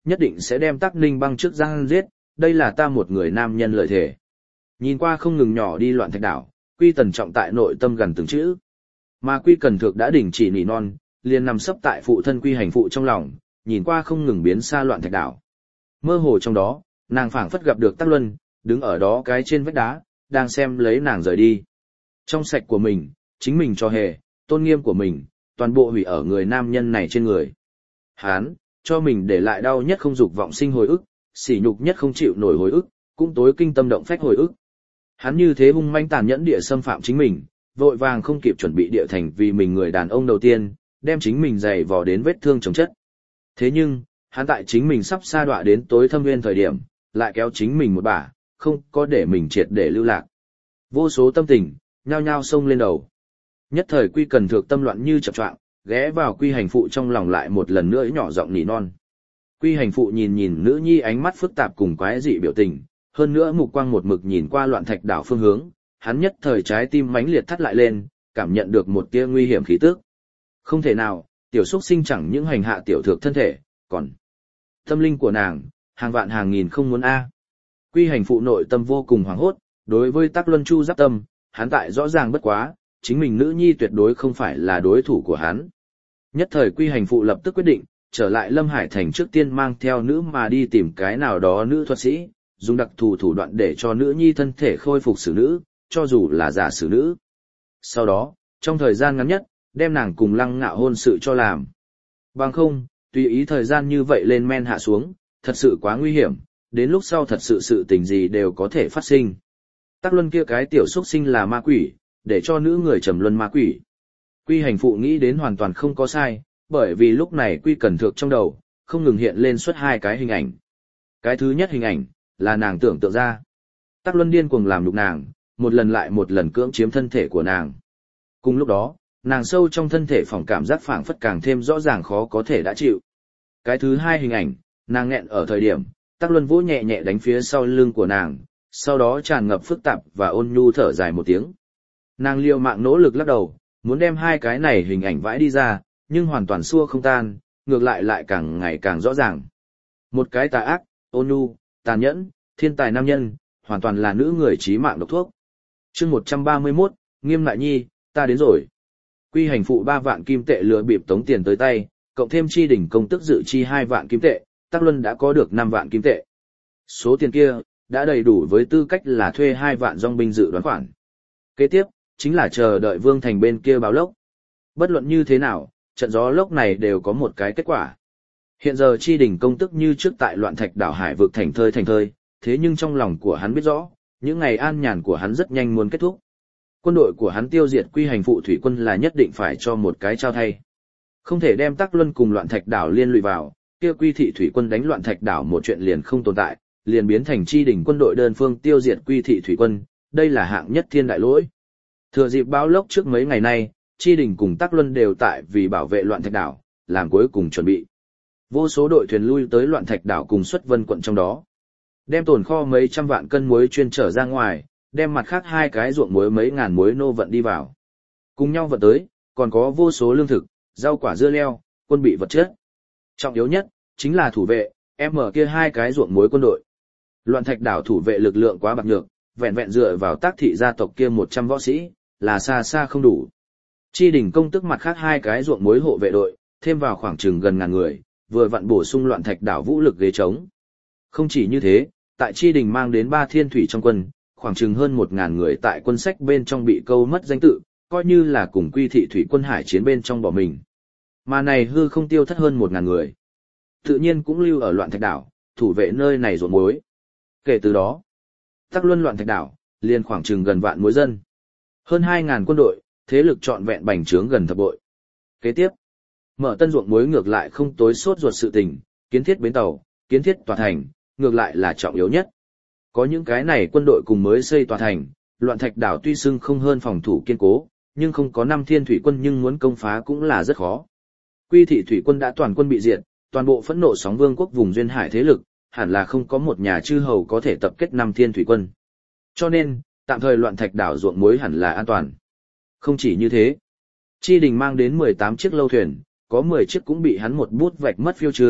nhất định sẽ đem Tắc Ninh Băng trước giang giết, đây là ta một người nam nhân lợi thể. Nhìn qua không ngừng nhỏ đi Loạn Thạch Đảo, Quy Tần Trọng tại nội tâm gần từng chữ. Mà Quy Cần Thược đã đình chỉ nỉ non, liền nằm sấp tại phụ thân Quy Hành Phụ trong lòng, nhìn qua không ngừng biến xa Loạn Thạch Đảo. Mơ hồ trong đó, nàng phảng phất gặp được Tắc Luân, đứng ở đó cái trên vách đá, đang xem lấy nàng rời đi. Trong sạch của mình, chính mình cho hề, tôn nghiêm của mình, toàn bộ hủy ở người nam nhân này trên người. Hán, cho mình để lại đau nhất không dục vọng sinh hồi ức, sỉ nhục nhất không chịu nổi hồi ức, cũng tối kinh tâm động phách hồi ức. Hắn như thế hung manh tàn nhẫn địa xâm phạm chính mình, vội vàng không kịp chuẩn bị địa thành vì mình người đàn ông đầu tiên, đem chính mình giày vò đến vết thương chồng chất. Thế nhưng, hắn tại chính mình sắp sa đọa đến tối thâm nguyên thời điểm, lại kéo chính mình một bả, không có để mình triệt để lưu lạc. Vô số tâm tình, nhao nhao xông lên đầu. Nhất thời Quy Cần Thược tâm loạn như chập choạng, ghé vào Quy Hành Phụ trong lòng lại một lần nữa nhỏ giọng nỉ non. Quy Hành Phụ nhìn nhìn nữ nhi ánh mắt phức tạp cùng quái dị biểu tình, hơn nữa mục quang một mực nhìn qua Loạn Thạch Đảo phương hướng, hắn nhất thời trái tim mãnh liệt thắt lại lên, cảm nhận được một tia nguy hiểm khí tức. Không thể nào, tiểu xuất sinh chẳng những hành hạ tiểu thược thân thể, còn tâm linh của nàng, hàng vạn hàng nghìn không muốn a. Quy Hành Phụ nội tâm vô cùng hoảng hốt, đối với Tắc Luân Chu giáp tâm, hắn tại rõ ràng bất quá, chính mình nữ nhi tuyệt đối không phải là đối thủ của hắn. Nhất thời Quy Hành Phụ lập tức quyết định, trở lại Lâm Hải Thành trước tiên mang theo nữ mà đi tìm cái nào đó nữ thuật sĩ, dùng đặc thù thủ đoạn để cho nữ nhi thân thể khôi phục xử nữ, cho dù là giả xử nữ. Sau đó, trong thời gian ngắn nhất, đem nàng cùng Lăng Ngạo hôn sự cho làm. Bằng không, tùy ý thời gian như vậy lên men hạ xuống, thật sự quá nguy hiểm, đến lúc sau thật sự sự tình gì đều có thể phát sinh. Tắc Luân kia cái tiểu xuất sinh là ma quỷ, để cho nữ người trầm luân ma quỷ. Quy Hành Phụ nghĩ đến hoàn toàn không có sai, bởi vì lúc này Quy Cần Thược trong đầu, không ngừng hiện lên suốt hai cái hình ảnh. Cái thứ nhất hình ảnh, là nàng tưởng tượng ra. Tắc Luân điên cuồng làm nhục nàng, một lần lại một lần cưỡng chiếm thân thể của nàng. Cùng lúc đó, nàng sâu trong thân thể phỏng cảm giác phảng phất càng thêm rõ ràng khó có thể đã chịu. Cái thứ hai hình ảnh, nàng nghẹn ở thời điểm, Tắc Luân vỗ nhẹ nhẹ đánh phía sau lưng của nàng, sau đó tràn ngập phức tạp và ôn nhu thở dài một tiếng. Nàng liều mạng nỗ lực lắc đầu, muốn đem hai cái này hình ảnh vãi đi ra, nhưng hoàn toàn xua không tan, ngược lại càng ngày càng rõ ràng. Một cái tà ác, ôn nhu, tàn nhẫn, thiên tài nam nhân, hoàn toàn là nữ người chí mạng độc thuốc. Chương 131, Nghiêm Lại Nhi, ta đến rồi. Quy Hành Phụ 3 vạn kim tệ lừa bịp tống tiền tới tay, cộng thêm chi đỉnh công tức dự chi 2 vạn kim tệ, Tắc Luân đã có được 5 vạn kim tệ. Số tiền kia đã đầy đủ với tư cách là thuê 2 vạn dòng binh dự đoán khoản. Kế tiếp, chính là chờ đợi Vương Thành bên kia báo lốc. Bất luận như thế nào, trận gió lốc này đều có một cái kết quả. Hiện giờ chi đỉnh công tức như trước tại Loạn Thạch Đảo hải vực thành thơi, thế nhưng trong lòng của hắn biết rõ, những ngày an nhàn của hắn rất nhanh muốn kết thúc. Quân đội của hắn tiêu diệt Quy Hành Phụ thủy quân là nhất định phải cho một cái trao thay. Không thể đem Tắc Luân cùng Loạn Thạch Đảo liên lụy vào, kia Quy thị thủy quân đánh Loạn Thạch Đảo một chuyện liền không tồn tại, liền biến thành chi đỉnh quân đội đơn phương tiêu diệt Quy thị thủy quân, đây là hạng nhất thiên đại lỗi. Thừa dịp báo lốc trước mấy ngày nay, chi đỉnh cùng Tắc Luân đều tại vì bảo vệ Loạn Thạch Đảo, làm cuối cùng chuẩn bị. Vô số đội thuyền lui tới Loạn Thạch Đảo cùng xuất Vân quận trong đó. Đem tồn kho mấy trăm vạn cân muối chuyên trở ra ngoài, đem mặt khác hai cái ruộng muối mấy ngàn muối nô vận đi vào. Cùng nhau vận tới, còn có vô số lương thực, rau quả dưa leo, quân bị vật chất. Trọng yếu nhất, chính là thủ vệ, em mở kia hai cái ruộng muối quân đội. Loạn Thạch Đảo thủ vệ lực lượng quá bạc nhược, vẹn vẹn dựa vào Tác thị gia tộc kia 100 võ sĩ, là xa xa không đủ. Chi đỉnh công tức mặt khác hai cái ruộng muối hộ vệ đội, thêm vào khoảng chừng gần ngàn người, vừa vặn bổ sung Loạn Thạch Đảo vũ lực ghế trống. Không chỉ như thế, tại chi đỉnh mang đến 3 thiên thủy trong quân, khoảng chừng hơn 1000 người tại quân sách bên trong bị câu mất danh tự, coi như là cùng Quy thị thủy quân hải chiến bên trong bỏ mình. Mà này hư không tiêu thất hơn 1000 người. Tự nhiên cũng lưu ở Loạn Thạch Đảo, thủ vệ nơi này ruộng muối. Kể từ đó, Tắc Luân Loạn Thạch Đảo, liền khoảng chừng gần vạn muối dân. Hơn 2000 quân đội, thế lực trọn vẹn bành trướng gần thập bội. Kế tiếp, mở tân ruộng muối ngược lại không tối sốt ruột sự tình, kiến thiết bến tàu, kiến thiết tòa thành, ngược lại là trọng yếu nhất. Có những cái này quân đội cùng mới xây tòa thành, Loạn Thạch Đảo tuy xưng không hơn phòng thủ kiên cố, nhưng không có 5 thiên thủy quân nhưng muốn công phá cũng là rất khó. Quy thị thủy quân đã toàn quân bị diệt, toàn bộ phẫn nộ sóng vương quốc vùng duyên hải thế lực, hẳn là không có một nhà chư hầu có thể tập kết 5 thiên thủy quân. Cho nên, tạm thời Loạn Thạch Đảo ruộng muối hẳn là an toàn. Không chỉ như thế, chi đình mang đến 18 chiếc lâu thuyền, có 10 chiếc cũng bị hắn một bút vạch mất phiêu chừa,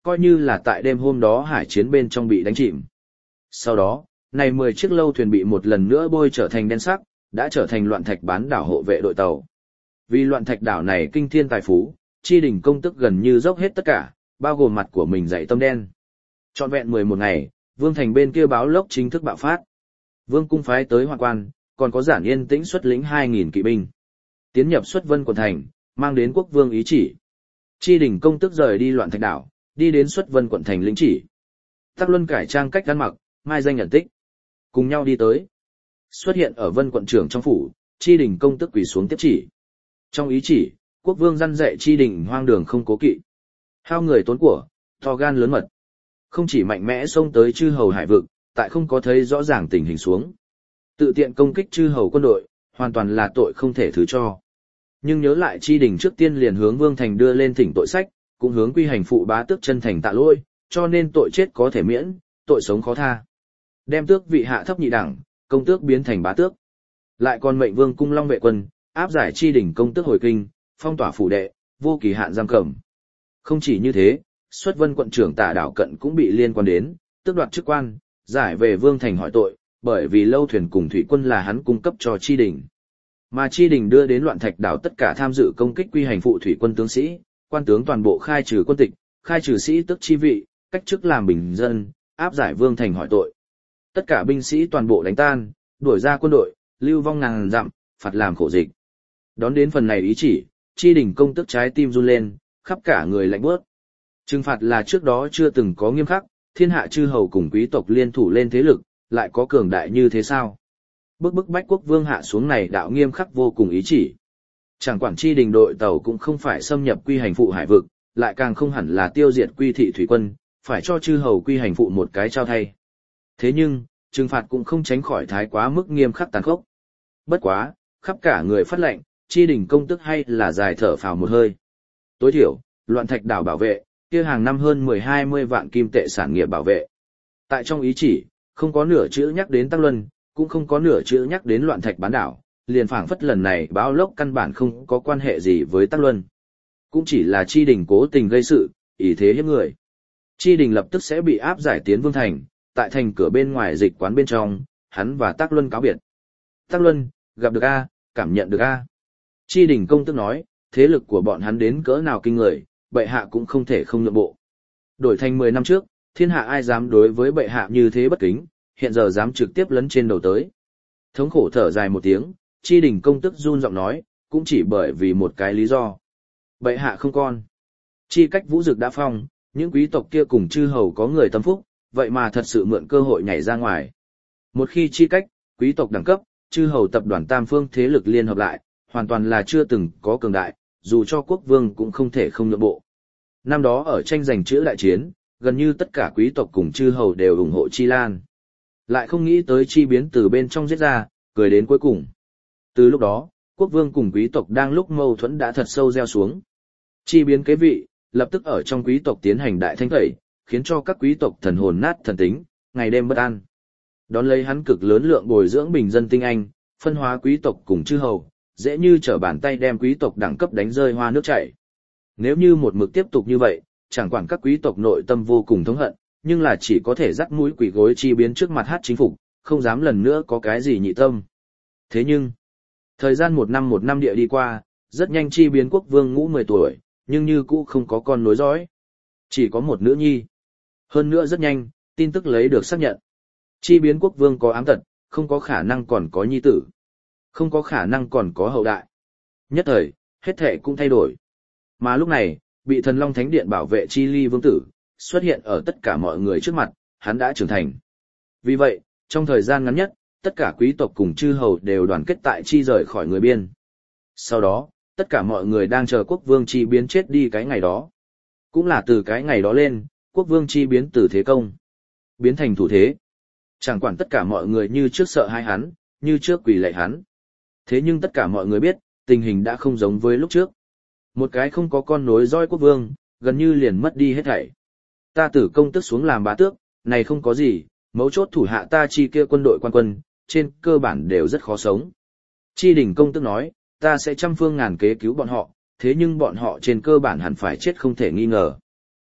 coi như là tại đêm hôm đó hải chiến bên trong bị đánh chìm. Sau đó, này 10 chiếc lâu thuyền bị một lần nữa bôi trở thành đen sắc, đã trở thành loạn thạch bán đảo hộ vệ đội tàu. Vì loạn thạch đảo này kinh thiên tài phú, Chi Đình công tức gần như dốc hết tất cả, bao gồm mặt của mình dạy tâm đen. Trọn vẹn 11 ngày, Vương thành bên kia báo lốc chính thức bạo phát. Vương cung phái tới Hoạn Quan, còn có Giản Yên Tĩnh xuất lĩnh 2.000 kỵ binh. Tiến nhập xuất Vân quận thành, mang đến quốc vương ý chỉ. Chi Đình công tức rời đi loạn thạch đảo, đi đến xuất Vân quận thành lĩnh chỉ. Tắc Luân cải trang cách ăn mặc, mai danh nhận tích. Cùng nhau đi tới. Xuất hiện ở Vân quận trưởng trong phủ, Chi Đình công tức quỳ xuống tiếp chỉ. Trong ý chỉ, quốc vương răn dạy Chi Đình hoang đường không cố kỵ. Hao người tốn của, to gan lớn mật. Không chỉ mạnh mẽ xông tới chư hầu hải vực, tại không có thấy rõ ràng tình hình xuống. Tự tiện công kích chư hầu quân đội, hoàn toàn là tội không thể thứ cho. Nhưng nhớ lại Chi Đình trước tiên liền hướng Vương thành đưa lên thỉnh tội sách, cũng hướng quy hành phụ bá tước chân thành tạ lỗi, cho nên tội chết có thể miễn, tội sống khó tha. Đem tước vị hạ thấp nhị đẳng, công tước biến thành bá tước. Lại còn mệnh Vương cung Long vệ quân, áp giải Chi Đình công tước hồi kinh, phong tỏa phủ đệ, vô kỳ hạn giam cầm. Không chỉ như thế, xuất Vân quận trưởng Tả Đảo Cận cũng bị liên quan đến, tước đoạt chức quan, giải về Vương thành hỏi tội, bởi vì lâu thuyền cùng thủy quân là hắn cung cấp cho Chi Đình. Mà Chi Đình đưa đến loạn thạch đảo tất cả tham dự công kích quy hành phụ thủy quân tướng sĩ, quan tướng toàn bộ khai trừ quân tịch, khai trừ sĩ tước chi vị, cách chức làm bình dân, áp giải Vương thành hỏi tội. Tất cả binh sĩ toàn bộ đánh tan, đuổi ra quân đội, lưu vong ngàn dặm, phạt làm khổ dịch. Đón đến phần này ý chỉ, Chi Đình công tức trái tim run lên, khắp cả người lạnh bước. Trừng phạt là trước đó chưa từng có nghiêm khắc, thiên hạ chư hầu cùng quý tộc liên thủ lên thế lực, lại có cường đại như thế sao? Bức bách quốc vương hạ xuống này đạo nghiêm khắc vô cùng ý chỉ. Chẳng quản Chi Đình đội tàu cũng không phải xâm nhập quy hành phụ hải vực, lại càng không hẳn là tiêu diệt quy thị thủy quân, phải cho chư hầu quy hành phụ một cái trao thay. Thế nhưng, trừng phạt cũng không tránh khỏi thái quá mức nghiêm khắc tàn khốc. Bất quá, khắp cả người phát lệnh, Chi Đình công tức hay là dài thở phào một hơi. Tối thiểu, loạn thạch đảo bảo vệ, kia hàng năm hơn 10-20 vạn kim tệ sản nghiệp bảo vệ. Tại trong ý chỉ, không có nửa chữ nhắc đến Tắc Luân, cũng không có nửa chữ nhắc đến loạn thạch bán đảo, liền phảng phất lần này báo lốc căn bản không có quan hệ gì với Tắc Luân. Cũng chỉ là Chi Đình cố tình gây sự, ý thế hiếp người. Chi Đình lập tức sẽ bị áp giải tiến Vương thành, tại thành cửa bên ngoài dịch quán bên trong, hắn và Tắc Luân cáo biệt. Tắc Luân, gặp được A, cảm nhận được A. Chi Đình công tức nói, thế lực của bọn hắn đến cỡ nào kinh người, bệ hạ cũng không thể không nhượng bộ. Đổi thành 10 năm trước, thiên hạ ai dám đối với bệ hạ như thế bất kính, hiện giờ dám trực tiếp lấn trên đầu tới. Thống khổ thở dài một tiếng, Chi Đình công tức run giọng nói, cũng chỉ bởi vì một cái lý do. Bệ hạ không con. Chi cách vũ dực đã phong, những quý tộc kia cùng chư hầu có người tâm phúc, vậy mà thật sự mượn cơ hội nhảy ra ngoài. Một khi chi cách, quý tộc đẳng cấp, chư hầu tập đoàn tam phương thế lực liên hợp lại, hoàn toàn là chưa từng có cường đại, dù cho quốc vương cũng không thể không nhượng bộ. Năm đó ở tranh giành chữ đại chiến, gần như tất cả quý tộc cùng chư hầu đều ủng hộ Chi Lan. Lại không nghĩ tới Chi biến từ bên trong giết ra, cười đến cuối cùng. Từ lúc đó, quốc vương cùng quý tộc đang lúc mâu thuẫn đã thật sâu gieo xuống. Chi biến kế vị, lập tức ở trong quý tộc tiến hành đại thanh tẩy, khiến cho các quý tộc thần hồn nát thần tính, ngày đêm bất an. Đón lấy hắn cực lớn lượng bồi dưỡng bình dân tinh anh, phân hóa quý tộc cùng chư hầu, dễ như trở bàn tay đem quý tộc đẳng cấp đánh rơi hoa nước chảy. Nếu như một mực tiếp tục như vậy, chẳng quản các quý tộc nội tâm vô cùng thống hận, nhưng là chỉ có thể dắt mũi quỷ gối Chi biến trước mặt hát chính phục, không dám lần nữa có cái gì nhị tâm. Thế nhưng, thời gian một năm địa đi qua, rất nhanh Chi biến quốc vương ngũ 10 tuổi, nhưng như cũ không có con nối dõi. Chỉ có một nữ nhi. Hơn nữa rất nhanh, tin tức lấy được xác nhận. Chi biến quốc vương có ám tật, không có khả năng còn có nhi tử. Không có khả năng còn có hậu đại. Nhất thời, hết thệ cũng thay đổi. Mà lúc này, bị thần Long Thánh Điện bảo vệ Chi Ly vương tử, xuất hiện ở tất cả mọi người trước mặt, hắn đã trưởng thành. Vì vậy, trong thời gian ngắn nhất, tất cả quý tộc cùng chư hầu đều đoàn kết tại Chi rời khỏi người biên. Sau đó, tất cả mọi người đang chờ quốc vương Chi biến chết đi cái ngày đó. Cũng là từ cái ngày đó lên, quốc vương Chi biến từ thế công, biến thành thủ thế. Chẳng quản tất cả mọi người như trước sợ hãi hắn, như trước quỳ lạy hắn. Thế nhưng tất cả mọi người biết, tình hình đã không giống với lúc trước. Một cái không có con nối dõi quốc vương, gần như liền mất đi hết thảy. Ta tử công tước xuống làm bá tước, này không có gì, mấu chốt thủ hạ ta Chi kia quân đội quan quân, trên cơ bản đều rất khó sống. Chi Đình công tước nói, ta sẽ trăm phương ngàn kế cứu bọn họ, thế nhưng bọn họ trên cơ bản hẳn phải chết không thể nghi ngờ.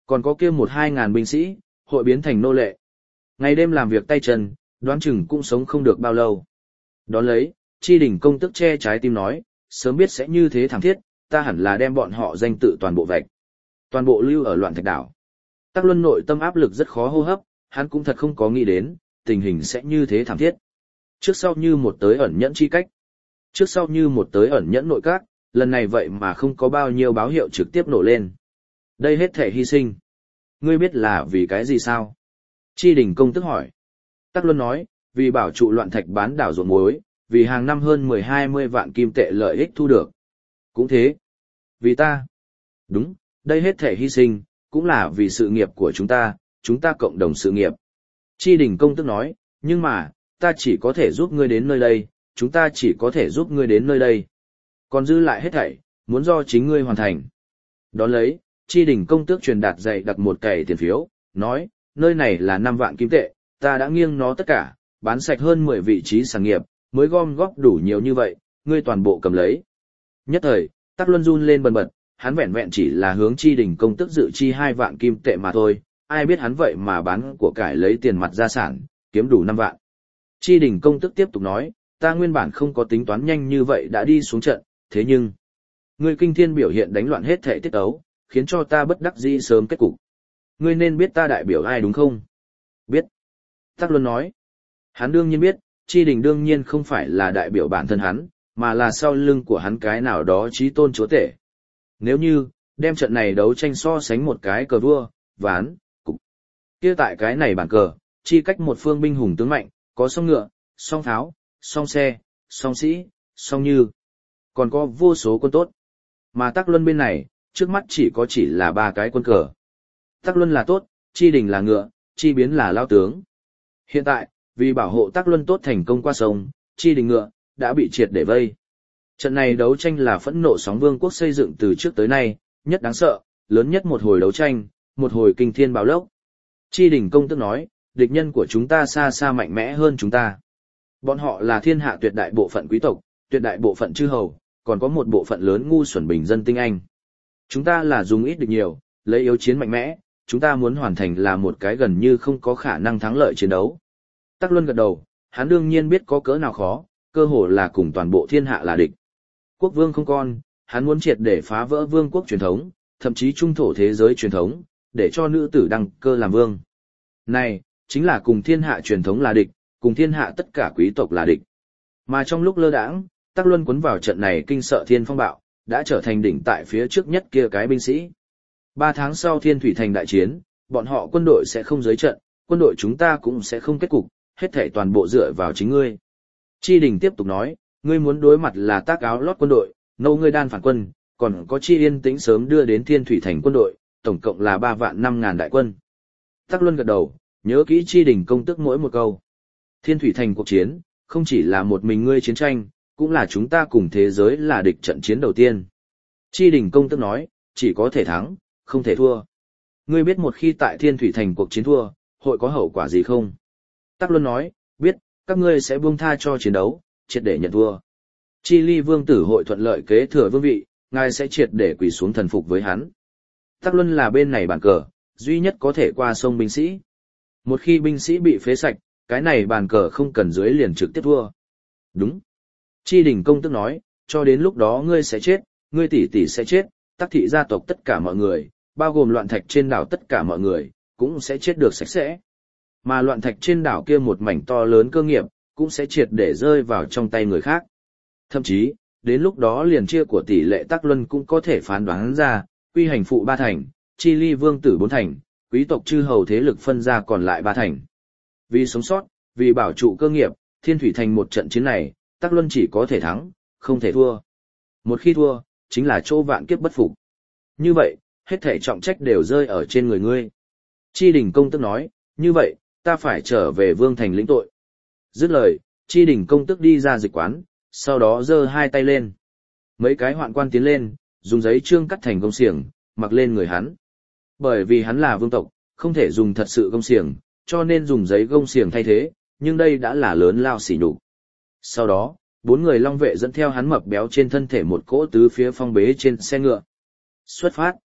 Còn có kia 1-2 ngàn binh sĩ, hội biến thành nô lệ. Ngày đêm làm việc tay chân, đoán chừng cũng sống không được bao lâu. Đón lấy, Chi Đình công tức che trái tim nói, sớm biết sẽ như thế thảm thiết, ta hẳn là đem bọn họ danh tự toàn bộ vạch. Toàn bộ lưu ở Loạn Thạch đảo. Tắc Luân nội tâm áp lực rất khó hô hấp, hắn cũng thật không có nghĩ đến, tình hình sẽ như thế thảm thiết. Trước sau như một tới ẩn nhẫn chi cách. Trước sau như một tới ẩn nhẫn nội các, lần này vậy mà không có bao nhiêu báo hiệu trực tiếp nổ lên. Đây hết thể hy sinh. Ngươi biết là vì cái gì sao? Chi Đình công tức hỏi. Tắc Luân nói, vì bảo trụ Loạn Thạch bán đảo ruộng muối, vì hàng năm hơn 10-20 vạn kim tệ lợi ích thu được. Cũng thế. Vì ta. Đúng, đây hết thể hy sinh, cũng là vì sự nghiệp của chúng ta cộng đồng sự nghiệp. Chi Đình công tức nói, nhưng mà, ta chỉ có thể giúp ngươi đến nơi đây, chúng ta chỉ có thể giúp ngươi đến nơi đây. Còn dư lại hết thảy, muốn do chính ngươi hoàn thành. Đón lấy, Chi Đình công tước truyền đạt dạy đặt một cày tiền phiếu, nói, nơi này là 5 vạn kim tệ, ta đã nghiêng nó tất cả, bán sạch hơn 10 vị trí sản nghiệp, mới gom góp đủ nhiều như vậy, ngươi toàn bộ cầm lấy. Nhất thời, Tắc Luân run lên bần bật, hắn vẹn vẹn chỉ là hướng Chi Đình công tức dự chi 2 vạn kim tệ mà thôi, ai biết hắn vậy mà bán của cải lấy tiền mặt gia sản, kiếm đủ 5 vạn. Chi Đình công tức tiếp tục nói, ta nguyên bản không có tính toán nhanh như vậy đã đi xuống trận, thế nhưng, ngươi kinh thiên biểu hiện đánh loạn hết thể tiết ấu, khiến cho ta bất đắc dĩ sớm kết cục. Ngươi nên biết ta đại biểu ai đúng không? Biết. Tắc Luân nói, hắn đương nhiên biết, Chi Đình đương nhiên không phải là đại biểu bản thân hắn, mà là sau lưng của hắn cái nào đó chí tôn chúa tể. Nếu như, đem trận này đấu tranh so sánh một cái cờ vua, ván, cục. Kia tại cái này bản cờ, chi cách một phương binh hùng tướng mạnh, có song ngựa, song pháo, song xe, song sĩ, song như. Còn có vô số quân tốt. Mà Tắc Luân bên này, trước mắt chỉ là 3 cái quân cờ. Tắc Luân là tốt, Chi Đình là ngựa, Chi Biến là lao tướng. Hiện tại, vì bảo hộ Tắc Luân tốt thành công qua sông, Chi Đình ngựa, đã bị triệt để vây. Trận này đấu tranh là phẫn nộ sóng vương quốc xây dựng từ trước tới nay, nhất đáng sợ, lớn nhất một hồi đấu tranh, một hồi kinh thiên báo lốc. Chi Đình công tức nói, địch nhân của chúng ta xa xa mạnh mẽ hơn chúng ta. Bọn họ là thiên hạ tuyệt đại bộ phận quý tộc, tuyệt đại bộ phận chư hầu, còn có một bộ phận lớn ngu xuẩn bình dân tinh anh. Chúng ta là dùng ít địch nhiều, lấy yếu chiến mạnh mẽ, chúng ta muốn hoàn thành là một cái gần như không có khả năng thắng lợi chiến đấu. Tắc Luân gật đầu, hắn đương nhiên biết có cỡ nào khó, cơ hồ là cùng toàn bộ thiên hạ là địch. Quốc vương không con, hắn muốn triệt để phá vỡ vương quốc truyền thống, thậm chí trung thổ thế giới truyền thống, để cho nữ tử đăng cơ làm vương. Này, chính là cùng thiên hạ truyền thống là địch, cùng thiên hạ tất cả quý tộc là địch. Mà trong lúc lơ đãng, Tắc Luân cuốn vào trận này kinh sợ thiên phong bạo, đã trở thành đỉnh tại phía trước nhất kia cái binh sĩ. 3 tháng sau Thiên Thủy Thành đại chiến, bọn họ quân đội sẽ không giới trận, quân đội chúng ta cũng sẽ không kết cục, hết thảy toàn bộ dựa vào chính ngươi. Chi Đình tiếp tục nói, ngươi muốn đối mặt là tác áo lót quân đội, nâu ngươi đan phản quân, còn có Chi Yên Tĩnh sớm đưa đến Thiên Thủy Thành quân đội, tổng cộng là 3 vạn 5 ngàn đại quân. Tắc Luân gật đầu, nhớ kỹ Chi Đình công tức mỗi một câu. Thiên Thủy Thành cuộc chiến, không chỉ là một mình ngươi chiến tranh, cũng là chúng ta cùng thế giới là địch trận chiến đầu tiên. Chi Đình công tức nói, chỉ có thể thắng, không thể thua. Ngươi biết một khi tại Thiên Thủy Thành cuộc chiến thua, hội có hậu quả gì không? Tắc Luân nói, biết, các ngươi sẽ buông tha cho chiến đấu, triệt để nhận thua. Chi Ly vương tử hội thuận lợi kế thừa vương vị, ngài sẽ triệt để quỳ xuống thần phục với hắn. Tắc Luân là bên này bàn cờ, duy nhất có thể qua sông binh sĩ. Một khi binh sĩ bị phế sạch, cái này bàn cờ không cần dưới liền trực tiếp thua. Đúng. Chi Đình công tức nói, cho đến lúc đó ngươi sẽ chết, ngươi tỷ tỷ sẽ chết, Tắc thị gia tộc tất cả mọi người, bao gồm Loạn Thạch trên đảo tất cả mọi người, cũng sẽ chết được sạch sẽ. Mà Loạn Thạch trên đảo kia một mảnh to lớn cơ nghiệp, cũng sẽ triệt để rơi vào trong tay người khác. Thậm chí, đến lúc đó liền chia của tỷ lệ Tắc Luân cũng có thể phán đoán ra, quy hành phụ 3 thành, Chi Ly vương tử 4 thành, quý tộc chư hầu thế lực phân ra còn lại 3 thành. Vì sống sót, vì bảo trụ cơ nghiệp, Thiên Thủy Thành một trận chiến này, Tắc Luân chỉ có thể thắng, không thể thua. Một khi thua, chính là chỗ vạn kiếp bất phục. Như vậy, hết thảy trọng trách đều rơi ở trên người ngươi. Chi Đình công tức nói, như vậy, ta phải trở về vương thành lĩnh tội. Dứt lời, Chi Đình công tức đi ra dịch quán, sau đó giơ 2 tay lên. Mấy cái hoạn quan tiến lên, dùng giấy trương cắt thành gông xiềng, mặc lên người hắn. Bởi vì hắn là vương tộc, không thể dùng thật sự gông xiềng, cho nên dùng giấy gông xiềng thay thế, nhưng đây đã là lớn lao sỉ nhục. Sau đó, 4 người long vệ dẫn theo hắn mập béo trên thân thể một cỗ tứ phía phong bế trên xe ngựa. Xuất phát.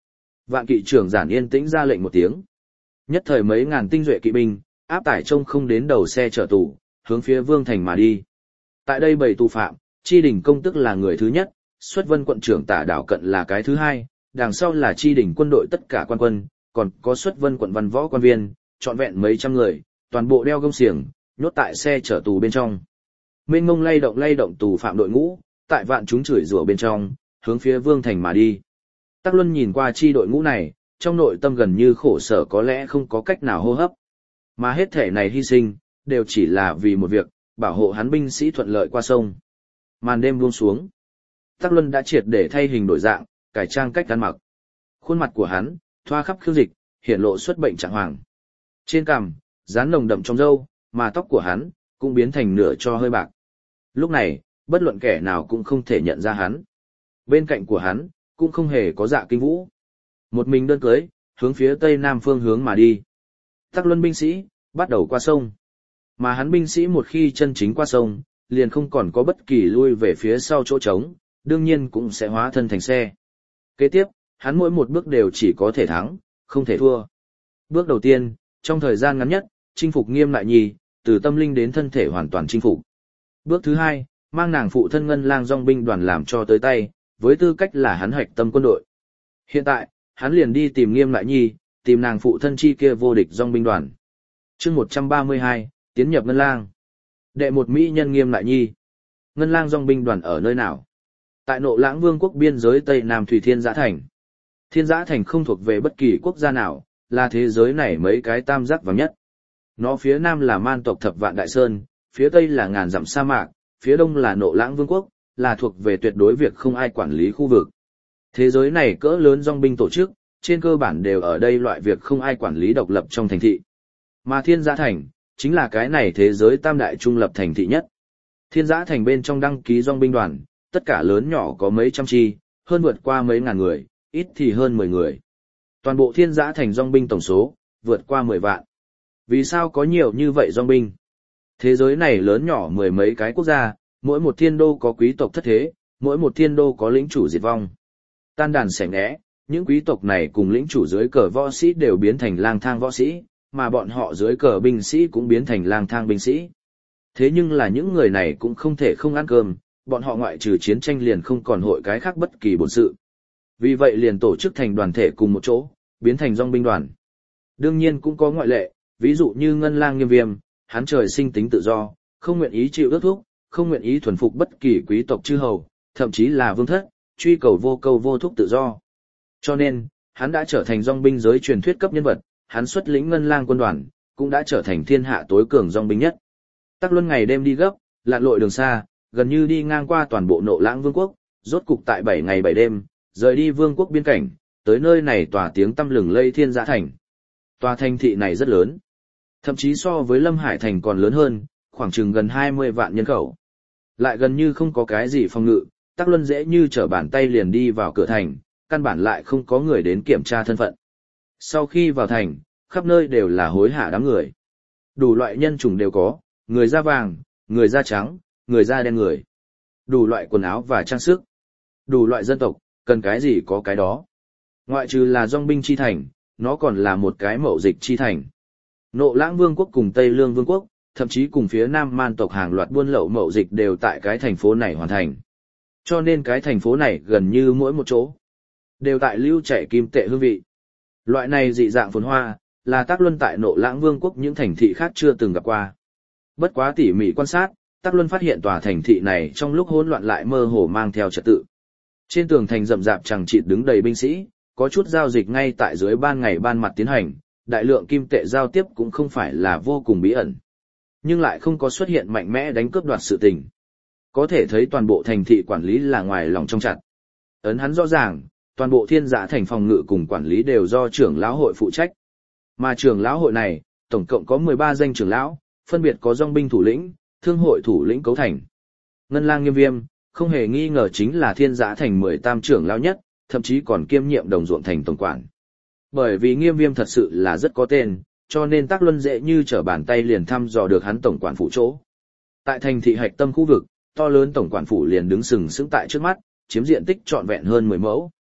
Vạn kỵ trưởng giản yên tĩnh ra lệnh một tiếng. Nhất thời mấy ngàn tinh duệ kỵ binh, áp tải trông không đến đầu xe chở tù, hướng phía Vương Thành mà đi. Tại đây bảy tù phạm, Chi Đình công tức là người thứ nhất, Xuất Vân quận trưởng Tả Đảo Cận là cái thứ hai, đằng sau là Chi Đình quân đội tất cả quan quân, còn có Xuất Vân quận văn võ quan viên, trọn vẹn mấy trăm người, toàn bộ đeo gông xiềng, nhốt tại xe chở tù bên trong. Mênh mông lay động tù phạm đội ngũ, tại vạn chúng chửi rủa bên trong, hướng phía Vương Thành mà đi. Tắc Luân nhìn qua chi đội ngũ này, trong nội tâm gần như khổ sở có lẽ không có cách nào hô hấp. Mà hết thể này hy sinh, đều chỉ là vì một việc, bảo hộ hắn binh sĩ thuận lợi qua sông. Màn đêm buông xuống. Tắc Luân đã triệt để thay hình đổi dạng, cải trang cách ăn mặc. Khuôn mặt của hắn, thoa khắp khiêu dịch, hiển lộ xuất bệnh trạng hoàng. Trên cằm, dán nồng đậm trong râu, mà tóc của hắn, cũng biến thành nửa cho hơi bạc. Lúc này, bất luận kẻ nào cũng không thể nhận ra hắn. Bên cạnh của hắn, cũng không hề có Dạ Kinh Vũ. Một mình đơn cưới, hướng phía tây nam phương hướng mà đi. Tắc Luân binh sĩ, bắt đầu qua sông. Mà hắn binh sĩ một khi chân chính qua sông, liền không còn có bất kỳ lui về phía sau chỗ trống, đương nhiên cũng sẽ hóa thân thành xe. Kế tiếp, hắn mỗi một bước đều chỉ có thể thắng, không thể thua. Bước đầu tiên, trong thời gian ngắn nhất, chinh phục Nghiêm Lại Nhi, từ tâm linh đến thân thể hoàn toàn chinh phục. Bước thứ hai, mang nàng phụ thân Ngân Lang dòng binh đoàn làm cho tới tay, với tư cách là hắn hoạch tâm quân đội. Hiện tại, hắn liền đi tìm Nghiêm Lại Nhi, tìm nàng phụ thân chi kia vô địch dòng binh đoàn. Chương 132, tiến nhập Ngân Lang. Đệ một mỹ nhân Nghiêm Lại Nhi. Ngân Lang dòng binh đoàn ở nơi nào? Tại Nộ Lãng Vương quốc biên giới Tây Nam Thủy Thiên Giã Thành. Thiên Giã Thành không thuộc về bất kỳ quốc gia nào, là thế giới này mấy cái tam giác vàng nhất. Nó phía nam là Man tộc Thập Vạn Đại Sơn, phía tây là ngàn dặm sa mạc, phía đông là Nộ Lãng Vương quốc, là thuộc về tuyệt đối việc không ai quản lý khu vực. Thế giới này cỡ lớn dòng binh tổ chức, trên cơ bản đều ở đây loại việc không ai quản lý độc lập trong thành thị. Mà Thiên Giã Thành, chính là cái này thế giới tam đại trung lập thành thị nhất. Thiên Giã Thành bên trong đăng ký dòng binh đoàn, tất cả lớn nhỏ có mấy trăm chi, hơn vượt qua mấy ngàn người, ít thì hơn 10 người. Toàn bộ Thiên Giã Thành dòng binh tổng số, vượt qua 10 vạn. Vì sao có nhiều như vậy dòng binh? Thế giới này lớn nhỏ mười mấy cái quốc gia, mỗi một thiên đô có quý tộc thất thế, mỗi một thiên đô có lĩnh chủ diệt vong. Tan đàn xẻ nghẽ, những quý tộc này cùng lĩnh chủ dưới cờ võ sĩ đều biến thành lang thang võ sĩ, mà bọn họ dưới cờ binh sĩ cũng biến thành lang thang binh sĩ. Thế nhưng là những người này cũng không thể không ăn cơm, bọn họ ngoại trừ chiến tranh liền không còn hội cái khác bất kỳ bổn sự. Vì vậy liền tổ chức thành đoàn thể cùng một chỗ, biến thành dòng binh đoàn. Đương nhiên cũng có ngoại lệ, ví dụ như Ngân Lang Nghiêm Viêm, hắn trời sinh tính tự do, không nguyện ý chịu ước thúc, không nguyện ý thuần phục bất kỳ quý tộc chư hầu, thậm chí là vương thất, truy cầu vô câu vô thúc tự do. Cho nên, hắn đã trở thành dòng binh giới truyền thuyết cấp nhân vật, hắn xuất lĩnh Ngân Lang quân đoàn, cũng đã trở thành thiên hạ tối cường dòng binh nhất. Tắc Luân ngày đêm đi gấp, lặn lội đường xa, gần như đi ngang qua toàn bộ Nộ Lãng Vương quốc, rốt cục tại 7 ngày 7 đêm, rời đi vương quốc biên cảnh, tới nơi này tỏa tiếng tăm lừng lây Thiên Giã Thành. Tòa thành thị này rất lớn, thậm chí so với Lâm Hải Thành còn lớn hơn, khoảng chừng gần 20 vạn nhân khẩu. Lại gần như không có cái gì phòng ngự, Tắc Luân dễ như trở bàn tay liền đi vào cửa thành, căn bản lại không có người đến kiểm tra thân phận. Sau khi vào thành, khắp nơi đều là hối hả đám người. Đủ loại nhân chủng đều có, người da vàng, người da trắng, người da đen người. Đủ loại quần áo và trang sức. Đủ loại dân tộc, cần cái gì có cái đó. Ngoại trừ là dòng binh chi thành, nó còn là một cái mậu dịch chi thành. Nộ Lãng Vương quốc cùng Tây Lương Vương quốc, thậm chí cùng phía Nam Man tộc hàng loạt buôn lậu mậu dịch đều tại cái thành phố này hoàn thành. Cho nên cái thành phố này gần như mỗi một chỗ, đều tại lưu chảy kim tệ hương vị. Loại này dị dạng phồn hoa, là Tắc Luân tại Nộ Lãng Vương quốc những thành thị khác chưa từng gặp qua. Bất quá tỉ mỉ quan sát, Tắc Luân phát hiện tòa thành thị này trong lúc hỗn loạn lại mơ hồ mang theo trật tự. Trên tường thành rậm rạp chằng chịt đứng đầy binh sĩ, có chút giao dịch ngay tại dưới ban ngày ban mặt tiến hành, đại lượng kim tệ giao tiếp cũng không phải là vô cùng bí ẩn. Nhưng lại không có xuất hiện mạnh mẽ đánh cướp đoạt sự tình. Có thể thấy toàn bộ thành thị quản lý là ngoài lòng trong chặt. Ấn hắn rõ ràng, toàn bộ Thiên Giã Thành phòng ngự cùng quản lý đều do trưởng lão hội phụ trách. Mà trưởng lão hội này, tổng cộng có 13 danh trưởng lão, phân biệt có dòng binh thủ lĩnh, thương hội thủ lĩnh cấu thành. Ngân Lang Nghiêm Viêm, không hề nghi ngờ chính là Thiên Giã Thành 18 trưởng lão nhất, thậm chí còn kiêm nhiệm Đồng Ruộng Thành tổng quản. Bởi vì Nghiêm Viêm thật sự là rất có tên, cho nên Tắc Luân dễ như trở bàn tay liền thăm dò được hắn tổng quản phủ chỗ. Tại thành thị hạch tâm khu vực, to lớn tổng quản phủ liền đứng sừng sững tại trước mắt, chiếm diện tích trọn vẹn hơn 10 mẫu.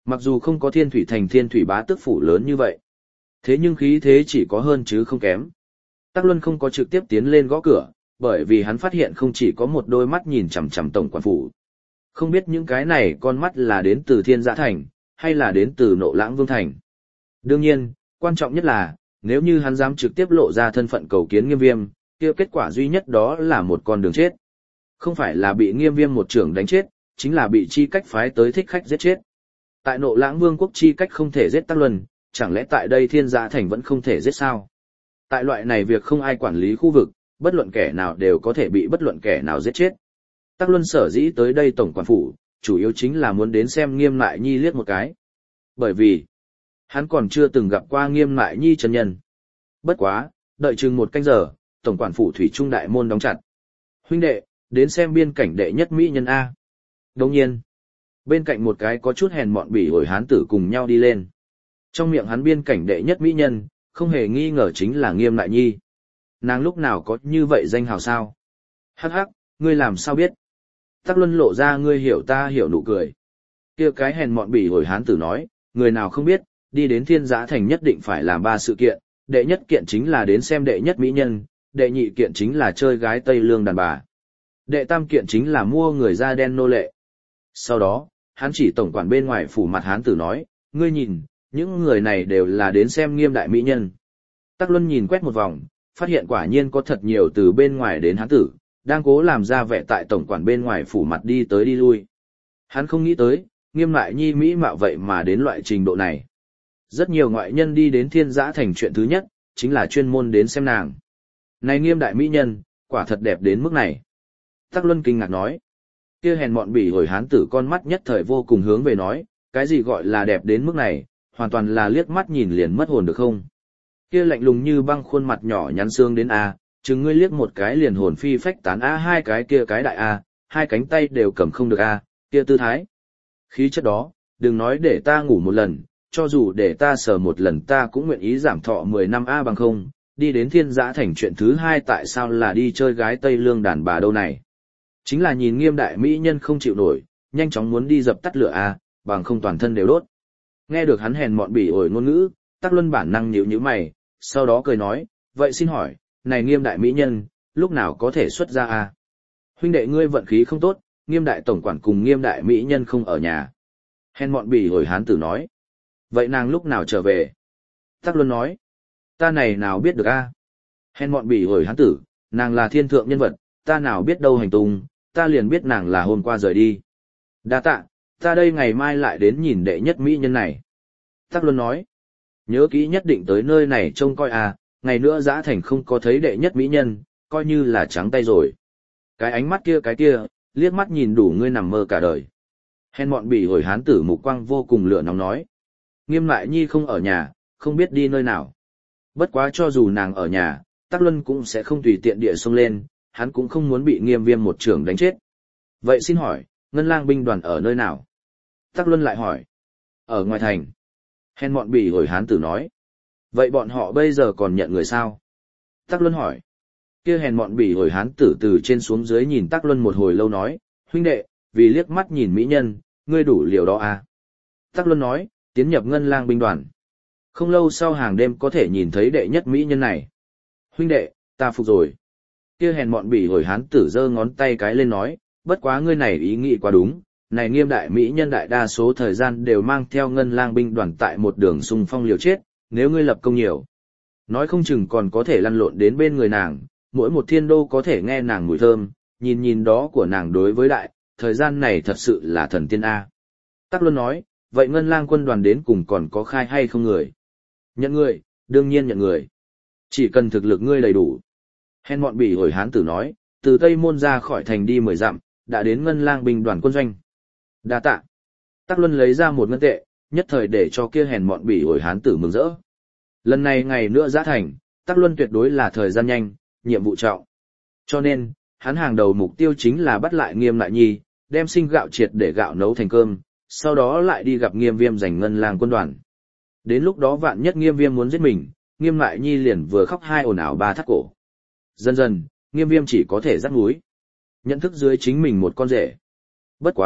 Mặc dù không có Thiên Thủy Thành Thiên Thủy Bá Tước phủ lớn như vậy, thế nhưng khí thế chỉ có hơn chứ không kém. Tắc Luân không có trực tiếp tiến lên gõ cửa, bởi vì hắn phát hiện không chỉ có một đôi mắt nhìn chằm chằm tổng quản phủ. Không biết những cái này con mắt là đến từ Thiên Giã Thành, hay là đến từ Nộ Lãng Vương Thành. Đương nhiên, quan trọng nhất là, nếu như hắn dám trực tiếp lộ ra thân phận cầu kiến Nghiêm Viêm, kia kết quả duy nhất đó là một con đường chết. Không phải là bị Nghiêm Viêm một trưởng đánh chết, chính là bị chi cách phái tới thích khách giết chết. Tại Nộ Lãng Vương quốc chi cách không thể giết Tắc Luân, chẳng lẽ tại đây Thiên Giã Thành vẫn không thể giết sao? Tại loại này việc không ai quản lý khu vực, bất luận kẻ nào đều có thể bị bất luận kẻ nào giết chết. Tắc Luân sở dĩ tới đây tổng quản phủ, chủ yếu chính là muốn đến xem Nghiêm Nại Nhi liếc một cái. Bởi vì, hắn còn chưa từng gặp qua Nghiêm Nại Nhi chân nhân. Bất quá, đợi chừng một canh giờ, tổng quản phủ thủy trung đại môn đóng chặt. Huynh đệ, đến xem biên cảnh đệ nhất mỹ nhân A. Đồng nhiên, bên cạnh một cái có chút hèn mọn bỉ ổi hán tử cùng nhau đi lên. Trong miệng hắn biên cảnh đệ nhất mỹ nhân, không hề nghi ngờ chính là Nghiêm Nại Nhi. Nàng lúc nào có như vậy danh hào sao? Hắc hắc, ngươi làm sao biết? Tắc Luân lộ ra ngươi hiểu ta hiểu nụ cười. Kia cái hèn mọn bỉ ổi hán tử nói, người nào không biết, đi đến Thiên Giã Thành nhất định phải làm 3 sự kiện, đệ nhất kiện chính là đến xem đệ nhất mỹ nhân, đệ nhị kiện chính là chơi gái Tây Lương đàn bà. Đệ tam kiện chính là mua người da đen nô lệ. Sau đó, hắn chỉ tổng quản bên ngoài phủ mặt hán tử nói, ngươi nhìn, những người này đều là đến xem Nghiêm đại mỹ nhân. Tắc Luân nhìn quét một vòng, phát hiện quả nhiên có thật nhiều từ bên ngoài đến hán tử, đang cố làm ra vẻ tại tổng quản bên ngoài phủ mặt đi tới đi lui. Hắn không nghĩ tới, Nghiêm Nại Nhi mỹ mạo vậy mà đến loại trình độ này. Rất nhiều ngoại nhân đi đến Thiên Giã Thành chuyện thứ nhất, chính là chuyên môn đến xem nàng. Này Nghiêm đại mỹ nhân, quả thật đẹp đến mức này. Tắc Luân kinh ngạc nói. Kia hèn mọn bỉ hồi hán tử con mắt nhất thời vô cùng hướng về nói, cái gì gọi là đẹp đến mức này, hoàn toàn là liếc mắt nhìn liền mất hồn được không? Kia lạnh lùng như băng khuôn mặt nhỏ nhắn xương đến A, chừng ngươi liếc một cái liền hồn phi phách tán A, hai cái kia cái đại A, hai cánh tay đều cầm không được A, kia tư thái. Khí chất đó, đừng nói để ta ngủ một lần, cho dù để ta sờ một lần ta cũng nguyện ý giảm thọ 10 năm A bằng không, đi đến Thiên Giã Thành chuyện thứ hai tại sao là đi chơi gái Tây Lương đàn bà đâu này. Chính là nhìn Nghiêm đại mỹ nhân không chịu nổi, nhanh chóng muốn đi dập tắt lửa A, bằng không toàn thân đều đốt. Nghe được hắn hèn mọn bỉ ổi ngôn ngữ, Tắc Luân bản năng nhíu nhíu mày, sau đó cười nói, vậy xin hỏi, này Nghiêm đại mỹ nhân, lúc nào có thể xuất ra A? Huynh đệ ngươi vận khí không tốt, Nghiêm đại tổng quản cùng Nghiêm đại mỹ nhân không ở nhà. Hèn mọn bỉ ổi hán tử nói, vậy nàng lúc nào trở về? Tắc Luân nói, ta này nào biết được A? Hèn mọn bỉ ổi hán tử, nàng là thiên thượng nhân vật, ta nào biết đâu hành tung, ta liền biết nàng là hôm qua rời đi. Đa tạ, ta đây ngày mai lại đến nhìn đệ nhất mỹ nhân này. Tắc Luân nói, nhớ kỹ nhất định tới nơi này trông coi à, ngày nữa Giã Thành không có thấy đệ nhất mỹ nhân, coi như là trắng tay rồi. Cái ánh mắt kia cái kia, liếc mắt nhìn đủ ngươi nằm mơ cả đời. Hèn mọn bỉ hồi hán tử mục quang vô cùng lửa nóng nói. Nghiêm Nại Nhi không ở nhà, không biết đi nơi nào. Bất quá cho dù nàng ở nhà, Tắc Luân cũng sẽ không tùy tiện địa xông lên, hắn cũng không muốn bị Nghiêm Viêm một trưởng đánh chết. Vậy xin hỏi, Ngân Lang binh đoàn ở nơi nào? Tắc Luân lại hỏi. Ở ngoài thành. Hèn mọn bỉ hồi hán tử nói. Vậy bọn họ bây giờ còn nhận người sao? Tắc Luân hỏi. Kia hèn mọn bỉ hồi hán tử từ trên xuống dưới nhìn Tắc Luân một hồi lâu nói, huynh đệ, vì liếc mắt nhìn mỹ nhân, ngươi đủ liều đó à? Tắc Luân nói, tiến nhập Ngân Lang binh đoàn. Không lâu sau hàng đêm có thể nhìn thấy đệ nhất mỹ nhân này. Huynh đệ, ta phục rồi. Kia hèn mọn bỉ hồi hán tử giơ ngón tay cái lên nói, bất quá ngươi này ý nghĩ quá đúng, này Nghiêm đại mỹ nhân đại đa số thời gian đều mang theo Ngân Lang binh đoàn tại một đường xung phong liều chết, nếu ngươi lập công nhiều, nói không chừng còn có thể lăn lộn đến bên người nàng, mỗi một thiên đô có thể nghe nàng mùi thơm, nhìn nhìn đó của nàng đối với đại, thời gian này thật sự là thần tiên A. Tắc Luân nói, vậy Ngân Lang quân đoàn đến cùng còn có khai hay không người? Nhận người, đương nhiên nhận người. Chỉ cần thực lực ngươi đầy đủ. Hèn mọn bỉ hồi hán tử nói, từ Tây Môn ra khỏi thành đi 10 dặm, đã đến Ngân Lang binh đoàn quân doanh. Đa tạ. Tắc Luân lấy ra một ngân tệ, nhất thời để cho kia hèn mọn bỉ ổi hán tử mừng rỡ. Lần này ngày nữa Giã Thành, Tắc Luân tuyệt đối là thời gian nhanh, nhiệm vụ trọng. Cho nên, hắn hàng đầu mục tiêu chính là bắt lại Nghiêm Nại Nhi, đem sinh gạo triệt để gạo nấu thành cơm, sau đó lại đi gặp Nghiêm Viêm giành Ngân Lang quân đoàn. Đến lúc đó vạn nhất Nghiêm Viêm muốn giết mình, Nghiêm Nại Nhi liền vừa khóc hai ồn ào ba thắt cổ. Dần dần, Nghiêm Viêm chỉ có thể dắt múi. Nhận thức dưới chính mình một con rể. Bất quá,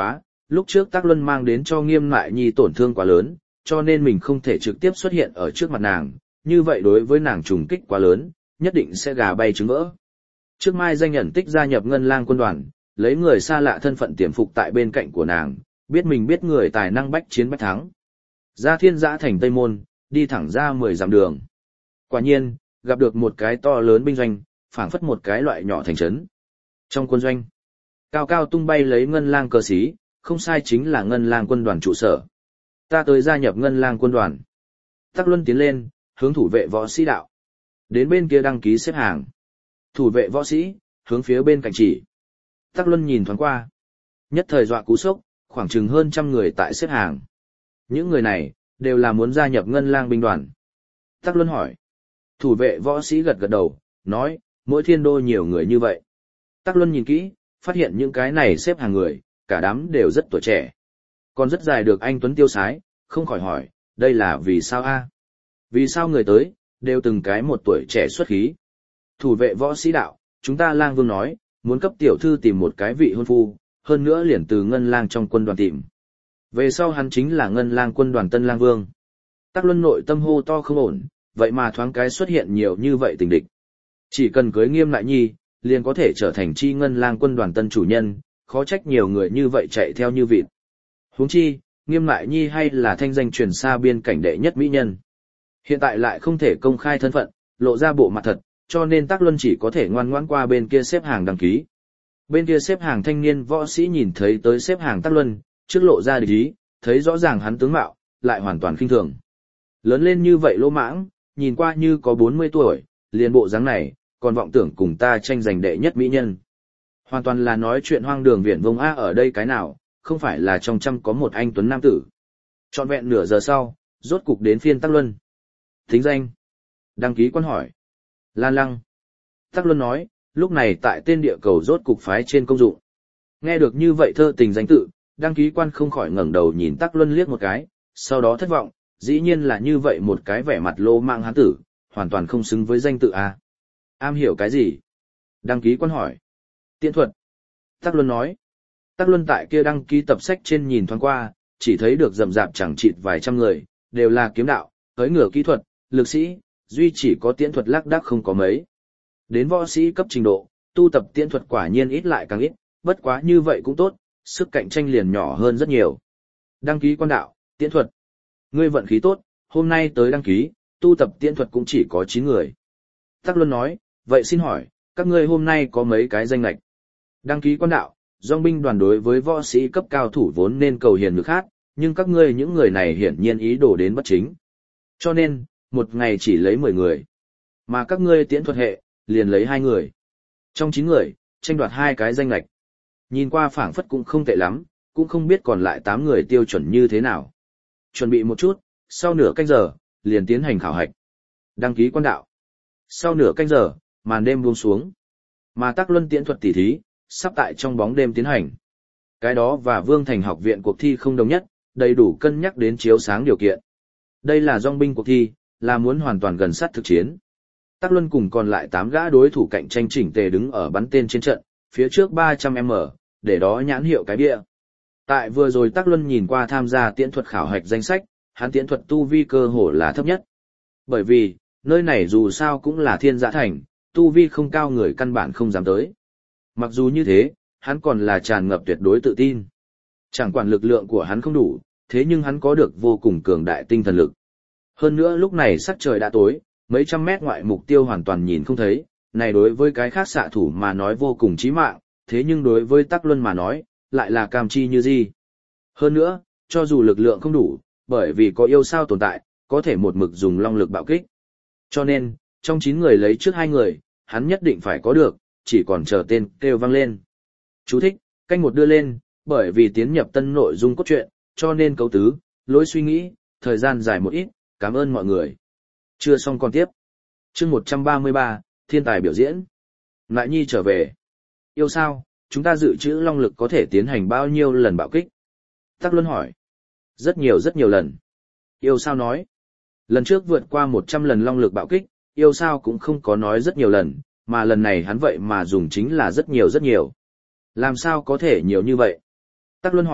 lúc trước Tắc Luân mang đến cho Nghiêm Mại Nhi tổn thương quá lớn, cho nên mình không thể trực tiếp xuất hiện ở trước mặt nàng, như vậy đối với nàng trùng kích quá lớn, nhất định sẽ gà bay trứng vỡ. Trước Mai Danh nhận tích gia nhập Ngân Lang quân đoàn, lấy người xa lạ thân phận tiềm phục tại bên cạnh của nàng, biết mình biết người tài năng bách chiến bách thắng. Ra Thiên Giã thành Tây Môn, đi thẳng ra 10 dặm đường. Quả nhiên, gặp được một cái to lớn binh doanh, phảng phất một cái loại nhỏ thành trấn. Trong quân doanh, cao cao tung bay lấy Ngân Lang cờ xí, không sai chính là Ngân Lang quân đoàn trụ sở. Ta tới gia nhập Ngân Lang quân đoàn. Tắc Luân tiến lên, hướng thủ vệ võ sĩ đạo. Đến bên kia đăng ký xếp hàng. Thủ vệ võ sĩ, hướng phía bên cạnh chỉ. Tắc Luân nhìn thoáng qua. Nhất thời dọa cú sốc, khoảng chừng hơn 100 người tại xếp hàng. Những người này, đều là muốn gia nhập Ngân Lang binh đoàn. Tắc Luân hỏi. Thủ vệ võ sĩ gật gật đầu, nói, mỗi thiên đô nhiều người như vậy. Tắc Luân nhìn kỹ, phát hiện những cái này xếp hàng người, cả đám đều rất tuổi trẻ. Còn rất dài được anh Tuấn tiêu sái, không khỏi hỏi, đây là vì sao a? Vì sao người tới, đều từng cái một tuổi trẻ xuất khí. Thủ vệ võ sĩ đạo, chúng ta Lang Vương nói, muốn cấp tiểu thư tìm một cái vị hôn phu, hơn nữa liền từ Ngân Lang trong quân đoàn tìm. Về sau hắn chính là Ngân Lang quân đoàn Tân Lang Vương. Tắc Luân nội tâm hô to không ổn, vậy mà thoáng cái xuất hiện nhiều như vậy tình địch. Chỉ cần cưới Nghiêm Lại Nhi, liền có thể trở thành chi Ngân Lang quân đoàn tân chủ nhân, khó trách nhiều người như vậy chạy theo như vịt. Huống chi, Nghiêm Lại Nhi hay là thanh danh truyền xa biên cảnh đệ nhất mỹ nhân. Hiện tại lại không thể công khai thân phận, lộ ra bộ mặt thật, cho nên Tắc Luân chỉ có thể ngoan ngoãn qua bên kia xếp hàng đăng ký. Bên kia xếp hàng thanh niên võ sĩ nhìn thấy tới xếp hàng Tắc Luân, trước lộ ra địch ý, thấy rõ ràng hắn tướng mạo, lại hoàn toàn khinh thường. Lớn lên như vậy lỗ mãng, nhìn qua như có 40 tuổi, liền bộ dáng này, còn vọng tưởng cùng ta tranh giành đệ nhất mỹ nhân. Hoàn toàn là nói chuyện hoang đường viển vông a ở đây cái nào, không phải là trong trăm có một anh tuấn nam tử. Trọn vẹn nửa giờ sau, rốt cục đến phiên Tắc Luân. Thính danh. Đăng ký quan hỏi. Lan Lăng. Tắc Luân nói, lúc này tại tên địa cầu rốt cục phái trên công dụng. Nghe được như vậy thơ tình danh tự, đăng ký quan không khỏi ngẩng đầu nhìn Tắc Luân liếc một cái, sau đó thất vọng, dĩ nhiên là như vậy một cái vẻ mặt lô mạng hán tử, hoàn toàn không xứng với danh tự a. Am hiểu cái gì? Đăng ký quan hỏi. Tiễn thuật. Tắc Luân nói. Tắc Luân tại kia đăng ký tập sách trên nhìn thoáng qua, chỉ thấy được rậm rạp chẳng chịt vài trăm người, đều là kiếm đạo, cưỡi ngựa kỹ thuật, lực sĩ, duy chỉ có tiễn thuật lác đác không có mấy. Đến võ sĩ cấp trình độ, tu tập tiễn thuật quả nhiên ít lại càng ít, bất quá như vậy cũng tốt, sức cạnh tranh liền nhỏ hơn rất nhiều. Đăng ký quan đạo, tiễn thuật. Ngươi vận khí tốt, hôm nay tới đăng ký, tu tập tiễn thuật cũng chỉ có 9 người. Tắc Luân nói, vậy xin hỏi, các ngươi hôm nay có mấy cái danh lệch? Đăng ký quan đạo, dòng binh đoàn đối với võ sĩ cấp cao thủ vốn nên cầu hiền lực khác, nhưng các ngươi những người này hiển nhiên ý đồ đến bất chính. Cho nên, một ngày chỉ lấy 10 người. Mà các ngươi tiễn thuật hệ, liền lấy 2 người. Trong 9 người, tranh đoạt 2 cái danh lệch. Nhìn qua phảng phất cũng không tệ lắm, cũng không biết còn lại 8 người tiêu chuẩn như thế nào. Chuẩn bị một chút, sau nửa canh giờ, liền tiến hành khảo hạch. Đăng ký quan đạo. Sau nửa canh giờ, màn đêm buông xuống. Mà Tắc Luân tiễn thuật tỉ thí, sắp tại trong bóng đêm tiến hành. Cái đó và Vương Thành học viện cuộc thi không đồng nhất, đầy đủ cân nhắc đến chiếu sáng điều kiện. Đây là dòng binh cuộc thi, là muốn hoàn toàn gần sát thực chiến. Tắc Luân cùng còn lại 8 gã đối thủ cạnh tranh chỉnh tề đứng ở bắn tên trên trận, phía trước 300m, để đó nhãn hiệu cái bia. Tại vừa rồi Tắc Luân nhìn qua tham gia tiễn thuật khảo hạch danh sách, hắn tiễn thuật tu vi cơ hồ là thấp nhất. Bởi vì, nơi này dù sao cũng là Thiên Giã thành, tu vi không cao người căn bản không dám tới. Mặc dù như thế, hắn còn là tràn ngập tuyệt đối tự tin. Chẳng quản lực lượng của hắn không đủ, thế nhưng hắn có được vô cùng cường đại tinh thần lực. Hơn nữa lúc này sắc trời đã tối, mấy trăm mét ngoại mục tiêu hoàn toàn nhìn không thấy, này đối với cái khác xạ thủ mà nói vô cùng chí mạng, thế nhưng đối với Tắc Luân mà nói, lại là cam chi như gì. Hơn nữa, cho dù lực lượng không đủ, bởi vì có yêu sao tồn tại, có thể một mực dùng long lực bạo kích. Cho nên, trong 9 người lấy trước 2 người, hắn nhất định phải có được, chỉ còn chờ tên kêu vang lên. Chú thích, canh một đưa lên, bởi vì tiến nhập tân nội dung cốt truyện, cho nên cấu tứ, lối suy nghĩ, thời gian dài một ít, cảm ơn mọi người. Chưa xong còn tiếp. Chương 133, thiên tài biểu diễn. Lại Nhi trở về. Yêu sao, chúng ta dự trữ long lực có thể tiến hành bao nhiêu lần bạo kích? Tắc Luân hỏi. Rất nhiều lần. Yêu sao nói. Lần trước vượt qua 100 lần long lực bạo kích, yêu sao cũng không có nói rất nhiều lần, mà lần này hắn vậy mà dùng chính là rất nhiều. Làm sao có thể nhiều như vậy? Tắc Luân hỏi,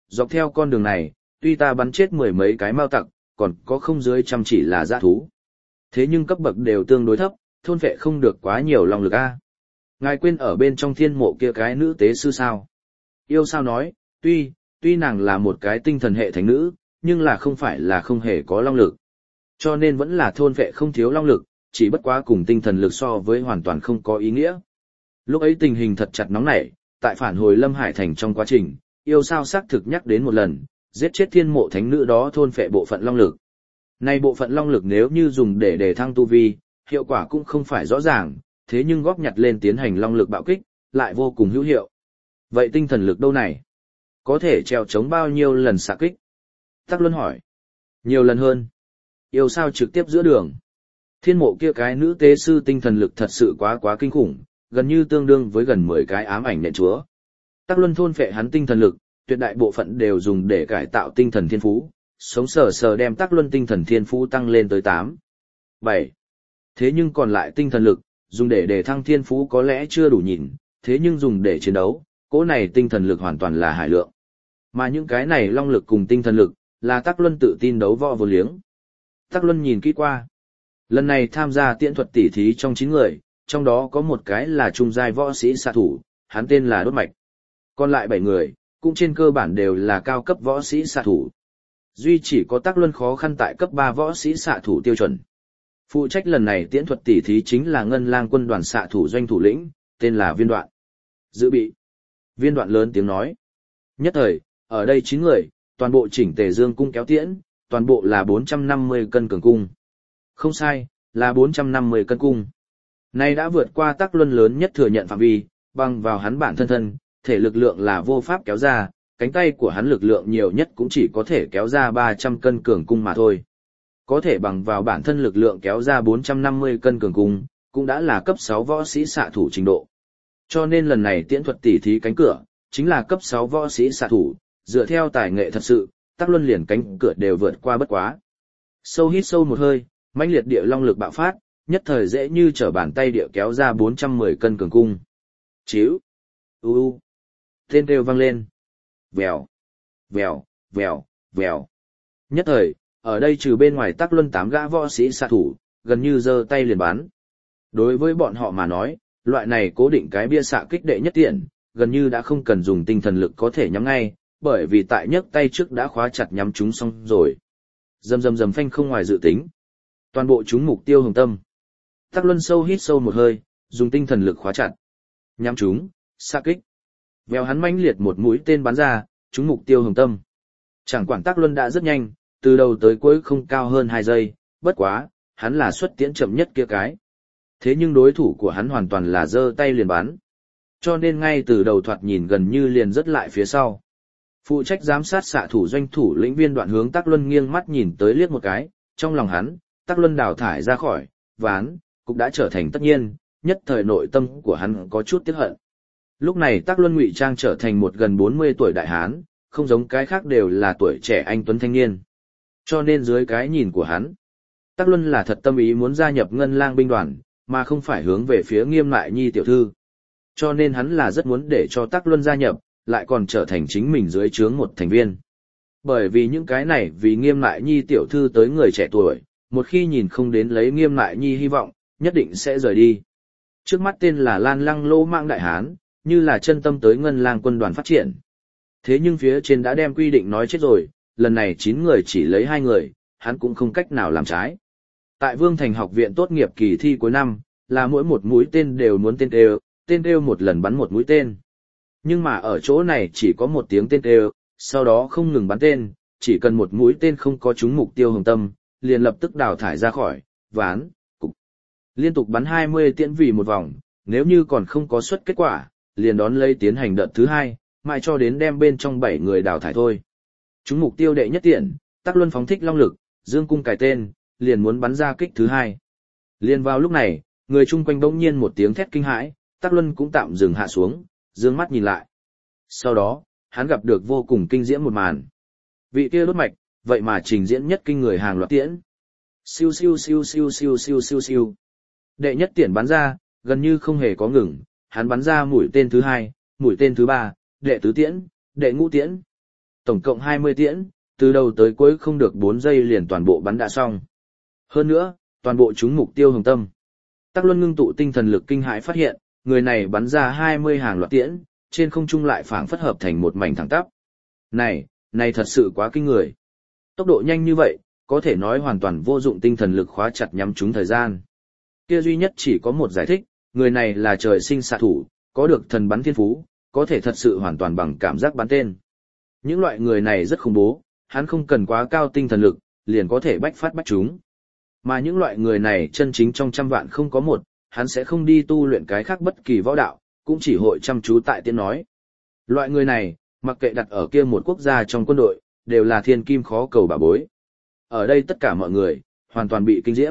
dọc theo con đường này, tuy ta bắn chết mười mấy cái mao tặc, còn có không dưới trăm chỉ là dã thú. Thế nhưng cấp bậc đều tương đối thấp, thôn vệ không được quá nhiều long lực a. Ngài quên ở bên trong thiên mộ kia cái nữ tế sư sao? Yêu sao nói, tuy nàng là một cái tinh thần hệ thánh nữ, nhưng là không phải là không hề có long lực. Cho nên vẫn là thôn vệ không thiếu long lực, chỉ bất quá cùng tinh thần lực so với hoàn toàn không có ý nghĩa. Lúc ấy tình hình thật chặt nóng nảy, tại phản hồi Lâm Hải Thành trong quá trình, yêu sao xác thực nhắc đến một lần, giết chết thiên mộ thánh nữ đó thôn phệ bộ phận long lực. Này bộ phận long lực nếu như dùng để đề thăng tu vi, hiệu quả cũng không phải rõ ràng, thế nhưng góp nhặt lên tiến hành long lực bạo kích, lại vô cùng hữu hiệu. Vậy tinh thần lực đâu này? Có thể trèo chống bao nhiêu lần xạ kích? Tắc Luân hỏi. Nhiều lần hơn. Yêu sao trực tiếp giữa đường. Thiên mộ kia cái nữ tế sư tinh thần lực thật sự quá kinh khủng, gần như tương đương với gần 10 cái ám ảnh nện chúa. Tắc Luân thôn phệ hắn tinh thần lực, tuyệt đại bộ phận đều dùng để cải tạo tinh thần thiên phú, sống sờ sờ đem Tắc Luân tinh thần thiên phú tăng lên tới 8, 7. Thế nhưng còn lại tinh thần lực, dùng để đề thăng thiên phú có lẽ chưa đủ nhìn, thế nhưng dùng để chiến đấu, cỗ này tinh thần lực hoàn toàn là hải lượng. Mà những cái này long lực cùng tinh thần lực, là Tắc Luân tự tin đấu võ vô liếng. Tắc Luân nhìn kỹ qua. Lần này tham gia tiễn thuật tỉ thí trong 9 người, trong đó có một cái là trung giai võ sĩ xạ thủ, hắn tên là Đốt Mạch. Còn lại 7 người, cũng trên cơ bản đều là cao cấp võ sĩ xạ thủ. Duy chỉ có Tắc Luân khó khăn tại cấp 3 võ sĩ xạ thủ tiêu chuẩn. Phụ trách lần này tiễn thuật tỉ thí chính là Ngân Lang quân đoàn xạ thủ doanh thủ lĩnh, tên là Viên Đoạn. Dự bị. Viên Đoạn lớn tiếng nói. Nhất thời, ở đây 9 người, toàn bộ chỉnh tề dương cung kéo tiễn, toàn bộ là 450 cân cường cung. Không sai, là 450 cân cung. Nay đã vượt qua Tắc Luân lớn nhất thừa nhận phạm vi, bằng vào hắn bản thân, thể lực lượng là vô pháp kéo ra, cánh tay của hắn lực lượng nhiều nhất cũng chỉ có thể kéo ra 300 cân cường cung mà thôi. Có thể bằng vào bản thân lực lượng kéo ra 450 cân cường cung, cũng đã là cấp 6 võ sĩ xạ thủ trình độ. Cho nên lần này tiễn thuật tỉ thí cánh cửa, chính là cấp 6 võ sĩ xạ thủ, dựa theo tài nghệ thật sự, Tắc Luân liền cánh cửa đều vượt qua bất quá. Sâu hít sâu một hơi, mãnh liệt địa long lực bạo phát, nhất thời dễ như trở bàn tay địa kéo ra 410 cân cường cung. Chíu, tên kêu vang lên. Vèo, vèo, vèo, vèo. Nhất thời, ở đây trừ bên ngoài Tắc Luân 8 gã võ sĩ xạ thủ, gần như giơ tay liền bắn. Đối với bọn họ mà nói, loại này cố định cái bia xạ kích đệ nhất tiện, gần như đã không cần dùng tinh thần lực có thể nhắm ngay, bởi vì tại nhấc tay trước đã khóa chặt nhắm chúng xong rồi. Rầm phanh không ngoài dự tính. Toàn bộ chúng mục tiêu hồng tâm. Tắc Luân sâu hít sâu một hơi, dùng tinh thần lực khóa chặt. Nhắm chúng, xạ kích. Vèo hắn mãnh liệt một mũi tên bắn ra, trúng mục tiêu hồng tâm. Chẳng quản Tắc Luân đã rất nhanh, từ đầu tới cuối không cao hơn 2 giây, bất quá, hắn là xuất tiễn chậm nhất kia cái. Thế nhưng đối thủ của hắn hoàn toàn là giơ tay liền bắn. Cho nên ngay từ đầu thoạt nhìn gần như liền rất lại phía sau. Phụ trách giám sát xạ thủ doanh thủ lĩnh Viên Đoạn hướng Tắc Luân nghiêng mắt nhìn tới liếc một cái, trong lòng hắn, Tắc Luân đào thải ra khỏi ván, cũng đã trở thành tất nhiên, nhất thời nội tâm của hắn có chút tiếc hận. Lúc này Tắc Luân ngụy trang trở thành một gần 40 tuổi đại hán, không giống cái khác đều là tuổi trẻ anh tuấn thanh niên. Cho nên dưới cái nhìn của hắn, Tắc Luân là thật tâm ý muốn gia nhập Ngân Lang binh đoàn, mà không phải hướng về phía Nghiêm Lại Nhi tiểu thư. Cho nên hắn là rất muốn để cho Tắc Luân gia nhập, lại còn trở thành chính mình dưới trướng một thành viên. Bởi vì những cái này vì Nghiêm Lại Nhi tiểu thư tới người trẻ tuổi, một khi nhìn không đến lấy Nghiêm Lại Nhi hy vọng, nhất định sẽ rời đi. Trước mắt tên là Lan Lăng Lô Mạng Đại Hán, như là chân tâm tới Ngân Lang quân đoàn phát triển. Thế nhưng phía trên đã đem quy định nói chết rồi, lần này 9 người chỉ lấy 2 người, hắn cũng không cách nào làm trái. Tại Vương Thành học viện tốt nghiệp kỳ thi cuối năm, là mỗi một mũi tên đều muốn tên kêu một lần bắn một mũi tên. Nhưng mà ở chỗ này chỉ có một tiếng tên kêu, sau đó không ngừng bắn tên, chỉ cần một mũi tên không có trúng mục tiêu hồng tâm, liền lập tức đào thải ra khỏi ván, cục. Liên tục bắn 20 tiễn vì một vòng, nếu như còn không có xuất kết quả, liền đón lấy tiến hành đợt thứ 2, mãi cho đến đem bên trong 7 người đào thải thôi. Trúng mục tiêu đệ nhất tiễn, Tắc Luân phóng thích long lực, dương cung cài tên, liền muốn bắn ra kích thứ 2. Liền vào lúc này, người chung quanh bỗng nhiên một tiếng thét kinh hãi, Tắc Luân cũng tạm dừng hạ xuống, dương mắt nhìn lại. Sau đó, hắn gặp được vô cùng kinh diễm một màn. Vị kia Đốt Mạch, vậy mà trình diễn nhất kinh người hàng loạt tiễn. Siêu siêu siêu siêu siêu siêu siêu siêu. Đệ nhất tiễn bắn ra, gần như không hề có ngừng, hắn bắn ra mũi tên thứ 2, mũi tên thứ 3, đệ tứ tiễn, đệ ngũ tiễn. Tổng cộng 20 tiễn, từ đầu tới cuối không được 4 giây liền toàn bộ bắn đã xong. Hơn nữa, toàn bộ trúng mục tiêu hồng tâm. Tắc Luân ngưng tụ tinh thần lực kinh hãi phát hiện, người này bắn ra 20 hàng loạt tiễn, trên không trung lại phảng phất hợp thành một mảnh thẳng tắp. Này thật sự quá kinh người. Tốc độ nhanh như vậy, có thể nói hoàn toàn vô dụng tinh thần lực khóa chặt nhắm trúng thời gian. Kia duy nhất chỉ có một giải thích, người này là trời sinh xạ thủ, có được thần bắn thiên phú, có thể thật sự hoàn toàn bằng cảm giác bắn tên. Những loại người này rất khủng bố, hắn không cần quá cao tinh thần lực, liền có thể bách phát bách chúng. Mà những loại người này chân chính trong trăm vạn không có một, hắn sẽ không đi tu luyện cái khác bất kỳ võ đạo, cũng chỉ hội chăm chú tại tiếng nói. Loại người này, mặc kệ đặt ở kia một quốc gia trong quân đội, đều là thiên kim khó cầu bà bối. Ở đây tất cả mọi người, hoàn toàn bị kinh diễm.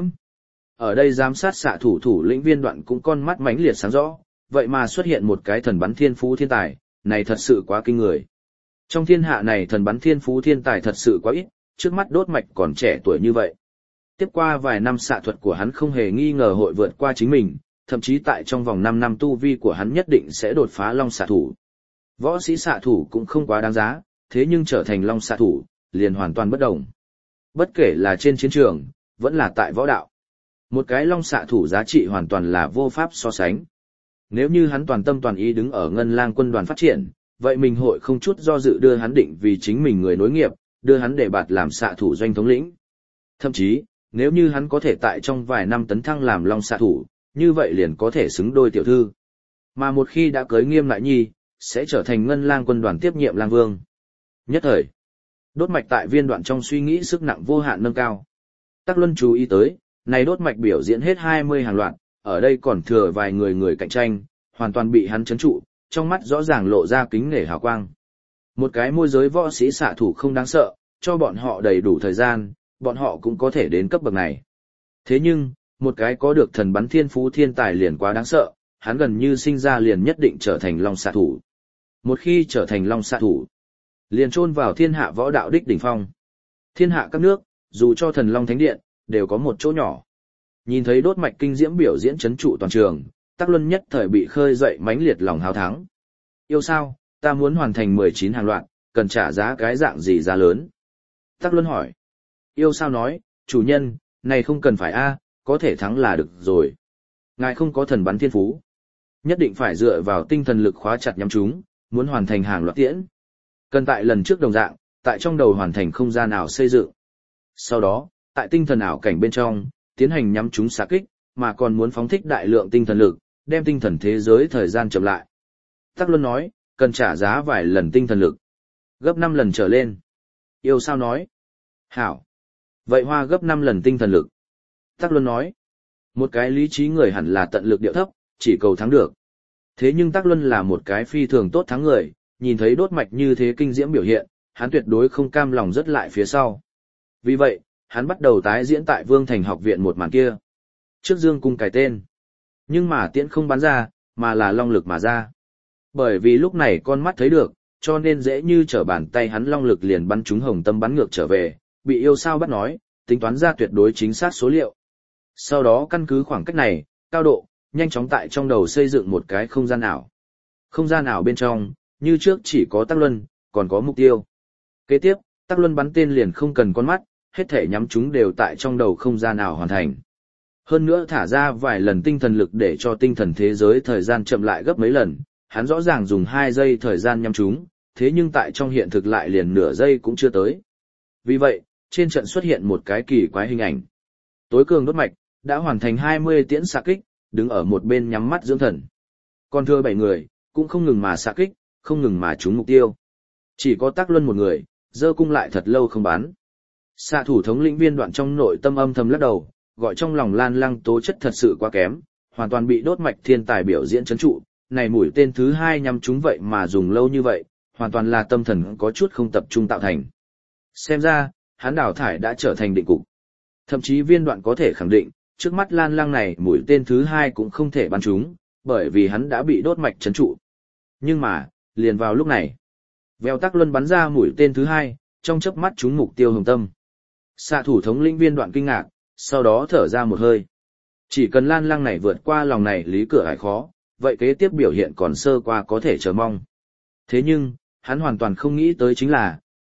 Ở đây giám sát xạ thủ thủ lĩnh Viên Đoạn cũng con mắt mãnh liệt sáng rõ, vậy mà xuất hiện một cái thần bắn thiên phú thiên tài, này thật sự quá kinh người. Trong thiên hạ này thần bắn thiên phú thiên tài thật sự quá ít, trước mắt Đốt Mạch còn trẻ tuổi như vậy. Tiếp qua vài năm xạ thuật của hắn không hề nghi ngờ hội vượt qua chính mình, thậm chí tại trong vòng 5 năm tu vi của hắn nhất định sẽ đột phá long xạ thủ. Võ sĩ xạ thủ cũng không quá đáng giá, thế nhưng trở thành long xạ thủ, liền hoàn toàn bất đồng. Bất kể là trên chiến trường, vẫn là tại võ đạo. Một cái long xạ thủ giá trị hoàn toàn là vô pháp so sánh. Nếu như hắn toàn tâm toàn ý đứng ở Ngân Lang quân đoàn phát triển, vậy mình hội không chút do dự đưa hắn định vì chính mình người nối nghiệp, đưa hắn để bạt làm xạ thủ doanh thống lĩnh. Thậm chí, nếu như hắn có thể tại trong vài năm tấn thăng làm long xạ thủ, như vậy liền có thể xứng đôi tiểu thư. Mà một khi đã cưới Nghiêm Lại Nhi, sẽ trở thành Ngân Lang quân đoàn tiếp nhiệm lang vương. Nhất thời, Đốt Mạch tại Viên Đoạn trong suy nghĩ sức nặng vô hạn nâng cao. Tắc Luân chú ý tới, này Đốt Mạch biểu diễn hết 20 hàng loạt, ở đây còn thừa vài người cạnh tranh, hoàn toàn bị hắn chấn trụ, trong mắt rõ ràng lộ ra kính nể hào quang. Một cái môi giới võ sĩ xạ thủ không đáng sợ, cho bọn họ đầy đủ thời gian, bọn họ cũng có thể đến cấp bậc này. Thế nhưng, một cái có được thần bắn thiên phú thiên tài liền quá đáng sợ, hắn gần như sinh ra liền nhất định trở thành long xạ thủ. Một khi trở thành long xạ thủ, liền chôn vào thiên hạ võ đạo đích đỉnh phong. Thiên hạ các nước, dù cho thần long thánh điện, đều có một chỗ nhỏ. Nhìn thấy Đốt Mạch kinh diễm biểu diễn chấn trụ toàn trường, Tắc Luân nhất thời bị khơi dậy mãnh liệt lòng hào thắng. Yêu sao, ta muốn hoàn thành 19 hàng loạt, cần trả giá cái dạng gì giá lớn? Tắc Luân hỏi. Yêu sao nói, chủ nhân, này không cần phải a, có thể thắng là được rồi. Ngài không có thần bắn thiên phú. Nhất định phải dựa vào tinh thần lực khóa chặt nhắm chúng, muốn hoàn thành hàng loạt tiễn. Cần tại lần trước đồng dạng, tại trong đầu hoàn thành không gian ảo xây dựng. Sau đó, tại tinh thần ảo cảnh bên trong, tiến hành nhắm chúng xạ kích, mà còn muốn phóng thích đại lượng tinh thần lực, đem tinh thần thế giới thời gian chậm lại. Tắc Luân nói, cần trả giá vài lần tinh thần lực. Gấp 5 lần trở lên. Yêu sao nói. Hảo. Vậy hoa gấp 5 lần tinh thần lực. Tắc Luân nói. Một cái lý trí người hẳn là tận lực điệu thấp, chỉ cầu thắng được. Thế nhưng Tắc Luân là một cái phi thường tốt thắng người, nhìn thấy Đốt Mạch như thế kinh diễm biểu hiện, hắn tuyệt đối không cam lòng rớt lại phía sau. Vì vậy, hắn bắt đầu tái diễn tại Vương Thành học viện một màn kia. Trước dương cung cài tên. Nhưng mà tiễn không bắn ra, mà là long lực mà ra. Bởi vì lúc này con mắt thấy được, cho nên dễ như trở bàn tay hắn long lực liền bắn trúng hồng tâm bắn ngược trở về, bị yêu sao bắt nói, tính toán ra tuyệt đối chính xác số liệu. Sau đó căn cứ khoảng cách này, cao độ, nhanh chóng tại trong đầu xây dựng một cái không gian ảo. Không gian ảo bên trong, như trước chỉ có Tắc Luân, còn có mục tiêu. Kế tiếp, Tắc Luân bắn tên liền không cần con mắt, hết thể nhắm chúng đều tại trong đầu không gian ảo hoàn thành. Hơn nữa thả ra vài lần tinh thần lực để cho tinh thần thế giới thời gian chậm lại gấp mấy lần, hắn rõ ràng dùng 2 giây thời gian nhắm chúng, thế nhưng tại trong hiện thực lại liền nửa giây cũng chưa tới. Vì vậy, trên trận xuất hiện một cái kỳ quái hình ảnh. Tối cường Đốt Mạch đã hoàn thành 20 tiễn xạ kích, đứng ở một bên nhắm mắt dưỡng thần. Còn thừa 7 người, cũng không ngừng mà xạ kích, không ngừng mà trúng mục tiêu. Chỉ có Tắc Luân một người, giơ cung lại thật lâu không bắn. Xạ thủ thống lĩnh Viên Đoạn trong nội tâm âm thầm lắc đầu, gọi trong lòng Lan Lăng tố chất thật sự quá kém, hoàn toàn bị Đốt Mạch thiên tài biểu diễn chấn trụ, này mũi tên thứ 2 nhắm trúng vậy mà dùng lâu như vậy, hoàn toàn là tâm thần có chút không tập trung tạo thành. Xem ra, hắn đào thải đã trở thành định cục. Thậm chí Viên Đoạn có thể khẳng định, trước mắt Lan Lăng này mũi tên thứ 2 cũng không thể bắn trúng, bởi vì hắn đã bị Đốt Mạch chấn trụ. Nhưng mà, liền vào lúc này, vèo Tắc Luân bắn ra mũi tên thứ 2, trong chớp mắt trúng mục tiêu hồng tâm. Xạ thủ thống lĩnh Viên Đoạn kinh ngạc, sau đó thở ra một hơi. Chỉ cần Lan Lăng này vượt qua lòng này lý cửa ải khó, vậy kế tiếp biểu hiện còn sơ qua có thể chờ mong. Thế nhưng, hắn hoàn toàn không nghĩ tới chính là,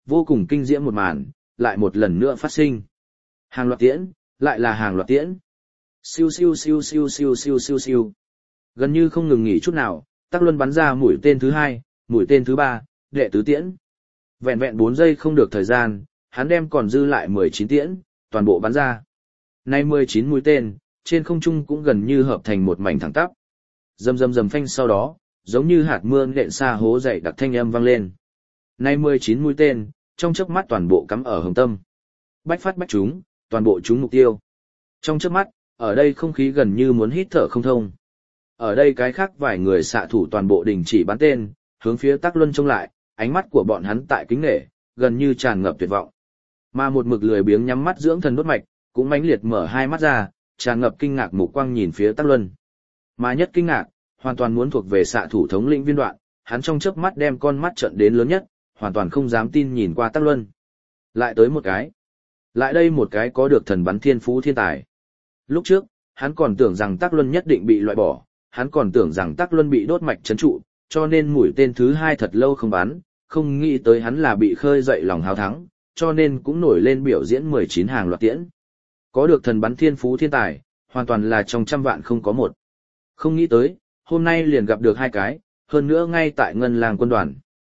vô cùng kinh diễm một màn, lại một lần nữa phát sinh. Hàng loạt tiễn, lại là hàng loạt tiễn. Siêu siêu siêu siêu siêu siêu siêu siêu. Gần như không ngừng nghỉ chút nào, Tắc Luân bắn ra mũi tên thứ 2, mũi tên thứ 3, đệ tứ tiễn. Vẹn vẹn 4 giây không được thời gian, hắn đem còn dư lại 19 tiễn, toàn bộ bắn ra. Nay 19 mũi tên, trên không trung cũng gần như hợp thành một mảnh thẳng tắp. Rầm rầm rầm phanh sau đó, giống như hạt mưa nện xa hố dày đặc thanh âm vang lên. Nay 19 mũi tên, trong chớp mắt toàn bộ cắm ở hồng tâm. Bách phát bách trúng, toàn bộ trúng mục tiêu. Trong chớp mắt, ở đây không khí gần như muốn hít thở không thông. Ở đây cái khác vài người xạ thủ toàn bộ đình chỉ bắn tên, hướng phía Tắc Luân trông lại, ánh mắt của bọn hắn tại kính nể, gần như tràn ngập tuyệt vọng. Mà một mực lười biếng nhắm mắt dưỡng thần đốt mạch, cũng mãnh liệt mở hai mắt ra, tràn ngập kinh ngạc mục quang nhìn phía Tắc Luân. Mà nhất kinh ngạc, hoàn toàn muốn thuộc về xạ thủ thống lĩnh Viên Đoạn, hắn trong chớp mắt đem con mắt trợn đến lớn nhất, hoàn toàn không dám tin nhìn qua Tắc Luân. Lại tới một cái. Lại đây một cái có được thần bắn thiên phú thiên tài. Lúc trước, hắn còn tưởng rằng Tắc Luân nhất định bị loại bỏ, hắn còn tưởng rằng Tắc Luân bị đốt mạch trấn trụ, cho nên mũi tên thứ 2 thật lâu không bắn, không nghĩ tới hắn là bị khơi dậy lòng háo thắng, cho nên cũng nổi lên biểu diễn 19 hàng loạt tiễn. Có được thần bắn thiên phú thiên tài, hoàn toàn là trong trăm vạn không có một. Không nghĩ tới, hôm nay liền gặp được 2 cái, hơn nữa ngay tại ngân làng quân đoàn.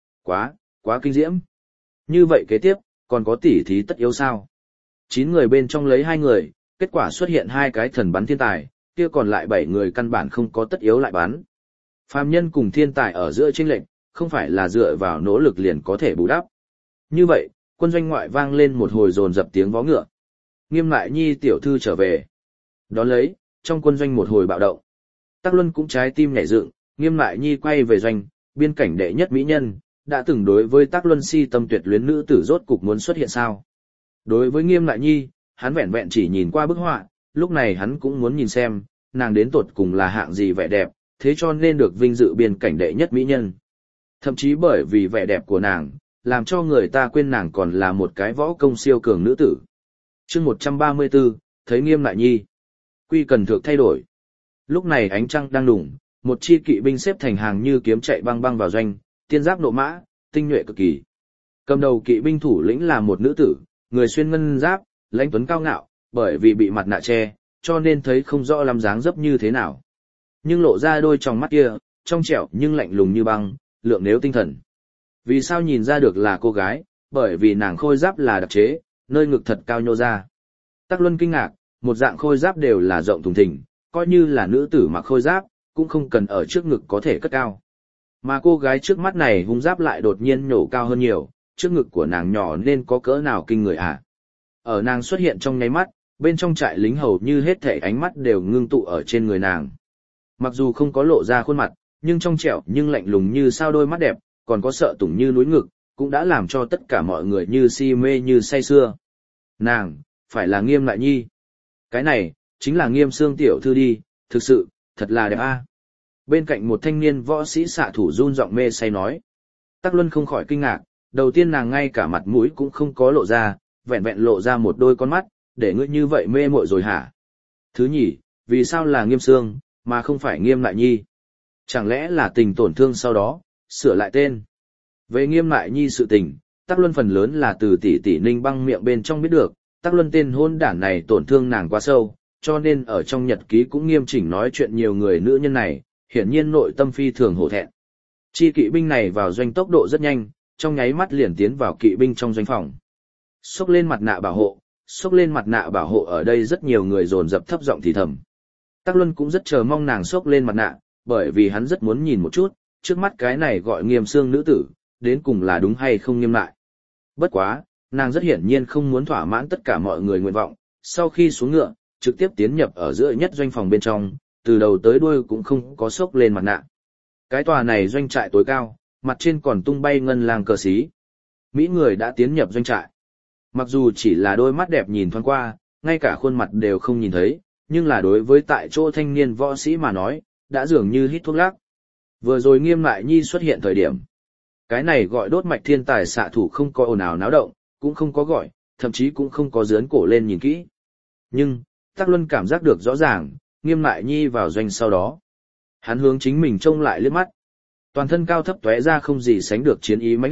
Quá kinh diễm. Như vậy kế tiếp, còn có tỉ thí tất yếu sao? 9 người bên trong lấy 2 người, kết quả xuất hiện 2 cái thần bắn thiên tài, kia còn lại 7 người căn bản không có tất yếu lại bắn. Phàm nhân cùng thiên tài ở giữa chênh lệch, không phải là dựa vào nỗ lực liền có thể bù đắp. Như vậy, quân doanh ngoại vang lên một hồi dồn dập tiếng vó ngựa. Nghiêm Lại Nhi tiểu thư trở về. Đón lấy, trong quân doanh một hồi bạo động. Tắc Luân cũng trái tim nhảy dựng, Nghiêm Lại Nhi quay về doanh, biên cảnh đệ nhất mỹ nhân, đã từng đối với Tắc Luân si tâm tuyệt luyến nữ tử rốt cục muốn xuất hiện sao? Đối với Nghiêm Lại Nhi, hắn vẹn vẹn chỉ nhìn qua bức họa, lúc này hắn cũng muốn nhìn xem, nàng đến tột cùng là hạng gì vẻ đẹp, thế cho nên được vinh dự biên cảnh đệ nhất mỹ nhân. Thậm chí bởi vì vẻ đẹp của nàng, làm cho người ta quên nàng còn là một cái võ công siêu cường nữ tử. Chương 134, thấy Nghiêm Lại Nhi. Quy cần thượng thay đổi. Lúc này ánh trăng đang đủng, một chi kỵ binh xếp thành hàng như kiếm chạy băng băng vào doanh, tiên giáp nộ mã, tinh nhuệ cực kỳ. Cầm đầu kỵ binh thủ lĩnh là một nữ tử, người xuyên ngân giáp, lãnh tuấn cao ngạo, bởi vì bị mặt nạ che, cho nên thấy không rõ lắm dáng dấp như thế nào. Nhưng lộ ra đôi tròng mắt kia, trong trẻo nhưng lạnh lùng như băng, lượng nếu tinh thần. Vì sao nhìn ra được là cô gái? Bởi vì nàng khôi giáp là đặc chế, nơi ngực thật cao nhô ra. Tắc Luân kinh ngạc, một dạng khôi giáp đều là rộng thùng thình, coi như là nữ tử mặc khôi giáp, cũng không cần ở trước ngực có thể cất cao. Mà cô gái trước mắt này hung giáp lại đột nhiên nhổ cao hơn nhiều, trước ngực của nàng nhỏ nên có cỡ nào kinh người à. Ở nàng xuất hiện trong nháy mắt, bên trong trại lính hầu như hết thảy ánh mắt đều ngưng tụ ở trên người nàng. Mặc dù không có lộ ra khuôn mặt, nhưng trong trẻo nhưng lạnh lùng như sao đôi mắt đẹp, còn có sợ tủng như núi ngực, cũng đã làm cho tất cả mọi người như si mê như say sưa. Nàng, phải là Nghiêm Lại Nhi. Cái này, chính là Nghiêm Xương tiểu thư đi, thực sự, thật là đẹp a. Bên cạnh một thanh niên võ sĩ xạ thủ run giọng mê say nói. Tắc Luân không khỏi kinh ngạc, đầu tiên nàng ngay cả mặt mũi cũng không có lộ ra, vẹn vẹn lộ ra một đôi con mắt, để ngươi như vậy mê muội rồi hả? Thứ nhì, vì sao là Nghiêm Xương, mà không phải Nghiêm Lại Nhi? Chẳng lẽ là tình tổn thương sau đó, sửa lại tên? Về Nghiêm Lại Nhi sự tình, Tắc Luân phần lớn là từ tỷ tỷ Ninh Băng miệng bên trong biết được, Tắc Luân tên hôn đản này tổn thương nàng quá sâu, cho nên ở trong nhật ký cũng nghiêm chỉnh nói chuyện nhiều người nữ nhân này, hiển nhiên nội tâm phi thường hổ thẹn. Chi kỵ binh này vào doanh tốc độ rất nhanh, trong nháy mắt liền tiến vào kỵ binh trong doanh phòng. Xốc lên mặt nạ bảo hộ, xốc lên mặt nạ bảo hộ, ở đây rất nhiều người dồn dập thấp giọng thì thầm. Tắc Luân cũng rất chờ mong nàng xốc lên mặt nạ, bởi vì hắn rất muốn nhìn một chút, trước mắt cái này gọi Nghiêm Xương nữ tử, đến cùng là đúng hay không Nghiêm Lại. Bất quá, nàng rất hiển nhiên không muốn thỏa mãn tất cả mọi người nguyện vọng, sau khi xuống ngựa, trực tiếp tiến nhập ở giữa nhất doanh phòng bên trong, từ đầu tới đuôi cũng không có xốc lên mặt nạ. Cái tòa này doanh trại tối cao, mặt trên còn tung bay ngân lang cờ xí. Mỹ người đã tiến nhập doanh trại. Mặc dù chỉ là đôi mắt đẹp nhìn thoáng qua, ngay cả khuôn mặt đều không nhìn thấy, nhưng là đối với tại chỗ thanh niên võ sĩ mà nói, đã dường như hít thuốc lắc. Vừa rồi Nghiêm Lại Nhi xuất hiện thời điểm. Cái này gọi đốt mạch thiên tài xạ thủ không có ồn ào náo động, cũng không có gọi, thậm chí cũng không có dướn cổ lên nhìn kỹ. Nhưng, Tắc Luân cảm giác được rõ ràng, Nghiêm Lại Nhi vào doanh sau đó. Hắn hướng chính mình trông lại liếc mắt. Toàn thân cao thấp tóe ra không gì sánh được chiến ý mãnh liệt,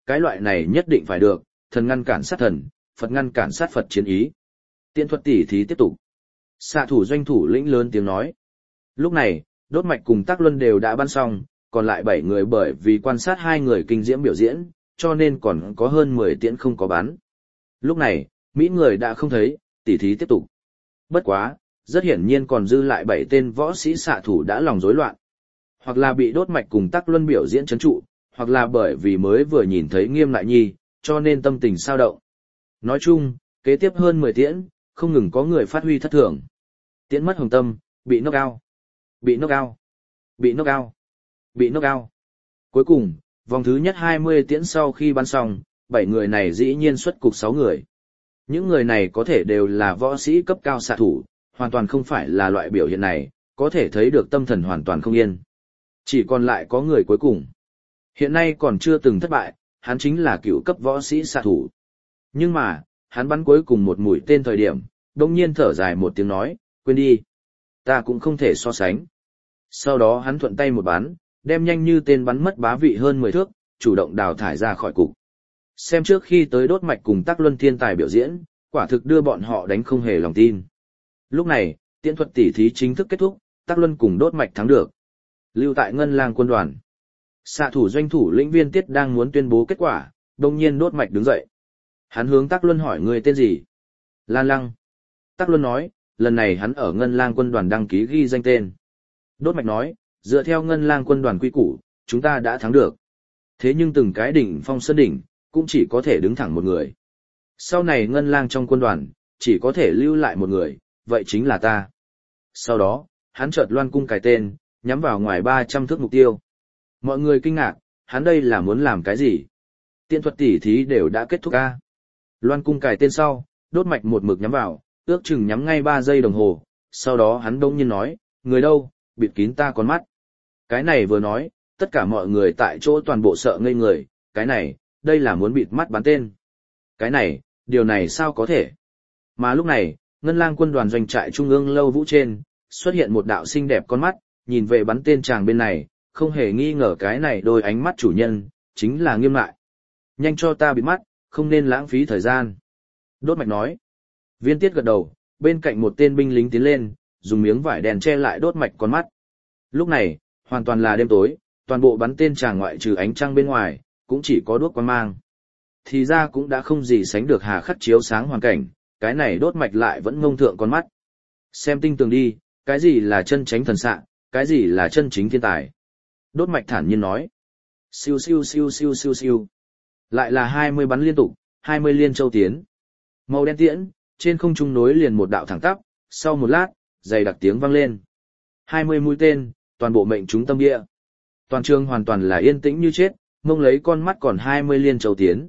cái loại này nhất định phải được, thần ngăn cản sát thần, Phật ngăn cản sát Phật chiến ý. Tiễn thuật tỉ thí tiếp tục. Xạ thủ doanh thủ lĩnh lớn tiếng nói. Lúc này, Đốt Mạch cùng Tắc Luân đều đã bắn xong, còn lại 7 người bởi vì quan sát 2 người kinh diễm biểu diễn, cho nên còn có hơn 10 tiễn không có bắn. Lúc này, Mỹ người đã không thấy, tỉ thí tiếp tục. Bất quá, rất hiển nhiên còn dư lại 7 tên võ sĩ xạ thủ đã lòng rối loạn. Hoặc là bị Đốt Mạch cùng Tắc Luân biểu diễn trấn trụ, hoặc là bởi vì mới vừa nhìn thấy Nghiêm Lại Nhi, cho nên tâm tình sao động. Nói chung, kế tiếp hơn 10 tiễn, không ngừng có người phát huy thất thường. Tiễn mất hồng tâm, bị knock out, bị knock out, bị knock out, bị knock out. Cuối cùng, vòng thứ nhất 20 tiễn sau khi bắn xong, 7 người này dĩ nhiên xuất cục 6 người. Những người này có thể đều là võ sĩ cấp cao xạ thủ, hoàn toàn không phải là loại biểu hiện này, có thể thấy được tâm thần hoàn toàn không yên. Chỉ còn lại có người cuối cùng. Hiện nay còn chưa từng thất bại, hắn chính là cựu cấp võ sĩ xạ thủ. Nhưng mà, hắn bắn cuối cùng một mũi tên thời điểm, đông nhiên thở dài một tiếng nói, quên đi. Ta cũng không thể so sánh. Sau đó hắn thuận tay một bắn, đem nhanh như tên bắn mất bá vị hơn 10 thước, chủ động đào thải ra khỏi cục. Xem trước khi tới Đốt Mạch cùng Tắc Luân thiên tài biểu diễn, quả thực đưa bọn họ đánh không hề lòng tin. Lúc này, tiễn thuật tỉ thí chính thức kết thúc, Tắc Luân cùng Đốt Mạch thắng được. Lưu tại Ngân Lang quân đoàn. Xạ thủ doanh thủ lĩnh Viên Tiết đang muốn tuyên bố kết quả, đột nhiên Đốt Mạch đứng dậy. Hắn hướng Tắc Luân hỏi người tên gì? Lan Lăng. Tắc Luân nói, lần này hắn ở Ngân Lang quân đoàn đăng ký ghi danh tên. Đốt Mạch nói, dựa theo Ngân Lang quân đoàn quy củ, chúng ta đã thắng được. Thế nhưng từng cái đỉnh phong sơn đỉnh, cũng chỉ có thể đứng thẳng một người. Sau này Ngân Lang trong quân đoàn, chỉ có thể lưu lại một người, vậy chính là ta. Sau đó, hắn chợt loan cung cài tên, nhắm vào ngoài 300 thước mục tiêu. Mọi người kinh ngạc, hắn đây là muốn làm cái gì? Tiễn thuật tỉ thí đều đã kết thúc ca. Loan cung cài tên sau, Đốt Mạch một mực nhắm vào, ước chừng nhắm ngay 3 giây đồng hồ, sau đó hắn đông nhiên nói, người đâu, bịt kín ta con mắt. Cái này vừa nói, tất cả mọi người tại chỗ toàn bộ sợ ngây người, cái này, đây là muốn bịt mắt bắn tên. Cái này, điều này sao có thể? Mà lúc này, Ngân Lang quân đoàn doanh trại trung ương lâu vũ trên, xuất hiện một đạo xinh đẹp con mắt, nhìn về bắn tên chàng bên này, không hề nghi ngờ cái này đôi ánh mắt chủ nhân, chính là Nghiêm Lại. Nhanh cho ta bịt mắt, không nên lãng phí thời gian. Đốt Mạch nói. Viên Tiết gật đầu, bên cạnh một tên binh lính tiến lên, dùng miếng vải đèn che lại Đốt Mạch con mắt. Lúc này, hoàn toàn là đêm tối, toàn bộ bắn tên chàng ngoại trừ ánh trăng bên ngoài, cũng chỉ có đuốc quang mang. Thì ra cũng đã không gì sánh được hà khắc chiếu sáng hoàn cảnh, cái này Đốt Mạch lại vẫn ngông thượng con mắt. Xem tinh tường đi, cái gì là chân chánh thần xạ, cái gì là chân chính thiên tài. Đốt Mạch thản nhiên nói. Siêu siêu siêu siêu siêu siêu. Lại là 20 bắn liên tục, 20 liên châu tiến. Màu đen tiễn, trên không trung nối liền một đạo thẳng tắp, sau một lát, dày đặc tiếng vang lên. 20 mũi tên, toàn bộ mệnh trúng tâm địa. Toàn trường hoàn toàn là yên tĩnh như chết, mông lấy con mắt còn 20 liên châu tiến.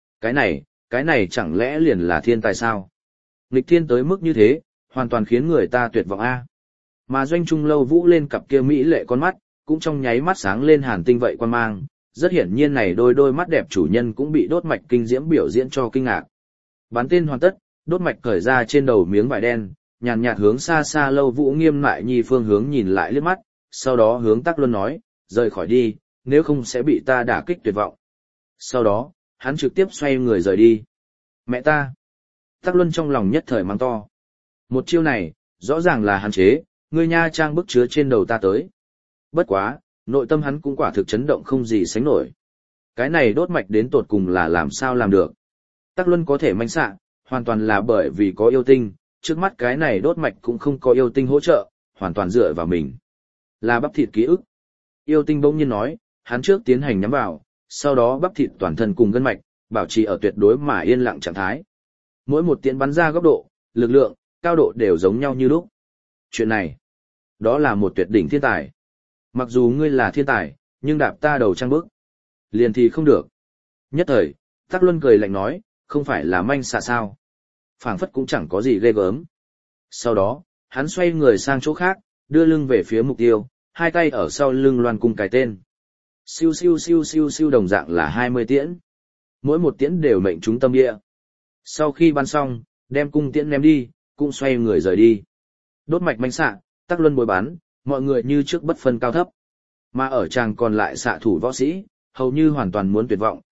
Cái này chẳng lẽ liền là thiên tài sao? Nghịch thiên tới mức như thế, hoàn toàn khiến người ta tuyệt vọng a. Mà doanh trung lâu vũ lên cặp kia mỹ lệ con mắt, cũng trong nháy mắt sáng lên hàn tinh vậy quan mang, rất hiển nhiên này đôi mắt đẹp chủ nhân cũng bị Đốt Mạch kinh diễm biểu diễn cho kinh ngạc. Bắn tên hoàn tất, Đốt Mạch cởi ra trên đầu miếng vải đen, nhàn nhạt hướng xa xa lâu vũ Nghiêm Lại Nhi phương hướng nhìn lại liếc mắt, sau đó hướng Tắc Luân nói, rời khỏi đi, nếu không sẽ bị ta đả kích tuyệt vọng. Sau đó, hắn trực tiếp xoay người rời đi. Mẹ ta! Tắc Luân trong lòng nhất thời mắng to. Một chiêu này, rõ ràng là hạn chế, ngươi nha trang bức chứa trên đầu ta tới. Bất quá, nội tâm hắn cũng quả thực chấn động không gì sánh nổi. Cái này Đốt Mạch đến tột cùng là làm sao làm được. Tắc Luân có thể manh xạ, hoàn toàn là bởi vì có yêu tinh, trước mắt cái này Đốt Mạch cũng không có yêu tinh hỗ trợ, hoàn toàn dựa vào mình. Là bắp thịt ký ức. Yêu tinh bỗng nhiên nói, hắn trước tiến hành nhắm vào, sau đó bắp thịt toàn thân cùng gân mạch, bảo trì ở tuyệt đối mà yên lặng trạng thái. Mỗi một tiễn bắn ra góc độ, lực lượng, cao độ đều giống nhau như lúc. Chuyện này, đó là một tuyệt đỉnh thiên tài. Mặc dù ngươi là thiên tài, nhưng đạp ta đầu trang bức. Liền thì không được. Nhất thời, Tắc Luân cười lạnh nói, không phải là manh xạ sao. Phảng phất cũng chẳng có gì ghê gớm. Sau đó, hắn xoay người sang chỗ khác, đưa lưng về phía mục tiêu, hai tay ở sau lưng loan cung cài tên. Siêu siêu siêu siêu siêu đồng dạng là 20 tiễn. Mỗi một tiễn đều mệnh trúng tâm địa. Sau khi bắn xong, đem cung tiễn ném đi, cũng xoay người rời đi. Đốt Mạch manh xạ, Tắc Luân bồi bắn, mọi người như trước bất phân cao thấp. Mà ở tràng còn lại xạ thủ võ sĩ, hầu như hoàn toàn muốn tuyệt vọng,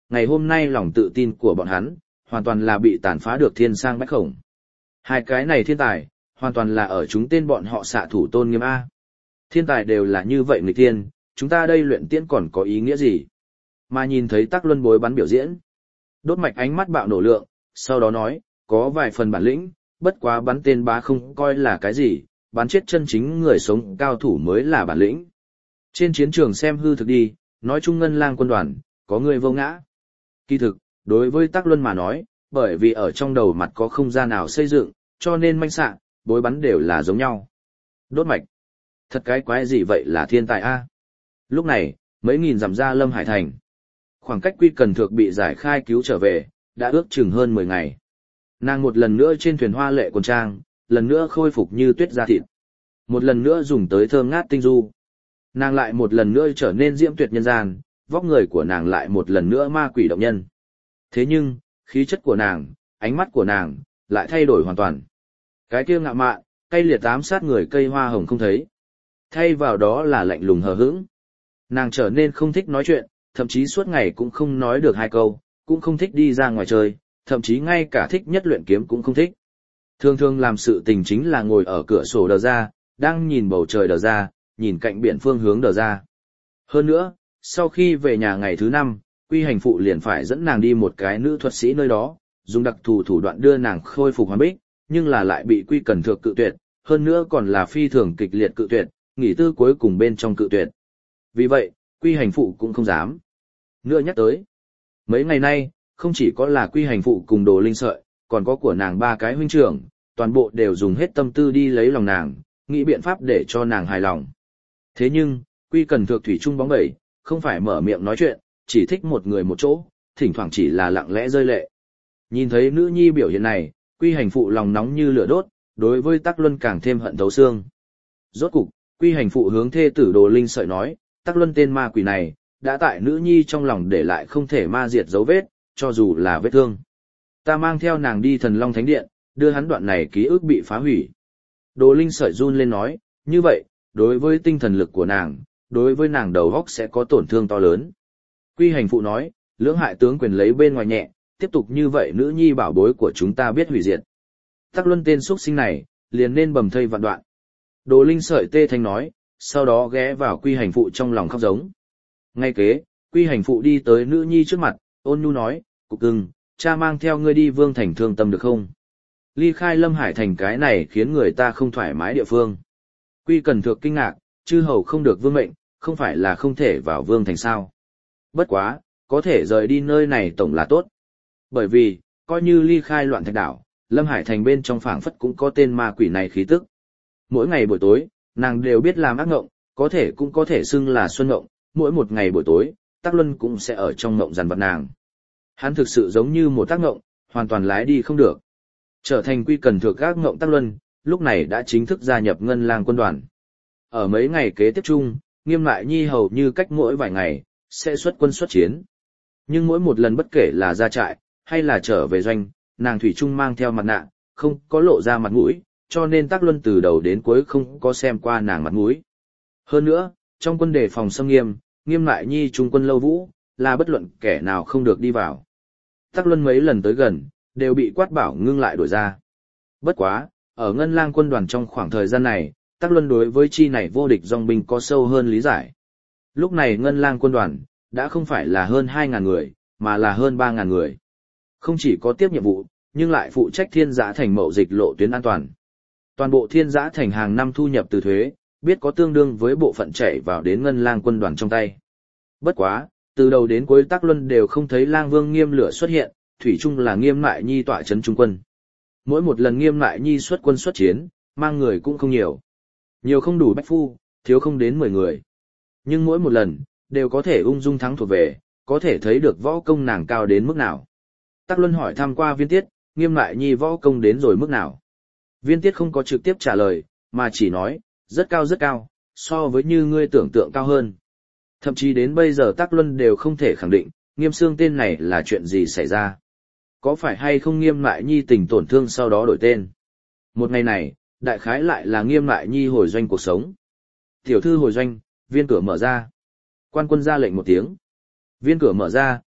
ngày hôm nay lòng tự tin của bọn hắn, hoàn toàn là bị tàn phá được thiên sang bách khổng. Hai cái này thiên tài, hoàn toàn là ở chúng tên bọn họ xạ thủ tôn nghiêm A. Thiên tài đều là như vậy nghịch thiên, chúng ta đây luyện tiễn còn có ý nghĩa gì? Mà nhìn thấy Tắc Luân bối bắn biểu diễn. Đốt mạch ánh mắt bạo nổ lượng, sau đó nói, có vài phần bản lĩnh, bất quá bắn tên bá không coi là cái gì, bắn chết chân chính người sống cao thủ mới là bản lĩnh. Trên chiến trường xem hư thực đi, nói chung Ngân Lang quân đoàn, có người vô ngã. Kỳ thực, đối với Tắc Luân mà nói, bởi vì ở trong đầu mặt có không gian nào xây dựng, cho nên manh xạ, bối bắn đều là giống nhau. Đốt mạch. Thật cái quái gì vậy là thiên tài A. Lúc này, mấy nghìn dặm ra Lâm Hải Thành. Khoảng cách Quy Cần Thược bị giải khai cứu trở về, đã ước chừng hơn 10 ngày. Nàng một lần nữa trên thuyền hoa lệ quần trang, lần nữa khôi phục như tuyết da thịt. Một lần nữa dùng tới thơm ngát tinh du. Nàng lại một lần nữa trở nên diễm tuyệt nhân gian, vóc người của nàng lại một lần nữa ma quỷ động nhân. Thế nhưng, khí chất của nàng, ánh mắt của nàng, lại thay đổi hoàn toàn. Cái kia ngạo mạn, cay liệt ám sát người cây hoa hồng không thấy. Thay vào đó là lạnh lùng hờ hững. Nàng trở nên không thích nói chuyện, thậm chí suốt ngày cũng không nói được hai câu, cũng không thích đi ra ngoài chơi, thậm chí ngay cả thích nhất luyện kiếm cũng không thích. Thường thường làm sự tình chính là ngồi ở cửa sổ đờ ra, đang nhìn bầu trời đờ ra, nhìn cạnh biển phương hướng đờ ra. Hơn nữa, sau khi về nhà ngày thứ 5, Quy Hành Phụ liền phải dẫn nàng đi một cái nữ thuật sĩ nơi đó, dùng đặc thù thủ đoạn đưa nàng khôi phục hoàn bích, nhưng là lại bị Quy Cần Thược cự tuyệt, hơn nữa còn là phi thường kịch liệt cự tuyệt, nghỉ tư cuối cùng bên trong cự tuyệt. Vì vậy, Quy Hành Phụ cũng không dám nữa nhắc tới. Mấy ngày nay, không chỉ có là Quy Hành Phụ cùng Đồ Linh Sợi, còn có của nàng 3 cái huynh trưởng, toàn bộ đều dùng hết tâm tư đi lấy lòng nàng, nghĩ biện pháp để cho nàng hài lòng. Thế nhưng, Quy Cần Thược thủy chung bóng bẩy, không phải mở miệng nói chuyện, chỉ thích một người một chỗ, thỉnh thoảng chỉ là lặng lẽ rơi lệ. Nhìn thấy nữ nhi biểu hiện này, Quy Hành Phụ lòng nóng như lửa đốt, đối với Tắc Luân càng thêm hận thấu xương. Rốt cục, Quy Hành Phụ hướng thê tử Đồ Linh Sợi nói, Tắc Luân tên ma quỷ này, đã tại nữ nhi trong lòng để lại không thể ma diệt dấu vết, cho dù là vết thương. Ta mang theo nàng đi Thần Long Thánh Điện, đưa hắn đoạn này ký ức bị phá hủy. Đồ Linh Sợi run lên nói, như vậy, đối với tinh thần lực của nàng, đối với nàng đầu óc sẽ có tổn thương to lớn. Quy Hành Phụ nói, lưỡng hại tướng quyền lấy bên ngoài nhẹ, tiếp tục như vậy nữ nhi bảo bối của chúng ta biết hủy diệt. Tắc Luân tên xuất sinh này, liền nên bầm thây vạn đoạn. Đồ Linh Sợi tê thanh nói, sau đó ghé vào Quy Hành Phụ trong lòng khóc giống. Ngay kế, Quy Hành Phụ đi tới nữ nhi trước mặt, ôn nhu nói, cục cưng, cha mang theo ngươi đi Vương Thành thương tâm được không? Ly khai Lâm Hải Thành cái này khiến người ta không thoải mái địa phương. Quy Cần Thược kinh ngạc, chư hầu không được vương mệnh, không phải là không thể vào Vương Thành sao? Bất quá, có thể rời đi nơi này tổng là tốt. Bởi vì, coi như ly khai Loạn Thạch Đảo, Lâm Hải Thành bên trong phảng phất cũng có tên ma quỷ này khí tức. Mỗi ngày buổi tối, nàng đều biết làm ác ngộng, có thể cũng có thể xưng là xuân ngộng, mỗi một ngày buổi tối, Tắc Luân cũng sẽ ở trong ngộng dằn vặt nàng. Hắn thực sự giống như một tác ngộng, hoàn toàn lái đi không được. Trở thành Quy Cần Thược ác ngộng Tắc Luân, lúc này đã chính thức gia nhập Ngân Lang quân đoàn. Ở mấy ngày kế tiếp chung, Nghiêm Mại Nhi hầu như cách mỗi vài ngày, sẽ xuất quân xuất chiến. Nhưng mỗi một lần bất kể là ra trại, hay là trở về doanh, nàng thủy chung mang theo mặt nạ, không có lộ ra mặt mũi, cho nên Tắc Luân từ đầu đến cuối không có xem qua nàng mặt mũi. Hơn nữa, trong quân đề phòng xâm nghiêm, Nghiêm Mại Nhi trung quân lâu vũ, là bất luận kẻ nào không được đi vào. Tắc Luân mấy lần tới gần, đều bị quát bảo ngưng lại đổi ra. Bất quá, ở Ngân Lang quân đoàn trong khoảng thời gian này, Tắc Luân đối với chi này vô địch dòng binh có sâu hơn lý giải. Lúc này Ngân Lang quân đoàn, đã không phải là hơn 2.000 người, mà là hơn 3.000 người. Không chỉ có tiếp nhiệm vụ, nhưng lại phụ trách Thiên Giã Thành mậu dịch lộ tuyến an toàn. Toàn bộ Thiên Giã Thành hàng năm thu nhập từ thuế, biết có tương đương với bộ phận chạy vào đến Ngân Lang quân đoàn trong tay. Bất quá, từ đầu đến cuối Tắc Luân đều không thấy Lang Vương Nghiêm Lửa xuất hiện, thủy chung là Nghiêm Mại Nhi tọa trấn trung quân. Mỗi một lần Nghiêm Mại Nhi xuất quân xuất chiến, mang người cũng không nhiều. Nhiều không đủ bách phu, thiếu không đến 10 người. Nhưng mỗi một lần, đều có thể ung dung thắng thuộc về, có thể thấy được võ công nàng cao đến mức nào. Tắc Luân hỏi thăm qua Viên Tiết, Nghiêm Mại Nhi võ công đến rồi mức nào. Viên Tiết không có trực tiếp trả lời, mà chỉ nói, rất cao, so với như ngươi tưởng tượng cao hơn. Thậm chí đến bây giờ Tắc Luân đều không thể khẳng định, Nghiêm Xương tên này là chuyện gì xảy ra. Có phải hay không Nghiêm Mại Nhi tình tổn thương sau đó đổi tên. Một ngày này, đại khái lại là Nghiêm Mại Nhi hồi doanh cuộc sống. Tiểu thư hồi doanh, viên cửa mở ra. Quan quân ra lệnh một tiếng. Viên cửa mở ra,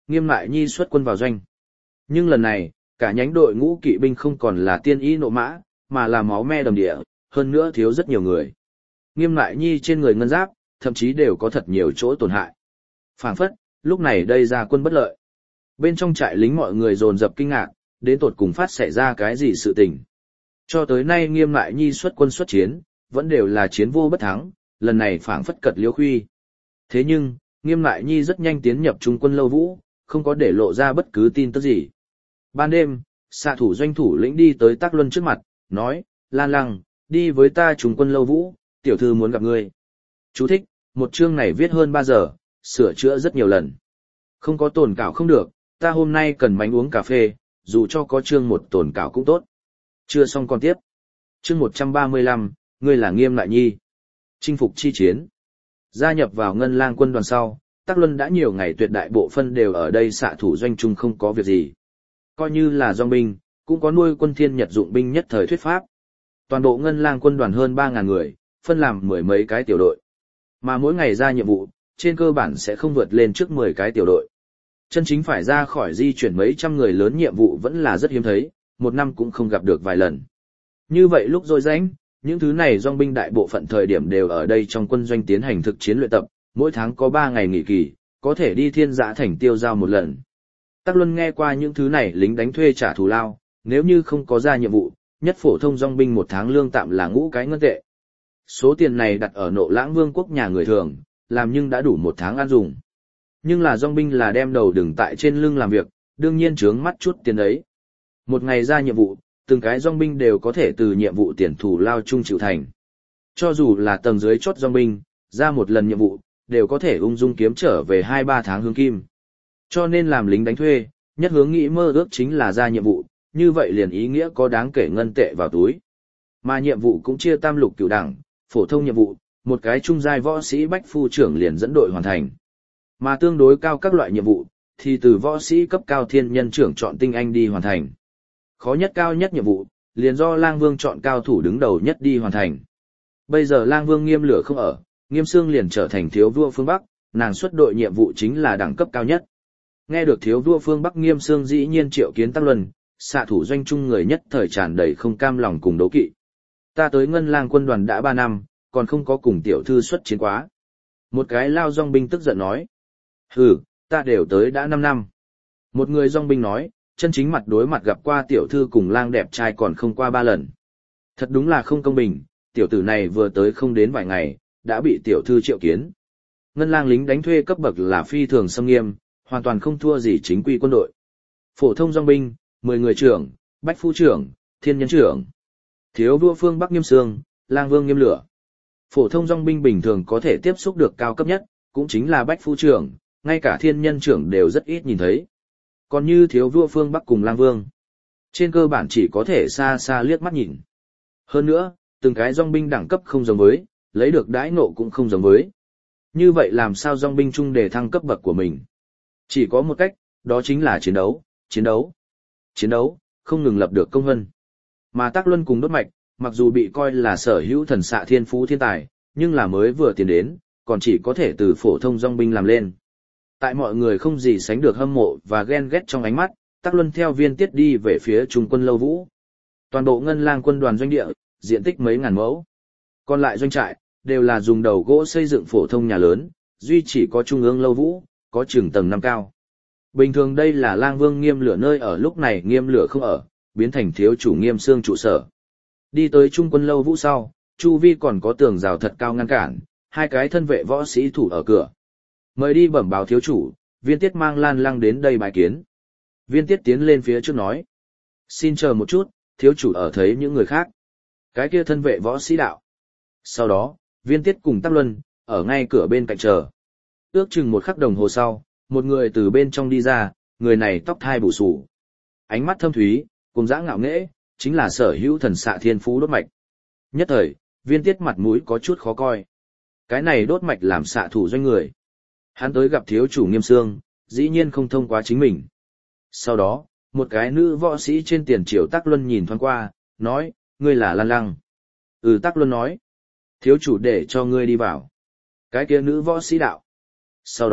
Nghiêm Lại Nhi xuất quân vào doanh. Nhưng lần này, cả nhánh đội ngũ kỵ binh không còn là tiên y nộ mã, mà là máu me đầm địa, hơn nữa thiếu rất nhiều người. Nghiêm Lại Nhi trên người ngân giáp, thậm chí đều có thật nhiều chỗ tổn hại. Phảng phất, lúc này đây ra quân bất lợi. Bên trong trại lính mọi người dồn dập kinh ngạc, đến tột cùng phát xảy ra cái gì sự tình. Cho tới nay Nghiêm Lại Nhi xuất quân xuất chiến, vẫn đều là chiến vô bất thắng, lần này phảng phất cật liêu khuy. Thế nhưng, Nghiêm Lại Nhi rất nhanh tiến nhập trung quân Lâu Vũ, không có để lộ ra bất cứ tin tức gì. Ban đêm, xạ thủ doanh thủ lĩnh đi tới Tắc Luân trước mặt, nói, Lan Lăng, đi với ta trung quân Lâu Vũ, tiểu thư muốn gặp ngươi. Chú thích, một chương này viết hơn 3 giờ, sửa chữa rất nhiều lần. Không có tồn cảo không được, ta hôm nay cần bánh uống cà phê, dù cho có chương một tồn cảo cũng tốt. Chưa xong còn tiếp. Chương 135, ngươi là Nghiêm Lại Nhi. Chinh phục chi chiến. Gia nhập vào Ngân Lang quân đoàn sau, Tắc Luân đã nhiều ngày tuyệt đại bộ phân đều ở đây xạ thủ doanh trung không có việc gì. Coi như là dòng binh, cũng có nuôi quân thiên nhật dụng binh nhất thời thuyết pháp. Toàn bộ Ngân Lang quân đoàn hơn 3.000 người, phân làm 10 mấy cái tiểu đội. Mà mỗi ngày ra nhiệm vụ, trên cơ bản sẽ không vượt lên trước 10 cái tiểu đội. Chân chính phải ra khỏi di chuyển mấy trăm người lớn nhiệm vụ vẫn là rất hiếm thấy, một năm cũng không gặp được vài lần. Như vậy lúc rồi rảnh, những thứ này dòng binh đại bộ phận thời điểm đều ở đây trong quân doanh tiến hành thực chiến luyện tập, mỗi tháng có 3 ngày nghỉ kỳ, có thể đi thiên giã thành tiêu giao một lần. Tắc Luân nghe qua những thứ này lính đánh thuê trả thù lao, nếu như không có ra nhiệm vụ, nhất phổ thông dòng binh một tháng lương tạm là ngũ cái ngân tệ. Số tiền này đặt ở Nộ Lãng Vương quốc nhà người thường, làm nhưng đã đủ một tháng ăn dùng. Nhưng là dòng binh là đem đầu đừng tại trên lưng làm việc, đương nhiên trướng mắt chút tiền ấy. Một ngày ra nhiệm vụ, từng cái dòng binh đều có thể từ nhiệm vụ tiền thù lao chung chịu thành. Cho dù là tầng dưới chốt dòng binh, ra một lần nhiệm vụ, đều có thể ung dung kiếm trở về 2-3 tháng hướng kim. Cho nên làm lính đánh thuê, nhất hướng nghĩ mơ ước chính là ra nhiệm vụ, như vậy liền ý nghĩa có đáng kể ngân tệ vào túi. Mà nhiệm vụ cũng chia tam lục cửu đẳng, phổ thông nhiệm vụ, một cái trung giai võ sĩ bách phu trưởng liền dẫn đội hoàn thành. Mà tương đối cao các loại nhiệm vụ, thì từ võ sĩ cấp cao thiên nhân trưởng chọn tinh anh đi hoàn thành. Khó nhất cao nhất nhiệm vụ, liền do Lang Vương chọn cao thủ đứng đầu nhất đi hoàn thành. Bây giờ Lang Vương Nghiêm Lửa không ở, Nghiêm Sương liền trở thành thiếu vua phương Bắc, nàng xuất đội nhiệm vụ chính là đẳng cấp cao nhất. Nghe được thiếu vua phương Bắc Nghiêm Sương dĩ nhiên triệu kiến Tắc Luân, xạ thủ doanh trung người nhất thời tràn đầy không cam lòng cùng đấu kỵ. Ta tới Ngân Lang quân đoàn đã 3 năm, còn không có cùng tiểu thư xuất chiến quá. Một cái lao dòng binh tức giận nói. Hừ, ta đều tới đã 5 năm. Một người dòng binh nói, chân chính mặt đối mặt gặp qua tiểu thư cùng lang đẹp trai còn không qua 3 lần. Thật đúng là không công bình, tiểu tử này vừa tới không đến vài ngày, đã bị tiểu thư triệu kiến. Ngân Lang lính đánh thuê cấp bậc là phi thường xâm nghiêm, hoàn toàn không thua gì chính quy quân đội. Phổ thông dòng binh, 10 người trưởng, bách phu trưởng, thiên nhân trưởng. Thiếu vua phương Bắc Nghiêm Sương, Lang Vương Nghiêm Lửa. Phổ thông dòng binh bình thường có thể tiếp xúc được cao cấp nhất, cũng chính là bách phu trưởng, ngay cả thiên nhân trưởng đều rất ít nhìn thấy. Còn như thiếu vua phương Bắc cùng Lang Vương, trên cơ bản chỉ có thể xa xa liếc mắt nhìn. Hơn nữa, từng cái dòng binh đẳng cấp không giống với, lấy được đãi ngộ cũng không giống với. Như vậy làm sao dòng binh chung để thăng cấp bậc của mình? Chỉ có một cách, đó chính là chiến đấu, chiến đấu, chiến đấu, không ngừng lập được công vân. Mà Tắc Luân cùng Đốt Mạch, mặc dù bị coi là sở hữu thần xạ thiên phú thiên tài, nhưng là mới vừa tiến đến, còn chỉ có thể từ phổ thông dòng binh làm lên. Tại mọi người không gì sánh được hâm mộ và ghen ghét trong ánh mắt, Tắc Luân theo Viên Tiết đi về phía trung quân Lâu Vũ. Toàn bộ Ngân Lang quân đoàn doanh địa, diện tích mấy ngàn mẫu. Còn lại doanh trại, đều là dùng đầu gỗ xây dựng phổ thông nhà lớn, duy chỉ có trung ương Lâu Vũ, có chừng tầng 5 cao. Bình thường đây là Lang Vương Nghiêm Lửa nơi ở, lúc này Nghiêm Lửa không ở, biến thành thiếu chủ Nghiêm Sương trụ sở. Đi tới trung quân Lâu Vũ sau, chu vi còn có tường rào thật cao ngăn cản, 2 cái thân vệ võ sĩ thủ ở cửa. Mời đi bẩm báo thiếu chủ, Viên Tiết mang Lan Lăng đến đây bài kiến. Viên Tiết tiến lên phía trước nói. Xin chờ một chút, thiếu chủ ở thấy những người khác. Cái kia thân vệ võ sĩ đạo. Sau đó, Viên Tiết cùng Tắc Luân, ở ngay cửa bên cạnh chờ. Ước chừng 1 khắc đồng hồ sau, một người từ bên trong đi ra, người này tóc thai bù xù, ánh mắt thâm thúy, cùng dã ngạo nghễ, chính là sở hữu thần xạ thiên phú Đốt Mạch. Nhất thời, Viên Tiết mặt mũi có chút khó coi. Cái này Đốt Mạch làm xạ thủ doanh người. Hắn tới gặp thiếu chủ Nghiêm Sương, dĩ nhiên không thông qua chính mình. Sau đó, một cái nữ võ sĩ trên tiền triều Tắc Luân nhìn thoáng qua, nói, ngươi là Lan Lăng. Tắc Luân nói, thiếu chủ để cho ngươi đi vào. Cái kia nữ võ sĩ đạo. Sau đó,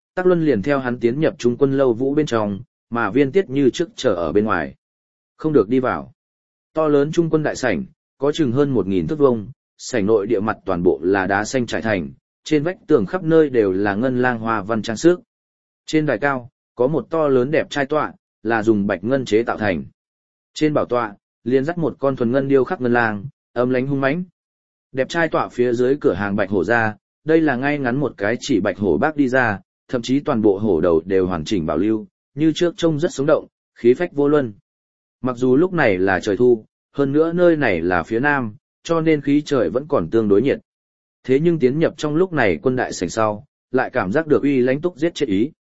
Tắc Luân liền theo hắn tiến nhập trung quân lâu vũ bên trong, mà Viên Tiết như trước chờ ở bên ngoài. Không được đi vào. To lớn trung quân đại sảnh, có chừng hơn 1.000 thước vuông, sảnh nội địa mặt toàn bộ là đá xanh trải thành, trên vách tường khắp nơi đều là ngân lang hoa văn trang sức. Trên đài cao, có một to lớn đẹp trai tọa, là dùng bạch ngân chế tạo thành. Trên bảo tọa, liền dắt một con thuần ngân điêu khắc ngân lang, âm lánh hung mãnh. Đẹp trai tọa phía dưới cửa hàng bạch hổ ra, đây là ngay ngắn một cái chỉ bạch hổ bác đi ra, thậm chí toàn bộ hổ đầu đều hoàn chỉnh bảo lưu, như trước trông rất sống động, khí phách vô luân. Mặc dù lúc này là trời thu, hơn nữa nơi này là phía nam, cho nên khí trời vẫn còn tương đối nhiệt. Thế nhưng tiến nhập trong lúc này quân đại sảnh sau, lại cảm giác được uy lãnh túc giết chết ý.